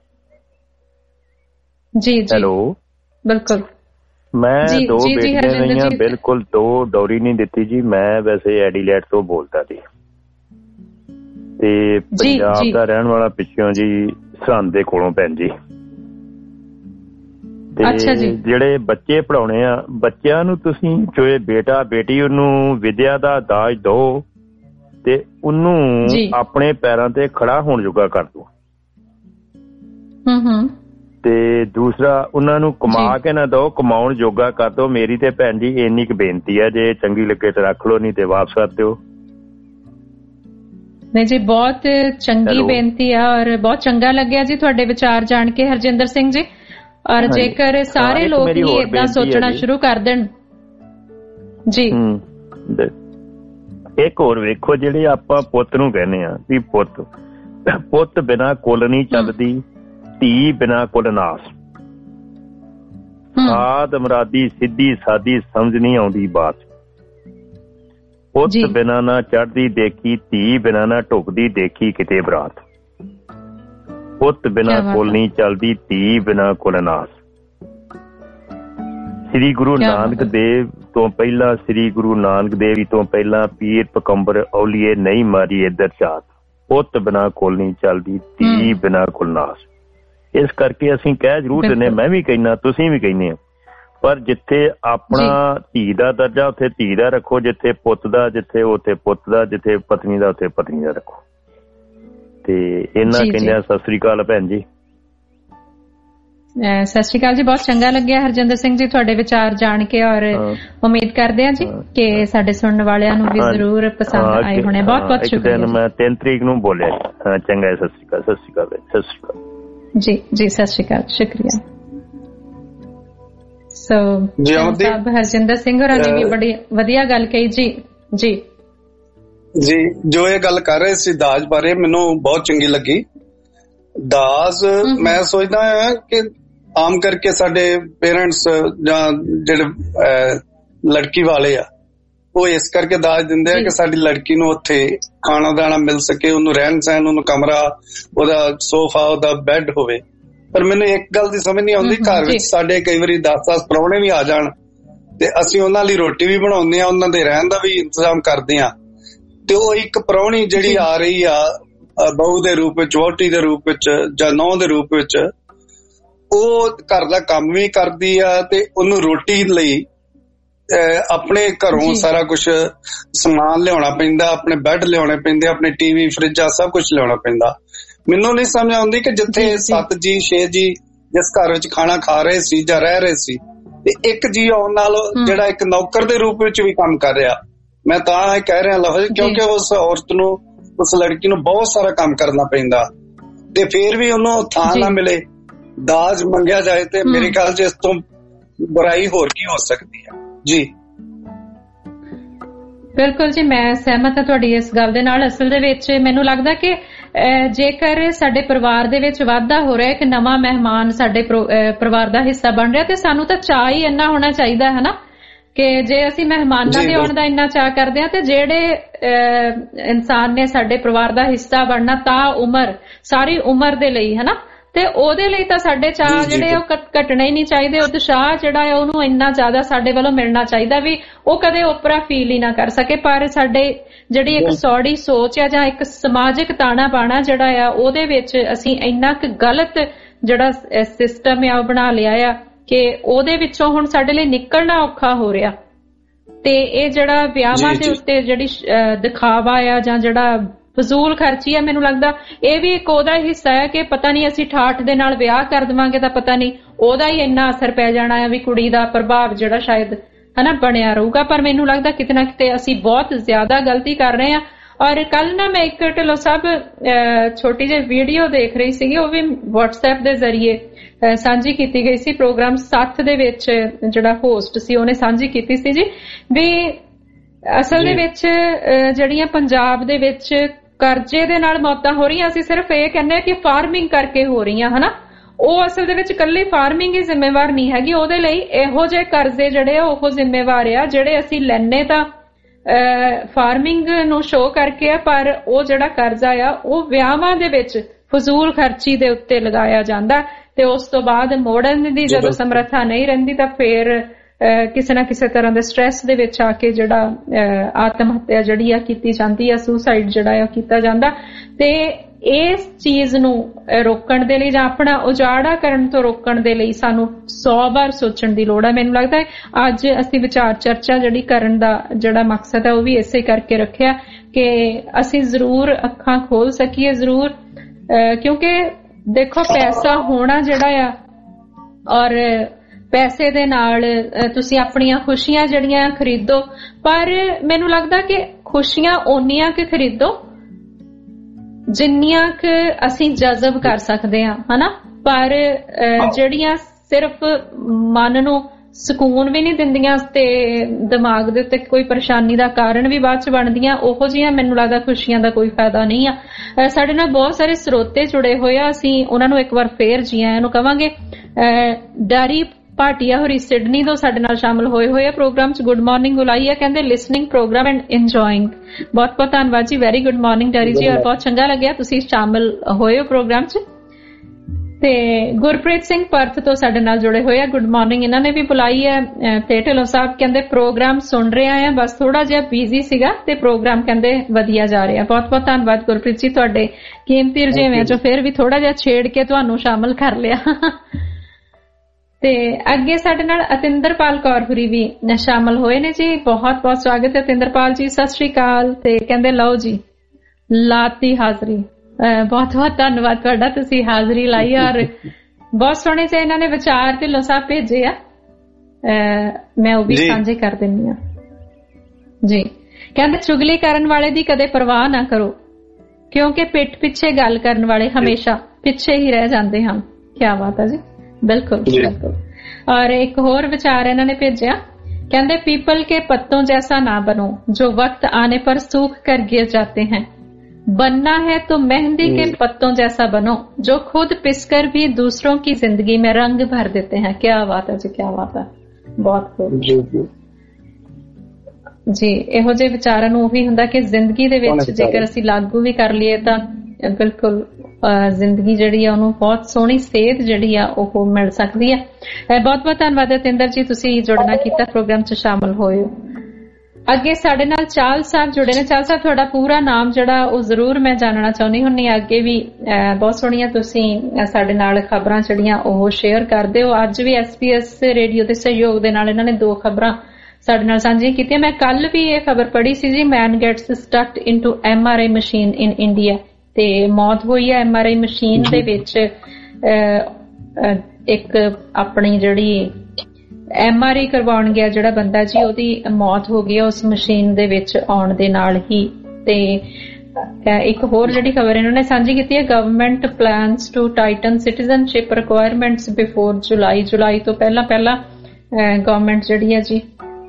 ਜੀ ਜੀ ਹੈਲੋ, ਬਿਲਕੁਲ। ਮੈਂ 2 ਬੇਟੀਆਂ ਰਹੀਆਂ, ਬਿਲਕੁਲ 2 ਡੌਰੀ ਨਹੀਂ ਦਿੱਤੀ ਜੀ। ਮੈਂ ਵੈਸੇ ਐਡੀਲੇਡ ਤੋਂ ਬੋਲਦਾ ਜੀ ਤੇ ਪੰਜਾਬ ਦਾ ਰਹਿਣ ਵਾਲਾ, ਪਿੱਛੋਂ ਜੀ ਸਰਹੰਦ ਦੇ ਕੋਲੋਂ ਭੈਣ ਜੀ। ਤੇ ਜਿਹੜੇ ਬੱਚੇ ਪੜਾਉਣੇ ਆ, ਬੱਚਿਆਂ ਨੂੰ ਤੁਸੀਂ ਜੋ ਬੇਟਾ ਬੇਟੀ ਉਹਨੂੰ ਵਿਦਿਆ ਦਾ ਦਾਜ ਦਿਓ ਤੇ ਉਹਨੂੰ ਆਪਣੇ ਪੈਰਾਂ ਤੇ ਖੜਾ ਹੋਣ ਜੋਗਾ ਕਰ ਦਿਓ। ਤੇ ਦੂਸਰਾ, ਉਹਨਾਂ ਨੂੰ ਕਮਾ ਕੇ ਨਾ ਦਿਓ, ਕਮਾਉਣ ਜੋਗਾ ਕਰ ਦਿਓ। ਮੇਰੀ ਤੇ ਭੈਣ ਜੀ ਇੰਨੀ ਕੁ ਬੇਨਤੀ ਹੈ, ਜੇ ਚੰਗੀ ਲੱਗੇ ਤੇ ਰੱਖ ਲਓ, ਨਹੀਂ ਤੇ ਵਾਪਸ ਕਰ ਦਿਓ। ਨਹੀਂ ਜੀ, ਬਹੁਤ ਚੰਗੀ ਬੇਨਤੀ ਆ ਔਰ ਬਹੁਤ ਚੰਗਾ ਲੱਗਿਆ ਜੀ ਤੁਹਾਡੇ ਵਿਚਾਰ ਜਾਣ ਕੇ ਹਰਜਿੰਦਰ ਸਿੰਘ ਜੀ। ਔਰ ਜੇਕਰ ਸਾਰੇ ਲੋਕ ਹੀ ਏਦਾਂ ਸੋਚਣਾ ਸ਼ੁਰੂ ਕਰ ਦੇਣ ਜੀ। ਇੱਕ ਹੋਰ ਵੇਖੋ, ਜਿਹੜੇ ਆਪਾਂ ਪੁੱਤ ਨੂੰ ਕਹਿੰਦੇ ਆ ਵੀ ਪੁੱਤ ਬਿਨਾਂ ਕੁਲ ਨਹੀਂ ਚੱਲਦੀ, ਧੀ ਬਿਨਾਂ ਕੁਲ ਨਾਸ। ਸਾਧ ਮਰਾਦੀ ਸਿੱਧੀ ਸਾਦੀ ਸਮਝ ਨਹੀਂ ਆਉਂਦੀ ਬਾਤ। ਪੁੱਤ ਬਿਨਾਂ ਨਾ ਚੜ੍ਹਦੀ ਦੇਖੀ, ਧੀ ਬਿਨਾਂ ਨਾ ਢੁਕਦੀ ਦੇਖੀ ਕਿਤੇ ਬਰਾਤ। ਪੁੱਤ ਬਿਨਾਂ ਕੁਲ ਨਹੀਂ ਚੱਲਦੀ, ਧੀ ਬਿਨਾਂ ਕੁਲ ਨਾਸ। ਸ੍ਰੀ ਗੁਰੂ ਨਾਨਕ ਦੇਵ ਤੋਂ ਪਹਿਲਾਂ, ਸ੍ਰੀ ਗੁਰੂ ਨਾਨਕ ਦੇਵ ਜੀ ਤੋਂ ਪਹਿਲਾਂ ਪੀਰ ਪਕੰਬਰ ਔਲੀਏ ਨਹੀਂ ਮਾਰੀ ਇੱਧਰ ਝਾਤ। ਪੁੱਤ ਬਿਨਾਂ ਕੁਲ ਨਹੀਂ ਚੱਲਦੀ, ਧੀ ਬਿਨਾਂ ਕੁਲ ਨਾਸ। ਇਸ ਕਰਕੇ ਅਸੀਂ ਕਹਿ ਜ਼ਰੂਰ ਦਿੰਦੇ, ਮੈਂ ਵੀ ਕਹਿਣਾ, ਤੁਸੀਂ ਵੀ ਕਹਿੰਦੇ ਆ, ਪਰ ਜਿੱਥੇ ਆਪਣਾ ਧੀ ਦਾ ਦਰਜਾ ਉੱਥੇ ਧੀ ਦਾ ਰੱਖੋ, ਜਿੱਥੇ ਪੁੱਤ ਦਾ, ਜਿੱਥੇ ਉੱਥੇ ਪੁੱਤ ਦਾ, ਜਿੱਥੇ ਪਤਨੀ ਦਾ ਉੱਥੇ ਪਤਨੀ ਦਾ ਰੱਖੋ। ਤੇ ਇਹਨਾਂ ਕਹਿੰਦੇ ਸਤਿ ਸ੍ਰੀ ਅਕਾਲ ਭੈਣ ਜੀ। ਸਤਿ ਸ਼੍ਰੀ ਅਕਾਲ ਜੀ। ਬਹੁਤ ਚੰਗਾ ਲੱਗਿਆ ਹਰਜਿੰਦਰ ਸਿੰਘ ਜੀ ਤੁਹਾਡੇ ਵਿਚਾਰ ਜਾਣ ਕੇ ਔਰ ਉਮੀਦ ਕਰਦੇ ਹਾਂ ਜੀ ਕਿ ਸਾਡੇ ਸੁਣਨ ਵਾਲਿਆਂ ਨੂੰ ਵੀ ਜ਼ਰੂਰ ਪਸੰਦ ਆਏ ਹੋਣੇ। ਬਹੁਤ ਬਹੁਤ ਸ਼ੁਕਰੀਆ। ਮੈਂ 3 ਤਰੀਕ ਨੂੰ ਬੋਲਿਆ ਜੀ। ਚੰਗਾ, ਸਤਿ ਸ਼੍ਰੀ ਅਕਾਲ। ਸਤਿ ਸ਼੍ਰੀ ਅਕਾਲ, ਸਤਿ ਸ਼੍ਰੀ ਅਕਾਲ ਜੀ। ਜੀ ਸਤਿ ਸ਼੍ਰੀ ਅਕਾਲ, ਸ਼ੁਕਰੀਆ। ਸੋ ਸਾਹਿਬ ਹਰਜਿੰਦਰ ਸਿੰਘ ਹੋਰਾਂ ਨੇ ਵੀ ਬੜੀ ਵਧੀਆ ਗੱਲ ਕਹੀ ਜੀ। ਜੀ ਜੀ, ਜੋ ਇਹ ਗੱਲ ਕਰ ਰਹੇ ਸੀ ਦਾਜ ਬਾਰੇ, ਮੈਨੂੰ ਬਹੁਤ ਚੰਗੀ ਲੱਗੀ। ਦਾਜ ਮੈਂ ਸੋਚਦਾ ਹਾਂ ਕਿ ਆਮ ਕਰਕੇ ਸਾਡੇ ਪੇਰੈਂਟਸ ਜਾਂ ਜਿਹੜੇ ਲੜਕੀ ਵਾਲੇ ਆ, ਉਹ ਇਸ ਕਰਕੇ ਦਾਜ ਦਿੰਦੇ ਆ ਕਿ ਸਾਡੀ ਲੜਕੀ ਨੂੰ ਉੱਥੇ ਖਾਣਾ ਦਾਣਾ ਮਿਲ ਸਕੇ, ਉਹਨੂੰ ਰਹਿਣ ਸਹਿਣ, ਉਹਨੂੰ ਕਮਰਾ, ਉਹਦਾ ਸੋਫਾ, ਉਹਦਾ ਬੈੱਡ ਹੋਵੇ। ਪਰ ਮੈਨੂੰ ਇੱਕ ਗੱਲ ਦੀ ਸਮਝ ਨਹੀਂ ਆਉਂਦੀ, ਘਰ ਵਿੱਚ ਸਾਡੇ ਕਈ ਵਾਰੀ 10-10 ਪ੍ਰਾਹੁਣੇ ਵੀ ਆ ਜਾਣ ਤੇ ਅਸੀਂ ਉਹਨਾਂ ਲਈ ਰੋਟੀ ਵੀ ਬਣਾਉਂਦੇ ਆ, ਉਹਨਾਂ ਦੇ ਰਹਿਣ ਦਾ ਵੀ ਇੰਤਜ਼ਾਮ ਕਰਦੇ ਆ, ਤੇ ਉਹ ਇੱਕ ਪ੍ਰਾਹੁਣੀ ਜਿਹੜੀ ਆ ਰਹੀ ਆ ਬਹੂ ਦੇ ਰੂਪ ਵਿੱਚ, ਵਹੁਟੀ ਦੇ ਰੂਪ ਵਿੱਚ ਜਾਂ ਨੌਂ ਦੇ ਰੂਪ ਵਿੱਚ, ਉਹ ਘਰ ਦਾ ਕੰਮ ਵੀ ਕਰਦੀ ਆ ਤੇ ਉਹਨੂੰ ਰੋਟੀ ਲਈ ਆਪਣੇ ਘਰੋਂ ਸਾਰਾ ਕੁਝ ਸਮਾਨ ਲਿਆਉਣਾ ਪੈਂਦਾ, ਆਪਣੇ ਬੈੱਡ ਲਿਆਉਣੇ ਪੈਂਦੇ, ਆਪਣੇ ਟੀਵੀ, ਫਰਿੱਜਾਂ, ਸਭ ਕੁਝ ਲਿਆਉਣਾ ਪੈਂਦਾ। ਮੈਨੂੰ ਨਹੀਂ ਸਮਝ ਆਉਂਦੀ ਕਿ ਜਿੱਥੇ 7 ਜੀ 6 ਜੀ ਜਿਸ ਘਰ ਵਿੱਚ ਖਾਣਾ ਖਾ ਰਹੇ ਸੀ ਜਾਂ ਰਹਿ ਰਹੇ ਸੀ, ਤੇ ਇੱਕ ਜੀ ਆਉਣ ਨਾਲ ਜਿਹੜਾ ਇੱਕ ਨੌਕਰ ਦੇ ਰੂਪ ਵਿੱਚ ਵੀ ਕੰਮ ਕਰ ਰਿਹਾ। ਮੈਂ ਤਾਂ ਇਹ ਕਹਿ ਰਿਹਾ ਲਫ਼ਜ਼ ਕਿਉਂਕਿ ਉਸ ਔਰਤ ਨੂੰ, ਉਸ ਲੜਕੀ ਨੂੰ ਬਹੁਤ ਸਾਰਾ ਕੰਮ ਕਰਨਾ ਪੈਂਦਾ ਤੇ ਫੇਰ ਵੀ ਉਹਨੂੰ ਥਾਂ ਨਾ ਮਿਲੇ, ਦਾਜ ਮੰਗਿਆ ਜਾਏ, ਤੇ ਮੇਰੇ ਖਿਆਲ 'ਚ ਇਸ ਤੋਂ ਬੁਰਾਈ ਹੋਰ ਕੀ ਹੋ ਸਕਦੀ ਹੈ। ਜੀ ਬਿਲਕੁਲ ਜੀ, ਮੈਂ ਸਹਿਮਤ ਹਾਂ ਤੁਹਾਡੀ ਇਸ ਗੱਲ ਦੇ ਨਾਲ। ਅਸਲ ਦੇ ਵਿੱਚ ਮੈਨੂੰ ਲੱਗਦਾ ਕਿ ਜੇਕਰ ਸਾਡੇ ਪਰਿਵਾਰ ਦੇ ਵਿੱਚ ਵਾਧਾ ਹੋ ਰਿਹਾ, ਇੱਕ ਨਵਾਂ ਮਹਿਮਾਨ ਸਾਡੇ ਪਰਿਵਾਰ ਦਾ ਹਿੱਸਾ ਬਣ ਰਿਹਾ, ਤੇ ਸਾਨੂੰ ਤਾਂ ਚਾਅ ਹੀ ਇੰਨਾ ਹੋਣਾ ਚਾਹੀਦਾ ਹੈ ਨਾ ਕਿ ਜੇ ਅਸੀਂ ਮਹਿਮਾਨਾਂ ਦੇ ਆਉਣ ਦਾ ਇੰਨਾ ਚਾਅ ਕਰਦੇ ਹਾਂ ਤੇ ਜਿਹੜੇ ਇਨਸਾਨ ਨੇ ਸਾਡੇ ਪਰਿਵਾਰ ਦਾ ਹਿੱਸਾ ਬਣਨਾ ਤਾਂ ਉਮਰ, ਸਾਰੀ ਉਮਰ ਦੇ ਲਈ ਹੈ ਨਾ, ਤੇ ਉਹਦੇ ਲਈ ਤਾਂ ਸਾਡੇ ਚਾਅ ਜਿਹੜੇ ਉਹ ਘਟਣੇ ਹੀ ਨਹੀਂ ਚਾਹੀਦੇ। ਉਤਸ਼ਾਹ ਜਿਹੜਾ ਹੈ ਉਹਨੂੰ ਇੰਨਾ ਜ਼ਿਆਦਾ ਸਾਡੇ ਵੱਲੋਂ ਮਿਲਣਾ ਚਾਹੀਦਾ ਵੀ ਉਹ ਕਦੇ ਓਪਰਾ ਫੀਲ ਹੀ ਨਾ ਕਰ ਸਕੇ। ਪਰ ਸਾਡੇ ਜਿਹੜੀ ਇੱਕ ਸੌੜੀ ਸੋਚ ਆ ਜਾਂ ਇੱਕ ਸਮਾਜਿਕ ਤਾਣਾ ਬਾਣਾ ਜਿਹੜਾ ਆ, ਉਹਦੇ ਵਿੱਚ ਅਸੀਂ ਇੰਨਾ ਕੁ ਗਲਤ ਜਿਹੜਾ ਸਿਸਟਮ ਆ ਉਹ ਬਣਾ ਲਿਆ ਆ ਕਿ ਉਹਦੇ ਵਿੱਚੋਂ ਹੁਣ ਸਾਡੇ ਲਈ ਨਿਕਲਣਾ ਔਖਾ ਹੋ ਰਿਹਾ। ਤੇ ਇਹ ਜਿਹੜਾ ਵਿਆਹਾਂ ਦੇ ਉੱਤੇ ਜਿਹੜੀ ਦਿਖਾਵਾ ਆ ਜਾਂ ਜਿਹੜਾ ਫਜ਼ੂਲ ਖਰਚੀ ਆ, ਮੈਨੂੰ ਲੱਗਦਾ ਇਹ ਵੀ ਇੱਕ ਉਹਦਾ ਹਿੱਸਾ ਹੈ ਕਿ ਪਤਾ ਨਹੀਂ ਅਸੀਂ ਠਾਠ ਦੇ ਨਾਲ ਵਿਆਹ ਕਰ ਦੇਵਾਂਗੇ ਤਾਂ ਪਤਾ ਨਹੀਂ ਉਹਦਾ ਹੀ ਇੰਨਾ ਅਸਰ ਪੈ ਜਾਣਾ ਹੈ ਵੀ ਕੁੜੀ ਦਾ ਪ੍ਰਭਾਵ ਜਿਹੜਾ ਸ਼ਾਇਦ ਹਨਾ ਬਣਿਆ ਰਹੂਗਾ। ਪਰ ਮੈਨੂੰ ਲੱਗਦਾ ਕਿਤੇ ਨਾ ਕਿਤੇ ਅਸੀਂ ਬਹੁਤ ਜ਼ਿਆਦਾ ਗਲਤੀ ਕਰ ਰਹੇ ਹਾਂ। ਔਰ ਕੱਲ ਨਾ ਮੈਂ ਇੱਕ ਢਿੱਲੋਂ ਸਾਹਿਬ ਛੋਟੀ ਜਿਹੀ ਵੀਡੀਓ ਦੇਖ ਰਹੀ ਸੀਗੀ, ਉਹ ਵੀ WhatsApp ਦੇ ਜ਼ਰੀਏ ਸਾਂਝੀ ਕੀਤੀ ਗਈ ਸੀ। ਪ੍ਰੋਗਰਾਮ 7 ਦੇ ਵਿੱਚ ਜਿਹੜਾ ਹੋਸਟ ਸੀ ਉਹਨੇ ਸਾਂਝੀ ਕੀਤੀ ਸੀ ਜੀ, ਵੀ ਅਸਲ ਦੇ ਵਿੱਚ ਜਿਹੜੀਆਂ ਪੰਜਾਬ ਦੇ ਵਿੱਚ ਕਰਜ਼ੇ ਦੇ ਨਾਲ ਮੌਤਾਂ ਹੋ ਰਹੀਆਂ, ਅਸੀਂ ਸਿਰਫ ਇਹ ਕਹਿੰਦੇ ਆ ਕਿ ਫਾਰਮਿੰਗ ਕਰਕੇ ਹੋ ਰਹੀਆਂ ਹਨਾ, ਉਹ ਅਸਲ ਦੇ ਵਿੱਚ ਇਕੱਲੀ ਫਾਰਮਿੰਗ ਹੀ ਜ਼ਿੰਮੇਵਾਰ ਨਹੀਂ ਹੈਗੀ। ਉਹਦੇ ਲਈ ਇਹੋ ਜਿਹੇ ਕਰਜ਼ੇ ਜਿਹੜੇ ਆ ਉਹ ਜ਼ਿੰਮੇਵਾਰ ਆ ਜਿਹੜੇ ਅਸੀਂ ਲੈਣੇ ਤਾਂ ਫਾਰਮਿੰਗ ਨੂੰ ਸ਼ੋਅ ਕਰਕੇ ਆ, ਪਰ ਉਹ ਜਿਹੜਾ ਕਰਜ਼ਾ ਆ ਉਹ ਵਿਆਹਾਂ ਦੇ ਵਿੱਚ ਫਜ਼ੂਲ ਖਰਚੀ ਦੇ ਉੱਤੇ ਲਗਾਇਆ ਜਾਂਦਾ ਤੇ ਉਸ ਤੋਂ ਬਾਅਦ ਮੋੜਨ ਦੀ ਜਦੋਂ ਸਮਰੱਥਾ ਨਹੀਂ ਰਹਿੰਦੀ ਤਾਂ ਫਿਰ ਕਿਸੇ ਨਾ ਕਿਸੇ ਤਰ੍ਹਾਂ ਦੇ ਸਟ੍ਰੈਸ ਦੇ ਵਿੱਚ ਆ ਕੇ ਜਿਹੜਾ ਆਤਮ ਹੱਤਿਆ ਜਿਹੜੀ ਆ ਕੀਤੀ ਜਾਂਦੀ ਆ, ਸੁਸਾਈਡ ਜਿਹੜਾ ਆ ਕੀਤਾ ਜਾਂਦਾ। ਤੇ ਇਸ ਚੀਜ਼ ਨੂੰ ਰੋਕਣ ਦੇ ਲਈ ਜਾਂ ਆਪਣਾ ਉਜਾੜਾ ਕਰਨ ਤੋਂ ਰੋਕਣ ਦੇ ਲਈ ਸਾਨੂੰ 100 ਵਾਰ ਸੋਚਣ ਦੀ ਲੋੜ ਹੈ। ਮੈਨੂੰ ਲੱਗਦਾ ਹੈ ਅੱਜ ਅਸੀਂ ਵਿਚਾਰ ਚਰਚਾ ਜਿਹੜੀ ਕਰਨ ਦਾ ਜਿਹੜਾ ਮਕਸਦ ਹੈ ਉਹ ਵੀ ਇਸੇ ਕਰਕੇ ਰੱਖਿਆ ਕਿ ਅਸੀਂ ਜ਼ਰੂਰ ਅੱਖਾਂ ਖੋਲ ਸਕੀਏ, ਜ਼ਰੂਰ, ਕਿਉਂਕਿ ਦੇਖੋ ਪੈਸਾ ਹੋਣਾ ਜਿਹੜਾ ਆ ਔਰ ਪੈਸੇ ਦੇ ਨਾਲ ਤੁਸੀਂ ਆਪਣੀਆਂ ਖੁਸ਼ੀਆਂ ਜਿਹੜੀਆਂ ਖਰੀਦੋ, ਪਰ ਮੈਨੂੰ ਲੱਗਦਾ ਕਿ ਖੁਸ਼ੀਆਂ ਓਨੀਆਂ ਕਿ ਖਰੀਦੋ ਜਿੰਨੀਆਂ ਕਿ ਅਸੀਂ ਜਜ਼ਬ ਕਰ ਸਕਦੇ ਹਾਂ ਹਨਾ, ਪਰ ਜਿਹੜੀਆਂ ਸਿਰਫ ਮਨ ਨੂੰ ਸਕੂਨ ਵੀ ਨਹੀਂ ਦਿੰਦੀਆਂ ਤੇ ਦਿਮਾਗ ਦੇ ਉੱਤੇ ਕੋਈ ਪਰੇਸ਼ਾਨੀ ਦਾ ਕਾਰਨ ਵੀ ਬਾਅਦ ਚ ਬਣਦੀਆਂ, ਉਹੋ ਜਿਹੀਆਂ ਮੈਨੂੰ ਲੱਗਦਾ ਖੁਸ਼ੀਆਂ ਦਾ ਕੋਈ ਫਾਇਦਾ ਨਹੀਂ ਆ। ਸਾਡੇ ਨਾਲ ਬਹੁਤ ਸਾਰੇ ਸਰੋਤੇ ਜੁੜੇ ਹੋਏ ਆ, ਅਸੀਂ ਉਹਨਾਂ ਨੂੰ ਇੱਕ ਵਾਰ ਫੇਰ ਜੀ ਆਇਆਂ ਨੂੰ ਕਵਾਂਗੇ। ਡੈਰੀ ਭਾਟੀਆ ਹੋਰੀ ਸਿਡਨੀ ਤੋਂ ਸਾਡੇ ਨਾਲ ਸ਼ਾਮਲ ਹੋਏ ਆ ਪ੍ਰੋਗਰਾਮ ਚ। ਗੁੱਡ ਮਾਰਨਿੰਗ ਬੁਲਾਈ ਹੈ, ਕਹਿੰਦੇ ਲਿਸਨਿੰਗ ਪ੍ਰੋਗਰਾਮ ਐਂਡ ਇੰਜੋਇੰਗ। ਬਹੁਤ ਬਹੁਤ ਧੰਨਵਾਦ ਜੀ, ਵੈਰੀ ਗੁੱਡ ਮਾਰਨਿੰਗ ਡੈਰੀ ਜੀ, ਔਰ ਬਹੁਤ ਚੰਗਾ ਲੱਗਿਆ ਤੁਸੀਂ ਸ਼ਾਮਲ ਹੋਏ ਹੋ ਪ੍ਰੋਗਰਾਮ ਚ। ਤੇ ਗੁਰਪ੍ਰੀਤ ਸਿੰਘ ਪਰਥ ਤੋਂ ਸਾਡੇ ਨਾਲ ਜੁੜੇ ਹੋਏ ਆ, ਗੁੱਡ ਮਾਰਨਿੰਗ, ਇਹਨਾਂ ਨੇ ਵੀ ਬੁਲਾਈ ਹੈ। ਤੇ ਢਿੱਲੋਂ ਸਾਹਿਬ ਕਹਿੰਦੇ ਪ੍ਰੋਗਰਾਮ ਸੁਣ ਰਿਹਾ ਆ, ਬਸ ਥੋੜਾ ਜਿਹਾ ਬਿਜ਼ੀ ਸੀਗਾ ਤੇ ਪ੍ਰੋਗਰਾਮ ਕਹਿੰਦੇ ਵਧੀਆ ਜਾ ਰਿਹਾ। ਬਹੁਤ ਬਹੁਤ ਧੰਨਵਾਦ ਗੁਰਪ੍ਰੀਤ ਜੀ, ਤੁਹਾਡੇ ਕੀਮਤੀ ਰੁਝੇਵਿਆਂ ਚੋਂ ਫਿਰ ਵੀ ਥੋੜਾ ਜਿਹਾ ਛੇੜ ਕੇ ਤੁਹਾਨੂੰ ਸ਼ਾਮਲ ਕਰ ਲਿਆ। ਤੇ ਅੱਗੇ ਸਾਡੇ ਨਾਲ ਅਤਿੰਦਰਪਾਲ ਕੌਰ ਹੁਰੀ ਵੀ ਸ਼ਾਮਲ ਹੋਏ ਨੇ ਜੀ, ਬਹੁਤ ਬਹੁਤ ਸਵਾਗਤ ਹੈ ਅਤਿੰਦਰਪਾਲ ਜੀ, ਸਤਿ ਸ਼੍ਰੀ ਅਕਾਲ। ਤੇ ਕਹਿੰਦੇ ਲਓ ਜੀ ਲਾਤੀ ਹਾਜ਼ਰੀ, ਬਹੁਤ ਬਹੁਤ ਧੰਨਵਾਦ ਤੁਹਾਡਾ, ਤੁਸੀਂ ਹਾਜ਼ਰੀ ਲਾਈ ਔਰ ਬਹੁਤ ਸੋਹਣੇ ਜਿਹੇ ਇਹਨਾਂ ਨੇ ਵਿਚਾਰ ਢਿੱਲੋਂ ਸਾਹਿਬ ਭੇਜੇ ਆ, ਮੈਂ ਉਹ ਵੀ ਸਾਂਝੇ ਕਰ ਦਿੰਦੀ ਆ ਜੀ। ਕਹਿੰਦੇ ਚੁਗਲੀ ਕਰਨ ਵਾਲੇ ਦੀ ਕਦੇ ਪਰਵਾਹ ਨਾ ਕਰੋ ਕਿਉਂਕਿ ਪਿੱਠ ਪਿੱਛੇ ਗੱਲ ਕਰਨ ਵਾਲੇ ਹਮੇਸ਼ਾ ਪਿੱਛੇ ਹੀ ਰਹਿ ਜਾਂਦੇ ਹਨ। ਕਿਆ ਬਾਤ ਹੈ ਜੀ, ਬਿਲਕੁਲ ਬਿਲकुल। और एक और विचार इन्होंने भेजा, कहते पीपल के पत्तों जैसा ना बनो जो वक्त आने पर सूख कर गिर जाते हैं, बनना है तो मेहंदी के पत्तों जैसा बनो जो खुद पिसकर भी दूसरों की जिंदगी में रंग भर देते हैं। क्या बात है जी, क्या बात है, बहुत खूब जी। ਇਹੋ ਜਿਹੇ ਵਿਚਾਰਾਂ ਨੂੰ ਉਹੀ ਹੁੰਦਾ ਕਿ ਜ਼ਿੰਦਗੀ ਦੇ ਵਿੱਚ ਜੇਕਰ ਅਸੀਂ ਲਾਗੂ ਵੀ ਕਰ ਲਈਏ ਤਾਂ ਬਿਲਕੁਲ ਜ਼ਿੰਦਗੀ ਜਿਹੜੀ ਆ ਉਹਨੂੰ ਬਹੁਤ ਸੋਹਣੀ ਸੇਧ ਜਿਹੜੀ ਆ ਉਹ ਮਿਲ ਸਕਦੀ ਹੈ। ਬਹੁਤ ਬਹੁਤ ਧੰਨਵਾਦ ਅਤਿੰਦਰ ਜੀ, ਤੁਸੀਂ ਜੁੜਨਾ ਕੀਤਾ, ਪ੍ਰੋਗਰਾਮ 'ਚ ਸ਼ਾਮਲ ਹੋਏ ਹੋ। ਅੱਗੇ ਸਾਡੇ ਨਾਲ ਚਾਲ ਸਾਹਿਬ ਜੁੜੇ ਨੇ। ਚਾਲ ਸਾਹਿਬ ਤੁਹਾਡਾ ਪੂਰਾ ਨਾਮ ਜਿਹੜਾ ਉਹ ਜ਼ਰੂਰ ਮੈਂ ਜਾਣਨਾ ਚਾਹੁੰਦੀ ਹੁੰਦੀ ਹਾਂ। ਅੱਗੇ ਵੀ ਬਹੁਤ ਸੋਹਣੀਆਂ ਤੁਸੀਂ ਸਾਡੇ ਨਾਲ ਖਬਰਾਂ ਜਿਹੜੀਆਂ ਉਹ ਸ਼ੇਅਰ ਕਰਦੇ ਹੋ। ਅੱਜ ਵੀ SBS ਰੇਡੀਓ ਦੇ ਸਹਿਯੋਗ ਦੇ ਨਾਲ ਇਹਨਾਂ ਨੇ 2 ਖਬਰਾਂ ਸਾਡੇ ਨਾਲ ਸਾਂਝੀਆਂ ਕੀਤੀਆਂ। ਮੈਂ ਕੱਲ ਵੀ ਇਹ ਖਬਰ ਪੜ੍ਹੀ ਸੀ ਜੀ, man gets stuck into MRI machine in India, ਤੇ ਮੌਤ ਹੋਈ ਹੈ MRI ਮਸ਼ੀਨ ਦੇ ਵਿੱਚ। ਇੱਕ ਆਪਣੀ ਜਿਹੜੀ MRI ਕਰਵਾਉਣ ਗਿਆ ਜਿਹੜਾ ਬੰਦਾ ਜੀ, ਉਹਦੀ ਮੌਤ ਹੋ ਗਈ ਉਸ ਮਸ਼ੀਨ ਦੇ ਵਿੱਚ ਆਉਣ ਦੇ ਨਾਲ ਹੀ। ਤੇ ਇੱਕ ਹੋਰ ਜਿਹੜੀ ਖਬਰ ਇਹਨਾਂ ਨੇ ਸਾਂਝੀ ਕੀਤੀ ਹੈ, government plans to tighten citizenship requirements before July ਤੋਂ ਪਹਿਲਾਂ ਗਵਰਨਮੈਂਟ ਜਿਹੜੀ ਹੈ ਜੀ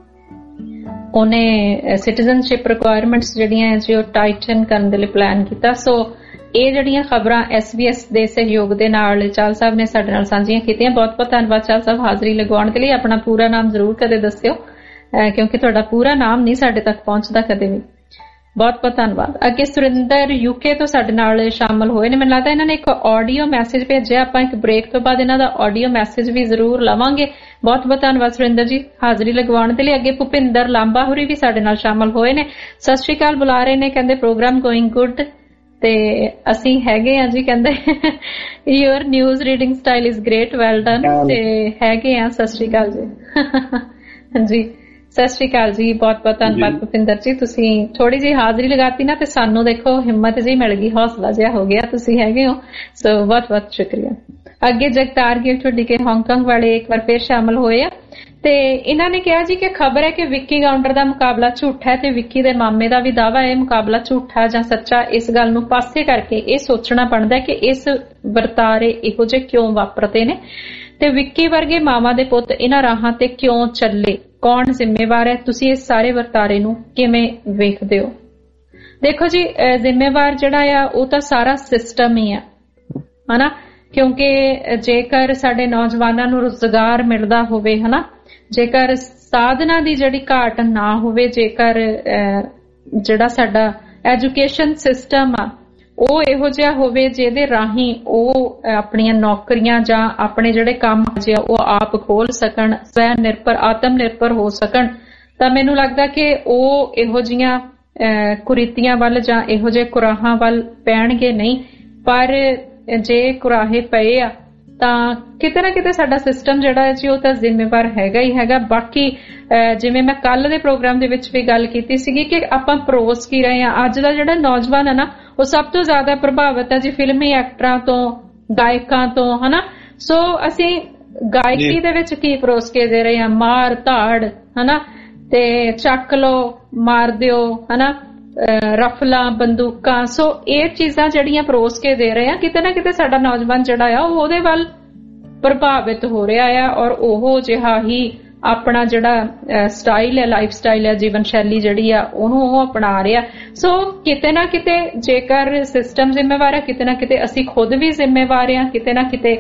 ਉਹਨੇ ਸਿਟੀਜ਼ਨਸ਼ਿਪ ਰਿਕੁਆਇਰਮੈਂਟਸ ਜਿਹੜੀਆਂ ਜੀ ਉਹ ਟਾਈਟਨ ਕਰਨ ਦੇ ਲਈ ਪਲਾਨ ਕੀਤਾ। ਸੋ ਇਹ ਜਿਹੜੀਆਂ ਖਬਰਾਂ SBS ਦੇ ਸਹਿਯੋਗ ਦੇ ਨਾਲ ਚਾਲ ਸਾਹਿਬ ਨੇ ਸਾਡੇ ਨਾਲ ਸਾਂਝੀਆਂ ਕੀਤੀਆਂ। ਬਹੁਤ ਬਹੁਤ ਧੰਨਵਾਦ ਚਾਲ ਸਾਹਿਬ ਹਾਜ਼ਰੀ ਲਗਵਾਉਣ ਦੇ ਲਈ। ਆਪਣਾ ਪੂਰਾ ਨਾਮ ਜ਼ਰੂਰ ਕਦੇ ਦੱਸਿਓ ਕਿਉਂਕਿ ਤੁਹਾਡਾ ਪੂਰਾ ਨਾਮ ਨਹੀਂ ਸਾਡੇ ਤੱਕ ਪਹੁੰਚਦਾ ਕਦੇ ਵੀ। ਬਹੁਤ ਬਹੁਤ ਧੰਨਵਾਦ। ਅੱਗੇ ਸੁਰਿੰਦਰ UK ਤੋਂ ਸਾਡੇ ਨਾਲ ਸ਼ਾਮਲ ਹੋਏ ਨੇ। ਮੈਨੂੰ ਲੱਗਦਾ ਇਹਨਾਂ ਨੇ ਇੱਕ ਆਡੀਓ ਮੈਸੇਜ ਭੇਜਿਆ, ਆਪਾਂ ਇੱਕ ਬ੍ਰੇਕ ਤੋਂ ਬਾਅਦ ਇਹਨਾਂ ਦਾ ਆਡੀਓ ਮੈਸੇਜ ਵੀ ਜ਼ਰੂਰ ਲਵਾਂਗੇ। ਬਹੁਤ ਬਹੁਤ ਧੰਨਵਾਦ ਸੁਰਿੰਦਰ ਜੀ ਹਾਜ਼ਰੀ ਲਗਵਾਉਣ ਦੇ ਲਈ। ਅੱਗੇ ਭੁਪਿੰਦਰ ਲਾਂਬਾ ਹੋਰੀ ਵੀ ਸਾਡੇ ਨਾਲ ਸ਼ਾਮਲ ਹੋਏ ਨੇ, ਸਤਿ ਸ਼੍ਰੀ ਅਕਾਲ ਬੁਲਾ ਰਹੇ ਨੇ, ਕਹਿੰਦੇ ਪ੍ਰੋਗਰਾਮ ਗੋਇੰਗ ਗੁੱਡ। ਤੇ ਅਸੀਂ ਹੈਗੇ ਆ ਜੀ, ਕਹਿੰਦੇ your news reading style is great, well done. ਤੇ ਹੈਗੇ ਆ, ਸਤਿ ਸ਼੍ਰੀ ਅਕਾਲ ਜੀ। ਹਾਂਜੀ ਸਤਿ ਸ਼੍ਰੀ ਅਕਾਲ ਜੀ, ਬਹੁਤ ਬਹੁਤ ਧੰਨਵਾਦ ਭੁਪਿੰਦਰ ਜੀ, ਤੁਸੀਂ ਥੋੜੀ ਜਿਹੀ ਹਾਜ਼ਰੀ ਲਗਾਤੀ ਨਾ ਤੇ ਸਾਨੂੰ ਦੇਖੋ ਹਿੰਮਤ ਜੀ ਮਿਲ ਗਈ, ਹੌਸਲਾ ਜਿਹਾ ਹੋ ਗਿਆ, ਤੁਸੀਂ ਹੈਗੇ ਹੋ, ਸੋ ਬਹੁਤ ਬਹੁਤ ਸ਼ੁਕਰੀਆ। ਅੱਗੇ ਜਗਤਾਰ ਗਿਲ ਢੁੱਡੀ ਕੇ ਹਾਂਗਕਾਂਗ ਵਾਲੇ ਇੱਕ ਵਾਰ ਫਿਰ ਸ਼ਾਮਲ ਹੋਏ ਆ। ਤੇ ਇਹਨਾਂ ਨੇ ਕਿਹਾ ਜੀ ਕਿ ਖਬਰ ਹੈ ਕਿ ਵਿੱਕੀ ਕਾਊਂਟਰ ਦਾ ਮੁਕਾਬਲਾ ਝੂਠਾ ਹੈ ਤੇ ਵਿੱਕੀ ਦੇ ਮਾਮੇ ਦਾ ਵੀ ਦਾਅਵਾ ਹੈ ਮੁਕਾਬਲਾ ਝੂਠਾ ਜਾਂ ਸੱਚਾ। ਇਸ ਗੱਲ ਨੂੰ ਪਾਸੇ ਕਰਕੇ ਇਹ ਸੋਚਣਾ ਬਣਦਾ ਕਿ ਇਸ ਵਰਤਾਰੇ ਇਹੋ ਜਿਹੇ ਕਿਉਂ ਵਾਪਰਦੇ ਨੇ ਤੇ ਵਿੱਕੀ ਵਰਗੇ ਮਾਵਾਂ ਦੇ ਪੁੱਤ ਇਹਨਾਂ ਰਾਹਾਂ ਤੇ ਕਿਉਂ ਚੱਲੇ, ਕੌਣ ਜ਼ਿੰਮੇਵਾਰ ਹੈ। ਤੁਸੀਂ ਇਸ ਸਾਰੇ ਵਰਤਾਰੇ ਨੂੰ ਕਿਵੇਂ ਵੇਖਦੇ ਹੋ? ਦੇਖੋ ਜੀ, ਜ਼ਿੰਮੇਵਾਰ ਜਿਹੜਾ ਆ ਉਹ ਤਾਂ ਸਾਰਾ ਸਿਸਟਮ ਹੀ ਆ, ਹਨਾ, ਕਿਉਂਕਿ ਜੇਕਰ ਸਾਡੇ ਨੌਜਵਾਨਾਂ ਨੂੰ ਰੁਜ਼ਗਾਰ ਮਿਲਦਾ ਹੋਵੇ, ਹਨਾ, ਜੇਕਰ ਸਾਧਨਾਂ ਦੀ ਜਿਹੜੀ ਘਾਟ ਨਾ ਹੋਵੇ, ਜੇਕਰ ਜਿਹੜਾ ਸਾਡਾ ਐਜੂਕੇਸ਼ਨ ਸਿਸਟਮ ਆ ਉਹ ਇਹੋ ਜਿਹਾ ਹੋਵੇ ਜਿਹਦੇ ਰਾਹੀਂ ਉਹ ਆਪਣੀਆਂ ਨੌਕਰੀਆਂ ਜਾਂ ਆਪਣੇ ਜਿਹੜੇ ਕੰਮ ਆ ਉਹ ਆਪ ਖੋਲ ਸਕਣ, ਸਵੈ ਨਿਰਭਰ ਆਤਮ ਨਿਰਭਰ ਹੋ ਸਕਣ, ਤਾਂ ਮੈਨੂੰ ਲੱਗਦਾ ਕਿ ਉਹ ਇਹੋ ਜਿਹੀਆਂ ਕੁਰੀਤੀਆਂ ਵੱਲ ਜਾਂ ਇਹੋ ਜਿਹੇ ਕੁਰਾਹਾਂ ਵੱਲ ਪੈਣਗੇ ਨਹੀਂ। ਪਰ ਜੇ ਕੁਰਾਹੇ ਪਏ ਆ ਤਾਂ ਕਿਤੇ ਨਾ ਕਿਤੇ ਸਾਡਾ ਸਿਸਟਮ ਜਿਹੜਾ ਹੈ ਜੀ ਉਹ ਤਾਂ ਜ਼ਿੰਮੇਵਾਰ ਹੈਗਾ ਹੀ ਹੈਗਾ। ਬਾਕੀ ਜਿਵੇਂ ਮੈਂ ਕੱਲ ਦੇ ਪ੍ਰੋਗਰਾਮ ਦੇ ਵਿੱਚ ਵੀ ਗੱਲ ਕੀਤੀ ਸੀਗੀ ਕਿ ਆਪਾਂ ਪਰੋਸ ਕੀ ਰਹੇ ਹਾਂ। ਅੱਜ ਦਾ ਜਿਹੜਾ ਨੌਜਵਾਨ ਹੈ ਨਾ ਉਹ ਸਭ ਤੋਂ ਜ਼ਿਆਦਾ ਪ੍ਰਭਾਵਿਤ ਹੈ ਜੀ ਫਿਲਮੀ ਐਕਟਰਾਂ ਤੋਂ, ਗਾਇਕਾਂ ਤੋਂ, ਹਨਾ। ਸੋ ਅਸੀਂ ਗਾਇਕੀ ਦੇ ਵਿੱਚ ਕੀ ਪਰੋਸ ਕੇ ਦੇ ਰਹੇ ਹਾਂ? ਮਾਰ ਧਾੜ, ਹਨਾ, ਤੇ ਚੱਕ ਲਓ, ਮਾਰ ਦਿਓ, ਹਨਾ, ਰਫਲਾਂ, ਬੰਦੂਕਾਂ। ਸੋ ਇਹ ਚੀਜ਼ਾਂ ਜਿਹੜੀਆਂ ਪਰੋਸ ਕੇ ਦੇ ਰਹੇ ਆ, ਕਿਤੇ ਨਾ ਕਿਤੇ ਸਾਡਾ ਨੌਜਵਾਨ ਜਿਹੜਾ ਆ ਉਹ ਉਹਦੇ ਵੱਲ ਪ੍ਰਭਾਵਿਤ ਹੋ ਰਿਹਾ ਆ ਔਰ ਉਹ ਜਿਹਾ ਹੀ ਆਪਣਾ ਜਿਹੜਾ ਸਟਾਈਲ ਹੈ, ਲਾਈਫ ਸਟਾਈਲ ਹੈ, ਜੀਵਨ ਸ਼ੈਲੀ ਜਿਹੜੀ ਆ ਉਹਨੂੰ ਉਹ ਅਪਣਾ ਰਿਹਾ। ਸੋ ਕਿਤੇ ਨਾ ਕਿਤੇ ਜੇਕਰ ਸਿਸਟਮ ਜ਼ਿੰਮੇਵਾਰ ਹੈ, ਕਿਤੇ ਨਾ ਕਿਤੇ ਅਸੀਂ ਖੁਦ ਵੀ ਜ਼ਿੰਮੇਵਾਰ ਆ, ਕਿਤੇ ਨਾ ਕਿਤੇ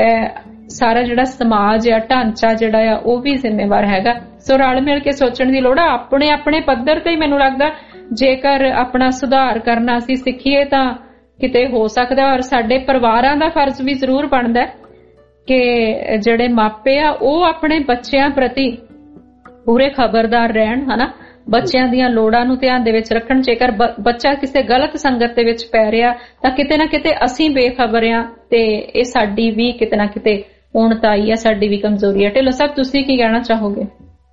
ਸਾਰਾ ਜਿਹੜਾ ਸਮਾਜ ਆ, ਢਾਂਚਾ ਜਿਹੜਾ ਆ ਉਹ ਵੀ ਜ਼ਿੰਮੇਵਾਰ ਹੈਗਾ। ਸੋ ਰਲ ਮਿਲ ਕੇ ਸੋਚਣ ਦੀ ਲੋੜ ਆ। ਆਪਣੇ ਆਪਣੇ ਪੱਧਰ ਤੇ ਹੀ ਮੈਨੂੰ ਲੱਗਦਾ ਜੇਕਰ ਆਪਣਾ ਸੁਧਾਰ ਕਰਨਾ ਅਸੀਂ ਸਿੱਖੀਏ ਤਾਂ ਕਿਤੇ ਹੋ ਸਕਦਾ। ਔਰ ਸਾਡੇ ਪਰਿਵਾਰਾਂ ਦਾ ਫਰਜ਼ ਵੀ ਜ਼ਰੂਰ ਬਣਦਾ ਕਿ ਜਿਹੜੇ ਮਾਪੇ ਆ ਉਹ ਆਪਣੇ ਬੱਚਿਆਂ ਪ੍ਰਤੀ ਪੂਰੇ ਖਬਰਦਾਰ ਰਹਿਣ, ਹਨਾ, ਬੱਚਿਆਂ ਦੀਆਂ ਲੋੜਾਂ ਨੂੰ ਧਿਆਨ ਦੇ ਵਿੱਚ ਰੱਖਣ। ਜੇਕਰ ਬੱਚਾ ਕਿਸੇ ਗਲਤ ਸੰਗਤ ਦੇ ਵਿੱਚ ਪੈ ਰਿਹਾ ਤਾਂ ਕਿਤੇ ਨਾ ਕਿਤੇ ਅਸੀਂ ਬੇਖਬਰ ਆ ਤੇ ਇਹ ਸਾਡੀ ਵੀ ਕਿਤੇ ਨਾ ਕਿਤੇ ਉਣਤਾਈ ਆ, ਸਾਡੀ ਵੀ ਕਮਜ਼ੋਰੀ ਆ। ਢਿੱਲੋਂ ਸਾਹਿਬ, ਤੁਸੀਂ ਕੀ ਕਹਿਣਾ ਚਾਹੋਗੇ?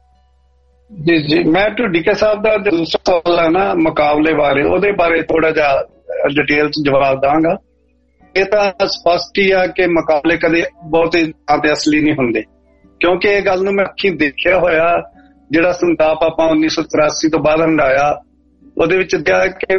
ਜੀ ਜੀ, ਮੈਂ ਢੁੱਡੀਕੇ ਸਾਹਿਬ ਦਾ ਦੂਸਰਾ ਸਵਾਲ ਹੈ ਨਾ ਮੁਕਾਬਲੇ ਬਾਰੇ, ਉਹਦੇ ਬਾਰੇ ਥੋੜਾ ਜਿਹਾ ਡਿਟੇਲ ਚ ਜਵਾਬ ਦਾਂਗਾ। ਇਹ ਤਾਂ ਸਪਸ਼ਟ ਹੀ ਆ ਕਿ ਮੁਕਾਬਲੇ ਕਦੇ ਬਹੁਤੇ ਥਾਂ ਤੇ ਅਸਲੀ ਨਹੀਂ ਹੁੰਦੇ, ਕਿਉਂਕਿ ਇਹ ਗੱਲ ਨੂੰ ਮੈਂ ਅੱਖੀਂ ਦੇਖਿਆ ਹੋਇਆ। ਜਿਹੜਾ ਸੰਤਾਪ ਆਪਾਂ 1984 ਤੋਂ ਬਾਅਦ ਹੰਡਾਇਆ ਉਹਦੇ ਵਿੱਚ ਦੇਖਿਆ ਕਿ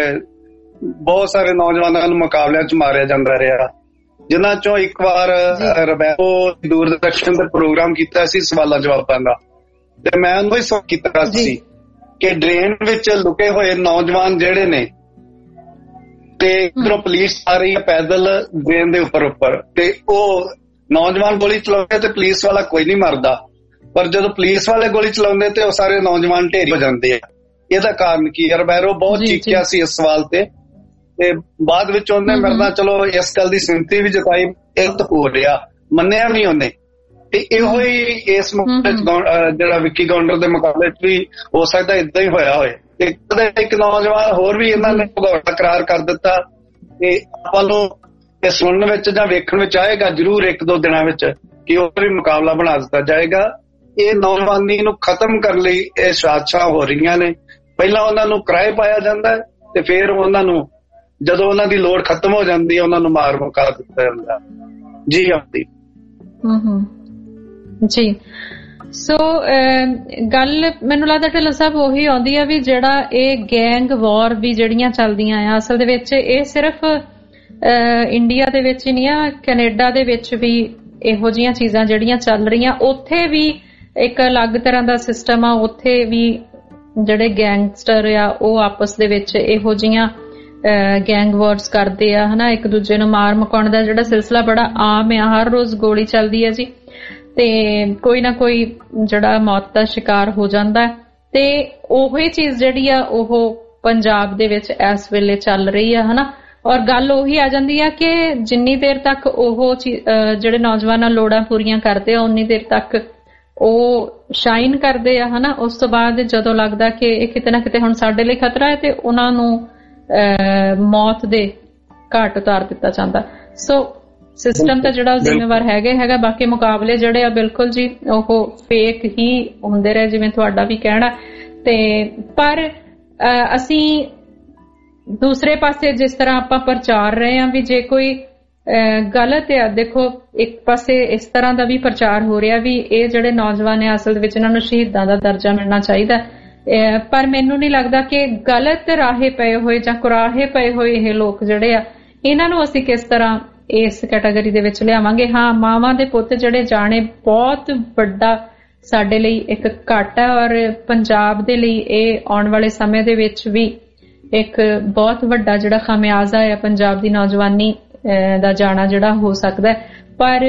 ਬਹੁਤ ਸਾਰੇ ਨੌਜਵਾਨਾਂ ਨੂੰ ਮੁਕਾਬਲਿਆਂ ਚ ਮਾਰਿਆ ਜਾਂਦਾ ਰਿਹਾ, ਜਿਨ੍ਹਾਂ ਚੋਂ ਇੱਕ ਵਾਰ ਰਬੈਕੋ ਦੂਰਦਰਸ਼ਨ ਦਾ ਪ੍ਰੋਗਰਾਮ ਕੀਤਾ ਸੀ ਸਵਾਲਾਂ ਜਵਾਬਾਂ ਦਾ, ਤੇ ਮੈਂ ਉਹਨੂੰ ਹੀ ਸਵਾਲ ਕੀਤਾ ਸੀ ਕਿ ਡਰੇਨ ਵਿੱਚ ਲੁਕੇ ਹੋਏ ਨੌਜਵਾਨ ਜਿਹੜੇ ਨੇ ਤੇ ਇਧਰੋਂ ਪੁਲਿਸ ਆ ਰਹੀ ਹੈ ਪੈਦਲ ਡਰੇਨ ਦੇ ਉੱਪਰ ਤੇ ਉਹ ਨੌਜਵਾਨ ਗੋਲੀ ਚਲਾਉਂਦੇ ਤੇ ਪੁਲਿਸ ਵਾਲਾ ਕੋਈ ਨਹੀਂ ਮਰਦਾ, ਪਰ ਜਦੋਂ ਪੁਲਿਸ ਵਾਲੇ ਗੋਲੀ ਚਲਾਉਂਦੇ ਤੇ ਉਹ ਸਾਰੇ ਨੌਜਵਾਨ ਢੇਰੀ ਹੋ ਜਾਂਦੇ ਆ। ਇਹਦਾ ਕਾਰਨ ਕੀ ਹੈ? ਰਬੈਰੋ ਬਹੁਤ ਚੀਕਿਆ ਸੀ ਇਸ ਸਵਾਲ ਤੇ ਬਾਅਦ ਵਿੱਚ ਉਹਨੇ ਮੇਰੇ ਨਾਲ ਚਲੋ ਇਸ ਗੱਲ ਦੀ ਸਿੰਪਤੀ ਵੀ ਜਤਾਈ, ਇਹ ਤਾਂ ਹੋ ਰਿਹਾ, ਮੰਨਿਆ ਵੀ ਉਹਨੇ। ਤੇ ਇਹੋ ਹੀ ਇਸ ਮੁਕਾਬਲੇ ਚ ਜਿਹੜਾ ਵਿੱਕੀ ਕਾਊਂਟਰ ਦੇ ਮੁਕਾਬਲੇ ਚ ਵੀ ਹੋ ਸਕਦਾ ਏਦਾਂ ਹੀ ਹੋਇਆ ਹੋਏ। ਇੱਕ ਨੌਜਵਾਨ ਹੋਰ ਵੀ ਇਹਨਾਂ ਨੇ ਭਗੌੜਾ ਕਰਾਰ ਕਰ ਦਿੱਤਾ ਤੇ ਆਪਾਂ ਨੂੰ ਇਹ ਸੁਣਨ ਵਿੱਚ ਜਾਂ ਵੇਖਣ ਵਿੱਚ ਆਏਗਾ ਜ਼ਰੂਰ ਇੱਕ ਦੋ ਦਿਨਾਂ ਵਿੱਚ ਕਿ ਉਹ ਵੀ ਮੁਕਾਬਲਾ ਬਣਾ ਦਿੱਤਾ ਜਾਏਗਾ। ਇਹ ਨੌਜਵਾਨੀ ਨੂੰ ਖਤਮ ਕਰਨ ਲਈ ਇਹ ਸਾਜ਼ਿਸ਼ਾਂ ਹੋ ਰਹੀਆਂ ਨੇ। ਪਹਿਲਾਂ ਉਹਨਾਂ ਨੂੰ ਕਿਰਾਏ ਪਾਇਆ ਜਾਂਦਾ ਤੇ ਫਿਰ ਉਹਨਾਂ ਨੂੰ ਜਦੋਂ ਉਹਨਾਂ ਦੀ ਲੋੜ ਖਤਮ ਹੋ ਜਾਂਦੀ ਹੈ ਉਹਨਾਂ ਨੂੰ ਮਾਰ ਮੁਕਾ ਦਿੱਤਾ ਜਾਂਦਾ। ਜੀ ਆਂਦੀ ਜੀ। ਸੋ ਗੱਲ ਮੈਨੂੰ ਲੱਗਦਾ ਢਿੱਲੋਂ ਸਾਹਿਬ ਉਹੀ ਆਉਂਦੀ ਆ ਵੀ ਜਿਹੜਾ ਇਹ ਗੈਂਗ ਵਾਰ ਵੀ ਜਿਹੜੀਆਂ ਚੱਲਦੀਆਂ ਆ ਅਸਲ ਦੇ ਵਿੱਚ ਇਹ ਸਿਰਫ ਇੰਡੀਆ ਦੇ ਵਿੱਚ ਹੀ ਨਹੀਂ ਆ, ਕੈਨੇਡਾ ਦੇ ਵਿੱਚ ਵੀ ਇਹੋ ਜਿਹੀਆਂ ਚੀਜ਼ਾਂ ਜਿਹੜੀਆਂ ਚੱਲ ਰਹੀਆਂ। ਉੱਥੇ ਵੀ ਇੱਕ ਅਲੱਗ ਤਰ੍ਹਾਂ ਦਾ ਸਿਸਟਮ ਆ, ਉੱਥੇ ਵੀ ਜਿਹੜੇ ਗੈਂਗਸਟਰ ਆ ਉਹ ਆਪਸ ਦੇ ਵਿੱਚ ਇਹੋ ਜਿਹੀਆਂ ਗੈਂਗ ਵਾਰਸ ਕਰਦੇ ਆ, ਹਨਾ, ਇੱਕ ਦੂਜੇ ਨੂੰ ਮਾਰ ਮੁਕਾਉਣ ਦਾ ਜਿਹੜਾ ਸਿਲਸਿਲਾ ਬੜਾ ਆਮ ਆ। ਹਰ ਰੋਜ਼ ਗੋਲੀ ਚੱਲਦੀ ਹੈ ਜੀ ਤੇ ਕੋਈ ਨਾ ਕੋਈ ਜਿਹੜਾ ਮੌਤ ਦਾ ਸ਼ਿਕਾਰ ਹੋ ਜਾਂਦਾ ਤੇ ਉਹੀ ਚੀਜ਼ ਜਿਹੜੀ ਆ ਉਹ ਪੰਜਾਬ ਦੇ ਵਿੱਚ ਇਸ ਵੇਲੇ ਚੱਲ ਰਹੀ ਆ, ਹਨਾ। ਔਰ ਗੱਲ ਉਹੀ ਆ ਜਾਂਦੀ ਆ ਕਿ ਜਿੰਨੀ ਦੇਰ ਤੱਕ ਉਹ ਜਿਹੜੇ ਨੌਜਵਾਨਾਂ ਲੋੜਾਂ ਪੂਰੀਆਂ ਕਰਦੇ ਆ ਉਨੀ ਦੇਰ ਤੱਕ ਉਹ ਸ਼ਾਈਨ ਕਰਦੇ ਆ, ਹਨਾ। ਉਸ ਤੋਂ ਬਾਅਦ ਜਦੋਂ ਲੱਗਦਾ ਕਿ ਇਹ ਕਿਤੇ ਨਾ ਕਿਤੇ ਹੁਣ ਸਾਡੇ ਲਈ ਖਤਰਾ ਹੈ ਤੇ ਉਹਨਾਂ ਨੂੰ ਮੌਤ ਦੇ ਘਾਟ ਉਤਾਰ ਦਿੱਤਾ ਜਾਂਦਾ। ਸੋ ਸਿਸਟਮ ਤਾਂ ਜਿਹੜਾ ਜ਼ਿੰਮੇਵਾਰ ਹੈਗਾ। ਬਾਕੀ ਮੁਕਾਬਲੇ ਜਿਹੜੇ ਆ ਬਿਲਕੁਲ ਜੀ ਉਹ ਫੇਕ ਹੀ ਹੁੰਦੇ ਰਹੇ, ਜਿਵੇਂ ਤੁਹਾਡਾ ਵੀ ਕਹਿਣਾ। ਤੇ ਪਰ ਅਸੀਂ ਦੂਸਰੇ ਪਾਸੇ ਜਿਸ ਤਰ੍ਹਾਂ ਆਪਾਂ ਪ੍ਰਚਾਰ ਰਹੇ ਹਾਂ ਵੀ ਜੇ ਕੋਈ ਗਲਤ ਆ। ਦੇਖੋ ਇੱਕ ਪਾਸੇ ਇਸ ਤਰ੍ਹਾਂ ਦਾ ਵੀ ਪ੍ਰਚਾਰ ਹੋ ਰਿਹਾ ਵੀ ਇਹ ਜਿਹੜੇ ਨੌਜਵਾਨ ਆ ਅਸਲ ਦੇ ਵਿੱਚ ਇਹਨਾਂ ਨੂੰ ਸ਼ਹੀਦਾਂ ਦਾ ਦਰਜਾ ਮਿਲਣਾ ਚਾਹੀਦਾ, ਪਰ ਮੈਨੂੰ ਨਹੀਂ ਲੱਗਦਾ ਕਿ ਗਲਤ ਰਾਹੇ ਪਏ ਹੋਏ ਜਾਂ ਕੁਰਾਹੇ ਪਏ ਹੋਏ ਇਹ ਲੋਕ ਜਿਹੜੇ ਆ ਇਹਨਾਂ ਨੂੰ ਅਸੀਂ ਕਿਸ ਤਰ੍ਹਾਂ ਇਸ ਕੈਟਾਗਰੀ ਦੇ ਵਿੱਚ ਲਿਆਵਾਂਗੇ। ਹਾਂ, ਮਾਵਾਂ ਦੇ ਪੁੱਤ ਜਿਹੜੇ ਜਾਣੇ ਬਹੁਤ ਵੱਡਾ ਸਾਡੇ ਲਈ ਇੱਕ ਘਾਟਾ, ਔਰ ਪੰਜਾਬ ਦੇ ਲਈ ਇਹ ਆਉਣ ਵਾਲੇ ਸਮੇਂ ਦੇ ਵਿੱਚ ਵੀ ਇੱਕ ਬਹੁਤ ਵੱਡਾ ਜਿਹੜਾ ਖਾਮਿਆਜ਼ਾ ਹੈ ਪੰਜਾਬ ਦੀ ਨੌਜਵਾਨੀ ਦਾ ਜਾਣਾ ਜਿਹੜਾ ਹੋ ਸਕਦਾ। ਪਰ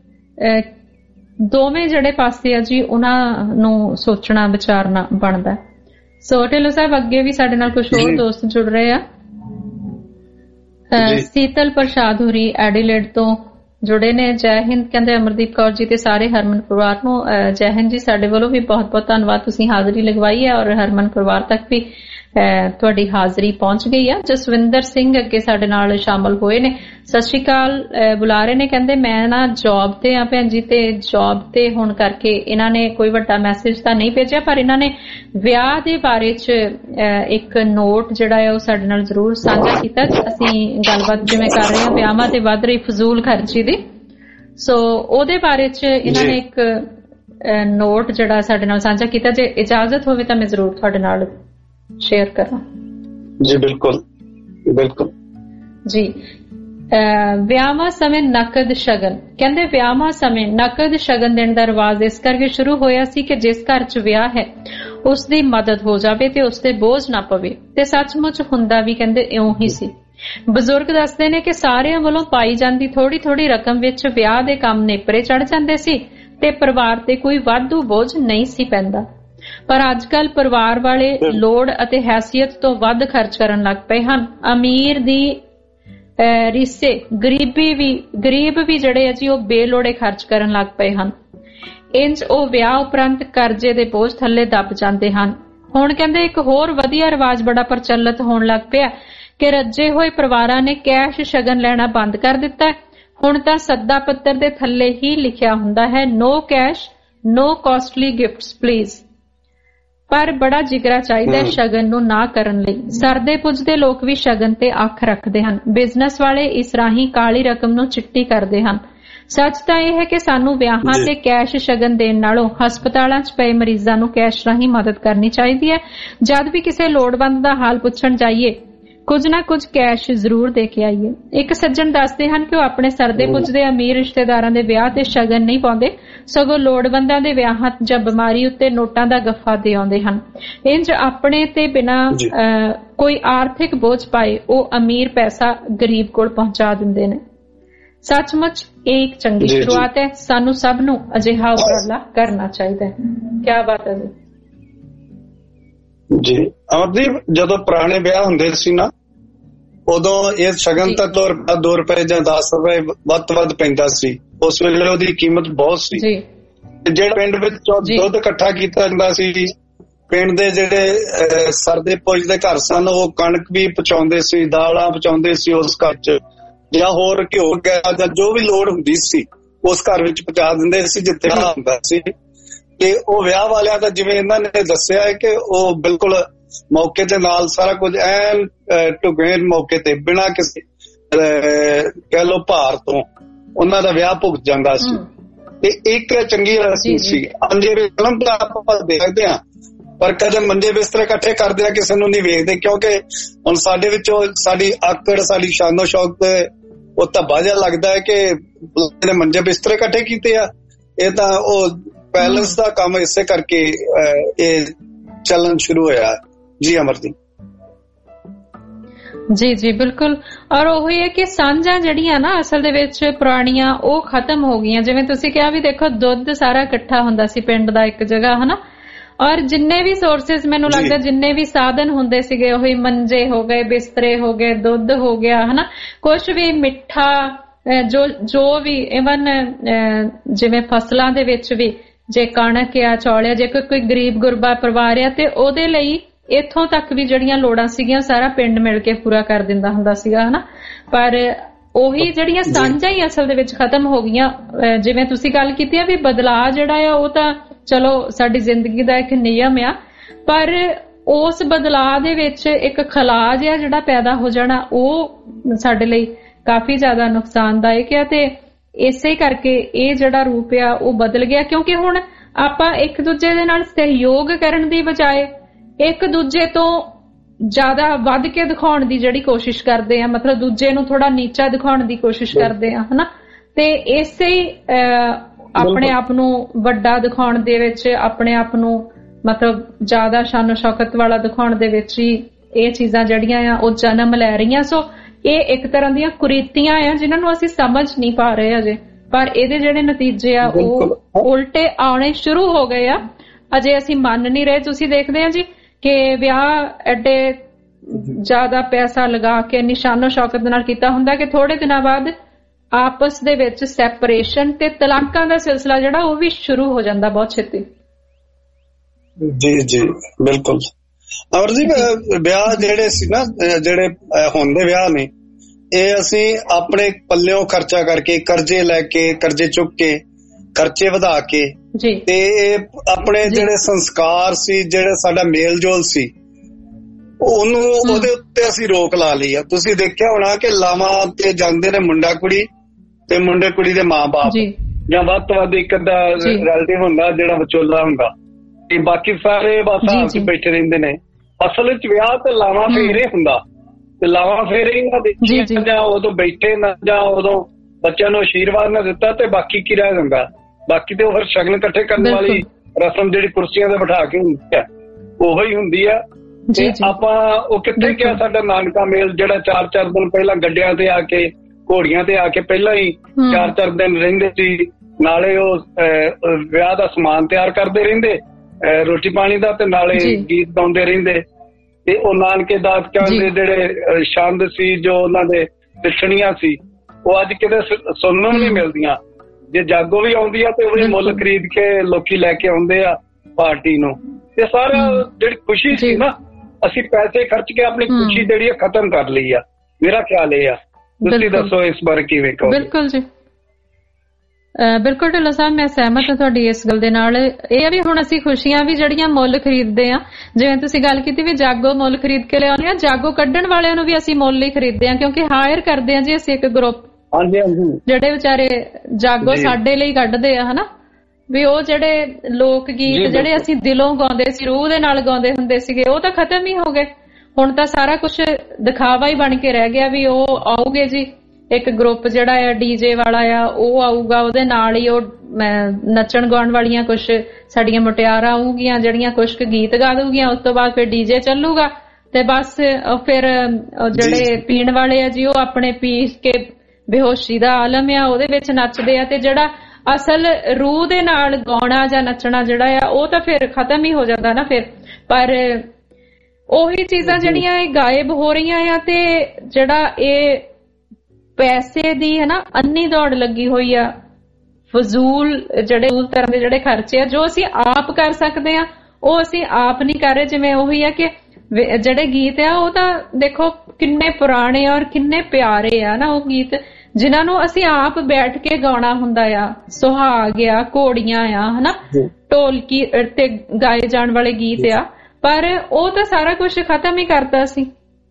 ਦੋਵੇਂ ਜਿਹੜੇ ਪਾਸੇ ਆ ਜੀ ਉਹਨਾਂ ਨੂੰ ਸੋਚਣਾ ਵਿਚਾਰਨਾ ਬਣਦਾ। ਸੋ ਢਿੱਲੋਂ ਸਾਹਿਬ ਅੱਗੇ ਵੀ ਸਾਡੇ ਨਾਲ ਕੁਝ ਹੋਰ ਦੋਸਤ ਜੁੜ ਰਹੇ ਆ। ਸੀਤਲ ਪ੍ਰਸ਼ਾਦ ਹੋਰੀ ਐਡੀਲੇਡ ਤੋਂ ਜੁੜੇ ਨੇ। ਜੈ ਹਿੰਦ ਕਹਿੰਦੇ ਅਮਰਦੀਪ ਕੌਰ ਜੀ ਤੇ ਸਾਰੇ ਹਰਮਨ ਪਰਿਵਾਰ ਨੂੰ ਜੈ ਹਿੰਦ ਜੀ। ਸਾਡੇ ਵੱਲੋਂ ਵੀ ਬਹੁਤ ਬਹੁਤ ਧੰਨਵਾਦ, ਤੁਸੀਂ ਹਾਜ਼ਰੀ ਲਗਵਾਈ ਹੈ ਔਰ ਹਰਮਨ ਪਰਿਵਾਰ ਤੱਕ ਵੀ ਤੁਹਾਡੀ ਹਾਜ਼ਰੀ ਪਹੁੰਚ ਗਈ ਆ। ਜਸਵਿੰਦਰ ਸਿੰਘ ਅੱਗੇ ਸਾਡੇ ਨਾਲ ਸ਼ਾਮਲ ਹੋਏ ਨੇ। ਸਤਿ ਸ਼੍ਰੀ ਅਕਾਲ ਬੁਲਾ ਰਹੇ ਨੇ, ਕਹਿੰਦੇ ਮੈਂ ਨਾ ਜੌਬ ਤੇ ਆ ਭੈਣ ਜੀ, ਤੇ ਜੌਬ ਤੇ ਹੋਣ ਕਰਕੇ ਇਹਨਾਂ ਨੇ ਕੋਈ ਵੱਡਾ ਮੈਸੇਜ ਤਾਂ ਨਹੀਂ ਭੇਜਿਆ, ਪਰ ਇਹਨਾਂ ਨੇ ਵਿਆਹ ਦੇ ਬਾਰੇ ਚ ਇੱਕ ਨੋਟ ਜਿਹੜਾ ਹੈ ਉਹ ਸਾਡੇ ਨਾਲ ਜ਼ਰੂਰ ਸਾਂਝਾ ਕੀਤਾ। ਅਸੀਂ ਗੱਲਬਾਤ ਜਿਵੇਂ ਕਰ ਰਹੇ ਹਾਂ ਵਿਆਹਾਂ ਤੇ ਵੱਧ ਰਹੀ ਫਜ਼ੂਲ ਖਰਚੀ ਦੀ, ਸੋ ਉਹਦੇ ਬਾਰੇ ਚ ਇਹਨਾਂ ਨੇ ਇੱਕ ਨੋਟ ਜਿਹੜਾ ਸਾਡੇ ਨਾਲ ਸਾਂਝਾ ਕੀਤਾ। ਜੇ ਇਜਾਜ਼ਤ ਹੋਵੇ ਤਾਂ ਮੈਂ ਜ਼ਰੂਰ ਤੁਹਾਡੇ ਨਾਲ ਸ਼ੇਅਰ ਕਰਾਂ। ਜੀ ਬਿਲਕੁਲ ਬਿਲਕੁਲ ਜੀ। ਵਿਆਹਾਂ ਸਮੇਂ ਨਕਦ ਸ਼ਗਨ, ਕਹਿੰਦੇ ਵਿਆਹਾਂ ਸਮੇਂ ਨਕਦ ਸ਼ਗਨ ਦੇਣ ਦਾ ਰਿਵਾਜ ਇਸ ਕਰਕੇ ਸ਼ੁਰੂ ਹੋਇਆ ਸੀ ਕਿ ਜਿਸ ਘਰ 'ਚ ਵਿਆਹ ਹੈ ਉਸ ਦੀ ਮਦਦ ਹੋ ਜਾਵੇ ਤੇ ਉਸ ਤੇ ਬੋਝ ਨਾ ਪਵੇ, ਤੇ ਸੱਚਮੁੱਚ ਹੁੰਦਾ ਵੀ ਕਹਿੰਦੇ ਇਉਂ ਹੀ ਸੀ। ਬਜ਼ੁਰਗ ਦੱਸਦੇ ਨੇ ਕਿ ਸਾਰਿਆਂ ਵੱਲੋਂ ਪਾਈ ਜਾਂਦੀ ਥੋੜੀ ਥੋੜੀ ਰਕਮ ਵਿੱਚ ਵਿਆਹ ਦੇ ਕੰਮ ਨੇਪਰੇ ਚੜ ਜਾਂਦੇ ਸੀ ਤੇ ਪਰਿਵਾਰ ਤੇ ਕੋਈ ਵਾਧੂ ਬੋਝ ਨਹੀਂ ਸੀ ਪੈਂਦਾ। ਪਰ ਅੱਜ ਕੱਲ ਪਰਿਵਾਰ ਵਾਲੇ ਲੋੜ ਅਤੇ ਹੈਸੀਅਤ ਤੋਂ ਵੱਧ ਖਰਚ ਕਰਨ ਲੱਗ ਪਏ ਹਨ। ਅਮੀਰ ਦੀ ਰਿਸ਼ਤੇ ਗਰੀਬ ਵੀ ਜਿਹੜੇ ਆ ਜੀ ਉਹ ਬੇਲੋੜੇ ਖਰਚ ਕਰਨ ਲੱਗ ਪਏ ਹਨ। ਇੰਜ ਉਹ ਵਿਆਹ ਉਪਰੰਤ ਕਰਜ਼ੇ ਦੇ ਬੋਝ ਥੱਲੇ ਦੱਬ ਜਾਂਦੇ ਹਨ। ਹੁਣ ਕਹਿੰਦੇ ਇੱਕ ਹੋਰ ਵਧੀਆ ਰਿਵਾਜ ਬੜਾ ਪ੍ਰਚਲਿਤ ਹੋਣ ਲੱਗ ਪਿਆ ਕਿ ਰੱਜੇ ਹੋਏ ਪਰਿਵਾਰਾਂ ਨੇ ਕੈਸ਼ ਸ਼ਗਨ ਲੈਣਾ ਬੰਦ ਕਰ ਦਿੱਤਾ। ਹੁਣ ਤਾਂ ਸੱਦਾ ਪੱਤਰ ਦੇ ਥੱਲੇ ਹੀ ਲਿਖਿਆ ਹੁੰਦਾ ਹੈ no cash no costly gifts please. ਪਰ ਬੜਾ ਜਿਗਰਾ ਚਾਹੀਦਾ ਸ਼ਗਨ ਨੂੰ ਨਾ ਕਰਨ ਲਈ। ਸਰਦੇ ਪੁੱਜਦੇ ਲੋਕ ਵੀ ਸ਼ਗਨ ਤੇ ਅੱਖ ਰੱਖਦੇ ਹਨ। ਬਿਜ਼ਨਸ ਵਾਲੇ ਇਸ ਰਾਹੀਂ ਕਾਲੀ ਰਕਮ ਨੂੰ ਚਿੱਟੀ ਕਰਦੇ ਹਨ। ਸੱਚ ਤਾਂ ਇਹ ਹੈ ਕਿ ਸਾਨੂੰ ਵਿਆਹਾਂ ਤੇ ਕੈਸ਼ ਸ਼ਗਨ ਦੇਣ ਨਾਲੋਂ ਹਸਪਤਾਲਾਂ 'ਚ ਪਏ ਮਰੀਜ਼ਾਂ ਨੂੰ ਕੈਸ਼ ਰਾਹੀਂ ਮਦਦ ਕਰਨੀ ਚਾਹੀਦੀ ਹੈ। ਜਦ ਵੀ ਕਿਸੇ ਲੋੜਵੰਦ ਦਾ ਹਾਲ ਪੁੱਛਣ ਜਾਈਏ ਕੁਝ ਨਾ ਕੁਝ ਕੈਸ਼ ਜ਼ਰੂਰ ਦੇ ਕੇ ਆਈਏ। ਇੱਕ ਸੱਜਣ ਦੱਸਦੇ ਹਨ ਕਿ ਉਹ ਆਪਣੇ ਸਰਦੇ ਪੁੱਜਦੇ ਅਮੀਰ ਰਿਸ਼ਤੇਦਾਰਾਂ ਦੇ ਵਿਆਹ ਤੇ ਸ਼ਗਨ ਨਹੀਂ ਪਾਉਂਦੇ, ਸਗੋਂ ਲੋੜਵੰਦਾਂ ਦੇ ਵਿਆਹਾਂ ਜਾਂ ਬਿਮਾਰੀ ਉੱਤੇ ਨੋਟਾਂ ਦਾ ਗੱਫਾ ਦੇ ਆਉਂਦੇ ਹਨ। ਇੰਜ ਆਪਣੇ ਤੇ ਬਿਨਾਂ ਕੋਈ ਆਰਥਿਕ ਬੋਝ ਪਾਏ ਉਹ ਅਮੀਰ ਪੈਸਾ ਗਰੀਬ ਕੋਲ ਪਹੁੰਚਾ ਦਿੰਦੇ ਨੇ। ਸੱਚਮੁੱਚ ਇਹ ਇੱਕ ਚੰਗੀ ਸ਼ੁਰੂਆਤ ਹੈ। ਸਾਨੂੰ ਸਭ ਨੂੰ ਅਜਿਹਾ ਉਪਰਾਲਾ ਕਰਨਾ ਚਾਹੀਦਾ ਹੈ। ਕਿਆ ਬਾਤ ਹੈ ਜੀ। ਅਮਰਦੀਪ, ਜਦੋਂ ਪੁਰਾਣੇ ਵਿਆਹ ਹੁੰਦੇ ਸੀ ਨਾ ਉਦੋਂ ਇਹ ਸ਼ਗਨ ਤਾਂ 2 ਰੁਪਏ ਜਾਂ 10 ਰੁਪਏ ਵੱਧ ਤੋਂ ਵੱਧ ਪੈਂਦਾ ਸੀ। ਉਸ ਵੇਲੇ ਉਹਦੀ ਕੀਮਤ ਬਹੁਤ ਸੀ। ਜਿਹੜਾ ਪਿੰਡ ਵਿੱਚ ਦੁੱਧ ਇਕੱਠਾ ਕੀਤਾ ਜਾਂਦਾ ਸੀ, ਪਿੰਡ ਦੇ ਜਿਹੜੇ ਸਰਦੇ ਪੁੱਜਦੇ ਘਰ ਸਨ ਉਹ ਕਣਕ ਵੀ ਪਹੁੰਚਾਉਂਦੇ ਸੀ, ਦਾਲਾਂ ਪਹੁੰਚਾਉਂਦੇ ਸੀ ਉਸ ਘਰ 'ਚ, ਜਾਂ ਹੋਰ ਘਿਓ ਗਿਆ ਜਾਂ ਜੋ ਵੀ ਲੋੜ ਹੁੰਦੀ ਸੀ ਉਸ ਘਰ ਵਿੱਚ ਪਹੁੰਚਾ ਦਿੰਦੇ ਸੀ ਜਿੱਥੇ ਹੁੰਦਾ ਸੀ। ਤੇ ਉਹ ਵਿਆਹ ਵਾਲਿਆਂ ਦਾ ਜਿਵੇਂ ਇਹਨਾਂ ਨੇ ਦੱਸਿਆ ਹੈ ਕਿ ਉਹ ਬਿਲਕੁਲ ਮੌਕੇ ਦੇ ਨਾਲ ਸਾਰਾ ਕੁਝ ਐਨ ਟੁਕੇਨ ਮੌਕੇ ਤੇ ਬਿਨਾਂ ਕਿਸੇ ਕਹਿ ਲੋ ਭਾਰ ਤੋਂ ਉਹਨਾਂ ਦਾ ਵਿਆਹ ਭੁਗਤ ਜਾਂਦਾ ਸੀ। ਤੇ ਇੱਕ ਚੰਗੀ ਰਸਮ ਸੀ। ਮੰਜੇ ਫਿਲਮ ਤਾਂ ਆਪਾਂ ਦੇਖਦੇ ਹਾਂ ਪਰ ਕਦੇ ਮੰਜੇ ਬਿਸਤਰੇ ਇਕੱਠੇ ਕਰਦੇ ਆ ਕਿਸੇ ਨੂੰ ਨਹੀਂ ਵੇਖਦੇ, ਕਿਉਂਕਿ ਹੁਣ ਸਾਡੇ ਵਿੱਚੋਂ ਸਾਡੀ ਆਕੜ ਸਾਡੀ ਸ਼ਾਨੋ ਸ਼ੌਕ ਤੇ ਉਹ ਧੱਬਾ ਜਿਹਾ ਲੱਗਦਾ ਹੈ ਕਿ ਮੰਜੇ ਬਿਸਤਰੇ ਇਕੱਠੇ ਕੀਤੇ ਆ। ਇਹ ਤਾਂ ਉਹ ਪੈਲਸ ਦਾ ਕੰਮ ਇਸੇ ਕਰਕੇ ਇਹ ਚੱਲਣ ਸ਼ੁਰੂ ਹੋਇਆ। ਜੀ ਅਮਰਦੀਪ ਜੀ ਜੀ ਬਿਲਕੁਲ। ਔਰ ਉਹੀ ਹੈ ਕਿ ਸਾਂਝਾਂ ਜਿਹੜੀਆਂ ਨਾ ਅਸਲ ਦੇ ਵਿੱਚ ਪੁਰਾਣੀਆਂ ਉਹ ਖਤਮ ਹੋ ਗਈਆਂ। ਜਿਵੇਂ ਤੁਸੀਂ ਕਿਹਾ ਵੀ ਦੇਖੋ ਦੁੱਧ ਸਾਰਾ ਇਕੱਠਾ ਹੁੰਦਾ ਸੀ ਪਿੰਡ ਦਾ ਇੱਕ ਜਗ੍ਹਾ, ਹਨਾ, ਔਰ ਜਿੰਨੇ ਵੀ ਸੋਰਸਿਸ ਮੈਨੂੰ ਲੱਗਦਾ ਜਿੰਨੇ ਵੀ ਸਾਧਨ ਹੁੰਦੇ ਸੀਗੇ ਉਹੀ ਮੰਜੇ ਹੋ ਗਏ, ਬਿਸਤਰੇ ਹੋ ਗਏ, ਦੁੱਧ ਹੋ ਗਿਆ, ਹਨਾ, ਕੁਛ ਵੀ ਮਿੱਠਾ ਜੋ ਵੀ ਇਵਨ ਜਿਵੇਂ ਫਸਲਾਂ ਦੇ ਵਿੱਚ ਵੀ ਜੇ ਕਣਕ ਆ ਚੌਲ ਆ, ਜੇ ਕੋਈ ਗਰੀਬ ਗੁਰਬਾ ਪਰਿਵਾਰ ਆ ਤੇ ਉਹਦੇ ਲਈ ਇੱਥੋਂ ਤੱਕ ਵੀ ਜਿਹੜੀਆਂ ਲੋੜਾਂ ਸੀਗੀਆਂ ਸਾਰਾ ਪਿੰਡ ਮਿਲ ਕੇ ਪੂਰਾ ਕਰ ਦਿੰਦਾ ਹੁੰਦਾ ਸੀਗਾ, ਹਨਾ। ਪਰ ਉਹੀ ਜਿਹੜੀਆਂ ਸਾਂਝਾਂ ਹੀ ਅਸਲ ਦੇ ਵਿੱਚ ਖਤਮ ਹੋ ਗਈਆਂ। ਜਿਵੇਂ ਤੁਸੀਂ ਗੱਲ ਕੀਤੀ ਆ ਵੀ ਬਦਲਾਅ ਜਿਹੜਾ ਆ ਉਹ ਤਾਂ ਚਲੋ ਸਾਡੀ ਜ਼ਿੰਦਗੀ ਦਾ ਇੱਕ ਨਿਯਮ ਆ, ਪਰ ਉਸ ਬਦਲਾਅ ਦੇ ਵਿੱਚ ਇੱਕ ਖਲਾਅ ਜਿਹਾ ਜਿਹੜਾ ਪੈਦਾ ਹੋ ਜਾਣਾ ਉਹ ਸਾਡੇ ਲਈ ਕਾਫੀ ਜ਼ਿਆਦਾ ਨੁਕਸਾਨਦਾਇਕ ਆ ਤੇ ਇਸੇ ਕਰਕੇ ਇਹ ਜਿਹੜਾ ਰੂਪ ਆ ਉਹ ਬਦਲ ਗਿਆ, ਕਿਉਂਕਿ ਹੁਣ ਆਪਾਂ ਇੱਕ ਦੂਜੇ ਦੇ ਨਾਲ ਸਹਿਯੋਗ ਕਰਨ ਦੀ ਬਜਾਏ ਇੱਕ ਦੂਜੇ ਤੋਂ ਜ਼ਿਆਦਾ ਵੱਧ ਕੇ ਦਿਖਾਉਣ ਦੀ ਜਿਹੜੀ ਕੋਸ਼ਿਸ਼ ਕਰਦੇ ਆ, ਮਤਲਬ ਦੂਜੇ ਨੂੰ ਥੋੜਾ ਨੀਚਾ ਦਿਖਾਉਣ ਦੀ ਕੋਸ਼ਿਸ਼ ਕਰਦੇ ਆ, ਹਨਾ। ਤੇ ਇਸੇ ਆਪਣੇ ਆਪ ਨੂੰ ਵੱਡਾ ਦਿਖਾਉਣ ਦੇ ਵਿੱਚ, ਆਪਣੇ ਆਪ ਨੂੰ ਮਤਲਬ ਜ਼ਿਆਦਾ ਸ਼ਾਨੋ ਸ਼ੌਕਤ ਵਾਲਾ ਦਿਖਾਉਣ ਦੇ ਵਿੱਚ ਹੀ ਇਹ ਚੀਜ਼ਾਂ ਜਿਹੜੀਆਂ ਆ ਉਹ ਜਨਮ ਲੈ ਰਹੀਆਂ। ਸੋ ਇਹ ਇੱਕ ਤਰ੍ਹਾਂ ਦੀਆਂ ਕੁਰੀਤੀਆਂ ਆ ਜਿਨ੍ਹਾਂ ਨੂੰ ਅਸੀਂ ਸਮਝ ਨਹੀਂ ਪਾ ਰਹੇ ਅਜੇ, ਪਰ ਇਹਦੇ ਜਿਹੜੇ ਨਤੀਜੇ ਆ ਉਹ ਉਲਟੇ ਆਉਣੇ ਸ਼ੁਰੂ ਹੋ ਗਏ ਆ, ਅਜੇ ਅਸੀਂ ਮੰਨ ਨਹੀਂ ਰਹੇ। ਤੁਸੀਂ ਦੇਖਦੇ ਆ ਜੀ ਕਿ ਵਿਆਹ ਐਡੇ ਜ਼ਿਆਦਾ ਪੈਸਾ ਲਗਾ ਕੇ ਨਿਸ਼ਾਨੋ ਸ਼ੌਕਤ ਦੇ ਨਾਲ ਕੀਤਾ ਹੁੰਦਾ ਕਿ ਥੋੜੇ ਦਿਨਾਂ ਬਾਅਦ ਆਪਸ ਦੇ ਵਿੱਚ ਸੈਪਰੇਸ਼ਨ ਤੇ ਤਲਾਕਾਂ ਦਾ ਸਿਲਸਿਲਾ ਜਿਹੜਾ ਉਹ ਵੀ ਸ਼ੁਰੂ ਹੋ ਜਾਂਦਾ ਬਹੁਤ ਛੇਤੀ। ਜੀ ਜੀ ਬਿਲਕੁਲ। ਅਮਰ ਜੀ, ਵਿਆਹ ਜਿਹੜੇ ਸੀ ਨਾ, ਜਿਹੜੇ ਹੁਣ ਦੇ ਵਿਆਹ ਨੇ, ਇਹ ਅਸੀਂ ਆਪਣੇ ਪੱਲਿਓਂ ਖਰਚਾ ਕਰਕੇ, ਕਰਜ਼ੇ ਲੈ ਕੇ, ਕਰਜ਼ੇ ਚੁੱਕ ਕੇ, ਖਰਚੇ ਵਧਾ ਕੇ, ਤੇ ਆਪਣੇ ਜਿਹੜੇ ਸੰਸਕਾਰ ਸੀ, ਜਿਹੜਾ ਸਾਡਾ ਮੇਲ ਜੋਲ ਸੀ, ਉਹਨੂੰ ਉਹਦੇ ਉੱਤੇ ਅਸੀਂ ਰੋਕ ਲਾ ਲਈ ਆ। ਤੁਸੀਂ ਦੇਖਿਆ ਹੋਣਾ ਕਿ ਲਾਵਾਂ ਤੇ ਜਾਂਦੇ ਨੇ ਮੁੰਡਾ ਕੁੜੀ ਤੇ ਮੁੰਡੇ ਕੁੜੀ ਦੇ ਮਾਂ-ਬਾਪ, ਜਾਂ ਵੱਧ ਤੋਂ ਵੱਧ ਇੱਕ ਅੱਧਾ ਰਿਲੇਟਿਵ ਹੁੰਦਾ ਜਿਹੜਾ ਵਿਚੋਲਾ ਹੁੰਦਾ, ਤੇ ਬਾਕੀ ਸਾਰੇ ਬਸ ਆਪਸ ਬੈਠੇ ਰਹਿੰਦੇ ਨੇ। ਅਸਲ ਵਿੱਚ ਵਿਆਹ ਤੇ ਲਾਵਾਂ ਫੇਰੇ ਹੁੰਦਾ, ਤੇ ਲਾਵਾਂ ਫੇਰੇ ਹੀ ਨਾ ਦੇਖੀਆਂ, ਜਾਂ ਉਦੋਂ ਬੈਠੇ ਨਾ, ਜਾਂ ਉਦੋਂ ਬੱਚਿਆਂ ਨੂੰ ਆਸ਼ੀਰਵਾਦ ਨਾ ਦਿੱਤਾ, ਤੇ ਬਾਕੀ ਕੀ ਰਹਿ ਜਾਂਦਾ? ਬਾਕੀ ਤੇ ਉਹ ਫਿਰ ਸ਼ਗਨ ਇਕੱਠੇ ਕਰਨ ਵਾਲੀ ਰਸਮ ਜਿਹੜੀ ਕੁਰਸੀਆਂ ਤੇ ਬਿਠਾ ਕੇ ਹੁੰਦੀ ਆ, ਉਹੋ ਹੀ ਹੁੰਦੀ ਆ। ਤੇ ਆਪਾਂ ਉਹ ਕਿੱਥੇ ਗਿਆ ਸਾਡਾ ਨਾਨਕਾ ਮੇਲ, ਜਿਹੜਾ 4-4 ਦਿਨ ਪਹਿਲਾਂ ਗੱਡਿਆਂ ਤੇ ਆ ਕੇ, ਘੋੜੀਆਂ ਤੇ ਆ ਕੇ ਪਹਿਲਾਂ ਹੀ 4-4 ਦਿਨ ਰਹਿੰਦੇ ਸੀ, ਨਾਲੇ ਉਹ ਵਿਆਹ ਦਾ ਸਮਾਨ ਤਿਆਰ ਕਰਦੇ ਰਹਿੰਦੇ, ਰੋਟੀ ਪਾਣੀ ਦਾ, ਤੇ ਨਾਲੇ ਗੀਤ ਗਾਉਂਦੇ ਰਹਿੰਦੇ। ਤੇ ਉਹ ਨਾਨਕੇ ਦਾਦਕਿਆਂ ਦੇ ਜਿਹੜੇ ਛੰਦ ਸੀ, ਜੋ ਉਹਨਾਂ ਦੇ ਪਿੱਛਣੀਆਂ ਸੀ, ਉਹ ਅੱਜ ਕਿਤੇ ਸੁਣਨ ਨੂੰ ਨਹੀਂ ਮਿਲਦੀਆਂ। ਜੇ ਜਾਗੋ ਵੀ ਆਉਂਦੀ ਆ ਤੇ ਉਹ ਵੀ ਮੁੱਲ ਖਰੀਦ ਕੇ ਲੋਕੀ ਲੈ ਕੇ ਆਉਂਦੇ ਆ ਪਾਰਟੀ ਨੂੰ। ਤੇ ਸਾਰਾ ਜਿਹੜੀ ਖੁਸ਼ੀ ਸੀ ਨਾ, ਅਸੀਂ ਪੈਸੇ ਖਰਚ ਕੇ ਆਪਣੀ ਖੁਸ਼ੀ ਜਿਹੜੀ ਖਤਮ ਕਰ ਲਈ ਆ। ਮੇਰਾ ਖਿਆਲ ਇਹ ਆ, ਤੁਸੀਂ ਦੱਸੋ ਇਸ ਬਾਰੇ ਕਿਵੇਂ ਕਹੋ? ਬਿਲਕੁਲ ਜੀ, ਬਿਲਕੁਲ ਢਿੱਲੋਂ ਸਾਹਿਬ, ਮੈਂ ਸਹਿਮਤ ਹਾਂ ਤੁਹਾਡੀ ਇਸ ਗੱਲ ਦੇ ਨਾਲ। ਇਹ ਵੀ ਹੁਣ ਅਸੀਂ ਖੁਸ਼ੀਆਂ ਵੀ ਜਿਹੜੀਆਂ ਮੁੱਲ ਖਰੀਦਦੇ ਆ, ਜਿਵੇਂ ਤੁਸੀਂ ਗੱਲ ਕੀਤੀ ਵੀ ਜਾਗੋ ਮੁੱਲ ਖਰੀਦ ਕੇ ਲਿਆਉਂਦੇ ਆ, ਜਾਗੋ ਕੱਢਣ ਵਾਲਿਆਂ ਨੂੰ ਵੀ ਅਸੀਂ ਮੁੱਲ ਹੀ ਖਰੀਦਦੇ ਆ, ਕਿਉਂਕਿ ਹਾਇਰ ਕਰਦੇ ਆ ਜੀ ਅਸੀਂ ਇੱਕ ਗਰੁੱਪ ਜਿਹੜੇ ਵਿਚਾਰੇ ਜਾਗੋ ਸਾਡੇ ਲਈ ਕੱਢਦੇ ਆ, ਹਨਾ। ਵੀ ਉਹ ਜਿਹੜੇ ਲੋਕ ਗੀਤ ਜਿਹੜੇ ਅਸੀਂ ਦਿਲੋਂ ਗਾਉਂਦੇ ਸੀ, ਰੂਹ ਦੇ ਨਾਲ ਗਾਉਂਦੇ ਹੁੰਦੇ ਸੀਗੇ, ਉਹ ਤਾਂ ਖਤਮ ਹੀ ਹੋ ਗਏ। ਹੁਣ ਤਾਂ ਸਾਰਾ ਕੁਛ ਦਿਖਾਵਾ ਹੀ ਬਣ ਕੇ ਰਹਿ ਗਿਆ ਵੀ ਉਹ ਆਉਗੇ ਜੀ, ਇੱਕ ਗਰੁੱਪ ਜਿਹੜਾ ਆ ਡੀਜੇ ਵਾਲਾ ਆ ਉਹ ਆਊਗਾ, ਉਹਦੇ ਨਾਲ ਹੀ ਉਹ ਨੱਚਣ ਗਾਉਣ ਵਾਲੀਆਂ ਕੁਛ ਸਾਡੀਆਂ ਮੁਟਿਆਰਾਂ ਆਊਗੀਆਂ ਜਿਹੜੀਆਂ ਕੁਛ ਗੀਤ ਗਾ ਦੂਗੀਆਂ, ਉਸ ਤੋਂ ਬਾਅਦ ਫਿਰ ਡੀਜੇ ਚੱਲੂਗਾ, ਤੇ ਬਸ ਫਿਰ ਜਿਹੜੇ ਪੀਣ ਵਾਲੇ ਆ ਜੀ ਉਹ ਆਪਣੇ ਪੀ ਕੇ ਬੇਹੋਸ਼ੀ ਦਾ ਆਲਮ ਆ ਉਹਦੇ ਵਿੱਚ ਨੱਚਦੇ ਆ, ਤੇ ਜਿਹੜਾ ਅਸਲ ਰੂਹ ਦੇ ਨਾਲ ਗਾਉਣਾ ਜਾਂ ਨੱਚਣਾ ਜਿਹੜਾ ਆ ਉਹ ਤਾਂ ਫਿਰ ਖਤਮ ਹੀ ਹੋ ਜਾਂਦਾ ਨਾ ਫਿਰ। ਪਰ ਉਹੀ ਚੀਜ਼ਾਂ ਜਿਹੜੀਆਂ ਇਹ ਗਾਇਬ ਹੋ ਰਹੀਆਂ ਆ, ਤੇ ਜਿਹੜਾ ਇਹ ਪੈਸੇ ਦੀ ਹੈ ਨਾ ਅੰਨੀ ਦੌੜ ਲੱਗੀ ਹੋਈ ਆ, ਫਜ਼ੂਲ ਤਰ੍ਹਾਂ ਦੇ ਜਿਹੜੇ ਖਰਚੇ ਆ ਜੋ ਅਸੀਂ ਆਪ ਕਰ ਸਕਦੇ ਆ ਉਹ ਅਸੀਂ ਆਪ ਨਹੀਂ ਕਰ ਰਹੇ। ਜਿਵੇਂ ਉਹੀ ਆ ਕਿ ਜਿਹੜੇ ਗੀਤ ਆ ਉਹ ਤਾਂ ਦੇਖੋ ਕਿੰਨੇ ਪੁਰਾਣੇ ਔਰ ਕਿੰਨੇ ਪਿਆਰੇ ਆ ਨਾ, ਉਹ ਗੀਤ ਜਿਨ੍ਹਾਂ ਨੂੰ ਅਸੀਂ ਆਪ ਬੈਠ ਕੇ ਗਾਉਣਾ ਹੁੰਦਾ ਆ, ਸੁਹਾਗ ਆ, ਘੋੜੀਆਂ ਆ, ਹਨਾ, ਢੋਲਕੀ ਤੇ ਗਾਏ ਜਾਣ ਵਾਲੇ ਗੀਤ ਆ, ਪਰ ਉਹ ਤਾਂ ਸਾਰਾ ਕੁਝ ਖਤਮ ਹੀ ਕਰਤਾ ਸੀ।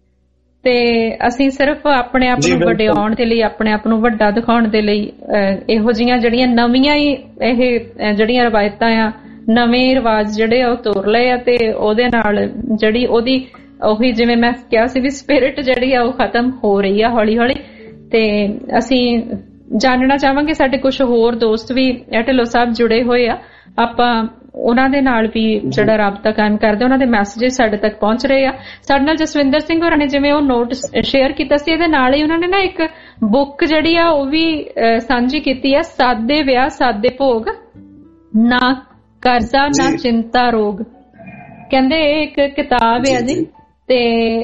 ਤੇ ਅਸੀਂ ਸਿਰਫ ਆਪਣੇ ਆਪ ਨੂੰ ਵਡਿਆਉਣ ਦੇ ਲਈ, ਆਪਣੇ ਆਪ ਨੂੰ ਵੱਡਾ ਦਿਖਾਉਣ ਦੇ ਲਈ ਇਹੋ ਜਿਹੀਆਂ ਜਿਹੜੀਆਂ ਨਵੀਆਂ ਹੀ ਇਹ ਜਿਹੜੀਆਂ ਰਵਾਇਤਾਂ ਆ, ਨਵੇਂ ਰਿਵਾਜ ਜਿਹੜੇ ਆ ਉਹ ਤੋਰ ਲਏ ਆ, ਤੇ ਉਹਦੇ ਨਾਲ ਜਿਹੜੀ ਉਹਦੀ ਉਹੀ ਜਿਵੇਂ ਮੈਂ ਕਿਹਾ ਸੀ ਵੀ ਸਪਿਰਿਟ ਜਿਹੜੀ ਆ ਉਹ ਖਤਮ ਹੋ ਰਹੀ ਆ ਹੌਲੀ ਹੌਲੀ। ਤੇ ਅਸੀਂ ਜਾਣਨਾ ਚਾਹਾਂਗੇ, ਸਾਡੇ ਕੁਝ ਹੋਰ ਦੋਸਤ ਵੀ ਢਿੱਲੋਂ ਸਾਹਿਬ ਜੁੜੇ ਹੋਏ ਆ, ਆਪਾਂ ਉਹਨਾਂ ਦੇ ਨਾਲ ਵੀ ਜਿਹੜਾ ਰਾਬਤਾ ਕਾਇਮ ਕਰਦੇ, ਉਹਨਾਂ ਦੇ ਮੈਸੇजेस ਸਾਡੇ ਤੱਕ ਪਹੁੰਚ ਰਹੇ ਆ। ਸਾਡੇ ਨਾਲ ਜਸਵਿੰਦਰ ਸਿੰਘ ਹੋਰਾਂ ਨੇ ਜਿਵੇਂ ਉਹ ਨੋਟ ਸ਼ੇਅਰ ਕੀਤਾ ਸੀ, ਇਹਦੇ ਨਾਲ ਹੀ ਉਹਨਾਂ ਨੇ ਨਾ ਇੱਕ ਬੁੱਕ ਜਿਹੜੀ ਆ ਉਹ ਵੀ ਸਾਂਝੀ ਕੀਤੀ ਆ, ਸਾਦੇ ਵਿਆਹ ਸਾਦੇ ਭੋਗ, ਨਾ ਕਰਜ਼ਾ ਨਾ ਚਿੰਤਾ ਰੋਗ। ਕਹਿੰਦੇ ਇਹ ਇੱਕ ਕਿਤਾਬ ਹੈ ਜੀ, ਤੇ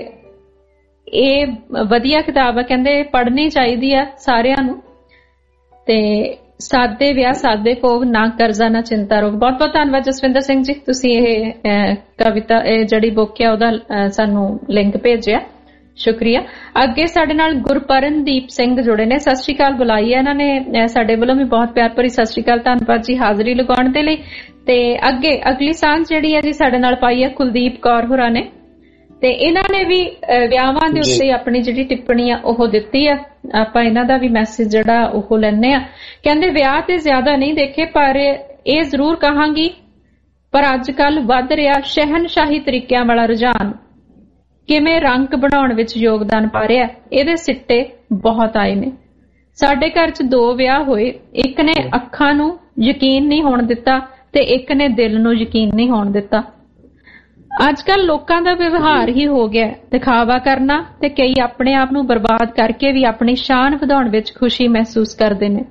ਇਹ ਵਧੀਆ ਕਿਤਾਬ ਆ, ਕਹਿੰਦੇ ਪੜ੍ਹਨੀ ਚਾਹੀਦੀ ਆ ਸਾਰਿਆਂ ਨੂੰ। ਤੇ ਸਾਦੇ ਵਿਆਹ ਸਾਦੇ ਭੋਗ, ਨਾ ਕਰਜ਼ਾ ਨਾ ਚਿੰਤਾ ਰੋਗ। ਬਹੁਤ ਬਹੁਤ ਧੰਨਵਾਦ ਜਸਵਿੰਦਰ ਸਿੰਘ ਜੀ, ਤੁਸੀਂ ਇਹ ਕਵਿਤਾ, ਇਹ ਜਿਹੜੀ ਬੁੱਕ ਆ ਉਹਦਾ ਸਾਨੂੰ ਲਿੰਕ ਭੇਜਿਆ, ਸ਼ੁਕਰੀਆ। ਅੱਗੇ ਸਾਡੇ ਨਾਲ ਗੁਰਪਰਨਦੀਪ ਸਿੰਘ ਜੁੜੇ ਨੇ, ਸਤਿ ਸ਼੍ਰੀ ਅਕਾਲ ਬੁਲਾਈ ਹੈ ਇਹਨਾਂ ਨੇ ਸਾਡੇ ਵੱਲੋਂ ਵੀ, ਬਹੁਤ ਪਿਆਰ ਭਰੀ ਸਤਿ ਸ਼੍ਰੀ ਅਕਾਲ, ਧੰਨਵਾਦ ਜੀ ਹਾਜ਼ਰੀ ਲਗਾਉਣ ਦੇ ਲਈ। ਤੇ ਅੱਗੇ ਅਗਲੀ ਸਾਂਝ ਜਿਹੜੀ ਹੈ ਜੀ ਸਾਡੇ ਨਾਲ ਪਾਈ ਹੈ ਕੁਲਦੀਪ ਕੌਰ ਹੋਰਾਂ ਨੇ। ਤੇ ਇਹਨਾਂ ਨੇ ਵੀ ਵਿਆਹਾਂ ਦੇ ਉੱਤੇ ਆਪਣੀ ਜਿਹੜੀ ਟਿੱਪਣੀ ਆ ਉਹ ਦਿੱਤੀ ਆ। ਆਪਾਂ ਇਹਨਾਂ ਦਾ ਵੀ ਮੈਸੇਜ ਜਿਹੜਾ ਉਹ ਲੈਣੇ ਆ। ਕਹਿੰਦੇ ਵਿਆਹ ਤੇ ਜ਼ਿਆਦਾ ਨਹੀਂ ਦੇਖੇ, ਪਰ ਇਹ ਜ਼ਰੂਰ ਕਹਾਂਗੀ ਪਰ ਅੱਜ ਕੱਲ ਵੱਧ ਰਿਹਾ ਸ਼ਹਿਨਸ਼ਾਹੀ ਤਰੀਕਿਆਂ ਵਾਲਾ ਰੁਝਾਨ ਕਿਵੇਂ ਰੰਗ ਬਣਾਉਣ ਵਿੱਚ ਯੋਗਦਾਨ ਪਾ ਰਿਹਾ, ਇਹਦੇ ਸਿੱਟੇ ਬਹੁਤ ਆਏ ਨੇ। ਸਾਡੇ ਘਰ 'ਚ 2 ਵਿਆਹ ਹੋਏ, ਇੱਕ ਨੇ ਅੱਖਾਂ ਨੂੰ ਯਕੀਨ ਨਹੀਂ ਹੋਣ ਦਿੱਤਾ ਤੇ ਇੱਕ ਨੇ ਦਿਲ ਨੂੰ ਯਕੀਨ ਨਹੀਂ ਹੋਣ ਦਿੱਤਾ। ਅੱਜ ਕੱਲ ਲੋਕਾਂ ਦਾ ਵਿਵਹਾਰ ਹੀ ਹੋ ਗਿਆ ਦਿਖਾਵਾ ਕਰਨਾ, ਤੇ ਕਈ ਆਪਣੇ ਆਪ ਨੂੰ ਬਰਬਾਦ ਕਰਕੇ ਵੀ ਆਪਣੀ ਸ਼ਾਨ ਵਧਾਉਣ ਵਿੱਚ ਖੁਸ਼ੀ ਮਹਿਸੂਸ ਕਰਦੇ ਨੇ।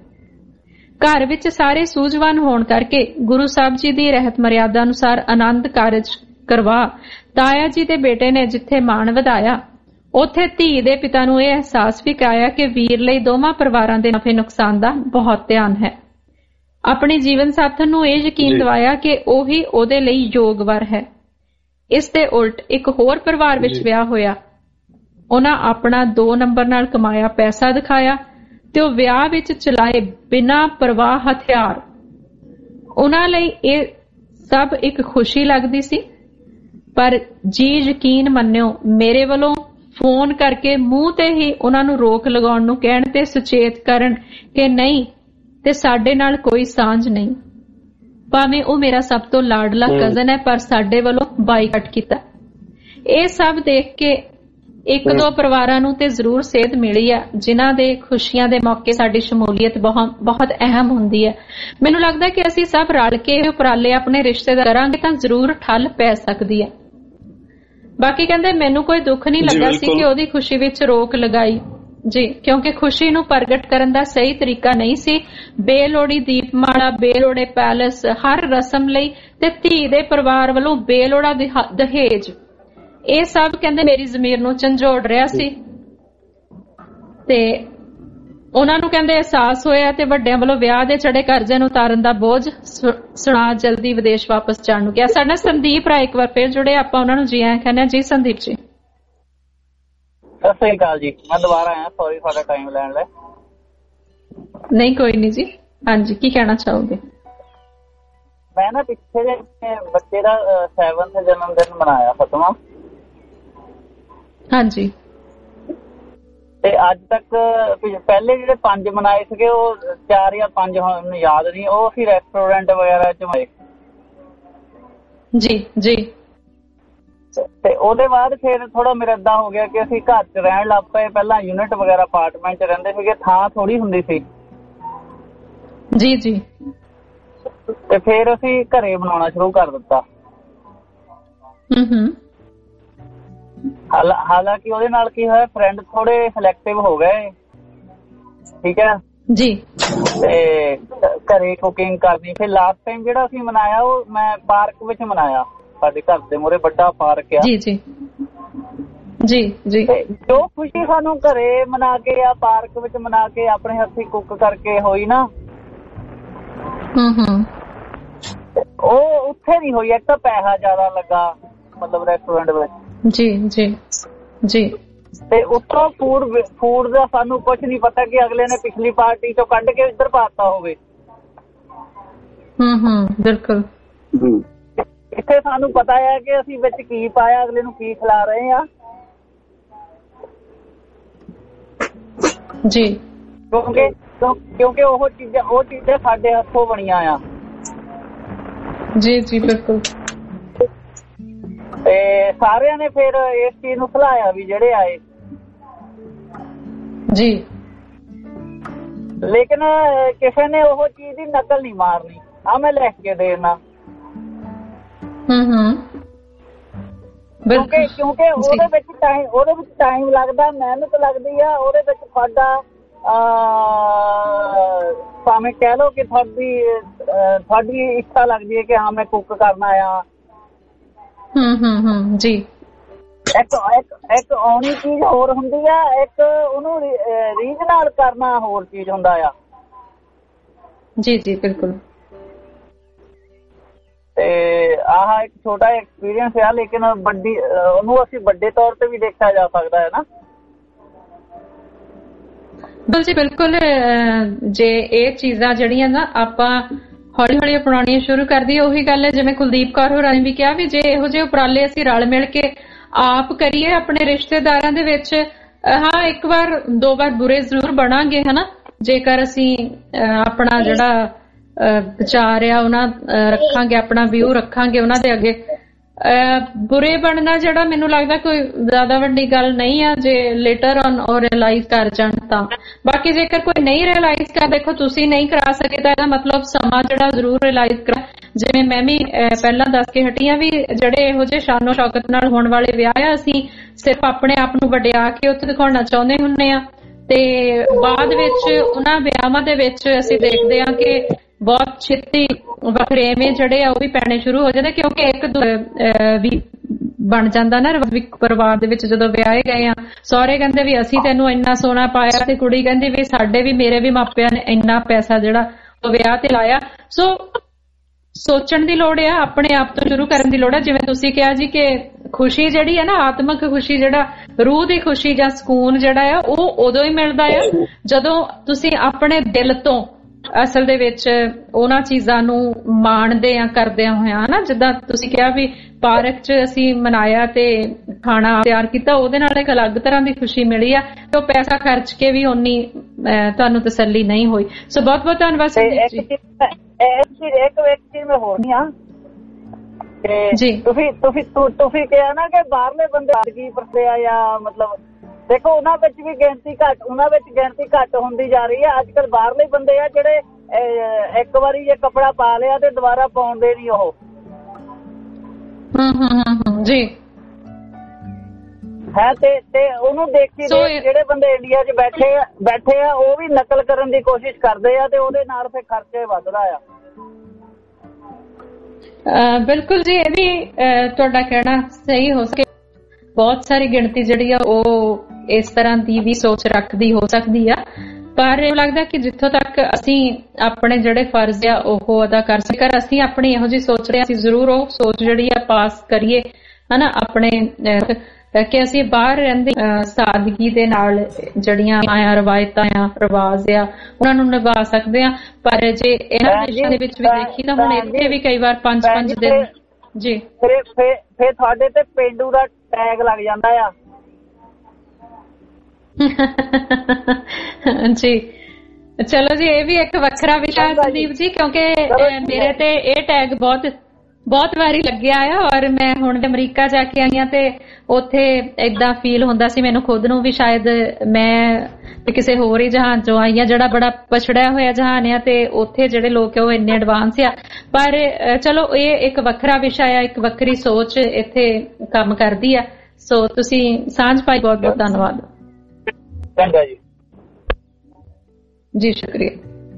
ਘਰ ਵਿੱਚ ਸਾਰੇ ਸੂਝਵਾਨ ਹੋਣ ਕਰਕੇ ਗੁਰੂ ਸਾਹਿਬ ਜੀ ਦੀ ਰਹਿਤ ਮਰਿਆਦਾ ਅਨੁਸਾਰ ਆਨੰਦ ਕਾਰਜ ਕਰਵਾ ਤਾਇਆ ਜੀ ਦੇ ਬੇਟੇ ਨੇ ਜਿੱਥੇ ਮਾਣ ਵਧਾਇਆ, ਉੱਥੇ ਧੀ ਦੇ ਪਿਤਾ ਨੂੰ ਇਹ ਅਹਿਸਾਸ ਵੀ ਕਰਾਇਆ ਕਿ ਵੀਰ ਲਈ ਦੋਵਾਂ ਪਰਿਵਾਰਾਂ ਦੇ ਨਫੇ ਨੁਕਸਾਨ ਦਾ ਬਹੁਤ ਧਿਆਨ ਹੈ। ਆਪਣੇ ਜੀਵਨ ਸਾਥਣ ਨੂੰ ਇਹ ਯਕੀਨ ਦਿਵਾਇਆ ਕਿ ਉਹੀ ਉਹਦੇ ਲਈ ਯੋਗ ਵਰ ਹੈ। ਇਸ ਦੇ ਉਲਟ ਇੱਕ ਹੋਰ ਪਰਿਵਾਰ ਵਿੱਚ ਵਿਆਹ ਹੋਇਆ, ਉਹਨਾਂ ਆਪਣਾ 2 ਨੰਬਰ ਨਾਲ ਕਮਾਇਆ ਪੈਸਾ ਦਿਖਾਇਆ ਤੇ ਉਹ ਵਿਆਹ ਵਿੱਚ ਚਲਾਏ ਬਿਨਾਂ ਪਰਵਾਹ ਹਥਿਆਰ। ਉਹਨਾਂ ਲਈ ਇਹ ਸਭ ਇੱਕ ਖੁਸ਼ੀ ਲੱਗਦੀ ਸੀ, ਪਰ ਜੀ ਯਕੀਨ ਮੰਨਿਓ ਮੇਰੇ ਵੱਲੋਂ ਫੋਨ ਕਰਕੇ ਮੂੰਹ ਤੇ ਹੀ ਉਹਨਾਂ ਨੂੰ ਰੋਕ ਲਗਾਉਣ ਨੂੰ ਕਹਿਣ ਤੇ ਸੁਚੇਤ ਕਰਨ ਕਿ ਨਹੀਂ ਤੇ ਸਾਡੇ ਨਾਲ ਕੋਈ ਸਾਂਝ ਨਹੀਂ। ਭਾਵੇਂ ਉਹ ਮੇਰਾ ਸਭ ਤੋਂ ਲਾਡਲਾ ਕਜ਼ਨ ਹੈ, ਪਰ ਸਾਡੇ ਵੱਲੋਂ ਬਾਈਕਾਟ ਕੀਤਾ। ਇਹ ਸਭ ਦੇਖ ਕੇ 1-2 ਪਰਿਵਾਰਾਂ ਨੂੰ ਤੇ ਜ਼ਰੂਰ ਸੇਧ ਮਿਲੀ ਆ ਜਿਨ੍ਹਾਂ ਦੇ ਖੁਸ਼ੀਆਂ ਦੇ ਮੌਕੇ ਸਾਡੀ ਸ਼ਮੂਲੀਅਤ ਬਹੁਤ ਅਹਿਮ ਹੁੰਦੀ ਹੈ। ਮੈਨੂੰ ਲੱਗਦਾ ਕਿ ਅਸੀਂ ਸਭ ਰਲ ਕੇ ਇਹ ਉਪਰਾਲੇ ਆਪਣੇ ਰਿਸ਼ਤੇਦਾਰ ਕਰਾਂਗੇ ਤਾਂ ਜ਼ਰੂਰ ਠੱਲ ਪੈ ਸਕਦੀ ਹੈ। ਬਾਕੀ ਕਹਿੰਦੇ ਮੈਨੂੰ ਕੋਈ ਦੁੱਖ ਨਹੀਂ ਲੱਗਾ ਸੀ ਕਿ ਉਹਦੀ ਖੁਸ਼ੀ ਵਿੱਚ ਰੋਕ ਲਗਾਈ ਜੀ, ਕਿਉਂਕਿ ਖੁਸ਼ੀ ਨੂੰ ਪ੍ਰਗਟ ਕਰਨ ਦਾ ਸਹੀ ਤਰੀਕਾ ਨਹੀਂ ਸੀ। ਬੇਲੋੜੀ ਦੀਪਮਾਲਾ, ਬੇਲੋੜੇ ਪੈਲਸ, ਹਰ ਰਸਮ ਲਈ ਤੇ ਧੀ ਦੇ ਪਰਿਵਾਰ ਵੱਲੋਂ ਬੇਲੋੜਾ ਦਹੇਜ, ਇਹ ਸਭ ਕਹਿੰਦੇ ਮੇਰੀ ਜ਼ਮੀਰ ਨੂੰ ਝੰਜੋੜ ਰਿਹਾ ਸੀ ਤੇ ਉਹਨਾਂ ਨੂੰ ਕਹਿੰਦੇ ਅਹਿਸਾਸ ਹੋਇਆ ਤੇ ਵੱਡਿਆਂ ਵੱਲੋਂ ਵਿਆਹ ਦੇ ਚੜੇ ਕਰਜ਼ੇ ਨੂੰ ਉਤਾਰਨ ਦਾ ਬੋਝ ਸੁਣਾ ਜਲਦੀ ਵਿਦੇਸ਼ ਵਾਪਸ ਜਾਣ ਨੂੰ ਕਿਹਾ। ਸਾਡਾ ਸੰਦੀਪ ਰਾਏ ਇੱਕ ਵਾਰ ਫਿਰ ਜੁੜੇ, ਆਪਾਂ ਉਹਨਾਂ ਨੂੰ ਜੀ ਆਇਆਂ ਕਹਿੰਦੇ ਜੀ। ਸੰਦੀਪ ਜੀ ਸਤਿ ਸ੍ਰੀ ਅਕਾਲ ਜੀ, ਮੈਂ ਦੁਬਾਰਾ ਆਇਆ, ਸੌਰੀ ਤੁਹਾਡਾ ਟਾਈਮ ਲੈਣ ਲਈ। ਨਹੀਂ ਕੋਈ ਨਹੀਂ ਜੀ, ਹਾਂਜੀ ਕੀ ਕਹਿਣਾ ਚਾਹੋਗੇ? ਮੈਂ ਨਾ ਪਿੱਛੇ ਜਿਹੇ ਬੱਚੇ ਦਾ 7th ਜਨਮ ਦਿਨ ਮਨਾਇਆ, 7ਵਾਂ। ਹਾਂਜੀ। ਤੇ ਅੱਜ ਤੱਕ ਪਹਿਲੇ ਜਿਹੜੇ 5 ਮਨਾਏ ਸੀਗੇ ਉਹ 4 ਜਾਂ 5 ਹੁਣ ਯਾਦ ਨਹੀਂ, ਉਹ ਅਸੀਂ ਰੈਸਟੋਰੈਂਟ ਵਗੈਰਾ ਚ ਮਨਾਏ ਜੀ ਜੀ। ਤੇ ਉਹਦੇ ਬਾਅਦ ਫਿਰ ਥੋੜਾ ਮੇਰਾ ਏਦਾਂ ਹੋ ਗਿਆ ਕਿ ਅਸੀਂ ਘਰ ਚ ਰਹਿਣ ਲੱਗ ਪਏ। ਪਹਿਲਾਂ ਯੂਨਿਟ ਵਗੈਰਾ ਅਪਾਰਟਮੈਂਟ ਚ ਰਹਿੰਦੇ ਸੀਗੇ, ਥਾਂ ਥੋੜੀ ਹੁੰਦੀ ਸੀ ਜੀ ਜੀ। ਤੇ ਫਿਰ ਅਸੀਂ ਘਰੇ ਬਣਾਉਣਾ ਸ਼ੁਰੂ ਕਰ ਦਿੱਤਾ। ਹਾਲਾਂਕਿ ਉਹਦੇ ਨਾਲ ਕੀ ਹੋਇਆ, ਫਰੈਂਡ ਥੋੜੇ ਸਿਲੈਕਟਿਵ ਹੋ ਗਏ, ਠੀਕ ਹੈ ਜੀ। ਤੇ ਘਰੇ ਕੁਕਿੰਗ ਕਰਨੀ। ਫਿਰ ਲਾਸਟ ਟਾਈਮ ਜਿਹੜਾ ਅਸੀਂ ਮਨਾਇਆ ਉਹ ਮੈਂ ਪਾਰਕ ਵਿੱਚ ਮਨਾਇਆ, ਸਾਡੇ ਘਰ ਦੇ ਮੂਹਰੇ ਵੱਡਾ ਪਾਰਕ ਆ। ਜੀ ਜੀ ਜੀ ਜੀ। ਜੋ ਖੁਸ਼ੀ ਸਾਨੂੰ ਘਰੇ ਮਨਾ ਕੇ ਜਾਂ ਪਾਰਕ ਵਿੱਚ ਮਨਾ ਕੇ ਆਪਣੇ ਹੱਥੀਂ ਕੁੱਕ ਕਰਕੇ ਹੋਈ ਨਾ, ਉਹ ਉੱਥੇ ਨਹੀਂ ਹੋਈ। ਇੱਕ ਤਾਂ ਪੈਸਾ ਜ਼ਿਆਦਾ ਲੱਗਾ, ਮਤਲਬ ਰੈਸਟੋਰੈਂਟ ਵਿੱਚ। ਜੀ ਜੀ ਜੀ। ਤੇ ਉੱਤੋਂ ਫੂਡ ਦਾ ਸਾਨੂੰ ਕੁਝ ਨਹੀਂ ਪਤਾ ਕਿ ਅਗਲੇ ਨੇ ਪਿਛਲੀ ਪਾਰਟੀ ਚੋਂ ਕੱਢ ਕੇ ਇੱਧਰ ਪਾਤਾ ਹੋਵੇ। ਬਿਲਕੁਲ। ਇੱਥੇ ਸਾਨੂੰ ਪਤਾ ਹੈ ਕਿ ਅਸੀਂ ਵਿੱਚ ਕੀ ਪਾਇਆ, ਅਗਲੇ ਨੂੰ ਕੀ ਖਿਲਾ ਰਹੇ ਆ ਜੀ, ਕਿਉਂਕਿ ਉਹ ਚੀਜ਼ਾਂ ਸਾਡੇ ਹੱਥੋਂ ਬਣੀਆਂ ਆ। ਜੀ ਜੀ ਬਿਲਕੁਲ। ਤੇ ਸਾਰਿਆਂ ਨੇ ਫਿਰ ਇਸ ਚੀਜ਼ ਨੂੰ ਸਲਾਹਿਆ ਵੀ ਜਿਹੜੇ ਆਏ ਜੀ, ਲੇਕਿਨ ਕਿਸੇ ਨੇ ਉਹ ਚੀਜ਼ ਦੀ ਨਕਲ ਨਹੀਂ ਮਾਰਨੀ। ਆ ਮੈਂ ਲਿਖ ਕੇ ਦੇਣਾ, ਕਿਉਂਕਿ ਉਹਦੇ ਵਿੱਚ ਟਾਈਮ ਲੱਗਦਾ, ਮਿਹਨਤ ਲੱਗਦੀ ਆ। ਉਹਦੇ ਵਿੱਚ ਸਾਡਾ ਭਾਵੇਂ ਕਹਿ ਲਓ ਕਿ ਤੁਹਾਡੀ ਇੱਛਾ ਲੱਗਦੀ ਹੈ ਕਿ ਹਾਂ ਮੈਂ ਕੁੱਕ ਕਰਨਾ ਆ। ਜੀ। ਇੱਕ ਆਉਣੀ ਚੀਜ਼ ਹੋਰ ਹੁੰਦੀ ਆ, ਇੱਕ ਉਹਨੂੰ ਰੀਝ ਨਾਲ ਕਰਨਾ ਹੋਰ ਚੀਜ਼ ਹੁੰਦਾ ਆ। ਜੀ ਜੀ ਬਿਲਕੁਲ। ਤੇ ਆਹ ਇੱਕ ਛੋਟਾ ਐਕਸਪੀਰੀਅੰਸ ਆ, ਲੇਕਿਨ ਉਹਨੂੰ ਅਸੀਂ ਵੱਡੇ ਤੌਰ ਤੇ ਵੀ ਦੇਖਿਆ ਜਾ ਸਕਦਾ ਹੈ ਨਾ। ਬਿਲਕੁਲ ਜੀ ਬਿਲਕੁਲ। ਜੇ ਇਹ ਚੀਜ਼ਾਂ ਜਿਹੜੀਆਂ ਨਾ ਆਪਾਂ ਹੌਲੀ ਹੌਲੀ ਅਪਣਾਉਣੀਆਂ ਸ਼ੁਰੂ ਕਰ ਦਈਏ, ਉਹੀ ਗੱਲ ਹੈ ਜਿਵੇਂ ਕੁਲਦੀਪ ਕੌਰ ਹੋਰਾਂ ਨੇ ਵੀ ਕਿਹਾ ਵੀ ਜੇ ਇਹੋ ਜਿਹੇ ਉਪਰਾਲੇ ਅਸੀਂ ਰਲ ਮਿਲ ਕੇ ਆਪ ਕਰੀਏ ਆਪਣੇ ਰਿਸ਼ਤੇਦਾਰਾਂ ਦੇ ਵਿੱਚ। ਹਾਂ, ਇੱਕ ਵਾਰ ਦੋ ਵਾਰ ਬੁਰੇ ਜ਼ਰੂਰ ਬਣਾਂਗੇ ਹਨਾ, ਜੇਕਰ ਅਸੀਂ ਆਪਣਾ ਜਿਹੜਾ ਵਿਚਾਰ ਆ ਉਹਨਾਂ ਰੱਖਾਂਗੇ, ਆਪਣਾ ਵਿਊ ਰੱਖਾਂਗੇ ਉਹਨਾਂ ਦੇ ਅੱਗੇ। ਬੁਰੇ ਬਣਨਾ ਜਿਹੜਾ ਮੈਨੂੰ ਲੱਗਦਾ ਕੋਈ ਜ਼ਿਆਦਾ ਵੱਡੀ ਗੱਲ ਨਹੀਂ ਆ ਜੇ ਲੇਟਰ ਔਨ ਉਹ ਰਿਅਲਾਈਜ਼ ਕਰ ਜਾਣ ਤਾਂ। ਬਾਕੀ ਜੇਕਰ ਕੋਈ ਨਹੀਂ ਰਿਅਲਾਈਜ਼ ਕਰ, ਦੇਖੋ ਤੁਸੀਂ ਨਹੀਂ ਕਰਾ ਸਕੇ ਤਾਂ ਇਹਦਾ ਮਤਲਬ ਸਮਾਂ ਜਿਹੜਾ ਜ਼ਰੂਰ ਰਿਅਲਾਈਜ਼ ਕਰਾ। ਜਿਵੇਂ ਮੈਂ ਵੀ ਪਹਿਲਾਂ ਦੱਸ ਕੇ ਹਟੀ ਆ ਵੀ ਜਿਹੜੇ ਇਹੋ ਜਿਹੇ ਸ਼ਾਨੋ ਸ਼ੌਕਤ ਨਾਲ ਹੋਣ ਵਾਲੇ ਵਿਆਹ ਆ, ਅਸੀਂ ਸਿਰਫ ਆਪਣੇ ਆਪ ਨੂੰ ਵਡਿਆ ਕੇ ਉੱਥੇ ਦਿਖਾਉਣਾ ਚਾਹੁੰਦੇ ਹੁੰਦੇ ਆ, ਤੇ ਬਾਅਦ ਵਿੱਚ ਉਹਨਾਂ ਵਿਆਹਾਂ ਦੇ ਵਿੱਚ ਅਸੀਂ ਦੇਖਦੇ ਹਾਂ ਕਿ ਬਹੁਤ ਛੇਤੀ ਵਖਰੇਵੇਂ ਜਿਹੜੇ ਆ ਉਹ ਵੀ ਪੈਣੇ ਸ਼ੁਰੂ ਹੋ ਜਾਂਦੇ, ਕਿਉਂਕਿ ਇੱਕ ਵੀ ਬਣ ਜਾਂਦਾ ਨਾ ਪਰਿਵਾਰ ਦੇ ਵਿੱਚ। ਜਦੋਂ ਵਿਆਹੇ ਗਏ ਆ, ਸਹੁਰੇ ਕਹਿੰਦੇ ਵੀ ਅਸੀਂ ਤੈਨੂੰ ਇੰਨਾ ਸੋਨਾ ਪਾਇਆ, ਤੇ ਕੁੜੀ ਕਹਿੰਦੀ ਵੀ ਸਾਡੇ ਵੀ, ਮੇਰੇ ਵੀ ਮਾਪਿਆਂ ਨੇ ਇੰਨਾ ਪੈਸਾ ਜਿਹੜਾ ਉਹ ਵਿਆਹ ਤੇ ਲਾਇਆ। ਸੋ ਸੋਚਣ ਦੀ ਲੋੜ ਆ, ਆਪਣੇ ਆਪ ਤੋਂ ਸ਼ੁਰੂ ਕਰਨ ਦੀ ਲੋੜ ਆ। ਜਿਵੇਂ ਤੁਸੀਂ ਕਿਹਾ ਜੀ ਕਿ ਖੁਸ਼ੀ ਜਿਹੜੀ ਹੈ ਨਾ, ਆਤਮਿਕ ਖੁਸ਼ੀ, ਜਿਹੜਾ ਰੂਹ ਦੀ ਖੁਸ਼ੀ ਜਾਂ ਸਕੂਨ ਜਿਹੜਾ ਆ, ਉਹ ਉਦੋਂ ਹੀ ਮਿਲਦਾ ਆ ਜਦੋਂ ਤੁਸੀਂ ਆਪਣੇ ਦਿਲ ਤੋਂ ਅਸਲ ਦੇ ਵਿੱਚ ਉਹਨਾਂ ਚੀਜ਼ਾਂ ਨੂੰ ਮਾਣਦੇ ਆ, ਕਰਦਿਆਂ ਹੋਇਆ ਹਨਾ। ਜਿੱਦਾਂ ਤੁਸੀਂ ਕਿਹਾ ਵੀ ਪਾਰਕ 'ਚ ਅਸੀਂ ਮਨਾਇਆ ਤੇ ਖਾਣਾ ਤਿਆਰ ਕੀਤਾ, ਉਹਦੇ ਨਾਲ ਇੱਕ ਅਲੱਗ ਤਰ੍ਹਾਂ ਦੀ ਖੁਸ਼ੀ ਮਿਲੀ ਆ, ਤੇ ਉਹ ਪੈਸਾ ਖਰਚ ਕੇ ਵੀ ਓਨੀ ਤੁਹਾਨੂੰ ਤਸੱਲੀ ਨਹੀਂ ਹੋਈ। ਸੋ ਬਹੁਤ ਬਹੁਤ ਧੰਨਵਾਦ ਸੰਦੀਪ ਜੀ। ਇੱਕ ਵਿਅਕਤੀ ਮੈਂ ਹੋਰ ਨਹੀਂ ਆ ਜੀ, ਤੁਸੀਂ ਕਿਹਾ ਨਾ ਕਿ ਬਾਹਰਲੇ ਬੰਦੇ ਕੀ ਪਰਦੇ ਆ, ਜਾਂ ਮਤਲਬ ਦੇਖੋ ਉਹਨਾਂ ਵਿੱਚ ਵੀ ਗਿਣਤੀ ਘੱਟ ਹੁੰਦੀ ਜਾ ਰਹੀ ਹੈ। ਅੱਜ ਕੱਲ ਬਾਹਰਲੇ ਬੰਦੇ ਆ ਜਿਹੜੇ ਇੱਕ ਵਾਰੀ ਜੇ ਕੱਪੜਾ ਪਾ ਲਿਆ ਤੇ ਦੁਬਾਰਾ ਪਾਉਂਦੇ ਨਹੀਂ ਉਹ। ਜੀ ਹੈ ਤੇ ਉਹਨੂੰ ਦੇਖੀ ਜਿਹੜੇ ਬੰਦੇ ਇੰਡੀਆ 'ਚ ਬੈਠੇ ਆ ਉਹ ਵੀ ਨਕਲ ਕਰਨ ਦੀ ਕੋਸ਼ਿਸ਼ ਕਰਦੇ ਆ, ਤੇ ਉਹਦੇ ਨਾਲ ਫਿਰ ਖਰਚੇ ਵੱਧਦਾ ਆ। ਬਿਲਕੁਲ ਜੀ, ਇਹ ਵੀ ਤੁਹਾਡਾ ਕਹਿਣਾ ਸਹੀ ਹੋ ਸਕੇ। ਬਹੁਤ ਸਾਰੀ ਗਿਣਤੀ ਜਿਹੜੀ ਆ ਉਹ ਇਸ ਤਰ੍ਹਾਂ ਦੀ ਵੀ ਸੋਚ ਰੱਖਦੀ ਹੋ ਸਕਦੀ ਆ, ਪਰ ਇਹ ਲੱਗਦਾ ਕਿ ਜਿੱਥੋਂ ਤੱਕ ਅਸੀਂ ਆਪਣੇ ਜਿਹੜੇ ਫਰਜ਼ ਆ ਉਹ ਅਦਾ ਕਰ ਸਕਰ, ਅਸੀਂ ਆਪਣੀ ਇਹੋ ਜਿਹੀ ਸੋਚ ਰਹੇ, ਅਸੀਂ ਜ਼ਰੂਰ ਉਹ ਸੋਚ ਜਿਹੜੀ ਆ ਪਾਸ ਕਰੀਏ ਹਨਾ, ਆਪਣੇ ਕਿ ਅਸੀਂ ਬਾਹਰ ਰਹਿੰਦੇ ਸਾਦਗੀ ਦੇ ਨਾਲ ਜਿਹੜੀਆਂ ਆ ਰਵਾਇਤਾਂ ਆ, ਰਿਵਾਜ ਆ, ਉਹਨਾਂ ਨੂੰ ਨਿਭਾ ਸਕਦੇ ਆ। ਪਰ ਜੇ ਇਹਨਾਂ ਦੇਸ਼ਾਂ ਦੇ ਵਿੱਚ ਵੀ ਦੇਖੀ ਤਾਂ ਹੁਣ ਇੱਥੇ ਵੀ ਕਈ ਵਾਰ 5-5 ਦਿਨ ਜੀ ਫਿਰ ਤੁਹਾਡੇ ਤੇ ਪੇਂਡੂ ਦਾ ਟੈਗ ਲੱਗ ਜਾਂਦਾ ਆ ਜੀ। ਚਲੋ ਜੀ, ਇਹ ਵੀ ਇੱਕ ਵੱਖਰਾ ਵਿਸ਼ਾ ਸੰਦੀਪ ਜੀ, ਕਿਉਂਕਿ ਮੇਰੇ ਤੇ ਇਹ ਟੈਗ ਬਹੁਤ ਵਾਰੀ ਲੱਗਿਆ ਆ, ਔਰ ਮੈਂ ਹੁਣ ਅਮਰੀਕਾ ਜਾ ਕੇ ਆਈ ਆ ਤੇ ਉੱਥੇ ਏਦਾਂ ਫੀਲ ਹੁੰਦਾ ਸੀ ਮੈਨੂੰ ਖੁਦ ਨੂੰ ਵੀ ਸ਼ਾਇਦ ਮੈਂ ਕਿਸੇ ਹੋਰ ਹੀ ਜਹਾਨ ਚੋਂ ਆਈ ਆ, ਜਿਹੜਾ ਬੜਾ ਪਛੜਿਆ ਹੋਇਆ ਜਹਾਨ ਆ, ਤੇ ਉੱਥੇ ਜਿਹੜੇ ਲੋਕ ਆ ਉਹ ਇੰਨੇ ਐਡਵਾਂਸ ਆ। ਪਰ ਚਲੋ ਇਹ ਇੱਕ ਵੱਖਰਾ ਵਿਸ਼ਾ ਆ, ਇੱਕ ਵੱਖਰੀ ਸੋਚ ਇੱਥੇ ਕੰਮ ਕਰਦੀ ਆ। ਸੋ ਤੁਸੀਂ ਸਾਂਝ ਪਾਈ, ਬਹੁਤ ਬਹੁਤ ਧੰਨਵਾਦ। ਚੰਗਾ ਜੀ। ਜੀ ਸ਼ੁਕਰੀਆ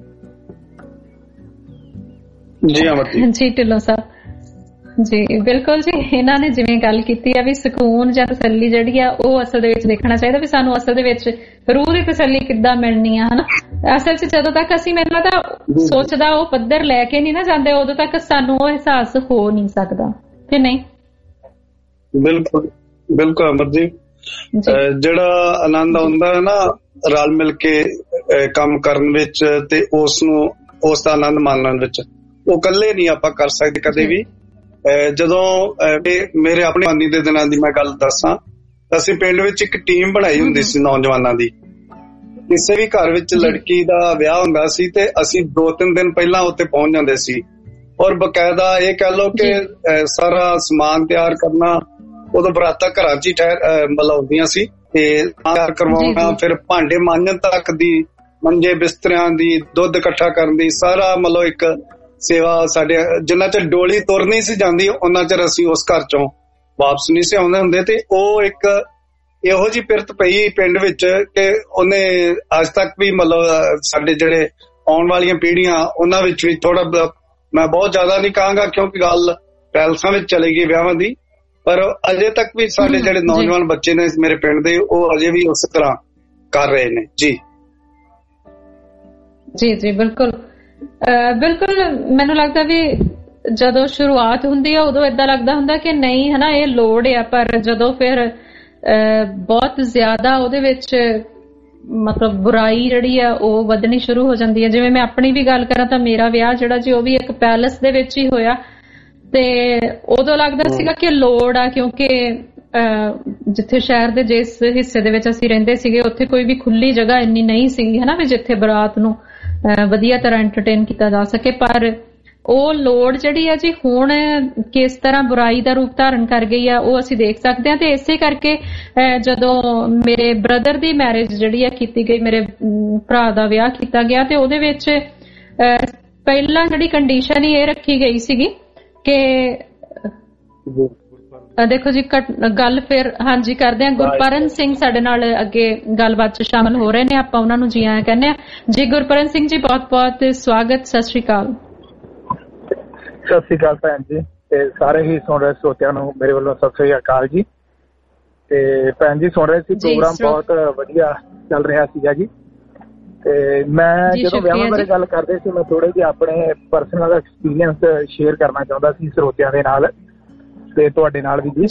ਜੀ। ਅਮਰਜੀਤ ਜੀ ਢਿੱਲੋਂ ਸਾਹਿਬ ਜੀ, ਬਿਲਕੁਲ ਜੀ, ਇਹਨਾਂ ਨੇ ਜਿਵੇਂ ਗੱਲ ਕੀਤੀ ਆ ਵੀ ਸਕੂਨ ਜਾਂ ਤਸੱਲੀ ਜਿਹੜੀ ਆ ਉਹ ਅਸਲ ਦੇ ਵਿੱਚ ਦੇਖਣਾ ਚਾਹੀਦਾ ਵੀ ਸਾਨੂੰ ਅਸਲ ਦੇ ਵਿੱਚ ਰੂਹ ਦੀ ਤਸੱਲੀ ਕਿੱਦਾਂ ਮਿਲਣੀ ਆ ਹਨਾ। ਅਸਲ 'ਚ ਜਦੋਂ ਤੱਕ ਅਸੀਂ ਮੈਨੂੰ ਲੱਗਦਾ ਸੋਚ ਦਾ ਉਹ ਪੱਧਰ ਲੈ ਕੇ ਨਹੀਂ ਨਾ ਜਾਂਦੇ, ਉਦੋਂ ਤੱਕ ਸਾਨੂੰ ਉਹ ਅਹਿਸਾਸ ਹੋ ਨਹੀਂ ਸਕਦਾ ਕਿ ਨਹੀਂ। ਬਿਲਕੁਲ ਬਿਲਕੁਲ ਅਮਰਜੀਤ, ਜਿਹੜਾ ਆਨੰਦ ਆਉਂਦਾ ਹੈ ਨਾ ਰਲ ਮਿਲ ਕੇ ਕੰਮ ਕਰਨ ਵਿੱਚ ਤੇ ਉਸ ਦਾ ਆਨੰਦ ਮਾਣਨ ਵਿੱਚ, ਉਹ ਇਕੱਲੇ ਨਹੀਂ ਆਪਾਂ ਕਰ ਸਕਦੇ ਕਦੇ ਵੀ। ਜਦੋਂ ਮੇਰੇ ਆਪਣੇ ਜਵਾਨੀ ਦੇ ਦਿਨਾਂ ਦੀ ਮੈਂ ਗੱਲ ਦੱਸਾਂ, ਅਸੀਂ ਪਿੰਡ ਵਿੱਚ ਇੱਕ ਟੀਮ ਬਣਾਈ ਹੁੰਦੀ ਸੀ ਨੌਜਵਾਨਾਂ ਦੀ। ਕਿਸੇ ਵੀ ਘਰ ਵਿੱਚ ਲੜਕੀ ਦਾ ਵਿਆਹ ਹੁੰਦਾ ਸੀ ਤੇ ਅਸੀਂ 2-3 ਦਿਨ ਪਹਿਲਾਂ ਉੱਥੇ ਪਹੁੰਚ ਜਾਂਦੇ ਸੀ, ਔਰ ਬਕਾਇਦਾ ਇਹ ਕਹਿ ਲਓ ਕਿ ਸਾਰਾ ਸਮਾਨ ਤਿਆਰ ਕਰਨਾ, ਉਦੋਂ ਬਰਾਤਾਂ ਘਰਾਂ 'ਚ ਹੀ ਮਤਲਬ ਹੁੰਦੀਆਂ ਸੀ, ਤੇ ਤਿਆਰ ਕਰਵਾਉਣਾ, ਫਿਰ ਭਾਂਡੇ ਮਾਂਜਣ ਤੱਕ ਦੀ, ਮੰਜੇ ਬਿਸਤਰਿਆਂ ਦੀ, ਦੁੱਧ ਇਕੱਠਾ ਕਰਨ ਦੀ, ਸਾਰਾ ਮਤਲਬ ਇੱਕ ਸੇਵਾ। ਸਾਡੇ ਜਿੰਨਾ ਚਿਰ ਡੋਲੀ ਤੁਰ ਨਹੀਂ ਸੀ ਜਾਂਦੀ ਉਹਨਾਂ ਚਿਰ ਅਸੀਂ ਉਸ ਘਰ ਚੋਂ ਵਾਪਸ ਨਹੀਂ ਸੀ ਆਉਂਦੇ ਹੁੰਦੇ। ਤੇ ਉਹ ਇੱਕ ਇਹੋ ਜਿਹੀ ਪਿਰਤ ਪਈ ਪਿੰਡ ਵਿੱਚ ਕਿ ਉਹਨੇ ਅੱਜ ਤੱਕ ਵੀ ਮਤਲਬ ਸਾਡੇ ਜਿਹੜੇ ਆਉਣ ਵਾਲੀਆਂ ਪੀੜ੍ਹੀਆਂ ਉਹਨਾਂ ਵਿੱਚ ਵੀ ਥੋੜਾ, ਮੈਂ ਬਹੁਤ ਜ਼ਿਆਦਾ ਨਹੀਂ ਕਹਾਂਗਾ ਕਿਉਂਕਿ ਗੱਲ ਪੈਲਸਾਂ ਵਿੱਚ ਚਲੀ ਗਈ ਵਿਆਹਾਂ ਦੀ, ਪਰ ਅਜੇ ਤੱਕ ਵੀ ਸਾਡੇ ਜਿਹੜੇ ਨੌਜਵਾਨ ਬੱਚੇ ਨੇ ਮੇਰੇ ਪਿੰਡ ਦੇ, ਉਹ ਅਜੇ ਵੀ ਉਸ ਤਰ੍ਹਾਂ ਕਰ ਰਹੇ ਨੇ। ਜੀ ਜੀ ਜੀ ਬਿਲਕੁਲ ਬਿਲਕੁਲ। ਮੈਨੂੰ ਲੱਗਦਾ ਵੀ ਜਦੋਂ ਸ਼ੁਰੂਆਤ ਹੁੰਦੀ ਆ ਉਦੋਂ ਏਦਾਂ ਲੱਗਦਾ ਹੁੰਦਾ ਕਿ ਨਹੀਂ ਹਨਾ ਇਹ ਲੋੜ ਆ, ਪਰ ਜਦੋਂ ਫਿਰ ਬਹੁਤ ਜ਼ਿਆਦਾ ਉਹਦੇ ਵਿੱਚ ਮਤਲਬ ਬੁਰਾਈ ਜਿਹੜੀ ਆ ਉਹ ਵਧਣੀ ਸ਼ੁਰੂ ਹੋ ਜਾਂਦੀ ਹੈ। ਜਿਵੇਂ ਮੈਂ ਆਪਣੀ ਵੀ ਗੱਲ ਕਰਾਂ ਤਾਂ ਮੇਰਾ ਵਿਆਹ ਜਿਹੜਾ ਜੀ ਉਹ ਵੀ ਇੱਕ ਪੈਲਸ ਦੇ ਵਿੱਚ ਹੀ ਹੋਇਆ, ਤੇ ਉਦੋਂ ਲੱਗਦਾ ਸੀਗਾ ਕਿ ਲੋੜ ਆ, ਕਿਉਂਕਿ ਜਿੱਥੇ ਸ਼ਹਿਰ ਦੇ ਜਿਸ ਹਿੱਸੇ ਦੇ ਵਿੱਚ ਅਸੀਂ ਰਹਿੰਦੇ ਸੀਗੇ ਉੱਥੇ ਕੋਈ ਵੀ ਖੁੱਲੀ ਜਗ੍ਹਾ ਇੰਨੀ ਨਹੀਂ ਸੀਗੀ ਹਨਾ ਵੀ ਜਿੱਥੇ ਬਰਾਤ ਨੂੰ ਵਧੀਆ ਤਰ੍ਹਾਂ ਐਂਟਰਟੇਨ ਕੀਤਾ ਜਾ ਸਕੇ। ਪਰ ਉਹ ਲੋੜ ਜਿਹੜੀ ਆ ਜੀ ਹੁਣ ਕਿਸ ਤਰ੍ਹਾਂ ਬੁਰਾਈ ਦਾ ਰੂਪ ਧਾਰਨ ਕਰ ਗਈ ਆ ਉਹ ਅਸੀਂ ਦੇਖ ਸਕਦੇ ਹਾਂ। ਤੇ ਇਸੇ ਕਰਕੇ ਜਦੋਂ ਮੇਰੇ ਬ੍ਰਦਰ ਦੀ ਮੈਰਿਜ ਜਿਹੜੀ ਆ ਕੀਤੀ ਗਈ, ਮੇਰੇ ਭਰਾ ਦਾ ਵਿਆਹ ਕੀਤਾ ਗਿਆ ਤੇ ਉਹਦੇ ਵਿੱਚ ਪਹਿਲਾਂ ਜਿਹੜੀ ਕੰਡੀਸ਼ਨ ਹੀ ਇਹ ਰੱਖੀ ਗਈ ਸੀਗੀ ਕਿ ਦੇਖੋ ਜੀ ਗੱਲ ਫਿਰ ਹਾਂਜੀ ਕਰਦੇ ਹਾਂ। ਗੁਰਪਰਨ ਸਿੰਘ ਸਾਡੇ ਨਾਲ ਅੱਗੇ ਗੱਲਬਾਤ 'ਚ ਸ਼ਾਮਲ ਹੋ ਰਹੇ ਨੇ, ਆਪਾਂ ਉਹਨਾਂ ਨੂੰ ਜੀ ਆਇਆਂ ਕਹਿੰਦੇ ਆ। ਜੀ ਗੁਰਪਰਨ ਸਿੰਘ ਜੀ ਬਹੁਤ ਬਹੁਤ ਸਵਾਗਤ, ਸਤਿ ਸ਼੍ਰੀ ਅਕਾਲ। ਸਤਿ ਸ਼੍ਰੀ ਅਕਾਲ ਭੈਣ ਜੀ ਤੇ ਸਾਰੇ ਹੀ ਸੁਣ ਰਹੇ ਸਰੋਤਿਆਂ ਨੂੰ ਮੇਰੇ ਵੱਲੋਂ ਸਤਿ ਸ਼੍ਰੀ ਅਕਾਲ ਜੀ। ਤੇ ਭੈਣ ਜੀ ਸੁਣ ਰਹੇ ਸੀ ਪ੍ਰੋਗਰਾਮ ਬਹੁਤ ਵਧੀਆ ਚੱਲ ਰਿਹਾ ਸੀਗਾ ਜੀ। ਤੇ ਮੈਂ ਜਦੋਂ ਵਿਆਹਾਂ ਬਾਰੇ ਗੱਲ ਕਰਦੇ ਸੀ ਮੈਂ ਥੋੜੇ ਜਿਹੇ ਆਪਣੇ ਪਰਸਨਲ ਐਕਸਪੀਰੀਅੰਸ ਸ਼ੇਅਰ ਕਰਨਾ ਚਾਹੁੰਦਾ ਸੀ ਸਰੋਤਿਆਂ ਦੇ ਨਾਲ ਤੇ ਤੁਹਾਡੇ ਨਾਲ ਵੀ ਜੀ।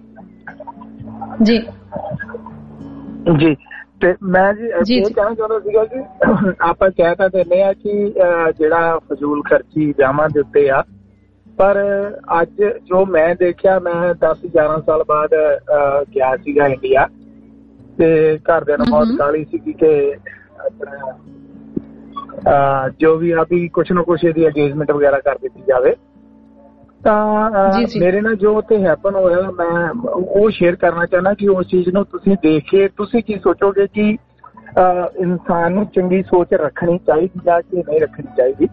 ਜੀ ਜੀ ਤੇ ਮੈਂ ਜੀ ਇਹ ਕਹਿਣਾ ਚਾਹੁੰਦਾ ਸੀਗਾ ਕਿ ਆਪਾਂ ਕਹਿ ਤਾਂ ਦਿੰਦੇ ਆ ਕਿ ਜਿਹੜਾ ਫਜ਼ੂਲ ਖਰਚੀ ਵਿਆਹਾਂ ਦੇ ਉੱਤੇ ਆ, ਪਰ ਅੱਜ ਜੋ ਮੈਂ ਦੇਖਿਆ, ਮੈਂ 10-11 ਸਾਲ ਬਾਅਦ ਗਿਆ ਸੀਗਾ ਇੰਡੀਆ ਤੇ ਘਰਦਿਆਂ ਨੂੰ ਬਹੁਤ ਕਾਹਲੀ ਸੀਗੀ ਕਿ ਆਪਣਾ ਜੋ ਵੀ ਆ ਵੀ ਕੁਛ ਨਾ ਕੁਛ ਇਹਦੀ ਅੰਗੇਜਮੈਂਟ ਵਗੈਰਾ ਕਰ ਦਿੱਤੀ ਜਾਵੇ। ਤਾਂ ਮੇਰੇ ਨਾਲ ਜੋ ਉੱਥੇ ਹੈਪਨ ਹੋਇਆ ਮੈਂ ਉਹ ਸ਼ੇਅਰ ਕਰਨਾ ਚਾਹੁੰਦਾ ਕਿ ਉਸ ਚੀਜ਼ ਨੂੰ ਤੁਸੀਂ ਦੇਖ ਕੇ ਤੁਸੀਂ ਕੀ ਸੋਚੋਗੇ ਕਿ ਇਨਸਾਨ ਨੂੰ ਚੰਗੀ ਸੋਚ ਰੱਖਣੀ ਚਾਹੀਦੀ ਜਾਂ ਕਿ ਨਹੀਂ ਰੱਖਣੀ ਚਾਹੀਦੀ।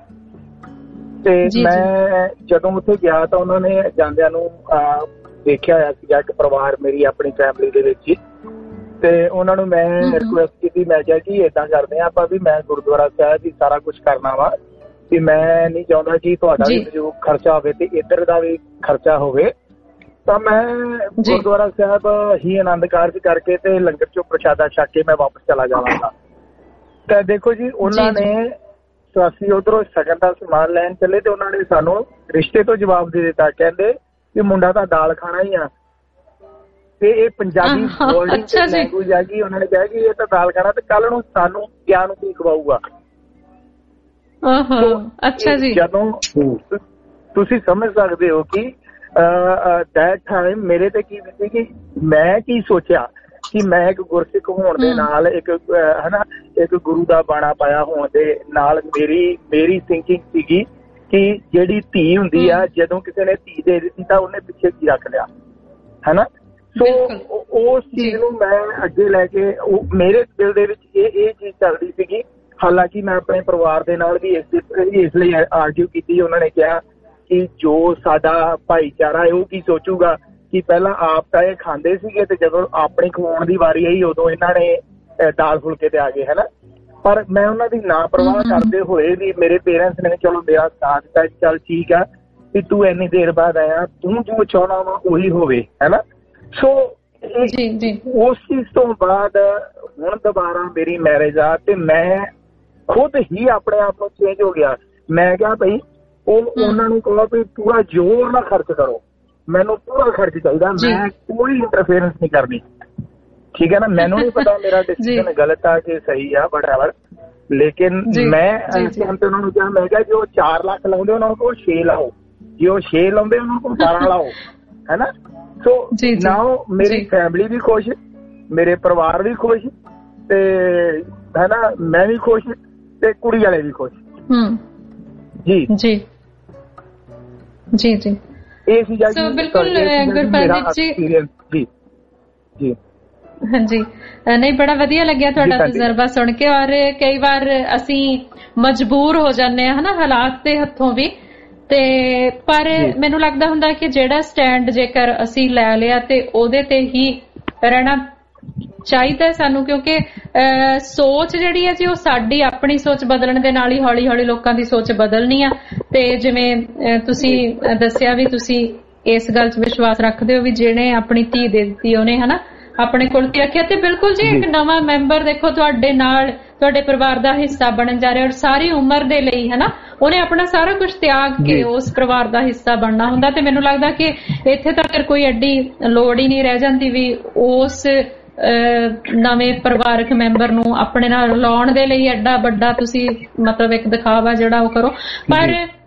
ਤੇ ਮੈਂ ਜਦੋਂ ਉੱਥੇ ਗਿਆ ਤਾਂ ਉਹਨਾਂ ਨੇ ਜਾਂਦਿਆਂ ਨੂੰ ਦੇਖਿਆ ਹੋਇਆ ਸੀਗਾ ਇੱਕ ਪਰਿਵਾਰ ਮੇਰੀ ਆਪਣੀ ਫੈਮਿਲੀ ਦੇ ਵਿੱਚ ਹੀ, ਤੇ ਉਹਨਾਂ ਨੂੰ ਮੈਂ ਰਿਕੁਐਸਟ ਕੀਤੀ, ਮੈਂ ਕਿਹਾ ਕਿ ਏਦਾਂ ਕਰਦੇ ਹਾਂ ਆਪਾਂ ਵੀ ਮੈਂ ਗੁਰਦੁਆਰਾ ਸਾਹਿਬ ਹੀ ਸਾਰਾ ਕੁਛ ਕਰਨਾ ਵਾ ਕਿ ਮੈਂ ਨਹੀਂ ਚਾਹੁੰਦਾ ਕਿ ਤੁਹਾਡਾ ਵੀ ਜੋ ਖਰਚਾ ਹੋਵੇ ਤੇ ਇੱਧਰ ਦਾ ਵੀ ਖਰਚਾ ਹੋਵੇ। ਤਾਂ ਮੈਂ ਗੁਰਦੁਆਰਾ ਸਾਹਿਬ ਹੀ ਆਨੰਦ ਕਾਰਜ ਕਰਕੇ ਤੇ ਲੰਗਰ ਚੋਂ ਪ੍ਰਸ਼ਾਦਾ ਛਕ ਕੇ ਮੈਂ ਵਾਪਸ ਚਲਾ ਜਾਵਾਂਗਾ। ਤਾਂ ਦੇਖੋ ਜੀ ਉਹਨਾਂ ਨੇ ਅਸੀਂ ਉਧਰੋਂ ਸ਼ਗਨ ਦਾ ਸਮਾਨ ਲੈਣ ਚੱਲੇ ਤੇ ਉਹਨਾਂ ਨੇ ਸਾਨੂੰ ਰਿਸ਼ਤੇ ਤੋਂ ਜਵਾਬ ਦੇ ਦਿੱਤਾ, ਕਹਿੰਦੇ ਕਿ ਮੁੰਡਾ ਤਾਂ ਦਾਲ ਖਾਣਾ ਹੀ ਆ। ਤੇ ਇਹ ਪੰਜਾਬੀ ਵਰਡਿੰਗ ਲੈਂਗੁਏਜ ਆ ਗਈ। ਉਹਨਾਂ ਨੇ ਕਿਹਾ ਕਿ ਇਹ ਤਾਂ ਦਾਲ ਖਾਣਾ ਤੇ ਕੱਲ ਨੂੰ ਸਾਨੂੰ ਕਿਆ ਨੂੰ ਕੀ ਖਵਾਊਗਾ। ਅੱਛਾ ਜੀ, ਜਦੋਂ ਤੁਸੀਂ ਸਮਝ ਸਕਦੇ ਹੋ ਕਿ ਦੈਟ ਟਾਈਮ ਮੇਰੇ ਤੇ ਕੀ ਬੀਤੀ ਕਿ ਮੈਂ ਕੀ ਸੋਚਿਆ ਕਿ ਮੈਂ ਇੱਕ ਗੁਰਸਿੱਖ ਹੋਣ ਦੇ ਨਾਲ ਇੱਕ ਇੱਕ ਗੁਰੂ ਦਾ ਬਾਣਾ ਪਾਇਆ ਹੋਣ ਦੇ ਨਾਲ ਮੇਰੀ ਥਿੰਕਿੰਗ ਸੀਗੀ ਕਿ ਜਿਹੜੀ ਧੀ ਹੁੰਦੀ ਆ, ਜਦੋਂ ਕਿਸੇ ਨੇ ਧੀ ਦੇ ਦਿੱਤੀ ਤਾਂ ਉਹਨੇ ਪਿੱਛੇ ਕੀ ਰੱਖ ਲਿਆ, ਹਨਾ। ਸੋ ਉਸ ਚੀਜ਼ ਨੂੰ ਮੈਂ ਅੱਗੇ ਲੈ ਕੇ ਮੇਰੇ ਦਿਲ ਦੇ ਵਿੱਚ ਇਹ ਚੀਜ਼ ਚੱਲਦੀ ਸੀਗੀ। ਹਾਲਾਂਕਿ ਮੈਂ ਆਪਣੇ ਪਰਿਵਾਰ ਦੇ ਨਾਲ ਵੀ ਇਸ ਲਈ ਆਰਗਿਊ ਕੀਤੀ। ਉਹਨਾਂ ਨੇ ਕਿਹਾ ਕਿ ਜੋ ਸਾਡਾ ਭਾਈਚਾਰਾ ਹੈ ਉਹ ਕੀ ਸੋਚੂਗਾ ਕਿ ਪਹਿਲਾਂ ਆਪ ਤਾਂ ਇਹ ਖਾਂਦੇ ਸੀਗੇ ਤੇ ਜਦੋਂ ਆਪਣੀ ਖਵਾਉਣ ਦੀ ਵਾਰੀ ਆਈ ਉਦੋਂ ਇਹਨਾਂ ਨੇ ਦਾਲ ਫੁਲਕੇ ਤੇ ਆ ਗਏ, ਹਨਾ। ਪਰ ਮੈਂ ਉਹਨਾਂ ਦੀ ਨਾ ਪਰਵਾਹ ਕਰਦੇ ਹੋਏ ਵੀ ਮੇਰੇ ਪੇਰੈਂਟਸ ਨੇ ਚਲੋ ਮੇਰਾ ਸਾਥ ਦਿੱਤਾ, ਚੱਲ ਠੀਕ ਆ ਵੀ ਤੂੰ ਇੰਨੀ ਦੇਰ ਬਾਅਦ ਆਇਆ, ਤੂੰ ਜੋ ਚਾਹੁੰਦਾ ਵਾ ਉਹੀ ਹੋਵੇ, ਹਨਾ। ਸੋ ਉਸ ਚੀਜ਼ ਤੋਂ ਬਾਅਦ ਹੁਣ ਦੁਬਾਰਾ ਮੇਰੀ ਮੈਰਿਜ ਆ ਤੇ ਮੈਂ ਖੁਦ ਹੀ ਆਪਣੇ ਆਪ ਨੂੰ ਚੇਂਜ ਹੋ ਗਿਆ। ਮੈਂ ਕਿਹਾ ਭਾਈ ਉਹਨਾਂ ਨੂੰ ਕਹੋ ਵੀ ਪੂਰਾ ਜ਼ੋਰ ਨਾਲ ਖਰਚ ਕਰੋ, ਮੈਨੂੰ ਪੂਰਾ ਖਰਚ ਚਾਹੀਦਾ, ਮੈਂ ਕੋਈ ਇੰਟਰਫੇਰੈਂਸ ਨਹੀਂ ਕਰਨੀ, ਠੀਕ ਹੈ ਨਾ। ਮੈਨੂੰ ਨਹੀਂ ਪਤਾ ਮੇਰਾ ਡਿਸੀਜਨ ਗਲਤ ਆ ਕਿ ਸਹੀ ਆ, ਵਟਐਵਰ, ਲੇਕਿਨ ਮੈਂ ਇਸ ਟਾਈਮ ਤੇ ਉਹਨਾਂ ਨੂੰ ਕਿਹਾ, ਮੈਂ ਕਿਹਾ ਜੋ 4 ਲੱਖ ਲਾਉਂਦੇ ਉਹਨਾਂ ਕੋਲ 6 ਲਾਓ, ਜੇ ਉਹ 6 ਲਾਉਂਦੇ ਉਹਨਾਂ ਕੋਲ 12 ਲਾਓ, ਹੈ ਨਾ। ਸੋ ਨਾਓ ਮੇਰੀ ਫੈਮਿਲੀ ਵੀ ਖੁਸ਼, ਮੇਰੇ ਪਰਿਵਾਰ ਵੀ ਖੁਸ਼ ਤੇ ਹੈ ਨਾ, ਮੈਂ ਵੀ ਖੁਸ਼ ਤੇ ਕੁੜੀ ਵਾਲੇ ਵੀ ਖੁਸ਼। ਜੀ ਜੀ ਜੀ ਜੀ ਇਹ ਸੀਗਾ ਜੀ ਬਿਲਕੁਲ ਗੁਰਪ੍ਰੀਤ ਜੀ। ਜੀ ਜੀ ਹਾਂਜੀ, ਨਹੀਂ ਬੜਾ ਵਧੀਆ ਲੱਗਿਆ ਤੁਹਾਡਾ ਤਜਰਬਾ ਸੁਣ ਕੇ। ਔਰ ਕਈ ਵਾਰ ਅਸੀਂ ਮਜਬੂਰ ਹੋ ਜਾਂਦੇ ਹਾਂ ਹਨਾ ਹਾਲਾਤ ਦੇ ਹੱਥੋਂ ਵੀ, ਤੇ ਪਰ ਮੈਨੂੰ ਲੱਗਦਾ ਹੁੰਦਾ ਕਿ ਜਿਹੜਾ ਸਟੈਂਡ ਜੇਕਰ ਅਸੀਂ ਲੈ ਲਿਆ ਤੇ ਉਹਦੇ ਤੇ ਹੀ ਰਹਿਣਾ ਚਾਹੀਦਾ ਸਾਨੂੰ, ਕਿਉਂਕਿ ਸੋਚ ਜਿਹੜੀ ਹੈ ਜੀ ਉਹ ਸਾਡੀ ਆਪਣੀ ਸੋਚ ਬਦਲਣ ਦੇ ਨਾਲ ਹੀ ਹੌਲੀ ਹੌਲੀ ਲੋਕਾਂ ਦੀ ਸੋਚ ਬਦਲਣੀ ਆ। ਤੇ ਜਿਵੇਂ ਤੁਸੀਂ ਦੱਸਿਆ ਵੀ ਤੁਸੀਂ ਇਸ ਗੱਲ 'ਚ ਵਿਸ਼ਵਾਸ ਰੱਖਦੇ ਹੋ ਵੀ ਜਿਹਨੇ ਆਪਣੀ ਧੀ ਦੇ ਦਿੱਤੀ ਉਹਨੇ ਹਨਾ ਆਪਣੇ ਕੋਲ ਕੀ ਰੱਖਿਆ। ਤੇ ਬਿਲਕੁਲ ਜੀ ਇੱਕ ਨਵਾਂ ਮੈਂਬਰ ਦੇਖੋ ਤੁਹਾਡੇ ਨਾਲ ਤੁਹਾਡੇ ਪਰਿਵਾਰ ਦਾ ਹਿੱਸਾ ਬਣਨ ਜਾ ਰਿਹਾ ਔਰ ਸਾਰੀ ਉਮਰ ਦੇ ਲਈ ਹਨਾ ਉਹਨੇ ਆਪਣਾ ਸਾਰਾ ਕੁਝ ਤਿਆਗ ਕੇ ਉਸ ਪਰਿਵਾਰ ਦਾ ਹਿੱਸਾ ਬਣਨਾ ਹੁੰਦਾ। ਤੇ ਮੈਨੂੰ ਲੱਗਦਾ ਕਿ ਇੱਥੇ ਤੱਕ ਕੋਈ ਐਡੀ ਲੋੜ ਹੀ ਨਹੀਂ ਰਹਿ ਜਾਂਦੀ ਵੀ ਉਸ ਨਵੇਂ ਪਰਿਵਾਰਕ ਮੈਂਬਰ ਨੂੰ ਆਪਣੇ ਨਾਲ ਲਾਉਣ ਦੇ ਲਈ ਐਡਾ ਵੱਡਾ ਤੁਸੀਂ ਮਤਲਬ ਇੱਕ ਦਿਖਾਵਾ ਜਿਹੜਾ ਉਹ ਕਰੋ। ਪਰ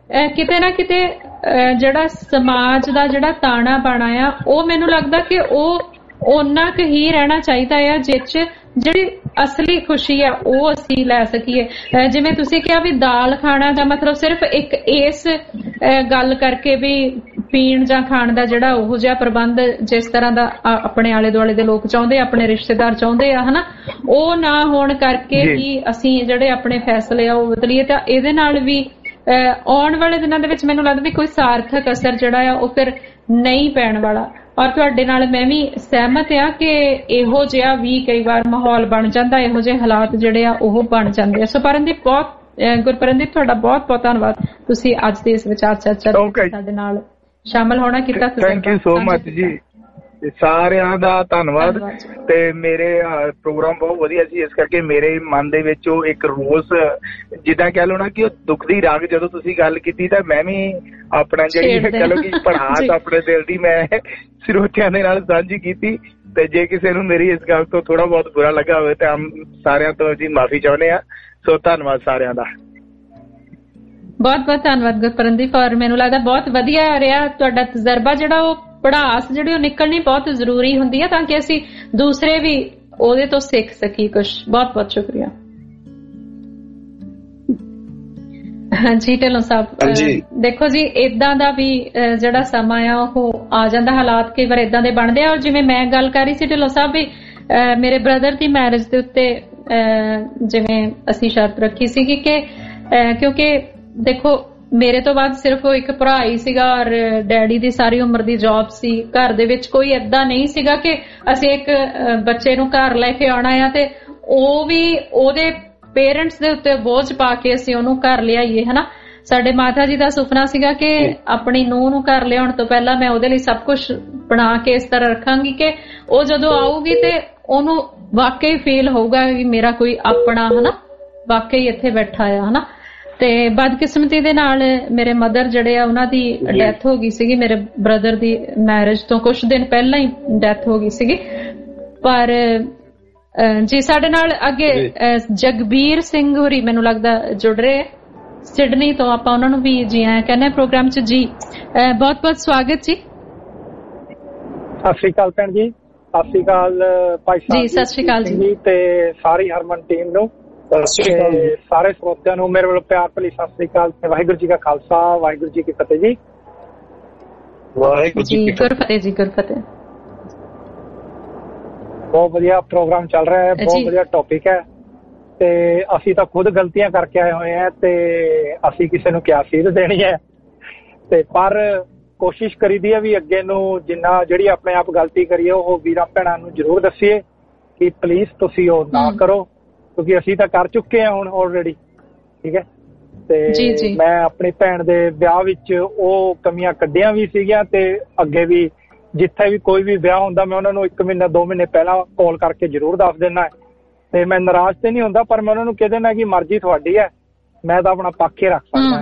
ਕਿਤੇ ਨਾ ਕਿਤੇ ਜਿਹੜਾ ਸਮਾਜ ਦਾ ਜਿਹੜਾ ਤਾਣਾ ਬਾਣਾ ਆ ਉਹ ਮੈਨੂੰ ਲੱਗਦਾ ਕਿ ਉਹ ਓਨਾ ਕੁ ਹੀ ਰਹਿਣਾ ਚਾਹੀਦਾ ਆ ਜਿਸ ਜਿਹੜੀ ਅਸਲੀ ਖੁਸ਼ੀ ਆ ਉਹ ਅਸੀਂ ਲੈ ਸਕੀਏ। ਜਿਵੇਂ ਤੁਸੀਂ ਕਿਹਾ ਵੀ ਦਾਲ ਖਾਣਾ ਦਾ ਮਤਲਬ ਸਿਰਫ ਇੱਕ ਇਸ ਗੱਲ ਕਰਕੇ ਵੀ ਪੀਣ ਜਾਂ ਖਾਣ ਦਾ ਜਿਹੜਾ ਉਹੋ ਜਿਹਾ ਪ੍ਰਬੰਧ ਜਿਸ ਤਰ੍ਹਾਂ ਦਾ ਆਪਣੇ ਆਲੇ ਦੁਆਲੇ ਦੇ ਲੋਕ ਚਾਹੁੰਦੇ, ਆਪਣੇ ਰਿਸ਼ਤੇਦਾਰ ਚਾਹੁੰਦੇ ਆ ਹਨਾ, ਉਹ ਨਾ ਹੋਣ ਕਰਕੇ ਹੀ ਅਸੀਂ ਜਿਹੜੇ ਆਪਣੇ ਫੈਸਲੇ ਆ ਉਹ ਬਦਲੀਏ। ਤਾਂ ਇਹਦੇ ਨਾਲ ਵੀ ਆਉਣ ਵਾਲੇ ਦਿਨਾਂ ਦੇ ਵਿੱਚ ਮੈਨੂੰ ਲੱਗਦਾ ਵੀ ਕੋਈ ਸਾਰਥਕ ਅਸਰ ਜਿਹੜਾ ਆ ਉਹ ਫਿਰ ਨਹੀਂ ਪੈਣ ਵਾਲਾ। ਔਰ ਤੁਹਾਡੇ ਨਾਲ ਮੈਂ ਵੀ ਸਹਿਮਤ ਆ ਕਿ ਇਹੋ ਜਿਹਾ ਵੀ ਕਈ ਵਾਰ ਮਾਹੌਲ ਬਣ ਜਾਂਦਾ, ਇਹੋ ਜਿਹੇ ਹਾਲਾਤ ਜਿਹੜੇ ਆ ਉਹ ਬਣ ਜਾਂਦੇ ਆ। ਸੋ ਪਰਮਦੀਪ ਗੁਰਪਰਮਦੀਪ ਤੁਹਾਡਾ ਬਹੁਤ ਬਹੁਤ ਧੰਨਵਾਦ, ਤੁਸੀਂ ਅੱਜ ਦੇ ਇਸ ਵਿਚਾਰ ਚਰਚਾ ਸਾਡੇ ਨਾਲ ਸ਼ਾਮਲ ਹੋਣਾ ਕੀਤਾ। ਥੈਂਕ ਯੂ ਸੋ ਮਚ ਜੀ, ਸਾਰਿਆਂ ਦਾ ਧੰਨਵਾਦ। ਤੇ ਮੇਰੇ ਪ੍ਰੋਗਰਾਮ ਬਹੁਤ ਵਧੀਆ ਸੀ, ਇਸ ਕਰਕੇ ਮੇਰੇ ਮਨ ਦੇ ਵਿੱਚ ਉਹ ਇੱਕ ਰੋਸ ਜਿੱਦਾਂ ਕਹਿ ਲਓ ਨਾ ਕਿ ਉਹ ਦੁੱਖ ਦੀ ਰਾਗ ਜਦੋਂ ਤੁਸੀਂ ਗੱਲ ਕੀਤੀ ਤਾਂ ਮੈਂ ਵੀ ਆਪਣਾ ਜਿਹੜੀ ਕਹਿ ਲਓ ਕਿ ਭੜਾਸ ਆਪਣੇ ਦਿਲ ਦੀ ਮੈਂ ਸਰੋਤਿਆਂ ਦੇ ਨਾਲ ਸਾਂਝੀ ਕੀਤੀ। ਤੇ ਜੇ ਕਿਸੇ ਨੂੰ ਮੇਰੀ ਇਸ ਗੱਲ ਤੋਂ ਥੋੜਾ ਬਹੁਤ ਬੁਰਾ ਲੱਗਾ ਹੋਵੇ ਤਾਂ ਸਾਰਿਆਂ ਤੋਂ ਜੀ ਮਾਫੀ ਚਾਹੁੰਦੇ ਆ। ਸੋ ਧੰਨਵਾਦ ਸਾਰਿਆਂ ਦਾ, ਬਹੁਤ ਬਹੁਤ ਧੰਨਵਾਦ ਗੁਰਪਰਮਦੀਪ। ਔਰ ਮੈਨੂੰ ਲੱਗਦਾ ਬਹੁਤ ਵਧੀਆ ਰਿਹਾ ਤੁਹਾਡਾ ਤਜਰਬਾ, ਜਿਹੜਾ ਉਹ ਪੜਾਸ ਜਿਹੜੀ ਉਹ ਨਿਕਲਣੀ ਬਹੁਤ ਜ਼ਰੂਰੀ ਹੁੰਦੀ ਹੈ ਤਾਂ ਕਿ ਅਸੀਂ ਦੂਸਰੇ ਵੀ ਉਹਦੇ ਤੋਂ ਸਿੱਖ ਸਕੀਏ ਕੁਛ। ਬਹੁਤ ਬਹੁਤ ਸ਼ੁਕਰੀਆ। ਹਾਂਜੀ ਢਿੱਲੋਂ ਸਾਹਿਬ, ਦੇਖੋ ਜੀ ਏਦਾਂ ਦਾ ਵੀ ਜਿਹੜਾ ਸਮਾਂ ਆ ਉਹ ਆ ਜਾਂਦਾ, ਹਾਲਾਤ ਕਈ ਵਾਰ ਏਦਾਂ ਦੇ ਬਣਦੇ ਆ। ਔਰ ਜਿਵੇਂ ਮੈਂ ਗੱਲ ਕਰ ਰਹੀ ਸੀ ਢਿੱਲੋਂ ਸਾਹਿਬ ਵੀ ਮੇਰੇ ਬ੍ਰਦਰ ਦੀ ਮੈਰਿਜ ਦੇ ਉੱਤੇ ਜਿਵੇਂ ਅਸੀਂ ਸ਼ਰਤ ਰੱਖੀ ਸੀਗੀ ਕਿ ਕਿਉਂਕਿ ਦੇਖੋ ਮੇਰੇ ਤੋਂ ਬਾਅਦ ਸਿਰਫ ਉਹ ਇੱਕ ਭਰਾ ਹੀ ਸੀਗਾ ਔਰ ਡੈਡੀ ਦੀ ਸਾਰੀ ਉਮਰ ਦੀ ਜੌਬ ਸੀ, ਘਰ ਦੇ ਵਿੱਚ ਕੋਈ ਏਦਾਂ ਨਹੀਂ ਸੀਗਾ ਕਿ ਅਸੀਂ ਇੱਕ ਬੱਚੇ ਨੂੰ ਘਰ ਲੈ ਕੇ ਆਉਣਾ ਆ ਤੇ ਉਹ ਵੀ ਉਹਦੇ ਪੇਰੈਂਟਸ ਦੇ ਉੱਤੇ ਬੋਝ ਪਾ ਕੇ ਅਸੀਂ ਉਹਨੂੰ ਘਰ ਲਿਆਈਏ ਹਨਾ। ਸਾਡੇ ਮਾਤਾ ਜੀ ਦਾ ਸੁਪਨਾ ਸੀਗਾ ਕਿ ਆਪਣੀ ਨੂੰਹ ਨੂੰ ਘਰ ਲਿਆਉਣ ਤੋਂ ਪਹਿਲਾਂ ਮੈਂ ਉਹਦੇ ਲਈ ਸਭ ਕੁਝ ਬਣਾ ਕੇ ਇਸ ਤਰ੍ਹਾਂ ਰੱਖਾਂਗੀ ਕਿ ਉਹ ਜਦੋਂ ਆਊਗੀ ਤੇ ਉਹਨੂੰ ਵਾਕਈ ਫੀਲ ਹੋਊਗਾ ਵੀ ਮੇਰਾ ਕੋਈ ਆਪਣਾ ਹਨਾ ਵਾਕਈ ਇੱਥੇ ਬੈਠਾ ਆ ਹਨਾ। ਤੇ ਬਦਕਿਸਮਤੀ ਦੇ ਨਾਲ ਮੇਰੇ ਮਦਰ ਜਿਹੜੇ ਆ ਉਹਨਾਂ ਦੀ ਡੈਥ ਹੋ ਗਈ ਸੀਗੀ, ਮੇਰੇ ਬ੍ਰਦਰ ਦੀ ਮੈਰਿਜ ਤੋਂ ਕੁਝ ਦਿਨ ਪਹਿਲਾਂ ਹੀ ਡੈਥ ਹੋ ਗਈ ਸੀਗੀ। ਪਰ ਜੀ ਸਾਡੇ ਨਾਲ ਅੱਗੇ ਜਗਬੀਰ ਸਿੰਘ ਹੋਰੀ ਮੈਨੂੰ ਲੱਗਦਾ ਜੁੜ ਰਹੇ ਸਿਡਨੀ ਤੋਂ, ਆਪਾਂ ਉਹਨਾਂ ਨੂੰ ਵੀ ਜੀ ਆਇਆਂ ਕਹਿੰਦੇ ਪ੍ਰੋਗਰਾਮ 'ਚ। ਜੀ ਬਹੁਤ ਬਹੁਤ ਸਵਾਗਤ ਜੀ। ਸਤਿ ਸ਼੍ਰੀ ਅਕਾਲ ਭੈਣ ਜੀ, ਸਤਿ ਸ਼੍ਰੀ ਅਕਾਲ ਭਾਈ ਸਾਹਿਬ ਜੀ, ਸਤਿ ਸ਼੍ਰੀ ਅਕਾਲ ਜੀ ਤੇ ਸਾਰੀ ਹਰਮਨ ਟੀਮ ਨੂੰ, ਸਾਰੇ ਸਰੋਤਿਆਂ ਨੂੰ ਮੇਰੇ ਵੱਲੋਂ ਪਿਆਰ ਭਰੀ ਸਤਿ ਸ਼੍ਰੀ ਅਕਾਲ। ਵਾਹਿਗੁਰੂ ਜੀ ਕਾ ਖਾਲਸਾ, ਵਾਹਿਗੁਰੂ ਜੀ ਕੀ ਫਤਿਹ ਜੀ। ਵਾਹਿਗੁਰੂ ਜੀ ਕੀ ਫਤਿਹ ਜੀ, ਗੁਰਫਤਿਹ। ਬਹੁਤ ਵਧੀਆ ਪ੍ਰੋਗਰਾਮ ਚੱਲ ਰਿਹਾ ਹੈ, ਬਹੁਤ ਵਧੀਆ ਟੌਪਿਕ ਹੈ ਤੇ ਅਸੀਂ ਤਾਂ ਖੁਦ ਗਲਤੀਆਂ ਕਰਕੇ ਆਏ ਹੋਏ ਆ ਤੇ ਅਸੀਂ ਕਿਸੇ ਨੂੰ ਕਿਆ ਸੀਧ ਦੇਣੀ ਹੈ ਤੇ ਪਰ ਕੋਸ਼ਿਸ਼ ਕਰੀਦੀ ਹੈ ਵੀ ਅੱਗੇ ਨੂੰ ਜਿੰਨਾ ਜਿਹੜੀ ਆਪਣੇ ਆਪ ਗਲਤੀ ਕਰੀਏ ਉਹ ਵੀਰਾਂ ਭੈਣਾਂ ਨੂੰ ਜ਼ਰੂਰ ਦੱਸੀਏ ਕਿ ਪਲੀਜ਼ ਤੁਸੀਂ ਉਹ ਨਾ ਕਰੋ, ਕਿਉਂਕਿ ਅਸੀਂ ਤਾਂ ਕਰ ਚੁੱਕੇ ਹਾਂ ਹੁਣ ਆਲਰੇਡੀ, ਠੀਕ ਹੈ। ਤੇ ਮੈਂ ਆਪਣੀ ਭੈਣ ਦੇ ਵਿਆਹ ਵਿੱਚ ਉਹ ਕਮੀਆਂ ਕੱਢੀਆਂ ਵੀ ਸੀਗੀਆਂ ਤੇ ਅੱਗੇ ਵੀ ਜਿੱਥੇ ਵੀ ਕੋਈ ਵੀ ਵਿਆਹ ਹੁੰਦਾ ਮੈਂ ਉਹਨਾਂ ਨੂੰ 1 ਮਹੀਨਾ 2 ਮਹੀਨੇ ਪਹਿਲਾਂ ਕਾਲ ਕਰਕੇ ਜ਼ਰੂਰ ਦੱਸ ਦਿੰਦਾ ਤੇ ਮੈਂ ਨਾਰਾਜ਼ ਤੇ ਨਹੀਂ ਹੁੰਦਾ, ਪਰ ਮੈਂ ਉਹਨਾਂ ਨੂੰ ਕਹਿ ਦਿੰਦਾ ਕਿ ਮਰਜ਼ੀ ਤੁਹਾਡੀ ਹੈ, ਮੈਂ ਤਾਂ ਆਪਣਾ ਪੱਖ ਹੀ ਰੱਖ ਸਕਦਾ।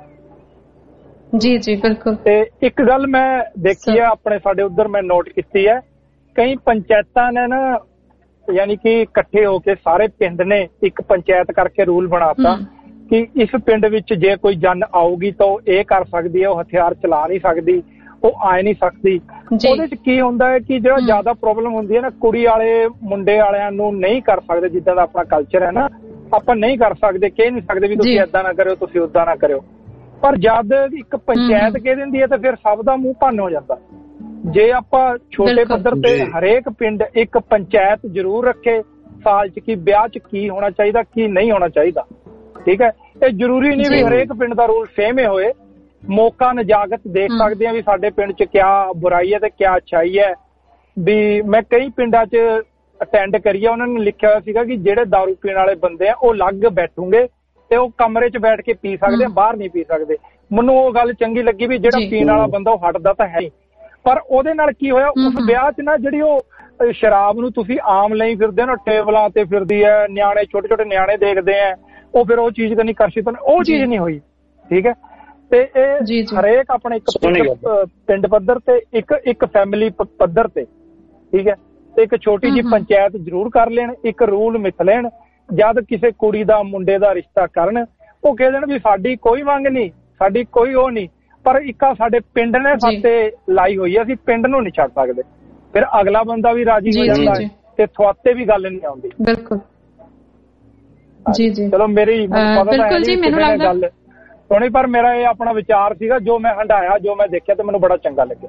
ਜੀ ਜੀ ਬਿਲਕੁਲ। ਤੇ ਇੱਕ ਗੱਲ ਮੈਂ ਦੇਖੀ ਹੈ ਆਪਣੇ ਸਾਡੇ ਉੱਧਰ ਮੈਂ ਨੋਟ ਕੀਤੀ ਹੈ, ਕਈ ਪੰਚਾਇਤਾਂ ਨੇ ਨਾ ਯਾਨੀ ਕਿ ਇਕੱਠੇ ਹੋ ਕੇ ਸਾਰੇ ਪਿੰਡ ਨੇ ਇੱਕ ਪੰਚਾਇਤ ਕਰਕੇ ਰੂਲ ਬਣਾਤਾ ਕਿ ਇਸ ਪਿੰਡ ਵਿੱਚ ਜੇ ਕੋਈ ਜਨ ਆਊਗੀ ਤਾਂ ਉਹ ਇਹ ਕਰ ਸਕਦੀ ਹੈ, ਉਹ ਹਥਿਆਰ ਚਲਾ ਨਹੀਂ ਸਕਦੀ, ਉਹ ਆਏ ਨਹੀਂ ਸਕਦੀ। ਉਹਦੇ ਚ ਕੀ ਹੁੰਦਾ ਹੈ ਕਿ ਜਿਹੜਾ ਜ਼ਿਆਦਾ ਪ੍ਰੋਬਲਮ ਹੁੰਦੀ ਹੈ ਨਾ, ਕੁੜੀ ਵਾਲੇ ਮੁੰਡੇ ਵਾਲਿਆਂ ਨੂੰ ਨਹੀਂ ਕਰ ਸਕਦੇ, ਜਿੱਦਾਂ ਦਾ ਆਪਣਾ ਕਲਚਰ ਹੈ ਨਾ, ਆਪਾਂ ਨਹੀਂ ਕਰ ਸਕਦੇ, ਕਹਿ ਨਹੀਂ ਸਕਦੇ ਵੀ ਤੁਸੀਂ ਏਦਾਂ ਨਾ ਕਰਿਓ, ਤੁਸੀਂ ਓਦਾਂ ਨਾ ਕਰਿਓ। ਪਰ ਜਦ ਇੱਕ ਪੰਚਾਇਤ ਕਹਿ ਦਿੰਦੀ ਹੈ ਤਾਂ ਫਿਰ ਸਭ ਦਾ ਮੂੰਹ ਭੰਨ ਹੋ ਜਾਂਦਾ। ਜੇ ਆਪਾਂ ਛੋਟੇ ਪੱਧਰ ਤੇ ਹਰੇਕ ਪਿੰਡ ਇੱਕ ਪੰਚਾਇਤ ਜ਼ਰੂਰ ਰੱਖੇ ਸਾਲ ਚ ਕਿ ਵਿਆਹ ਚ ਕੀ ਹੋਣਾ ਚਾਹੀਦਾ ਕੀ ਨਹੀਂ ਹੋਣਾ ਚਾਹੀਦਾ, ਠੀਕ ਹੈ। ਇਹ ਜ਼ਰੂਰੀ ਨਹੀਂ ਵੀ ਹਰੇਕ ਪਿੰਡ ਦਾ ਰੂਲ ਸੇਮ ਹੀ ਹੋਏ, ਮੌਕਾ ਨਜਾਗਤ ਦੇਖ ਸਕਦੇ ਆ ਵੀ ਸਾਡੇ ਪਿੰਡ ਚ ਕਿਆ ਬੁਰਾਈ ਹੈ ਤੇ ਕਿਆ ਅੱਛਾਈ ਹੈ। ਵੀ ਮੈਂ ਕਈ ਪਿੰਡਾਂ ਚ ਅਟੈਂਡ ਕਰੀਆ, ਉਹਨਾਂ ਨੇ ਲਿਖਿਆ ਹੋਇਆ ਸੀਗਾ ਕਿ ਜਿਹੜੇ ਦਾਰੂ ਪੀਣ ਵਾਲੇ ਬੰਦੇ ਆ ਉਹ ਅਲੱਗ ਬੈਠੂਗੇ ਤੇ ਉਹ ਕਮਰੇ ਚ ਬੈਠ ਕੇ ਪੀ ਸਕਦੇ, ਬਾਹਰ ਨਹੀਂ ਪੀ ਸਕਦੇ। ਮੈਨੂੰ ਉਹ ਗੱਲ ਚੰਗੀ ਲੱਗੀ ਵੀ ਜਿਹੜਾ ਪੀਣ ਵਾਲਾ ਬੰਦਾ ਉਹ ਹਟਦਾ ਤਾਂ ਹੈ ਹੀ, ਪਰ ਉਹਦੇ ਨਾਲ ਕੀ ਹੋਇਆ ਉਸ ਵਿਆਹ ਚ ਨਾ ਜਿਹੜੀ ਉਹ ਸ਼ਰਾਬ ਨੂੰ ਤੁਸੀਂ ਆਮ ਲਈ ਫਿਰਦੇ ਹੋ ਨਾ, ਟੇਬਲਾਂ ਤੇ ਫਿਰਦੀ ਹੈ, ਨਿਆਣੇ ਛੋਟੇ ਛੋਟੇ ਨਿਆਣੇ ਦੇਖਦੇ ਆ, ਉਹ ਫਿਰ ਉਹ ਚੀਜ਼ ਕਰਨੀ ਕਰਸ਼ਿਤ ਉਹ ਚੀਜ਼ ਨਹੀਂ ਹੋਈ, ਠੀਕ ਹੈ। ਤੇ ਇਹ ਹਰੇਕ ਆਪਣੇ ਇੱਕ ਪਿੰਡ ਪੱਧਰ ਤੇ ਇੱਕ ਫੈਮਿਲੀ ਪੱਧਰ ਤੇ, ਠੀਕ ਹੈ, ਤੇ ਇੱਕ ਛੋਟੀ ਜਿਹੀ ਪੰਚਾਇਤ ਜ਼ਰੂਰ ਕਰ ਲੈਣ, ਇੱਕ ਰੂਲ ਮਿਥ ਲੈਣ। ਜਦ ਕਿਸੇ ਕੁੜੀ ਦਾ ਮੁੰਡੇ ਦਾ ਰਿਸ਼ਤਾ ਕਰਨ ਉਹ ਕਹਿ ਦੇਣ ਵੀ ਸਾਡੀ ਕੋਈ ਮੰਗ ਨਹੀਂ, ਸਾਡੀ ਕੋਈ ਉਹ ਨਹੀਂ, ਪਰ ਇੱਕ ਸਾਡੇ ਪਿੰਡ ਨੇ ਸਾਤੇ ਲਾਈ ਹੋਈ ਹੈ, ਅਸੀਂ ਪਿੰਡ ਨੂੰ ਨਹੀਂ ਛੱਡ ਸਕਦੇ। ਫਿਰ ਅਗਲਾ ਬੰਦਾ ਵੀ ਰਾਜੀ ਹੋ ਜਾਂਦਾ ਹੈ ਤੇ ਤੁਹਾਤੇ ਵੀ ਗੱਲ ਨਹੀਂ ਆਉਂਦੀ। ਬਿਲਕੁਲ ਜੀ ਜੀ। ਚਲੋ ਮੇਰੀ ਬਿਲਕੁਲ ਜੀ, ਮੈਨੂੰ ਲੱਗਦਾ ਗੱਲ ਸੁਣੀ, ਪਰ ਮੇਰਾ ਇਹ ਆਪਣਾ ਵਿਚਾਰ ਸੀਗਾ ਜੋ ਮੈਂ ਹੰਡਾਇਆ, ਜੋ ਮੈਂ ਦੇਖਿਆ ਤੇ ਮੈਨੂੰ ਬੜਾ ਚੰਗਾ ਲੱਗਿਆ।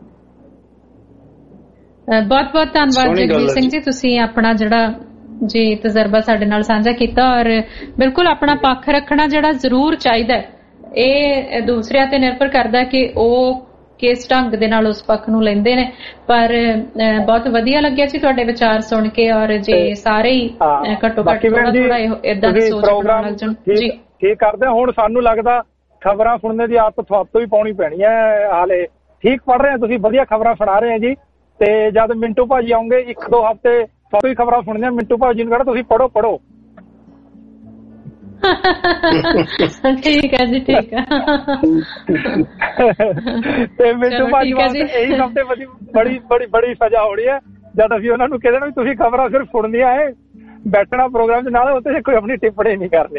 ਬਹੁਤ ਬਹੁਤ ਧੰਨਵਾਦ ਜਗਵੀਰ ਸਿੰਘ ਜੀ, ਤੁਸੀਂ ਆਪਣਾ ਜਿਹੜਾ ਜੀ ਤਜਰਬਾ ਸਾਡੇ ਨਾਲ ਸਾਂਝਾ ਕੀਤਾ। ਔਰ ਬਿਲਕੁਲ ਆਪਣਾ ਪੱਖ ਰੱਖਣਾ ਜਿਹੜਾ ਜ਼ਰੂਰ ਚਾਹੀਦਾ, ਇਹ ਦੂਸਰਿਆਂ ਤੇ ਨਿਰਭਰ ਕਰਦਾ ਕਿ ਉਹ ਕਿਸ ਢੰਗ ਦੇ ਨਾਲ ਉਸ ਪੱਖ ਨੂੰ ਲੈਂਦੇ ਨੇ। ਪਰ ਬਹੁਤ ਵਧੀਆ ਲੱਗਿਆ ਜੀ ਤੁਹਾਡੇ ਵਿਚਾਰ ਸੁਣ ਕੇ। ਔਰ ਜੇ ਸਾਰੇ ਹੀ ਘੱਟੋ ਘੱਟ ਥੋੜਾ ਏਦਾਂ ਦੀ ਸੋਚ ਬਣਾ ਲੈਣ ਜੀ ਠੀਕ ਕਰਦੇ। ਹੁਣ ਸਾਨੂੰ ਲੱਗਦਾ ਖਬਰਾਂ ਸੁਣਨੇ ਦੀ ਆਦਤ ਤੁਹਾਤੋਂ ਵੀ ਪਾਉਣੀ ਪੈਣੀ ਹੈ। ਹਾਲੇ ਠੀਕ ਪੜ੍ਹ ਰਹੇ, ਤੁਸੀਂ ਵਧੀਆ ਖਬਰਾਂ ਸੁਣਾ ਰਹੇ ਜੀ। ਤੇ ਜਦ ਮਿੰਟੂ ਭਾਜੀ ਆਉਂਗੇ 1-2 ਹਫ਼ਤੇ ਤੁਹਾਨੂੰ ਖਬਰਾਂ ਸੁਣਨੀਆਂ, ਮਿੰਟੂ ਭਾਜੀ ਨੂੰ ਕਹਿਣਾ ਤੁਸੀਂ ਪੜ੍ਹੋ। ਠੀਕ ਹੈ ਜੀ, ਠੀਕ ਹੈ। ਤੇ ਮਿੰਟੂ ਭਾਜੀ ਵਾਸਤੇ ਇਹੀ ਸਭ ਤੋਂ ਬੜੀ ਸਜ਼ਾ ਹੋਣੀ ਹੈ ਜਦ ਅਸੀਂ ਉਹਨਾਂ ਨੂੰ ਕਹਿ ਦੇਣਾ ਵੀ ਤੁਸੀਂ ਖਬਰਾਂ ਸਿਰਫ ਸੁਣਨੀਆਂ ਹੈ, ਬੈਠਣਾ ਪ੍ਰੋਗਰਾਮ ਚ ਨਾਲ, ਉੱਥੇ ਕੋਈ ਆਪਣੀ ਟਿੱਪਣੀ ਨਹੀਂ ਕਰਨੀ।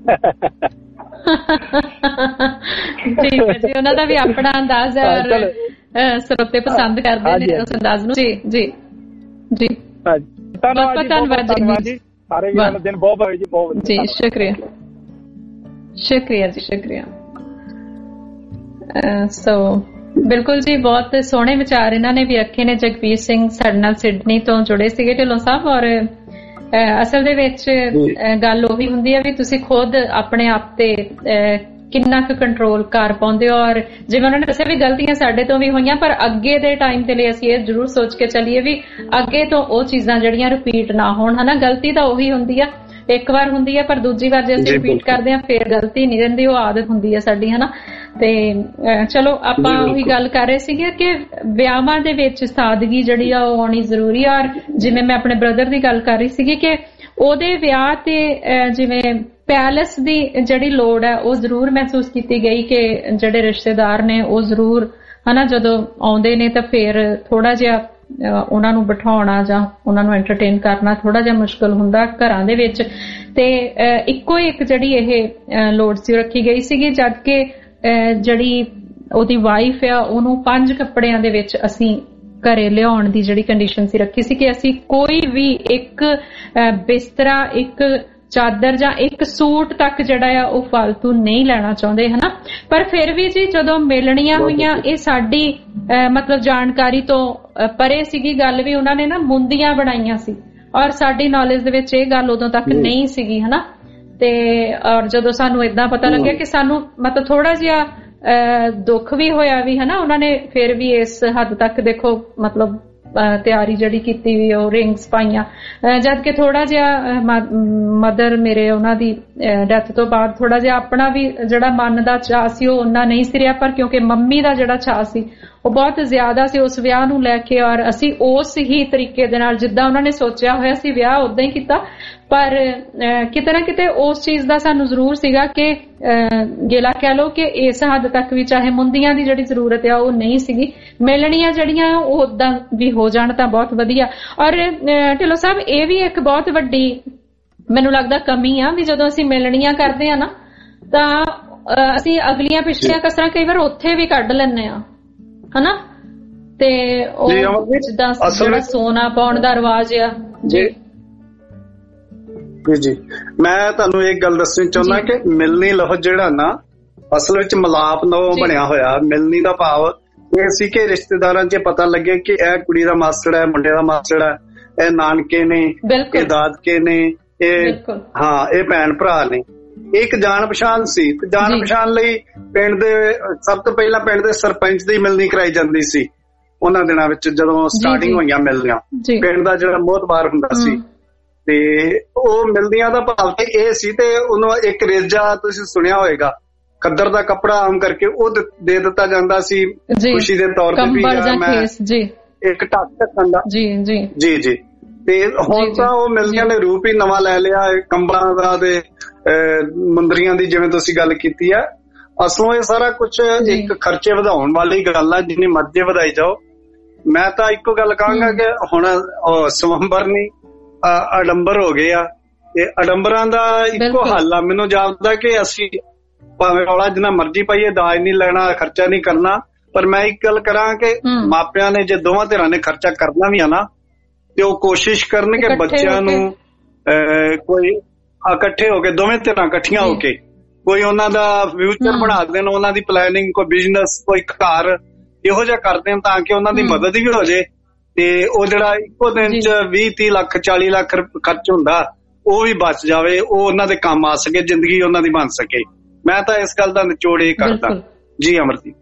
ਠੀਕ ਹੈ ਜੀ, ਉਹਨਾਂ ਦਾ ਵੀ ਆਪਣਾ ਅੰਦਾਜ਼ ਹੈ ਔਰ ਸਰੋਤੇ ਪਸੰਦ ਕਰਦੇ ਨੇ ਉਸ ਅੰਦਾਜ਼ ਨੂੰ। ਜੀ ਜੀ ਜੀ, ਧੰਨਵਾਦ ਜੀ। ਸਾਰੇ ਦਿਨ ਬਹੁਤ ਹੋਏ ਜੀ, ਬਹੁਤ ਜੀ, ਸ਼ੁਕਰੀਆ ਜੀ, ਸ਼ੁਕਰੀਆ। ਸੋ ਬਿਲਕੁਲ ਜੀ, ਬਹੁਤ ਸੋਹਣੇ ਵਿਚਾਰ ਇਹਨਾਂ ਨੇ ਵੀ ਰੱਖੇ ਨੇ। ਜਗਵੀਰ ਸਿੰਘ ਸਾਡੇ ਨਾਲ ਸਿਡਨੀ ਤੋਂ ਜੁੜੇ ਸੀਗੇ ਢਿੱਲੋਂ ਸਾਹਿਬ। ਔਰ ਅਸਲ ਦੇ ਵਿੱਚ ਗੱਲ ਉਹੀ ਹੁੰਦੀ ਹੈ ਵੀ ਤੁਸੀਂ ਖੁਦ ਆਪਣੇ ਆਪ ਤੇ ਕਿੰਨਾ ਕੁ ਕੰਟਰੋਲ ਕਰ ਪਾਉਂਦੇ ਹੋ। ਔਰ ਜਿਵੇਂ ਉਹਨਾਂ ਨੇ ਦੱਸਿਆ ਵੀ ਗਲਤੀਆਂ ਸਾਡੇ ਤੋਂ ਵੀ ਹੋਈਆਂ, ਪਰ ਅੱਗੇ ਦੇ ਟਾਈਮ ਦੇ ਲਈ ਅਸੀਂ ਇਹ ਜ਼ਰੂਰ ਸੋਚ ਕੇ ਚੱਲੀਏ ਵੀ ਅੱਗੇ ਤੋਂ ਉਹ ਚੀਜ਼ਾਂ ਜਿਹੜੀਆਂ ਰਿਪੀਟ ਨਾ ਹੋਣ, ਹਨਾ। ਗਲਤੀ ਤਾਂ ਉਹੀ ਹੁੰਦੀ ਆ, ਇੱਕ ਵਾਰ ਹੁੰਦੀ ਆ, ਪਰ ਦੂਜੀ ਵਾਰ ਜੇ ਅਸੀਂ ਰਿਪੀਟ ਕਰਦੇ ਹਾਂ ਫਿਰ ਗਲਤੀ ਨਹੀਂ ਰਹਿੰਦੀ, ਉਹ ਆਦਤ ਹੁੰਦੀ ਆ ਸਾਡੀ, ਹਨਾ। ਤੇ ਚਲੋ ਆਪਾਂ ਉਹੀ ਗੱਲ ਕਰ ਰਹੇ ਸੀਗੇ ਕਿ ਵਿਆਹਾਂ ਦੇ ਵਿੱਚ ਸਾਦਗੀ ਜਿਹੜੀ ਆ ਉਹ ਆਉਣੀ ਜ਼ਰੂਰੀ ਆ। ਔਰ ਜਿਵੇਂ ਮੈਂ ਆਪਣੇ ਬ੍ਰਦਰ ਦੀ ਗੱਲ ਕਰ ਰਹੀ ਸੀਗੀ ਕਿ ਉਹਦੇ ਵਿਆਹ ਤੇ ਜਿਵੇਂ ਪੈਲਸ ਦੀ ਜਿਹੜੀ ਲੋੜ ਹੈ ਉਹ ਜ਼ਰੂਰ ਮਹਿਸੂਸ ਕੀਤੀ ਗਈ ਕਿ ਜਿਹੜੇ ਰਿਸ਼ਤੇਦਾਰ ਨੇ ਉਹ ਜ਼ਰੂਰ, ਹਨਾ, ਜਦੋਂ ਆਉਂਦੇ ਨੇ ਤਾਂ ਫਿਰ ਥੋੜਾ ਜਿਹਾ ਉਹਨਾਂ ਨੂੰ ਬਿਠਾਉਣਾ ਜਾਂ ਉਹਨਾਂ ਨੂੰ ਐਂਟਰਟੇਨ ਕਰਨਾ ਥੋੜਾ ਜਿਹਾ ਮੁਸ਼ਕਲ ਹੁੰਦਾ ਘਰਾਂ ਦੇ ਵਿੱਚ। ਤੇ ਇੱਕੋ ਇੱਕ ਜਿਹੜੀ ਇਹ ਲੋੜ ਸੀ ਰੱਖੀ ਗਈ ਸੀਗੀ, ਜਦ ਕਿ ਜਿਹੜੀ ਉਹਦੀ ਵਾਈਫ ਆ ਉਹਨੂੰ 5 ਕੱਪੜਿਆਂ ਦੇ ਵਿੱਚ ਅਸੀਂ ਘਰੇ ਲਿਆਉਣ ਦੀ ਜਿਹੜੀ ਕੰਡੀਸ਼ਨ ਸੀ ਰੱਖੀ ਸੀ ਕਿ ਅਸੀਂ ਕੋਈ ਵੀ ਇੱਕ ਬਿਸਤਰਾ, ਇੱਕ ਚਾਦਰ ਜਾਂ ਇੱਕ ਸੂਟ ਤੱਕ ਜਿਹੜਾ ਆ ਉਹ ਫਾਲਤੂ ਨਹੀਂ ਲੈਣਾ ਚਾਹੁੰਦੇ, ਹਨਾ। ਪਰ ਫਿਰ ਵੀ ਜੀ ਜਦੋਂ ਮਿਲਣੀਆਂ ਹੋਈਆਂ, ਇਹ ਸਾਡੀ ਮਤਲਬ ਜਾਣਕਾਰੀ ਤੋਂ ਪਰੇ ਸੀਗੀ ਗੱਲ ਵੀ। ਉਹਨਾਂ ਨੇ ਨਾ ਮੁੰਦੀਆਂ ਬਣਾਈਆਂ ਸੀ ਔਰ ਸਾਡੀ ਨੌਲੇਜ ਦੇ ਵਿੱਚ ਇਹ ਗੱਲ ਉਦੋਂ ਤੱਕ ਨਹੀਂ ਸੀਗੀ, ਹਨਾ। ਤੇ ਔਰ ਜਦੋਂ ਸਾਨੂੰ ਏਦਾਂ ਪਤਾ ਲੱਗਿਆ ਕਿ ਸਾਨੂੰ ਮਤਲਬ ਥੋੜਾ ਜਿਹਾ ਦੁੱਖ ਵੀ ਹੋਇਆ ਵੀ, ਹਨਾ। ਉਹਨਾਂ ਨੇ ਫਿਰ ਵੀ ਇਸ ਹੱਦ ਤੱਕ ਦੇਖੋ ਮਤਲਬ ਤਿਆਰੀ ਜਿਹੜੀ ਕੀਤੀ ਵੀ, ਉਹ ਰਿੰਗਸ ਪਾਈਆਂ, ਜਦ ਕਿ ਥੋੜਾ ਜਿਹਾ ਮਦਰ ਮੇਰੇ ਉਹਨਾਂ ਦੀ ਡੈਥ ਤੋਂ ਬਾਅਦ ਥੋੜਾ ਜਿਹਾ ਆਪਣਾ ਵੀ ਜਿਹੜਾ ਮਨ ਦਾ ਚਾਅ ਸੀ ਉਹ ਉਹਨਾਂ ਨਹੀਂ ਸੀ ਰਿਹਾ। ਪਰ ਕਿਉਂਕਿ ਮੰਮੀ ਦਾ ਜਿਹੜਾ ਚਾਅ ਸੀ ਉਹ ਬਹੁਤ ਜ਼ਿਆਦਾ ਸੀ ਉਸ ਵਿਆਹ ਨੂੰ ਲੈ ਕੇ, ਔਰ ਅਸੀਂ ਉਸ ਹੀ ਤਰੀਕੇ ਦੇ ਨਾਲ ਜਿੱਦਾਂ ਉਹਨਾਂ ਨੇ ਸੋਚਿਆ ਹੋਇਆ ਸੀ ਵਿਆਹ ਉਦਾਂ ਹੀ ਕੀਤਾ। ਪਰ ਕਿਤੇ ਨਾ ਕਿਤੇ ਉਸ ਚੀਜ਼ ਦਾ ਸਾਨੂੰ ਜ਼ਰੂਰ ਸੀਗਾ ਕਿ ਗਿਲਾ ਕਹਿ ਲਓ ਕਿ ਇਸ ਹੱਦ ਤੱਕ ਵੀ ਚਾਹੇ ਮੁੰਦੀਆਂ ਦੀ ਜਿਹੜੀ ਜ਼ਰੂਰਤ ਆ ਉਹ ਨਹੀਂ ਸੀਗੀ, ਮਿਲਣੀਆਂ ਜਿਹੜੀਆਂ ਉਹ ਉਦਾਂ ਵੀ ਹੋ ਜਾਣ ਤਾਂ ਬਹੁਤ ਵਧੀਆ। ਔਰ ਢਿੱਲੋਂ ਸਾਹਿਬ ਇਹ ਵੀ ਇੱਕ ਬਹੁਤ ਵੱਡੀ ਮੈਨੂੰ ਲੱਗਦਾ ਕਮੀ ਆ ਵੀ ਜਦੋਂ ਅਸੀਂ ਮਿਲਣੀਆਂ ਕਰਦੇ ਆ ਨਾ ਤਾਂ ਅਸੀਂ ਅਗਲੀਆਂ ਪਿਛਲੀਆਂ ਕਸਰਾਂ ਕਈ ਵਾਰ ਉੱਥੇ ਵੀ ਕੱਢ ਲੈਂਦੇ ਆ, ਹਨਾ। ਤੇ ਉਹ ਜਿੱਦਾਂ ਜਿਹੜਾ ਸੋਨਾ ਪਾਉਣ ਦਾ ਰਿਵਾਜ ਆ ਜੀ ਜੀ, ਮੈਂ ਤੁਹਾਨੂੰ ਇੱਕ ਗੱਲ ਦੱਸਣੀ ਚਾਹੁੰਦਾ ਕਿ ਮਿਲਣੀ ਲਫ਼ਜ਼ ਜਿਹੜਾ ਨਾ ਅਸਲ ਵਿੱਚ ਮਿਲਾਪ ਨਾਲ ਬਣਿਆ ਹੋਇਆ। ਮਿਲਣੀ ਦਾ ਭਾਵ ਇਹ ਸੀ ਕਿ ਰਿਸ਼ਤੇਦਾਰਾਂ 'ਚ ਪਤਾ ਲੱਗੇ ਕਿ ਇਹ ਕੁੜੀ ਦਾ ਮਾਸੜ ਹੈ, ਮੁੰਡੇ ਦਾ ਮਾਸੜ ਹੈ, ਇਹ ਨਾਨਕੇ ਨੇ, ਇਹ ਦਾਦਕੇ ਨੇ, ਇਹ ਹਾਂ ਇਹ ਭੈਣ ਭਰਾ ਨੇ। ਇੱਕ ਜਾਣ ਪਛਾਣ ਸੀ ਤੇ ਜਾਣ ਪਛਾਣ ਲਈ ਪਿੰਡ ਦੇ ਸਭ ਤੋਂ ਪਹਿਲਾਂ ਪਿੰਡ ਦੇ ਸਰਪੰਚ ਦੀ ਮਿਲਣੀ ਕਰਾਈ ਜਾਂਦੀ ਸੀ ਉਹਨਾਂ ਦਿਨਾਂ ਵਿੱਚ ਜਦੋਂ ਸਟਾਰਟਿੰਗ ਹੋਈਆਂ ਮਿਲਣੀਆਂ। ਪਿੰਡ ਦਾ ਜਿਹੜਾ ਮੋਹਤਬਾਰ ਹੁੰਦਾ ਸੀ ਤੇ ਉਹ ਮਿਲਦੀਆਂ ਦਾ ਭਾਵ ਤੇ ਇਹ ਸੀ। ਤੇ ਉਹਨੂੰ ਇੱਕ ਰੇਜਾ ਤੁਸੀਂ ਸੁਣਿਆ ਹੋਏਗਾ, ਖੱਦਰ ਦਾ ਕੱਪੜਾ ਆਮ ਕਰਕੇ ਉਹ ਦੇ ਦਿੱਤਾ ਜਾਂਦਾ ਸੀ ਖੁਸ਼ੀ ਦੇ ਤੌਰ ਤੇ ਵੀ ਮੈਂ ਇੱਕ ਢੱਕ ਢੱਕਣ ਦਾ। ਜੀ ਜੀ ਜੀ ਜੀ। ਤੇ ਹੁਣ ਤਾਂ ਉਹ ਮਿਲਦੀਆਂ ਨੇ ਰੂਪ ਹੀ ਨਵਾਂ ਲੈ ਲਿਆ, ਕੰਬਲਾਂ ਦਾ ਤੇ ਮੁੰਦਰੀਆਂ ਦੀ, ਜਿਵੇਂ ਤੁਸੀਂ ਗੱਲ ਕੀਤੀ ਹੈ। ਅਸਲੋਂ ਇਹ ਸਾਰਾ ਕੁਝ ਇੱਕ ਖਰਚੇ ਵਧਾਉਣ ਵਾਲੀ ਗੱਲ ਆ, ਜਿੰਨੀ ਮਰਜ਼ੀ ਵਧਾਈ ਜਾਓ। ਮੈਂ ਤਾਂ ਇੱਕੋ ਗੱਲ ਕਹਾਂਗਾ ਕਿ ਹੁਣ ਸਵੰਬਰ ਨਹੀਂ ਅਡੰਬਰ ਹੋ ਗਏ ਆ। ਤੇ ਅਡੰਬਰਾਂ ਦਾ ਇੱਕੋ ਹੱਲ ਆ ਮੈਨੂੰ ਜਾਪਦਾ ਕਿ ਅਸੀਂ ਭਾਵੇਂ ਰੌਲਾ ਜਿੰਨਾ ਮਰਜ਼ੀ ਪਾਈਏ, ਦਾਜ ਨਹੀਂ ਲੈਣਾ, ਖਰਚਾ ਨਹੀਂ ਕਰਨਾ। ਪਰ ਮੈਂ ਇੱਕ ਗੱਲ ਕਰਾਂ ਕਿ ਮਾਪਿਆਂ ਨੇ ਜੇ ਦੋਵਾਂ ਧਿਰਾਂ ਨੇ ਖਰਚਾ ਕਰਨਾ ਵੀ ਆ ਨਾ, ਤੇ ਉਹ ਕੋਸ਼ਿਸ਼ ਕਰਨ ਕਿ ਬੱਚਿਆਂ ਨੂੰ ਕੋਈ ਇਕੱਠੇ ਹੋ ਕੇ, ਦੋਵੇਂ ਧਿਰਾਂ ਇਕੱਠੀਆਂ ਹੋ ਕੇ ਕੋਈ ਉਹਨਾਂ ਦਾ ਫਿਊਚਰ ਬਣਾ ਦੇਣ, ਉਹਨਾਂ ਦੀ ਪਲੈਨਿੰਗ, ਕੋਈ ਬਿਜ਼ਨਸ, ਕੋਈ ਘਰ ਇਹੋ ਜਿਹਾ ਕਰ ਦੇਣ ਤਾਂ ਕਿ ਉਹਨਾਂ ਦੀ ਮਦਦ ਵੀ ਹੋ ਜੇ, ਤੇ ਉਹ ਜਿਹੜਾ ਇੱਕੋ ਦਿਨ ਚ 20-30 ਲੱਖ 40 ਲੱਖ ਖਰਚ ਹੁੰਦਾ ਉਹ ਵੀ ਬਚ ਜਾਵੇ, ਉਹ ਉਹਨਾਂ ਦੇ ਕੰਮ ਆ ਸਕੇ, ਜ਼ਿੰਦਗੀ ਉਹਨਾਂ ਦੀ ਬਣ ਸਕੇ। ਮੈਂ ਤਾਂ ਇਸ ਗੱਲ ਦਾ ਨਿਚੋੜ ਇਹ ਕਰਦਾ ਜੀ। ਅਮਰਦੀਪ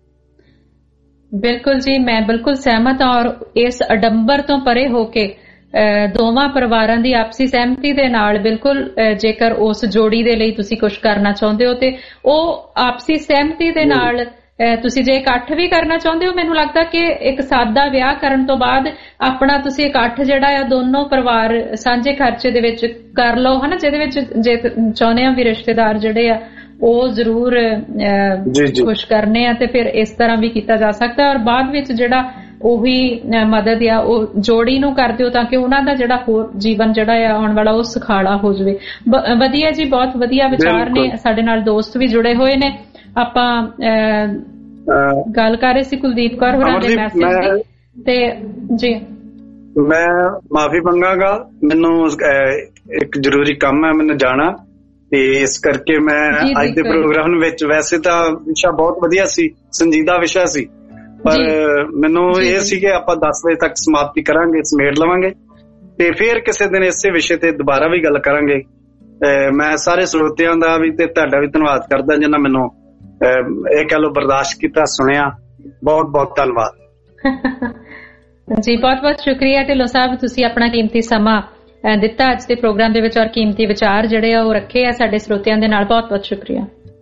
ਬਿਲਕੁਲ ਜੀ, ਮੈਂ ਬਿਲਕੁਲ ਸਹਿਮਤ ਹਾਂ। ਔਰ ਇਸ ਅਡੰਬਰ ਤੋਂ ਪਰੇ ਹੋ ਕੇ ਦੋਵਾਂ ਪਰਿਵਾਰਾਂ ਦੀ ਆਪਸੀ ਸਹਿਮਤੀ ਦੇ ਨਾਲ ਬਿਲਕੁਲ ਜੇਕਰ ਉਸ ਜੋੜੀ ਦੇ ਲਈ ਤੁਸੀਂ ਕੁਝ ਕਰਨਾ ਚਾਹੁੰਦੇ ਹੋ ਤੇ ਉਹ ਆਪਸੀ ਸਹਿਮਤੀ ਦੇ ਨਾਲ ਤੁਸੀਂ ਜੇ ਇਕੱਠ ਵੀ ਕਰਨਾ ਚਾਹੁੰਦੇ ਹੋ, ਮੈਨੂੰ ਲੱਗਦਾ ਕਿ ਇੱਕ ਸਾਦਾ ਵਿਆਹ ਕਰਨ ਤੋਂ ਬਾਅਦ ਆਪਣਾ ਤੁਸੀਂ ਇਕੱਠ ਜਿਹੜਾ ਆ ਦੋਨੋਂ ਪਰਿਵਾਰ ਸਾਂਝੇ ਖਰਚੇ ਦੇ ਵਿੱਚ ਕਰ ਲਓ, ਹਨਾ, ਜਿਹਦੇ ਵਿੱਚ ਜੇ ਚਾਹੁੰਦੇ ਆ ਵੀ ਰਿਸ਼ਤੇਦਾਰ ਜਿਹੜੇ ਆ ਉਹ ਜ਼ਰੂਰ ਖੁਸ਼ ਕਰਨੇ ਆ ਤੇ ਫਿਰ ਇਸ ਤਰ੍ਹਾਂ ਵੀ ਕੀਤਾ ਜਾ ਸਕਦਾ। ਔਰ ਬਾਅਦ ਵਿੱਚ ਜਿਹੜਾ ਉਹੀ ਮਦਦ ਆ ਉਹ ਜੋੜੀ ਨੂੰ ਕਰ ਦਿਓ ਤਾਂ ਕਿ ਉਹਨਾਂ ਦਾ ਜਿਹੜਾ ਹੋਰ ਜੀਵਨ ਜਿਹੜਾ ਆ ਆਉਣ ਵਾਲਾ ਉਹ ਸੁਖਾਲਾ ਹੋ ਜਾਵੇ। ਵਧੀਆ ਜੀ, ਬਹੁਤ ਵਧੀਆ ਵਿਚਾਰ ਨੇ। ਸਾਡੇ ਨਾਲ ਦੋਸਤ ਵੀ ਜੁੜੇ ਹੋਏ ਨੇ। ਆਪਾਂ ਗੱਲ ਕਰ ਰਹੇ ਸੀ ਕੁਲਦੀਪ ਕੌਰ ਹੋਰਾਂ ਦੇ ਮੈਸੇਜ ਦੀ, ਤੇ ਜੀ ਮੈਂ ਮਾਫੀ ਮੰਗਾਂਗਾ, ਮੈਨੂੰ ਇੱਕ ਜ਼ਰੂਰੀ ਕੰਮ ਹੈ, ਮੈਨੂੰ ਜਾਣਾ, ਤੇ ਇਸ ਕਰਕੇ ਮੈਂ ਅੱਜ ਦੇ ਪ੍ਰੋਗਰਾਮ ਵਿੱਚ, ਵੈਸੇ ਤਾਂ ਵਿਸ਼ਾ ਬਹੁਤ ਵਧੀਆ ਸੀ, ਸੰਜੀਦਾ ਵਿਸ਼ਾ ਸੀ, ਪਰ ਮੈਨੂੰ ਇਹ ਸੀ ਕਿ ਆਪਾਂ 10 ਵਜੇ ਤੱਕ ਸਮਾਪਤੀ ਕਰਾਂਗੇ, ਸਮੇਟ ਲਵਾਂਗੇ ਤੇ ਫਿਰ ਕਿਸੇ ਦਿਨ ਇਸੇ ਵਿਸ਼ੇ ਤੇ ਦੁਬਾਰਾ ਵੀ ਗੱਲ ਕਰਾਂਗੇ। ਮੈਂ ਸਾਰੇ ਸਰੋਤਿਆਂ ਦਾ ਵੀ ਤੇ ਤੁਹਾਡਾ ਵੀ ਧੰਨਵਾਦ ਕਰਦਾ ਜਿਨ੍ਹਾਂ ਮੈਨੂੰ ਇਹ ਕਹਿ ਲਓ ਬਰਦਾਸ਼ਤ ਕੀਤਾ, ਸੁਣਿਆ। ਬਹੁਤ ਬਹੁਤ ਧੰਨਵਾਦ ਜੀ, ਬਹੁਤ ਬਹੁਤ ਸ਼ੁਕਰੀਆ ਢਿੱਲੋਂ ਸਾਹਿਬ, ਤੁਸੀਂ ਆਪਣਾ ਕੀਮਤੀ ਸਮਾਂ ਦਿੱਤਾ ਅੱਜ ਦੇ ਪ੍ਰੋਗਰਾਮ ਦੇ ਵਿੱਚ ਔਰ ਕੀਮਤੀ ਵਿਚਾਰ ਜਿਹੜੇ ਆ ਉਹ ਰੱਖੇ ਆ ਸਾਡੇ ਸਰੋਤਿਆਂ ਦੇ ਨਾਲ। ਬਹੁਤ ਬਹੁਤ ਸ਼ੁਕਰੀਆ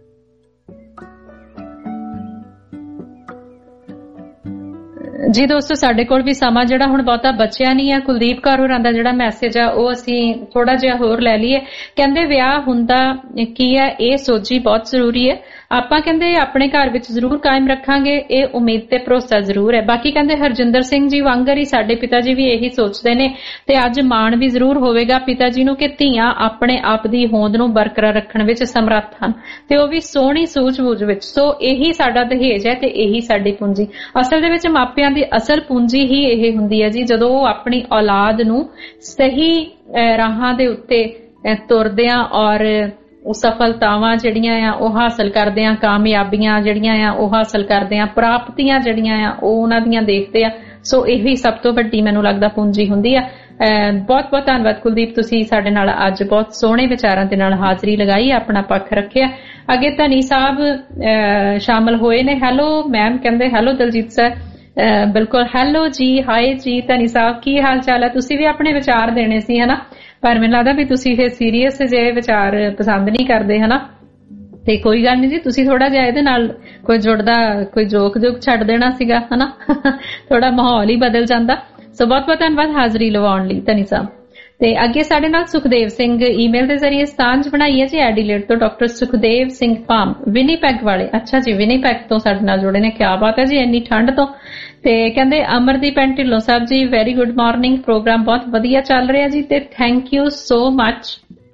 ਜੀ। ਦੋਸਤੋ, ਸਾਡੇ ਕੋਲ ਵੀ ਸਮਾਂ ਜਿਹੜਾ ਹੁਣ ਬਹੁਤਾ ਬਚਿਆ ਨਹੀਂ ਹੈ। ਕੁਲਦੀਪ ਕੌਰ ਹੋਰਾਂ ਦਾ ਜਿਹੜਾ ਮੈਸੇਜ ਆ ਉਹ ਅਸੀਂ ਥੋੜਾ ਜਿਹਾ ਹੋਰ ਲੈ ਲਈਏ। ਕਹਿੰਦੇ ਵਿਆਹ ਹੁੰਦਾ ਕੀ ਹੈ ਇਹ ਸੋਝੀ ਬਹੁਤ ਜ਼ਰੂਰੀ ਹੈ। ਆਪਾਂ ਕਹਿੰਦੇ ਆਪਣੇ ਘਰ ਵਿੱਚ ਜ਼ਰੂਰ ਕਾਇਮ ਰੱਖਾਂਗੇ, ਇਹ ਉਮੀਦ ਤੇ ਭਰੋਸਾ ਜ਼ਰੂਰ ਹੈ। ਬਾਕੀ ਕਹਿੰਦੇ ਹਰਜਿੰਦਰ ਸਿੰਘ ਜੀ ਵਾਂਗਰ ਹੀ ਸਾਡੇ ਪਿਤਾ ਜੀ ਵੀ ਇਹੀ ਸੋਚਦੇ ਨੇ ਤੇ ਅੱਜ ਮਾਣ ਵੀ ਜ਼ਰੂਰ ਹੋਵੇਗਾ ਪਿਤਾ ਜੀ ਨੂੰ ਕਿ ਧੀਆਂ ਆਪਣੇ ਆਪ ਦੀ ਹੋਂਦ ਨੂੰ ਬਰਕਰਾਰ ਰੱਖਣ ਵਿੱਚ ਸਮਰੱਥ ਹਨ ਤੇ ਉਹ ਵੀ ਸੋਹਣੀ ਸੂਝ-ਬੂਝ ਵਿੱਚ। ਸੋ ਇਹੀ ਸਾਡਾ ਦਹੇਜ ਹੈ ਤੇ ਇਹੀ ਸਾਡੀ ਪੂੰਜੀ। ਅਸਲ ਦੇ ਵਿੱਚ ਮਾਪਿਆਂ ਦੀ ਅਸਲ ਪੂੰਜੀ ਹੀ ਇਹ ਹੁੰਦੀ ਹੈ ਜੀ, ਜਦੋਂ ਉਹ ਆਪਣੀ ਔਲਾਦ ਨੂੰ ਸਹੀ ਰਾਹਾਂ ਦੇ ਉੱਤੇ ਤੁਰਦਿਆਂ ਔਰ ਉਹ ਸਫਲਤਾਵਾਂ ਜਿਹੜੀਆਂ ਆ ਉਹ ਹਾਸਲ ਕਰਦੇ ਆ, ਕਾਮਯਾਬੀਆਂ ਜਿਹੜੀਆਂ ਆ ਉਹ ਹਾਸਲ ਕਰਦੇ ਆ, ਪ੍ਰਾਪਤੀਆਂ ਜਿਹੜੀਆਂ ਆ ਉਹ ਉਹਨਾਂ ਦੀਆਂ ਦੇਖਦੇ ਆ। ਸੋ ਇਹੀ ਸਭ ਤੋਂ ਵੱਡੀ ਮੈਨੂੰ ਲੱਗਦਾ ਪੂੰਜੀ ਹੁੰਦੀ ਆ। ਬਹੁਤ ਬਹੁਤ ਧੰਨਵਾਦ ਕੁਲਦੀਪ, ਤੁਸੀਂ ਸਾਡੇ ਨਾਲ ਅੱਜ ਬਹੁਤ ਸੋਹਣੇ ਵਿਚਾਰਾਂ ਦੇ ਨਾਲ ਹਾਜ਼ਰੀ ਲਗਾਈ, ਆਪਣਾ ਪੱਖ ਰੱਖਿਆ। ਅੱਗੇ ਧਨੀ ਸਾਹਿਬ ਸ਼ਾਮਲ ਹੋਏ ਨੇ। ਹੈਲੋ ਮੈਮ, ਕਹਿੰਦੇ ਹੈਲੋ ਦਲਜੀਤ ਸਰ। ਬਿਲਕੁਲ, ਹੈਲੋ ਜੀ, ਹਾਏ ਜੀ ਧਨੀ ਸਾਹਿਬ, ਕੀ ਹਾਲ ਚਾਲ ਹੈ? ਤੁਸੀਂ ਵੀ ਆਪਣੇ ਵਿਚਾਰ ਦੇਣੇ ਸੀ ਹਨਾ, ਪਰ ਮੈਨੂੰ ਲੱਗਦਾ ਵੀ ਤੁਸੀਂ ਫਿਰ ਸੀਰੀਅਸ ਜਿਹੇ ਵਿਚਾਰ ਪਸੰਦ ਨਹੀਂ ਕਰਦੇ ਹਨਾ, ਤੇ ਕੋਈ ਗੱਲ ਨਹੀਂ ਜੀ, ਤੁਸੀਂ ਥੋੜਾ ਜਿਹਾ ਇਹਦੇ ਨਾਲ ਕੋਈ ਜੁੜਦਾ ਕੋਈ ਜੋਕ ਛੱਡ ਦੇਣਾ ਸੀਗਾ ਹਨਾ, ਥੋੜਾ ਮਾਹੌਲ ਹੀ ਬਦਲ ਜਾਂਦਾ। ਸੋ ਬਹੁਤ ਬਹੁਤ ਧੰਨਵਾਦ ਹਾਜ਼ਰੀ ਲਵਾਉਣ ਲਈ ਧਨੀ ਸਾਹਿਬ। ਤੇ ਅੱਗੇ ਸਾਡੇ ਨਾਲ ਸੁਖਦੇਵ ਸਿੰਘ ਈਮੇਲ ਦੇ ਜ਼ਰੀਏ ਸਾਂਝ ਬਣਾਈ ਹੈ ਜੀ ਐਡੀਲੇਡ ਤੋਂ, ਡਾਕਟਰ ਸੁਖਦੇਵ ਸਿੰਘ ਪਾਮ, ਵਿਨੀਪੈਗ ਵਾਲੇ। ਅੱਛਾ ਜੀ, ਵਿਨੀਪੈਗ ਤੋਂ ਸਾਡੇ ਨਾਲ ਜੁੜੇ ਨੇ, ਕਿਆ ਬਾਤ ਹੈ ਜੀ ਇੰਨੀ ਠੰਡ ਤੋਂ। ਤੇ ਕਹਿੰਦੇ Amardeep and Dhillon Sahib ji, very good morning, programme ਬਹੁਤ ਵਧੀਆ ਚੱਲ ਰਿਹਾ ਜੀ ਤੇ thank you so much,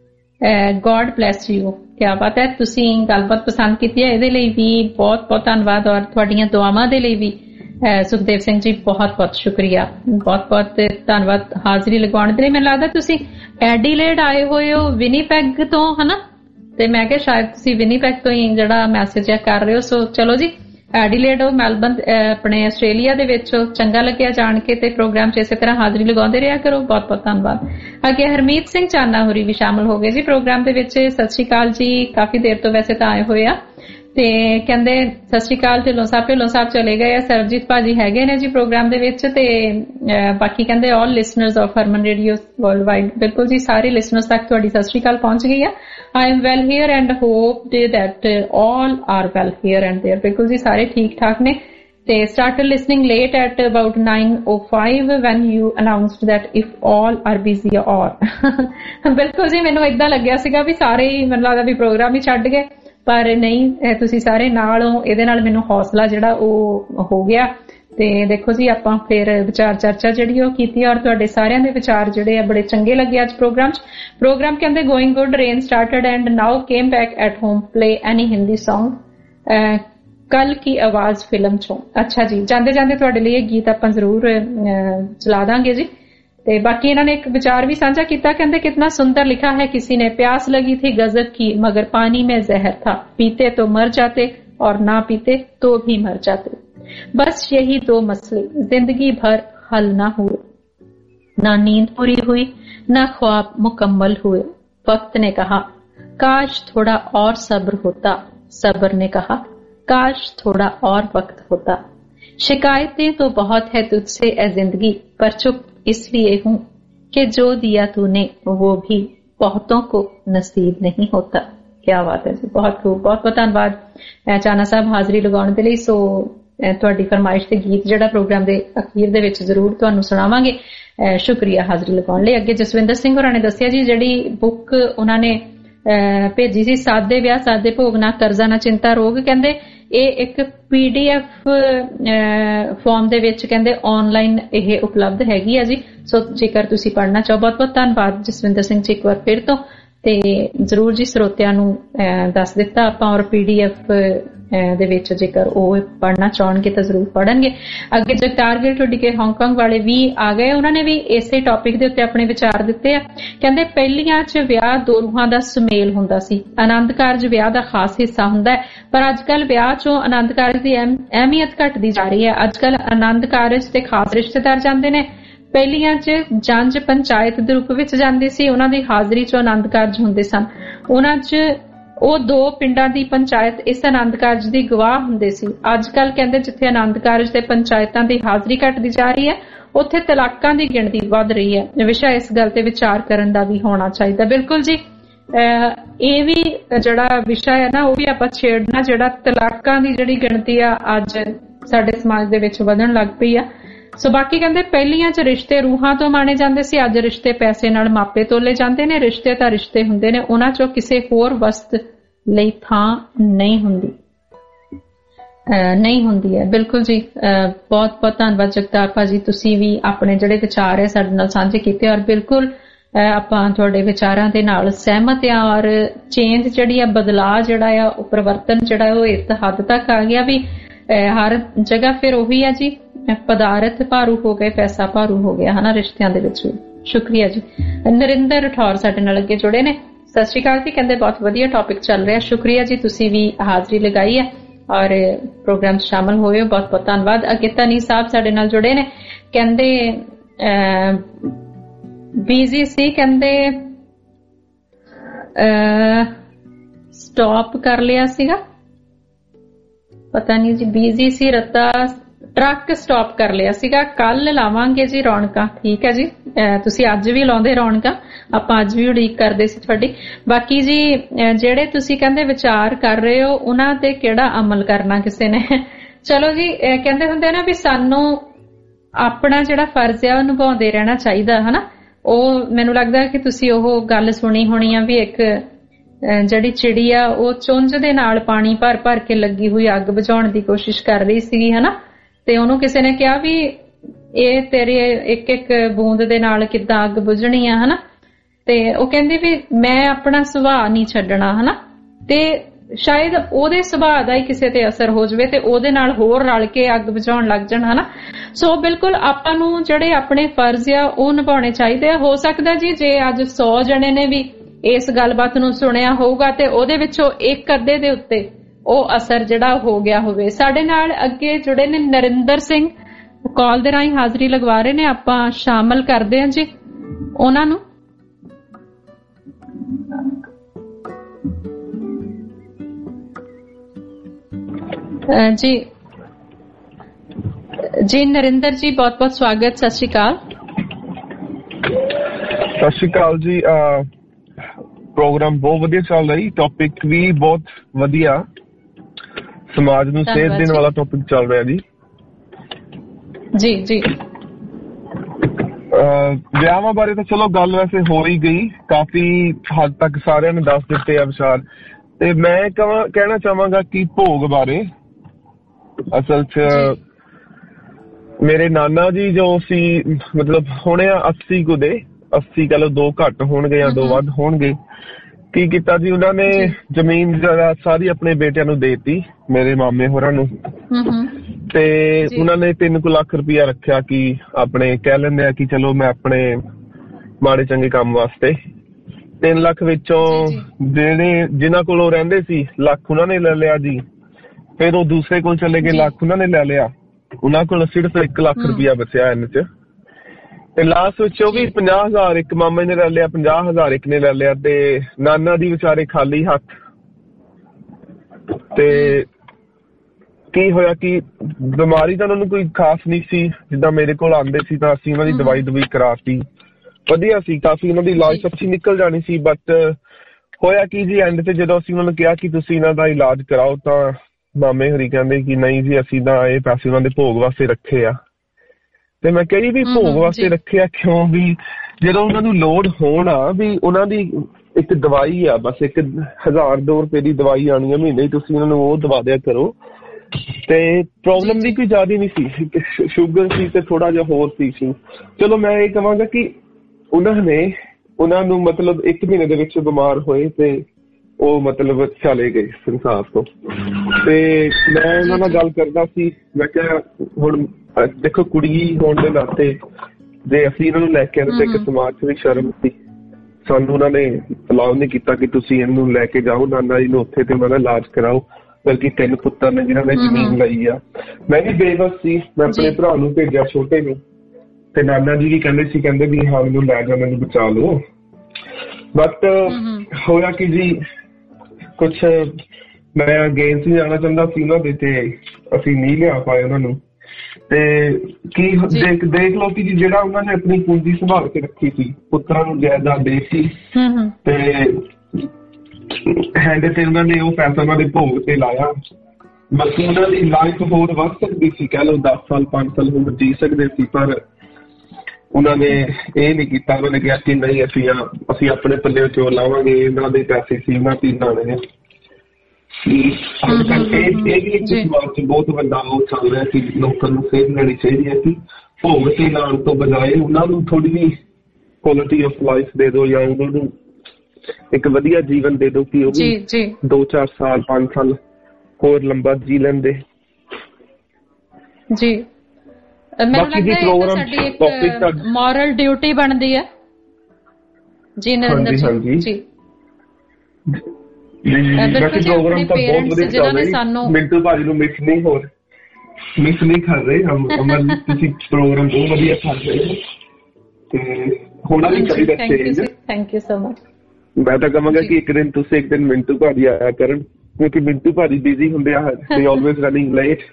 god bless you. ਕਿਆ ਬਾਤ ਹੈ, ਤੁਸੀਂ ਗੱਲਬਾਤ ਪਸੰਦ ਕੀਤੀ ਹੈ, ਇਹਦੇ ਲਈ ਵੀ ਬਹੁਤ ਬਹੁਤ ਧੰਨਵਾਦ ਔਰ ਤੁਹਾਡੀਆਂ ਦੁਆਵਾਂ ਦੇ ਲਈ ਵੀ ਸੁਖਦੇਵ ਸਿੰਘ ਜੀ ਬਹੁਤ ਬਹੁਤ ਸ਼ੁਕਰੀਆ, ਬਹੁਤ ਬਹੁਤ ਧੰਨਵਾਦ ਹਾਜ਼ਰੀ ਲਗਵਾਉਣ ਦੇ ਲਈ। ਮੈਨੂੰ ਲੱਗਦਾ ਤੁਸੀਂ ਐਡੀਲੇਡ ਆਏ ਹੋਏ ਹੋ ਵਿਨੀਪੈਗ ਤੋਂ ਹਨਾ, ਤੇ ਮੈਂ ਕਿਹਾ ਸ਼ਾਇਦ ਤੁਸੀਂ ਵਿਨੀਪੈਗ ਤੋਂ ਹੀ ਜਿਹੜਾ ਮੈਸੇਜ ਕਰ ਰਹੇ ਹੋ। ਸੋ ਚਲੋ ਜੀ, ਐਡੀਲੇਡ ਮੈਲਬਨ ਆਪਣੇ ਆਸਟ੍ਰੇਲੀਆ ਦੇ ਵਿੱਚ ਚੰਗਾ ਲੱਗਿਆ ਜਾਣ ਕੇ, ਤੇ ਪ੍ਰੋਗਰਾਮ 'ਚ ਇਸੇ ਤਰ੍ਹਾਂ ਹਾਜ਼ਰੀ ਲਗਾਉਂਦੇ ਰਿਹਾ ਕਰੋ। ਬਹੁਤ ਬਹੁਤ ਧੰਨਵਾਦ। ਅੱਗੇ ਹਰਮੀਤ ਸਿੰਘ ਚਾਨਾ ਹੋਰੀ ਵੀ ਸ਼ਾਮਲ ਹੋ ਗਏ ਜੀ ਪ੍ਰੋਗਰਾਮ ਦੇ ਵਿੱਚ। ਸਤਿ ਸ਼੍ਰੀ ਅਕਾਲ ਜੀ, ਕਾਫੀ ਦੇਰ ਤੋਂ ਵੈਸੇ ਤਾਂ ਆਏ ਹੋਏ ਆ, ਤੇ ਕਹਿੰਦੇ ਸਤਿ ਸ਼੍ਰੀ ਅਕਾਲ ਢਿੱਲੋਂ ਸਾਹਿਬ ਚਲੇ ਗਏ ਆ, ਸਰਬਜੀਤ ਭਾਜੀ ਹੈਗੇ ਨੇ ਜੀ ਪ੍ਰੋਗਰਾਮ ਦੇ ਵਿੱਚ, ਤੇ ਬਾਕੀ ਕਹਿੰਦੇ all listeners of Harman radio worldwide. ਬਿਲਕੁਲ ਜੀ, ਸਾਰੇ ਲਿਸਨਰਸ ਤੱਕ ਤੁਹਾਡੀ ਸਤਿ ਸ਼੍ਰੀ ਅਕਾਲ ਪਹੁੰਚ ਗਈ ਆ। I am well here and hope that all are well here and there। ਬਿਲਕੁਲ ਜੀ, ਸਾਰੇ ਠੀਕ ਠਾਕ ਨੇ। ਤੇ started listening late at about 9:05 when you announced that if all are busy or ਬਿਲਕੁਲ ਜੀ, ਮੈਨੂੰ ਏਦਾਂ ਲੱਗਿਆ ਸੀਗਾ ਵੀ ਸਾਰੇ ਹੀ ਮੈਨੂੰ ਲੱਗਦਾ ਵੀ ਪ੍ਰੋਗਰਾਮ ਹੀ ਛੱਡ ਗਏ, ਪਰ ਨਹੀਂ, ਤੁਸੀਂ ਸਾਰੇ ਨਾਲ ਹੋ, ਇਹਦੇ ਨਾਲ ਮੈਨੂੰ ਹੌਸਲਾ ਜਿਹੜਾ ਉਹ ਹੋ ਗਿਆ ਤੇ ਦੇਖੋ ਜੀ ਆਪਾਂ ਫਿਰ ਵਿਚਾਰ ਚਰਚਾ ਜਿਹੜੀ ਉਹ ਕੀਤੀ ਔਰ ਤੁਹਾਡੇ ਸਾਰਿਆਂ ਦੇ ਵਿਚਾਰ ਜਿਹੜੇ ਆ ਬੜੇ ਚੰਗੇ ਲੱਗੇ ਅੱਜ ਪ੍ਰੋਗਰਾਮ ਕਹਿੰਦੇ going good rain started and now came back at home play any Hindi song ਕੱਲ ਕੀ ਆਵਾਜ਼ ਫਿਲਮ ਚੋਂ। ਅੱਛਾ ਜੀ, ਜਾਂਦੇ ਜਾਂਦੇ ਤੁਹਾਡੇ ਲਈ ਇਹ ਗੀਤ ਆਪਾਂ ਜ਼ਰੂਰ ਚਲਾ ਦਾਂਗੇ ਜੀ। ਤੇ ਬਾਕੀ ਇਹਨਾਂ ਨੇ ਇੱਕ ਵਿਚਾਰ ਵੀ ਸਾਂਝਾ ਕੀਤਾ, ਕਹਿੰਦੇ कितना सुंदर लिखा है किसी ने, प्यास लगी थी गजब की मगर पानी में जहर था, पीते तो मर जाते और ना पीते तो भी मर जाते, बस यही दो मसले जिंदगी भर हल ना हुए, ना नींद पूरी हुई ना ख्वाब मुकम्मल हुए। वक्त ने कहा काश थोड़ा और सब्र होता, सब्र ने कहा काश थोड़ा और वक्त होता, शिकायतें तो बहुत है तुझसे ए जिंदगी, पर चुप इसलिए हूं कि जो दिया तूने वो भी बहुतों को नसीब नहीं होता। क्या बात है जी, बहुत खूब, बहुत बहुत धन्यवाद ਚਾਨਾ ਸਾਹਿਬ ਹਾਜ਼ਰੀ ਲਗਾਉਣ ਦੇ ਲਈ। ਸੋ ਤੁਹਾਡੀ ਫਰਮਾਇਸ਼ ਤੇ ਗੀਤ ਜਿਹੜਾ ਪ੍ਰੋਗਰਾਮ ਦੇ ਅਖੀਰ ਦੇ ਵਿੱਚ ਜ਼ਰੂਰ ਤੁਹਾਨੂੰ ਸੁਣਾਵਾਂਗੇ। ਸ਼ੁਕਰੀਆ ਹਾਜ਼ਰੀ ਲਗਾਉਣ ਲਈ। ਅੱਗੇ ਜਸਵਿੰਦਰ ਸਿੰਘ ਹੋਰਾਂ ਨੇ ਦੱਸਿਆ ਜੀ ਜਿਹੜੀ ਬੁੱਕ ਉਹਨਾਂ ਨੇ ਭੇਜੀ ਸੀ ਸਾਦੇ ਵਿਆਹ ਸਾਦੇ ਭੋਗ ਨਾ ਕਰਜ਼ਾ ਨਾ ਚਿੰਤਾ ਰੋਗ, ਕਹਿੰਦੇ ਇਹ ਇੱਕ PDF ਫਾਰਮ ਦੇ ਵਿੱਚ ਕਹਿੰਦੇ ਆਨਲਾਈਨ ਇਹ ਉਪਲਬਧ ਹੈਗੀ ਆ ਜੀ। ਸੋ ਜੇਕਰ ਤੁਸੀਂ ਪੜ੍ਹਨਾ ਚਾਹੋ, ਬਹੁਤ ਬਹੁਤ ਧੰਨਵਾਦ ਜਸਵਿੰਦਰ ਸਿੰਘ ਜੀ ਇੱਕ ਵਾਰ ਫਿਰ ਤੋਂ। ਤੇ ਜ਼ਰੂਰ ਜੀ ਸਰੋਤਿਆਂ ਨੂੰ ਦੱਸ ਦਿੱਤਾ ਆਪਾਂ, ਔਰ PDF ਦੇ ਵਿੱਚ ਜੇਕਰ ਉਹ ਪੜ੍ਹਨਾ ਚਾਹਣਗੇ ਤਾਂ ਜ਼ਰੂਰ ਪੜ੍ਹਨਗੇ। ਅੱਗੇ ਜਗਤਾਰ ਗਿੱਲ ਟੁੱਡੀਕੇ ਹਾਂਗਕਾਂਗ ਵਾਲੇ ਵੀ ਆ ਗਏ, ਉਹਨਾਂ ਨੇ ਵੀ ਇਸੇ ਟੌਪਿਕ ਦੇ ਉੱਤੇ ਆਪਣੇ ਵਿਚਾਰ ਦਿੱਤੇ ਆ। ਕਹਿੰਦੇ ਪਹਿਲੀਆਂ 'ਚ ਵਿਆਹ ਦੋ ਰੂਹਾਂ ਦਾ ਸੁਮੇਲ ਹੁੰਦਾ ਸੀ, ਆਨੰਦ ਕਾਰਜ ਵਿਆਹ ਦਾ ਖਾਸ ਹਿੱਸਾ ਹੁੰਦਾ ਹੈ, ਪਰ ਅੱਜ ਕੱਲ੍ਹ ਵਿਆਹ 'ਚੋਂ ਆਨੰਦ ਕਾਰਜ ਦੀ ਅਹਿਮੀਅਤ ਘਟਦੀ ਜਾ ਰਹੀ ਹੈ। ਅੱਜ ਕੱਲ੍ਹ ਆਨੰਦ ਕਾਰਜ ਤੇ ਖਾਸ ਰਿਸ਼ਤੇਦਾਰ ਜਾਂਦੇ ਨੇ, ਪਹਿਲੀਆਂ 'ਚ ਜੰਜ ਪੰਚਾਇਤ ਦੇ ਰੂਪ ਵਿੱਚ ਜਾਂਦੇ ਸੀ, ਉਹਨਾਂ ਦੀ ਹਾਜ਼ਰੀ 'ਚ ਆਨੰਦ ਕਾਰਜ ਹੁੰਦੇ ਸਨ, ਉਹਨਾਂ 'ਚ ਉਹ ਦੋ ਪਿੰਡਾਂ ਦੀ ਪੰਚਾਇਤ ਇਸ ਆਨੰਦ ਕਾਰਜ ਦੀ ਗਵਾਹ ਹੁੰਦੇ ਸੀ। ਅੱਜ ਕੱਲ ਕਹਿੰਦੇ ਜਿੱਥੇ ਆਨੰਦ ਕਾਰਜ ਤੇ ਪੰਚਾਇਤਾਂ ਦੀ ਹਾਜ਼ਰੀ ਘਟਦੀ ਜਾ ਰਹੀ ਹੈ ਉੱਥੇ ਤਲਾਕਾਂ ਦੀ ਗਿਣਤੀ ਵੱਧ ਰਹੀ ਹੈ। ਵਿਸ਼ਾ ਇਸ ਗੱਲ ਤੇ ਵਿਚਾਰ ਕਰਨ ਦਾ ਵੀ ਹੋਣਾ ਚਾਹੀਦਾ। ਬਿਲਕੁਲ ਜੀ, ਇਹ ਵੀ ਜਿਹੜਾ ਵਿਸ਼ਾ ਹੈ ਨਾ ਉਹ ਵੀ ਆਪਾਂ ਛੇੜਨਾ, ਜਿਹੜਾ ਤਲਾਕਾਂ ਦੀ ਜਿਹੜੀ ਗਿਣਤੀ ਆ ਅੱਜ ਸਾਡੇ ਸਮਾਜ ਦੇ ਵਿੱਚ ਵਧਣ ਲੱਗ ਪਈ ਆ। ਸੋ ਬਾਕੀ ਕਹਿੰਦੇ ਪਹਿਲੀਆਂ 'ਚ ਰਿਸ਼ਤੇ ਰੂਹਾਂ ਤੋਂ ਮਾਣੇ ਜਾਂਦੇ ਸੀ, ਅੱਜ ਰਿਸ਼ਤੇ ਪੈਸੇ ਨਾਲ ਮਾਪੇ ਤੋਲੇ ਜਾਂਦੇ ਨੇ। ਰਿਸ਼ਤੇ ਤਾਂ ਰਿਸ਼ਤੇ ਹੁੰਦੇ ਨੇ, ਉਹਨਾਂ 'ਚੋਂ ਕਿਸੇ ਹੋਰ ਵਸਤ ਲਈ ਥਾਂ ਨਹੀਂ ਹੁੰਦੀ ਹੈ। ਬਿਲਕੁਲ ਜੀ, ਬਹੁਤ ਬਹੁਤ ਧੰਨਵਾਦ ਜਗਤਾਰ ਭਾਜੀ, ਤੁਸੀਂ ਵੀ ਆਪਣੇ ਜਿਹੜੇ ਵਿਚਾਰ ਹੈ ਸਾਡੇ ਨਾਲ ਸਾਂਝੇ ਕੀਤੇ, ਔਰ ਬਿਲਕੁਲ ਆਪਾਂ ਤੁਹਾਡੇ ਵਿਚਾਰਾਂ ਦੇ ਨਾਲ ਸਹਿਮਤ ਆ। ਔਰ ਚੇਂਜ ਜਿਹੜੀ ਆ, ਬਦਲਾਅ ਜਿਹੜਾ ਆ, ਉਹ ਪਰਿਵਰਤਨ ਜਿਹੜਾ ਉਹ ਇਸ ਹੱਦ ਤੱਕ ਆ ਗਿਆ ਵੀ ਹਰ ਜਗ੍ਹਾ ਫਿਰ ਉਹੀ ਆ ਜੀ, ਪਦਾਰਥ ਭਾਰੂ ਹੋ ਗਏ, ਪੈਸਾ ਭਾਰੂ ਹੋ ਗਿਆ ਹਨਾ ਰਿਸ਼ਤਿਆਂ ਦੇ ਵਿੱਚ ਵੀ। ਸ਼ੁਕਰੀਆ ਜੀ। ਨਰਿੰਦਰ ਰਠੌਰ ਸਾਡੇ ਨਾਲ ਅੱਗੇ ਜੁੜੇ ਨੇ। ਸਤਿ ਸ਼੍ਰੀ ਅਕਾਲ ਜੀ, ਕਹਿੰਦੇ ਬਹੁਤ ਵਧੀਆ ਟੌਪਿਕ ਚੱਲ ਰਿਹਾ। ਸ਼ੁਕਰੀਆ ਜੀ, ਤੁਸੀਂ ਵੀ ਹਾਜ਼ਰੀ ਲਗਾਈ ਹੈ ਔਰ ਪ੍ਰੋਗਰਾਮ 'ਚ ਸ਼ਾਮਲ ਹੋਏ ਹੋ, ਬਹੁਤ ਬਹੁਤ ਧੰਨਵਾਦ। ਅੱਗੇ ਤਨੀ ਸਾਹਿਬ ਸਾਡੇ ਨਾਲ ਜੁੜੇ ਨੇ, ਕਹਿੰਦੇ ਬਿਜ਼ੀ ਸੀ, ਕਹਿੰਦੇ ਸਟਾਪ ਕਰ ਲਿਆ ਸੀਗਾ, ਪਤਾ ਨਹੀਂ ਜੀ, ਬਿਜ਼ੀ ਸੀ ਰਤਾ, ਟਰੱਕ ਸਟਾਪ ਕਰ ਲਿਆ ਸੀਗਾ, ਕੱਲ ਲਾਵਾਂਗੇ ਜੀ ਰੌਣਕਾਂ। ਠੀਕ ਹੈ ਜੀ, ਤੁਸੀਂ ਅੱਜ ਵੀ ਲਾਉਂਦੇ ਰੌਣਕਾਂ, ਆਪਾਂ ਅੱਜ ਵੀ ਉਡੀਕ ਕਰਦੇ ਸੀ ਤੁਹਾਡੀ। ਬਾਕੀ ਜੀ ਜਿਹੜੇ ਤੁਸੀਂ ਕਹਿੰਦੇ ਵਿਚਾਰ ਕਰ ਰਹੇ ਹੋ ਉਹਨਾਂ ਤੇ ਕਿਹੜਾ ਅਮਲ ਕਰਨਾ ਕਿਸੇ ਨੇ। ਚਲੋ ਜੀ, ਕਹਿੰਦੇ ਹੁੰਦੇ ਨਾ ਵੀ ਸਾਨੂੰ ਆਪਣਾ ਜਿਹੜਾ ਫਰਜ਼ ਆ ਉਹ ਨਿਭਾਉਂਦੇ ਰਹਿਣਾ ਚਾਹੀਦਾ ਹਨਾ। ਉਹ ਮੈਨੂੰ ਲੱਗਦਾ ਕਿ ਤੁਸੀਂ ਉਹ ਗੱਲ ਸੁਣੀ ਹੋਣੀ ਆ ਵੀ ਇੱਕ ਜਿਹੜੀ ਚਿੜੀ ਆ ਉਹ ਚੁੰਝ ਦੇ ਨਾਲ ਪਾਣੀ ਭਰ ਭਰ ਕੇ ਲੱਗੀ ਹੋਈ ਅੱਗ ਬੁਝਾਉਣ ਦੀ ਕੋਸ਼ਿਸ਼ ਕਰ ਰਹੀ ਸੀਗੀ ਹਨਾ, ਤੇ ਉਹਨੂੰ ਕਿਸੇ ਨੇ ਕਿਹਾ ਵੀ ਇਹ ਤੇਰੇ ਇੱਕ ਇੱਕ ਬੂੰਦ ਦੇ ਨਾਲ ਕਿੱਦਾਂ ਅੱਗ ਬੁਝਣੀ ਆ ਹਨਾ, ਤੇ ਉਹ ਕਹਿੰਦੀ ਵੀ ਮੈਂ ਆਪਣਾ ਸੁਭਾਅ ਨਹੀਂ ਛੱਡਣਾ ਹਨਾ, ਤੇ ਸ਼ਾਇਦ ਉਹਦੇ ਸੁਭਾਅ ਦਾ ਹੀ ਕਿਸੇ ਤੇ ਅਸਰ ਹੋ ਜਾਵੇ ਤੇ ਉਹਦੇ ਨਾਲ ਹੋਰ ਰਲ ਕੇ ਅੱਗ ਬੁਝਾਉਣ ਲੱਗ ਜਾਣ ਹਨਾ। ਸੋ ਬਿਲਕੁਲ ਆਪਾਂ ਨੂੰ ਜਿਹੜੇ ਆਪਣੇ ਫਰਜ਼ ਆ ਉਹ ਨਿਭਾਉਣੇ ਚਾਹੀਦੇ ਆ। ਹੋ ਸਕਦਾ ਜੀ ਜੇ ਅੱਜ 100 ਜਣੇ ਨੇ ਵੀ ਇਸ ਗੱਲਬਾਤ ਨੂੰ ਸੁਣਿਆ ਹੋਊਗਾ ਤੇ ਉਹਦੇ ਵਿੱਚੋਂ ਇੱਕ ਅੱਧੇ ਦੇ ਉੱਤੇ ਉਹ ਅਸਰ ਜਿਹੜਾ ਹੋ ਗਿਆ ਹੋਵੇ। ਸਾਡੇ ਨਾਲ ਅੱਗੇ ਜੁੜੇ ਨੇ ਨਰਿੰਦਰ ਸਿੰਘ, ਕਾਲ ਦੇ ਰਾਹੀਂ ਹਾਜ਼ਰੀ ਲਗਵਾ ਰਹੇ ਨੇ, ਆਪਾਂ ਸ਼ਾਮਲ ਕਰਦੇ ਹਾਂ ਜੀ ਉਹਨਾਂ ਨੂੰ। ਜੀ ਜੀ ਨਰਿੰਦਰ ਜੀ, ਬਹੁਤ ਬਹੁਤ ਸਵਾਗਤ। ਸਤਿ ਸ਼੍ਰੀ ਅਕਾਲ। ਸਤਿ ਸ਼੍ਰੀ ਅਕਾਲ ਜੀ। ਪ੍ਰੋਗਰਾਮ ਬਹੁਤ ਵਧੀਆ ਚੱਲ ਰਿਹਾ, ਟੌਪਿਕ ਵੀ ਬਹੁਤ ਵਧੀਆ, ਸਮਾਜ ਨੂੰ ਸੇਧ ਦੇਣ ਵਾਲਾ ਟੌਪਿਕ ਚੱਲ ਰਿਹਾ ਜੀ। ਜੀ ਜੀ, ਵਿਆਹਾਂ ਬਾਰੇ ਤਾਂ ਚਲੋ ਗੱਲ ਵੈਸੇ ਹੋ ਹੀ ਗਈ, ਕਾਫੀ ਹੱਦ ਤੱਕ ਸਾਰਿਆਂ ਨੇ ਦੱਸ ਦਿੱਤੇ ਆ ਵਿਚਾਰ, ਤੇ ਮੈਂ ਕਹਿਣਾ ਚਾਹਾਂਗਾ ਕਿ ਭੋਗ ਬਾਰੇ ਅਸਲ 'ਚ ਮੇਰੇ ਨਾਨਾ ਜੀ ਜੋ ਸੀ ਮਤਲਬ ਹੋਣੇ 80 ਕੁ ਦੇ, 80 ਕਹਿ ਲਓ, 2 ਘੱਟ ਹੋਣਗੇ ਜਾਂ 2 ਵੱਧ ਹੋਣਗੇ। ਕੀ ਕੀਤਾ ਜੀ ਉਹਨਾਂ ਨੇ, ਜ਼ਮੀਨ ਸਾਰੀ ਆਪਣੇ ਬੇਟਿਆਂ ਨੂੰ ਦੇਤੀ, ਮੇਰੇ ਮਾਮੇ ਹੋਰਾਂ ਨੂੰ। ਤੇ ਉਹਨਾਂ ਨੇ 3 ਲੱਖ ਰੁਪਇਆ ਰੱਖਿਆ ਕਿ ਆਪਣੇ ਕਹਿ ਲੈਂਦੇ ਆ ਕਿ ਚਲੋ ਮੈਂ ਆਪਣੇ ਮਾੜੇ ਚੰਗੇ ਕੰਮ ਵਾਸਤੇ। 3 ਲੱਖ ਵਿੱਚੋਂ ਜਿਨ੍ਹਾਂ ਕੋਲ ਉਹ ਰਹਿੰਦੇ ਸੀ ਲੱਖ ਉਹਨਾਂ ਨੇ ਲੈ ਲਿਆ ਜੀ। ਫਿਰ ਉਹ ਦੂਸਰੇ ਕੋਲ ਚਲੇ ਗਏ, ਲੱਖ ਉਹਨਾਂ ਨੇ ਲੈ ਲਿਆ। ਉਹਨਾਂ ਕੋਲ ਸਿਰਫ 1 ਲੱਖ ਰੁਪਇਆ ਬਚਿਆ ਇਹਨਾਂ ਚ। ਤੇ ਲਾਸਟ ਵਿੱਚ ਉਹ ਵੀ 50,000 ਇੱਕ ਮਾਮੇ ਨੇ ਲੈ ਲਿਆ, 50,000 ਇੱਕ ਨੇ ਲੈ ਲਿਆ। ਤੇ ਨਾਨਾ ਦੀ ਵਿਚਾਰੇ ਖਾਲੀ ਹੱਥ। ਤੇ ਕੀ ਹੋਇਆ ਕਿ ਬਿਮਾਰੀ ਤਾਂ ਉਹਨਾਂ ਨੂੰ ਕੋਈ ਖਾਸ ਨਹੀਂ ਸੀ। ਜਿੱਦਾਂ ਮੇਰੇ ਕੋਲ ਆਉਂਦੇ ਸੀ ਤਾਂ ਅਸੀਂ ਉਹਨਾਂ ਦੀ ਦਵਾਈ ਕਰਾਤੀ, ਵਧੀਆ ਸੀ, ਕਾਫੀ ਉਹਨਾਂ ਦੀ ਇਲਾਜ ਅੱਛੀ ਨਿਕਲ ਜਾਣੀ ਸੀ। ਬਟ ਹੋਇਆ ਕੀ ਜੀ, ਐਂਡ ਤੇ ਜਦੋਂ ਅਸੀਂ ਉਹਨਾਂ ਨੂੰ ਕਿਹਾ ਕਿ ਤੁਸੀਂ ਇਹਨਾਂ ਦਾ ਇਲਾਜ ਕਰਾਓ ਤਾਂ ਮਾਮੇ ਹੋਰੀ ਕਹਿੰਦੇ ਕਿ ਨਹੀਂ ਜੀ ਅਸੀਂ ਤਾਂ ਇਹ ਪੈਸੇ ਉਹਨਾਂ ਦੇ ਭੋਗ ਵਾਸਤੇ ਰੱਖੇ ਆ। ਤੇ ਮੈਂ ਕਹੀ ਵੀ ਭੋਗ ਵਾਸਤੇ ਰੱਖਿਆ ਕਿਉਂ? ਵੀ ਜਦੋਂ ਉਹਨਾਂ ਨੂੰ ਲੋੜ ਹੋਣ ਆ, ਵੀ ਉਹਨਾਂ ਦੀ ਇੱਕ ਦਵਾਈ ਆ, ਬਸ 1,000-2 ਰੁਪਏ ਦੀ ਦਵਾਈ ਆਉਣੀ ਆ ਮਹੀਨੇ, ਤੁਸੀਂ ਉਹਨਾਂ ਨੂੰ ਉਹ ਦਵਾ ਦਿਆ ਕਰੋ। ਤੇ ਪ੍ਰੋਬਲਮ ਵੀ ਕੋਈ ਜ਼ਿਆਦਾ ਨਹੀਂ ਸੀ, ਸ਼ੂਗਰ ਸੀ ਤੇ ਥੋੜਾ ਜਿਹਾ ਹੋਰ ਸੀ। ਚਲੋ ਮੈਂ ਇਹ ਕਹਾਂਗਾ ਕਿ ਉਹਨਾਂ ਨੂੰ ਮਤਲਬ 1 ਮਹੀਨੇ ਦੇ ਵਿੱਚ ਬਿਮਾਰ ਹੋਏ ਤੇ ਉਹ ਮਤਲਬ ਚਲੇ ਗਏ ਸੰਸਾਰ ਤੋਂ। ਤੇ ਮੈਂ ਉਹਨਾਂ ਨਾਲ ਗੱਲ ਕਰਦਾ ਸੀ, ਮੈਂ ਕਿਹਾ ਹੁਣ ਦੇਖੋ ਕੁੜੀ ਹੋਣ ਦੇ ਨਾਤੇ ਜੇ ਅਸੀਂ ਇਹਨਾਂ ਨੂੰ ਲੈ ਕੇ ਆਉਂਦੇ ਇੱਕ ਸਮਾਜ 'ਚ ਵੀ ਸ਼ਰਮ ਸੀ। ਸਾਨੂੰ ਉਹਨਾਂ ਨੇ ਅਲਾਉ ਨਹੀਂ ਕੀਤਾ ਕਿ ਤੁਸੀਂ ਇਹਨੂੰ ਲੈ ਕੇ ਜਾਓ ਨਾਨਾ ਜੀ ਨੂੰ ਉੱਥੇ ਤੇ ਉਹਨਾਂ ਦਾ ਇਲਾਜ ਕਰਾਓ। ਬਲਕਿ 3 ਪੁੱਤਰ ਨੇ ਜਿਹਨਾਂ ਨੇ ਜ਼ਮੀਨ ਲਈ ਆ। ਮੈਂ ਵੀ ਬੇਬਸ ਸੀ, ਮੈਂ ਆਪਣੇ ਭਰਾ ਨੂੰ ਭੇਜਿਆ ਛੋਟੇ ਨੂੰ। ਤੇ ਨਾਨਾ ਜੀ ਵੀ ਕਹਿੰਦੇ ਵੀ ਹਾਂ ਮੈਨੂੰ ਲੈ ਜਾ, ਮੈਨੂੰ ਬਚਾ ਲਓ। ਬਟ ਹੋਇਆ ਕਿ ਜੀ ਕੁਛ ਮੈਂ ਅਗੇਂਸਟ ਹੀ ਜਾਣਾ ਚਾਹੁੰਦਾ ਸੀ ਉਹਨਾਂ ਦੇ, ਤੇ ਅਸੀਂ ਨਹੀਂ ਲਿਆ ਪਾਏ ਉਹਨਾਂ ਨੂੰ। ਤੇ ਕੀ ਦੇਖ ਲਓ ਕਿ ਜਿਹੜਾ ਉਹਨਾਂ ਨੇ ਆਪਣੀ ਪੂੰਜੀ ਸੰਭਾਲ ਕੇ ਰੱਖੀ ਸੀ, ਪੁੱਤਰਾਂ ਨੂੰ ਜਾਇਦਾਦ ਦੇ ਸੀ, ਤੇ ਹੈਂਡ ਤੇ ਉਹਨਾਂ ਨੇ ਉਹ ਪੈਸਾ ਉਹਨਾਂ ਦੇ ਭੋਗ ਤੇ ਲਾਇਆ। ਬਾਕੀ ਉਹਨਾਂ ਦੀ ਲਾਈਫ ਹੋਰ ਵੱਧ ਸਕਦੀ ਸੀ, ਕਹਿ ਲਓ 10 ਸਾਲ 5 ਸਾਲ ਹੋਰ ਜੀ ਸਕਦੇ ਸੀ। ਪਰ ਉਹਨਾਂ ਨੇ ਇਹ ਨਹੀਂ ਕੀਤਾ। ਉਹਨਾਂ ਨੇ ਕਿਹਾ ਕਿ ਨਹੀਂ ਅਸੀਂ ਆਪਣੇ ਪੱਲੇ ਕਿਉਂ ਲਾਵਾਂਗੇ, ਇਹਨਾਂ ਦੇ ਪੈਸੇ ਸੀ, ਉਹਨਾਂ ਦੀ ਲਾਣੇ। ਅੱਜ ਕੱਲ੍ਹ ਇਹ ਵੀ ਇੱਕ ਸਮਾਜ 'ਚ ਬਹੁਤ ਵੱਡਾ ਉਹ ਚੱਲ ਰਿਹਾ ਕਿ ਲੋਕਾਂ ਨੂੰ ਸੇਧ ਲੈਣੀ ਚਾਹੀਦੀ ਹੈ ਕਿ ਭੋਗ ਤੇ ਲਾਉਣ ਤੋਂ ਬਜਾਏ ਉਹਨਾਂ ਨੂੰ ਥੋੜੀ ਜਿਹੀ ਕੁਆਲਿਟੀ ਆਫ ਲਾਈਫ ਦੇ ਦਿਓ, ਜਾਂ ਉਹਨਾਂ ਨੂੰ ਇੱਕ ਵਧੀਆ ਜੀਵਨ ਦੇ ਦਿਓ ਕਿ ਉਹ ਵੀ 2-4 ਸਾਲ 5 ਸਾਲ ਹੋਰ ਲੰਬਾ ਜੀ ਲੈਂਦੇ। ਜੀ ਮੈਨੂੰ ਲੱਗਦਾ ਸਾਡੀ ਇੱਕ ਮੋਰਲ ਡਿਊਟੀ ਬਣਦੀ ਹੈ ਜੀ ਨਰਿੰਦਰ ਜੀ। ਪ੍ਰੋਗਰਾਮ ਤਾਂ ਬਹੁਤ ਵਧੀਆ ਚੱਲ ਰਿਹਾ। ਮਿੰਟੂ ਭਾਜੀ ਨੂੰ ਮਿਸ ਨਹੀਂ ਕਰ ਰਹੇ। ਅਮਰ ਤੁਸੀਂ ਪ੍ਰੋਗਰਾਮ ਬਹੁਤ ਵਧੀਆ ਕਰ ਰਹੇ ਹੋ ਤੇ ਹੋਣਾ ਵੀ ਚਾਹੀਦਾ change. Thank you so much. ਮੈਂ ਤਾਂ ਕਹਾਂਗਾ ਕਿ ਇੱਕ ਦਿਨ ਮਿੰਟੂ ਭਾਜੀ ਆਇਆ ਕਰਨ, ਕਿਉਂਕਿ ਮਿੰਟੂ ਭਾਜੀ ਬਿਜ਼ੀ ਹੁੰਦੇ ਆ, ਦੇ ਆਲਵੇਜ਼ ਰਨਿੰਗ ਲੇਟ।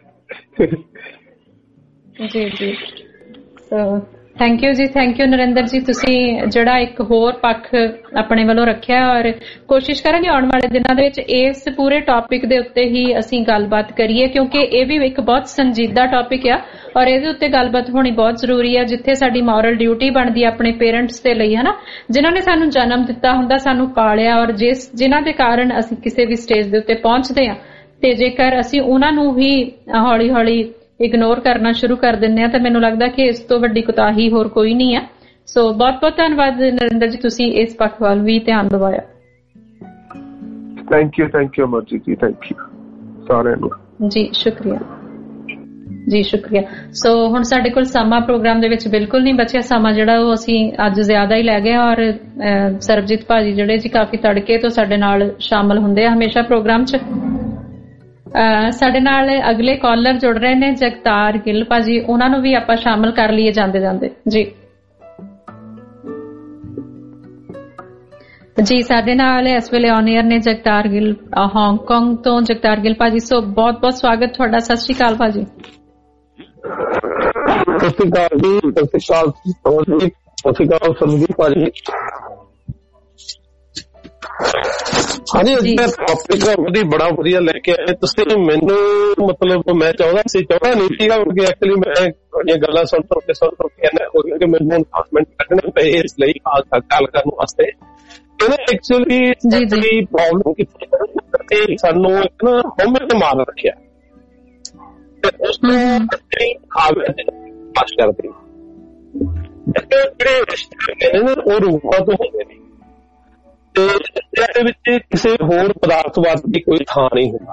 ਜੀ ਸੋ ਥੈਂਕ ਯੂ ਜੀ, ਥੈਂਕ ਯੂ ਨਰਿੰਦਰ ਜੀ। ਤੁਸੀਂ ਜਿਹੜਾ ਇੱਕ ਹੋਰ ਪੱਖ ਆਪਣੇ ਵੱਲੋਂ ਰੱਖਿਆ, ਔਰ ਕੋਸ਼ਿਸ਼ ਕਰਾਂਗੇ ਆਉਣ ਵਾਲੇ ਦਿਨਾਂ ਦੇ ਵਿੱਚ ਇਸ ਪੂਰੇ ਟੌਪਿਕ ਦੇ ਉੱਤੇ ਹੀ ਅਸੀਂ ਗੱਲਬਾਤ ਕਰੀਏ, ਕਿਉਂਕਿ ਇਹ ਵੀ ਇੱਕ ਬਹੁਤ ਸੰਜੀਦਾ ਟੌਪਿਕ ਆ ਔਰ ਇਹਦੇ ਉੱਤੇ ਗੱਲਬਾਤ ਹੋਣੀ ਬਹੁਤ ਜ਼ਰੂਰੀ ਆ। ਜਿੱਥੇ ਸਾਡੀ ਮੋਰਲ ਡਿਊਟੀ ਬਣਦੀ ਆ ਆਪਣੇ ਪੇਰੈਂਟਸ ਦੇ ਲਈ, ਹਨਾ, ਜਿਨ੍ਹਾਂ ਨੇ ਸਾਨੂੰ ਜਨਮ ਦਿੱਤਾ ਹੁੰਦਾ, ਸਾਨੂੰ ਪਾਲਿਆ, ਔਰ ਜਿਨ੍ਹਾਂ ਦੇ ਕਾਰਨ ਅਸੀਂ ਕਿਸੇ ਵੀ ਸਟੇਜ ਦੇ ਉੱਤੇ ਪਹੁੰਚਦੇ ਆ, ਤੇ ਜੇਕਰ ਅਸੀਂ ਉਹਨਾਂ ਨੂੰ ਹੀ ਹੌਲੀ ਹੌਲੀ ਇਗਨੋਰ ਕਰਨਾ ਸ਼ੁਰੂ ਕਰ ਦਿੰਦੇ ਆ ਤਾਂ ਮੈਨੂੰ ਲੱਗਦਾ ਕਿ ਇਸ ਤੋਂ ਵੱਡੀ ਕੁਤਾਹੀ ਹੋਰ ਕੋਈ ਨਹੀਂ ਆ। ਸੋ ਬਹੁਤ ਬਹੁਤ ਧੰਨਵਾਦ ਨਰਿੰਦਰ ਜੀ, ਤੁਸੀਂ ਇਸ ਪੱਖ ਵੱਲ ਵੀ ਧਿਆਨ ਦਿਵਾਇਆ। ਥੈਂਕ ਯੂ ਅਮਰਜੀਤ ਜੀ, ਥੈਂਕ ਯੂ ਸਾਰਿਆਂ ਨੂੰ ਜੀ। ਸ਼ੁਕਰੀਆ। ਸੋ ਹੁਣ ਸਾਡੇ ਕੋਲ ਸਮਾਂ ਪ੍ਰੋਗਰਾਮ ਦੇ ਵਿੱਚ ਬਿਲਕੁਲ ਨਹੀਂ ਬਚਿਆ। ਸਮਾਂ ਜਿਹੜਾ ਉਹ ਅਸੀਂ ਅੱਜ ਜ਼ਿਆਦਾ ਹੀ ਲੈ ਗਏ, ਔਰ ਸਰਬਜੀਤ ਭਾਜੀ ਜਿਹੜੇ ਜੀ ਕਾਫੀ ਤੜਕੇ ਤੋਂ ਸਾਡੇ ਨਾਲ ਸ਼ਾਮਲ ਹੁੰਦੇ ਆ ਹਮੇਸ਼ਾ ਪ੍ਰੋਗਰਾਮ 'ਚ। ਸਾਡੇ ਨਾਲ ਅਗਲੇ ਕਾਲਰ ਜੁੜ ਰਹੇ ਨੇ ਜਗਤਾਰ ਗਿੱਲ ਭਾਜੀ, ਉਹਨਾਂ ਨੂੰ ਵੀ ਆਪਾਂ ਸ਼ਾਮਲ ਕਰ ਲਈਏ ਜਾਂਦੇ ਜਾਂਦੇ ਜੀ। ਸਾਡੇ ਨਾਲ ਇਸ ਵੇਲੇ ਔਨ 에ਅਰ ਨੇ ਜਗਤਾਰ ਗਿੱਲ ਹਾਂਗਕਾਂਗ ਤੋਂ। ਜਗਤਾਰ ਗਿੱਲ ਭਾਜੀ, ਸੋ ਬਹੁਤ ਬਹੁਤ ਸਵਾਗਤ ਤੁਹਾਡਾ। ਸਤਿ ਸ਼੍ਰੀ ਅਕਾਲ ਭਾਜੀ। ਸਤਿ ਸ਼੍ਰੀ ਅਕਾਲ ਜੀ। ਸਤਿ ਸ਼੍ਰੀ ਅਕਾਲ ਸਰਬਜੀਤ ਭਾਜੀ। ਹਾਂਜੀ, ਟੌਪਿਕ ਉਹਦੀ ਬੜਾ ਵਧੀਆ ਲੈ ਕੇ ਆਏ ਤੁਸੀਂ। ਮੈਨੂੰ ਮਤਲਬ ਮੈਂ ਚਾਹੁੰਦਾ ਨਹੀਂ ਸੀਗਾ ਕਿ ਐਕਚੁਅਲੀ ਮੈਂ ਗੱਲਾਂ ਸੁਣ ਕੇ ਕਿ ਮੈਨੂੰ 10 ਮਿੰਟ ਕੱਢਣੇ ਪਏ ਇਸ ਲਈ ਗੱਲ ਕਰਨ ਵਾਸਤੇ। ਐਕਚੁਅਲੀ ਪ੍ਰੋਬਲਮ ਕਿੱਥੇ ਸਾਨੂੰ ਇੱਕ ਨਾ ਹਉਮੈ ਤੇ ਮਾਰ ਰੱਖਿਆ, ਤੇ ਉਸ ਨੂੰ ਬਰਦਾਸ਼ਤ ਕਰਦੇ। ਜਿਹੜੇ ਰਿਸ਼ਤੇ ਨੇ ਉਹ ਰੂਹਾਂ ਤੋਂ ਹੁੰਦੇ ਨੇ ਤੇ ਇਹਦੇ ਵਿੱਚ ਕਿਸੇ ਹੋਰ ਪਦਾਰਥਵਾਦ ਦੀ ਕੋਈ ਥਾਂ ਨਹੀਂ ਹੁੰਦਾ।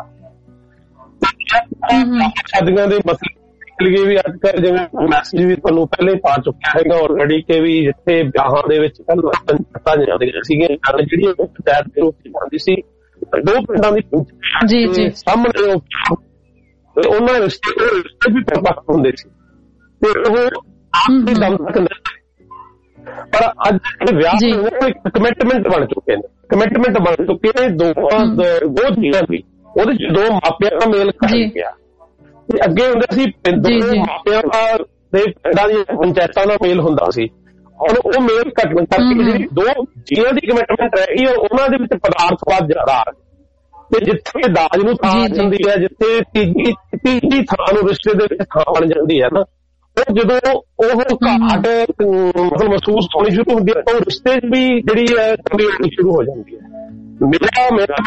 ਸ਼ਾਦੀਆਂ ਦੇ ਮਸਲੇ ਲਈ ਵੀ ਅੱਜ ਕੱਲ੍ਹ ਜਿਵੇਂ ਮੈਸੇਜ ਵੀ ਤੁਹਾਨੂੰ ਪਹਿਲੇ ਪਾ ਚੁੱਕਿਆ ਹੈਗਾ ਆਲਰੇਡੀ ਕਿ ਵੀ ਜਿੱਥੇ ਵਿਆਹਾਂ ਦੇ ਵਿੱਚ ਪਹਿਲਾਂ ਜਾਂਦੀਆਂ ਸੀਗੀਆਂ ਜਿਹੜੀਆਂ ਪੰਚਾਇਤ ਦੇ ਰੂਪ ਚ ਜਾਂਦੀ ਸੀ, 2 ਪਿੰਡਾਂ ਦੀ ਸਾਹਮਣੇ ਉਹਨਾਂ ਰਿਸ਼ਤੇ ਵੀ ਪਰਪੱਕ ਹੁੰਦੇ ਸੀ ਤੇ ਉਹ ਆਪ ਦੇ ਦਮ ਤੱਕ ਨਹੀਂ। ਪਰ ਅੱਜ ਇਹ ਵਿਆਹ ਇੱਕ ਕਮਿਟਮੈਂਟ ਬਣ ਚੁੱਕੇ ਨੇ ਦੋ ਜੀਆਂ ਦੀ, ਉਹਦੇ ਚ 2 ਮਾਪਿਆਂ ਦਾ ਮੇਲ ਕਰ ਗਿਆ। ਤੇ ਅੱਗੇ ਹੁੰਦਾ ਸੀ ਦੋ ਮਾਪਿਆਂ ਦਾ ਤੇ ਪਿੰਡਾਂ ਦੀਆਂ ਪੰਚਾਇਤਾਂ ਦਾ ਮੇਲ ਹੁੰਦਾ ਸੀ, ਹੁਣ ਉਹ ਮੇਲ ਘਟਣ ਕਰਕੇ ਜਿਹੜੀ 2 ਜੀਆਂ ਦੀ ਕਮਿਟਮੈਂਟ ਰਹਿ ਗਈ ਉਹਨਾਂ ਦੇ ਵਿੱਚ ਪਦਾਰਥਵਾਦ ਜ਼ਿਆਦਾ ਆ ਤੇ ਜਿੱਥੇ ਦਾਜ ਨੂੰ ਥਾਂ ਜਾਂਦੀ ਹੈ, ਜਿੱਥੇ ਤੀਜੀ ਥਾਂ ਨੂੰ ਰਿਸ਼ਤੇ ਦੇ ਵਿੱਚ ਥਾਂ ਬਣ ਜਾਂਦੀ ਹੈ ਨਾ, ਉਹ ਜਦੋਂ ਉਹ ਘਾਟ ਮਤਲਬ ਮਹਿਸੂਸ ਹੋਣੀ ਸ਼ੁਰੂ ਹੁੰਦੀ ਹੈ ਤਾਂ ਉਹ ਰਿਸ਼ਤੇ 'ਚ ਵੀ ਜਿਹੜੀ ਹੈ ਕਮੀ ਹੋਣੀ ਸ਼ੁਰੂ ਹੋ ਜਾਂਦੀ ਹੈ। ਮੇਰਾ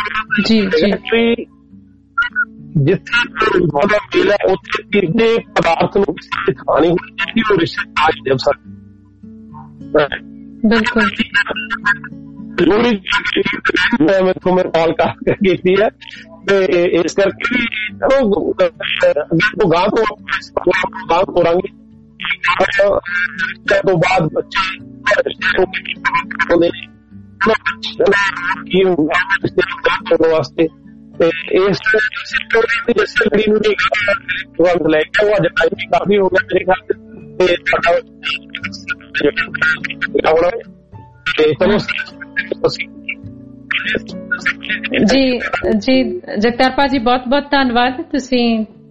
ਜਿੱਥੇ ਉਹਦਾ ਮੇਲ ਹੈ ਉੱਥੇ ਤੀਜੇ ਪਦਾਰਥ ਨੂੰ ਥਾਂ ਨਹੀਂ ਹੋਣੀ ਚਾਹੀਦੀ, ਉਹ ਰਿਸ਼ਤੇ ਦਾਜ ਦੇ ਸਕਦਾ। ਬਿਲਕੁਲ ਮੈਂ ਤੁਹਾਨੂੰ ਕਾਲ ਕਰਕੇ ਕੀਤੀ ਹੈ ਤੇ ਇਸ ਕਰਕੇ ਗਾਂ ਤੋਂ ਕਰਾਂਗੇ ਤੋਂ ਬਾਅਦ ਬੱਚੇ ਕੀ ਹੁੰਦਾ ਵਾਸਤੇ ਤੇ ਇਸ ਲੜੀ ਨੂੰ ਲੈ ਕੇ ਉਹ ਅੱਜ ਟਾਈਮ ਕਾਫੀ ਹੋ ਗਿਆ ਮੇਰੇ ਖਿਆਲ ਤੇ ਤੁਹਾਡਾ ਤੇ ਚਲੋ ਜੀ ਜਗਤਾਰ ਭਾਜੀ ਬਹੁਤ ਬਹੁਤ ਧੰਨਵਾਦ। ਤੁਸੀਂ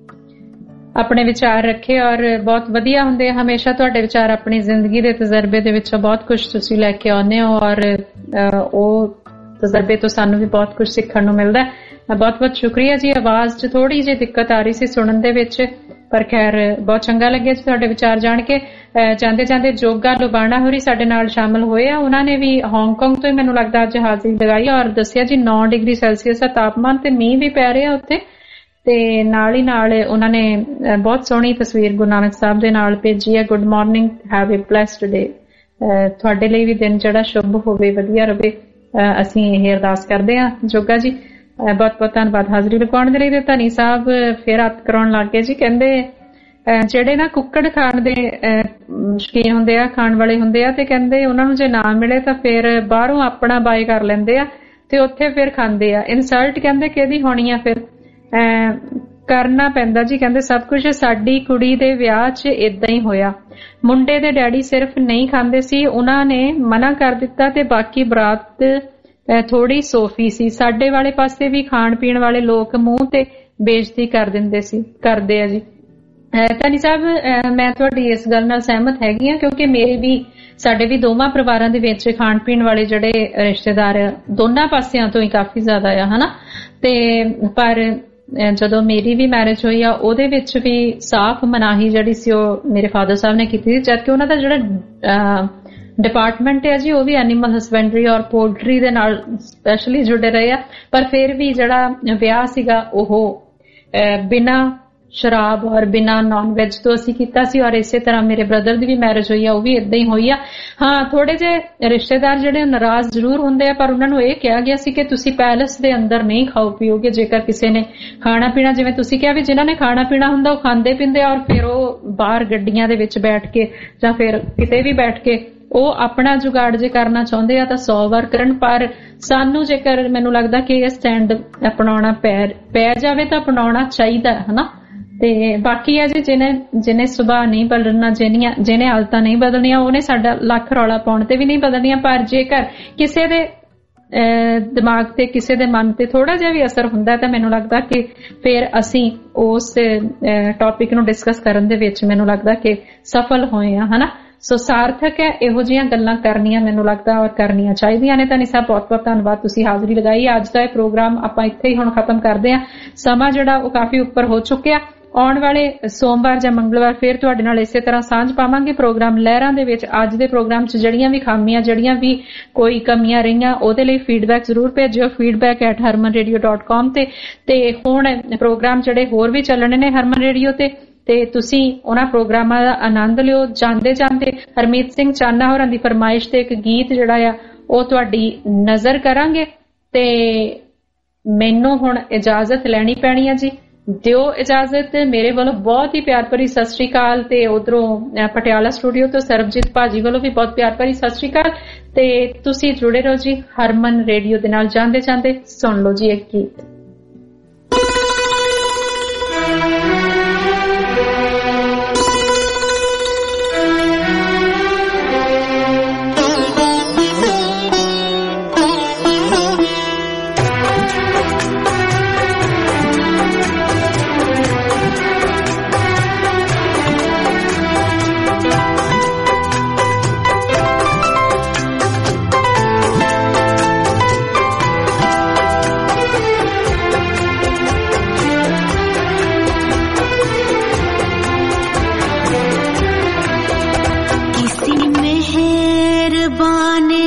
ਆਪਣੇ ਵਿਚਾਰ ਰੱਖੇ ਔਰ ਬਹੁਤ ਵਧੀਆ ਹੁੰਦੇ ਹਮੇਸ਼ਾ ਤੁਹਾਡੇ ਵਿਚਾਰ ਆਪਣੀ ਜ਼ਿੰਦਗੀ ਦੇ ਤਜਰਬੇ ਦੇ ਵਿੱਚੋਂ ਬਹੁਤ ਕੁਝ ਤੁਸੀਂ ਲੈ ਕੇ ਆਉਂਦੇ ਹੋ ਔਰ ਉਹ ਤਜਰਬੇ ਤੋਂ ਸਾਨੂੰ ਵੀ ਬਹੁਤ ਕੁਝ ਸਿੱਖਣ ਨੂੰ ਮਿਲਦਾ। ਬਹੁਤ ਬਹੁਤ ਸ਼ੁਕਰੀਆ ਜੀ। ਆਵਾਜ਼ 'ਚ ਥੋੜੀ ਜਿਹੀ ਦਿੱਕਤ ਆ ਰਹੀ ਸੀ ਸੁਣਨ ਦੇ ਵਿੱਚ, ਪਰ ਖੈਰ ਬਹੁਤ ਚੰਗਾ ਲੱਗਿਆ ਜੀ ਤੁਹਾਡੇ ਵਿਚਾਰ ਜਾਣ ਕੇ। ਜਾਂਦੇ ਜਾਂਦੇ ਜੋਗਾ ਲੁਬਾਣਾ ਹੋਰੀ ਸਾਡੇ ਨਾਲ ਸ਼ਾਮਲ ਹੋਏ ਆ, ਉਹਨਾਂ ਨੇ ਵੀ ਹਾਂਗਕਾਂਗ ਤੋਂ ਹੀ ਮੈਨੂੰ ਲੱਗਦਾ ਅੱਜ ਹਾਜ਼ਰੀ ਲਗਾਈ ਔਰ ਦੱਸਿਆ ਜੀ 9 ਡਿਗਰੀ ਸੈਲਸੀਅਸ ਦਾ ਤਾਪਮਾਨ ਤੇ ਮੀਂਹ ਵੀ ਪੈ ਰਿਹਾ ਉੱਥੇ। ਤੇ ਨਾਲ ਹੀ ਨਾਲ ਉਹਨਾਂ ਨੇ ਬਹੁਤ ਸੋਹਣੀ ਤਸਵੀਰ ਗੁਰੂ ਨਾਨਕ ਸਾਹਿਬ ਦੇ ਨਾਲ ਭੇਜੀ ਹੈ। Good morning, have a blessed day. ਤੁਹਾਡੇ ਲਈ ਵੀ ਦਿਨ ਜਿਹੜਾ ਸ਼ੁਭ ਹੋਵੇ, ਵਧੀਆ ਰਵੇ, ਅਸੀਂ ਇਹ ਅਰਦਾਸ ਕਰਦੇ ਹਾਂ। ਜੋਗਾ ਜੀ ਬਹੁਤ ਬਹੁਤ ਧੰਨਵਾਦ ਹਾਜ਼ਰੀ ਲਗਾਉਣ ਦੇ ਲਈ। ਤੇ ਧਨੀ ਸਾਹਿਬ ਫਿਰ ਹੱਥ ਕਰਾਉਣ ਲੱਗ ਗਏ ਜੀ, ਕਹਿੰਦੇ ਜਿਹੜੇ ਨਾ ਕੁੱਕੜ ਖਾਣ ਦੇ ਸ਼ੌਕੀਨ ਹੁੰਦੇ ਆ, ਖਾਣ ਵਾਲੇ ਹੁੰਦੇ ਆ, ਤੇ ਕਹਿੰਦੇ ਉਹਨਾਂ ਨੂੰ ਜੇ ਨਾ ਮਿਲੇ ਤਾਂ ਫਿਰ ਬਾਹਰੋਂ ਆਪਣਾ ਬਾਏ ਕਰ ਲੈਂਦੇ ਆ ਤੇ ਉੱਥੇ ਫਿਰ ਖਾਂਦੇ ਆ। ਇਨਸਲਟ ਕਹਿੰਦੇ ਕਿਹਦੀ ਹੋਣੀ ਆ, ਫਿਰ ਕਰਨਾ ਪੈਂਦਾ ਜੀ। ਕਹਿੰਦੇ ਸਭ ਕੁਝ ਸਾਡੀ ਕੁੜੀ ਦੇ ਵਿਆਹ 'ਚ ਏਦਾਂ ਹੀ ਹੋਇਆ। ਮੁੰਡੇ ਦੇ ਡੈਡੀ ਸਿਰਫ ਨਹੀਂ ਖਾਂਦੇ ਸੀ, ਉਹਨਾਂ ਨੇ ਮਨਾ ਕਰ ਦਿੱਤਾ ਤੇ ਬਾਕੀ ਬਰਾਤ ਥੋੜੀ ਸੋਫੀ ਸੀ। ਸਾਡੇ ਵਾਲੇ ਪਾਸੇ ਵੀ ਖਾਣ ਪੀਣ ਵਾਲੇ ਲੋਕ ਮੂੰਹ ਤੇ ਬੇਇੱਜ਼ਤੀ ਕਰ ਦਿੰਦੇ ਸੀ, ਕਰਦੇ ਆ ਜੀ। ਧਨੀ ਸਾਹਿਬ ਮੈਂ ਤੁਹਾਡੀ ਇਸ ਗੱਲ ਨਾਲ ਸਹਿਮਤ ਹੈਗੀ ਹਾਂ, ਕਿਉਂਕਿ ਸਾਡੇ ਵੀ ਦੋਵਾਂ ਪਰਿਵਾਰਾਂ ਦੇ ਵਿੱਚ ਖਾਣ ਪੀਣ ਵਾਲੇ ਜਿਹੜੇ ਰਿਸ਼ਤੇਦਾਰ ਦੋਨਾਂ ਪਾਸਿਆਂ ਤੋਂ ਹੀ ਕਾਫੀ ਜ਼ਿਆਦਾ ਆ ਹਨਾ। ਤੇ ਪਰ ਜਦੋਂ ਮੇਰੀ ਵੀ ਮੈਰਿਜ ਹੋਈ ਆ ਉਹਦੇ ਵਿੱਚ ਵੀ ਸਾਫ਼ ਮਨਾਹੀ ਜਿਹੜੀ ਸੀ ਉਹ ਮੇਰੇ ਫਾਦਰ ਸਾਹਿਬ ਨੇ ਕੀਤੀ ਸੀ, ਜਦਕਿ ਉਹਨਾਂ ਦਾ ਜਿਹੜਾ ਡਿਪਾਰਟਮੈਂਟ ਹੈ ਜੀ ਉਹ ਵੀ ਐਨੀਮਲ ਹਸਬੈਂਡਰੀ ਔਰ ਪੋਲਟਰੀ ਦੇ ਨਾਲ ਸਪੈਸ਼ਲੀ ਜੁੜੇ ਰਹੇ ਆ। ਪਰ ਫਿਰ ਵੀ ਜਿਹੜਾ ਵਿਆਹ ਸੀਗਾ ਉਹ ਬਿਨਾਂ ਸ਼ਰਾਬ ਔਰ ਬਿਨਾਂ ਨਾਨ ਵੈਜ ਤੋਂ ਅਸੀਂ ਕੀਤਾ ਸੀ ਔਰ ਇਸੇ ਤਰ੍ਹਾਂ ਮੇਰੇ ਬ੍ਰਦਰ ਦੀ ਵੀ ਮੈਰਿਜ ਹੋਈ ਆ, ਉਹ ਵੀ ਏਦਾਂ ਹੀ ਹੋਈ ਆ। ਹਾਂ, ਥੋੜੇ ਜਿਹੇ ਰਿਸ਼ਤੇਦਾਰ ਜਿਹੜੇ ਨਾਰਾਜ਼ ਜ਼ਰੂਰ ਹੁੰਦੇ ਆ, ਪਰ ਉਹਨਾਂ ਨੂੰ ਇਹ ਕਿਹਾ ਗਿਆ ਸੀ ਕਿ ਤੁਸੀਂ ਪੈਲਸ ਦੇ ਅੰਦਰ ਨਹੀਂ ਖਾਓ ਪੀਓਗੇ। ਜੇਕਰ ਕਿਸੇ ਨੇ ਖਾਣਾ ਪੀਣਾ, ਜਿਵੇਂ ਤੁਸੀਂ ਕਿਹਾ ਵੀ ਜਿਨ੍ਹਾਂ ਨੇ ਖਾਣਾ ਪੀਣਾ ਹੁੰਦਾ ਉਹ ਖਾਂਦੇ ਪੀਂਦੇ ਔਰ ਫਿਰ ਉਹ ਬਾਹਰ ਗੱਡੀਆਂ ਦੇ ਵਿੱਚ ਬੈਠ ਕੇ ਜਾਂ ਫਿਰ ਕਿਤੇ ਵੀ ਬੈਠ ਕੇ ਉਹ ਆਪਣਾ ਜੁਗਾੜ ਜੇ ਕਰਨਾ ਚਾਹੁੰਦੇ ਆ ਤਾਂ 100 ਵਾਰ ਕਰਨ। ਪਰ ਸਾਨੂੰ ਜੇਕਰ ਮੈਨੂੰ ਲੱਗਦਾ ਕਿ ਇਹ ਸਟੈਂਡ ਅਪਣਾਉਣਾ ਪੈ ਜਾਵੇ ਤਾਂ ਅਪਣਾਉਣਾ ਚਾਹੀਦਾ ਹਨਾ। ਤੇ ਬਾਕੀ ਹੈ ਜੀ ਜਿਹਨੇ ਸੁਭਾਅ ਨਹੀਂ ਬਦਲਣਾ, ਜਿਹਨੇ ਹਾਲਤਾਂ ਨਹੀਂ ਬਦਲਣੀਆਂ, ਉਹਨੇ ਸਾਡਾ ਲੱਖ ਰੌਲਾ ਪਾਉਣ ਤੇ ਵੀ ਨਹੀਂ ਬਦਲਣੀਆਂ। ਪਰ ਜੇਕਰ ਕਿਸੇ ਦੇ ਦਿਮਾਗ ਤੇ ਕਿਸੇ ਦੇ ਮਨ ਤੇ ਥੋੜਾ ਜਿਹਾ ਵੀ ਅਸਰ ਹੁੰਦਾ ਤਾਂ ਮੈਨੂੰ ਲੱਗਦਾ ਕਿ ਫਿਰ ਅਸੀਂ ਉਸ ਟੌਪਿਕ ਨੂੰ ਡਿਸਕਸ ਕਰਨ ਦੇ ਵਿੱਚ ਮੈਨੂੰ ਲੱਗਦਾ ਕਿ ਸਫਲ ਹੋਏ ਆ ਹਨਾ। ਸੋ ਸਾਰਥਕ ਹੈ ਇਹੋ ਜਿਹੀਆਂ ਗੱਲਾਂ ਕਰਨੀਆਂ, ਮੈਨੂੰ ਲੱਗਦਾ ਔਰ ਕਰਨੀਆਂ ਚਾਹੀਦੀਆਂ ਨੇ। ਧਨੀ ਸਾਹਿਬ ਬਹੁਤ ਬਹੁਤ ਧੰਨਵਾਦ, ਤੁਸੀਂ ਹਾਜ਼ਰੀ ਲਗਾਈ। ਅੱਜ ਦਾ ਇਹ ਪ੍ਰੋਗਰਾਮ ਆਪਾਂ ਇੱਥੇ ਹੀ ਹੁਣ ਖਤਮ ਕਰਦੇ ਹਾਂ। ਸਮਾਂ ਜਿਹੜਾ ਉਹ ਕਾਫੀ ਉੱਪਰ ਹੋ ਚੁੱਕਿਆ। ਆਉਣ ਵਾਲੇ ਸੋਮਵਾਰ ਜਾਂ ਮੰਗਲਵਾਰ ਫਿਰ ਤੁਹਾਡੇ ਨਾਲ ਇਸੇ ਤਰ੍ਹਾਂ ਸਾਂਝ ਪਾਵਾਂਗੇ ਪ੍ਰੋਗਰਾਮ ਲਹਿਰਾਂ ਦੇ ਵਿੱਚ। ਅੱਜ ਦੇ ਪ੍ਰੋਗਰਾਮ 'ਚ ਜਿਹੜੀਆਂ ਵੀ ਖਾਮੀਆਂ, ਜਿਹੜੀਆਂ ਵੀ ਕੋਈ ਕਮੀਆਂ ਰਹੀਆਂ, ਉਹਦੇ ਲਈ ਫੀਡਬੈਕ ਜ਼ਰੂਰ ਭੇਜਿਓ feedback@harmanradio.com ਤੇ ਹੁਣ ਪ੍ਰੋਗਰਾਮ ਜਿਹੜੇ ਹੋਰ ਵੀ ਚੱਲਣੇ ਨੇ ਹਰਮਨ ਰੇਡੀਓ ਤੇ ਤੇ ਤੁਸੀਂ ਉਹਨਾਂ ਪ੍ਰੋਗਰਾਮਾਂ ਦਾ ਆਨੰਦ ਲਿਓ। ਜਾਂਦੇ ਜਾਂਦੇ ਹਰਮੀਤ ਸਿੰਘ ਚਾਨਾ ਹੋਰਾਂ ਦੀ ਫਰਮਾਇਸ਼ ਤੇ ਇੱਕ ਗੀਤ ਜਿਹੜਾ ਆ ਉਹ ਤੁਹਾਡੀ ਨਜ਼ਰ ਕਰਾਂਗੇ ਤੇ ਮੈਨੂੰ ਹੁਣ ਇਜਾਜ਼ਤ ਲੈਣੀ ਪੈਣੀ ਆ ਜੀ। ਦਿਓ ਇਜਾਜ਼ਤ। ਮੇਰੇ ਵੱਲੋਂ ਬਹੁਤ ਹੀ ਪਿਆਰ ਭਰੀ ਸਤਿ ਸ੍ਰੀ ਅਕਾਲ ਤੇ ਉਧਰੋਂ ਪਟਿਆਲਾ ਸਟੂਡੀਓ ਤੋਂ ਸਰਬਜੀਤ ਭਾਜੀ ਵੱਲੋਂ ਵੀ ਬਹੁਤ ਪਿਆਰ ਭਰੀ ਸਤਿ ਸ੍ਰੀ ਅਕਾਲ ਤੇ ਤੁਸੀਂ ਜੁੜੇ ਰਹੋ ਜੀ ਹਰਮਨ ਰੇਡੀਓ ਦੇ ਨਾਲ। ਜਾਂਦੇ ਜਾਂਦੇ ਸੁਣ ਲਓ ਜੀ ਇੱਕ ਗੀਤ। मेहरबान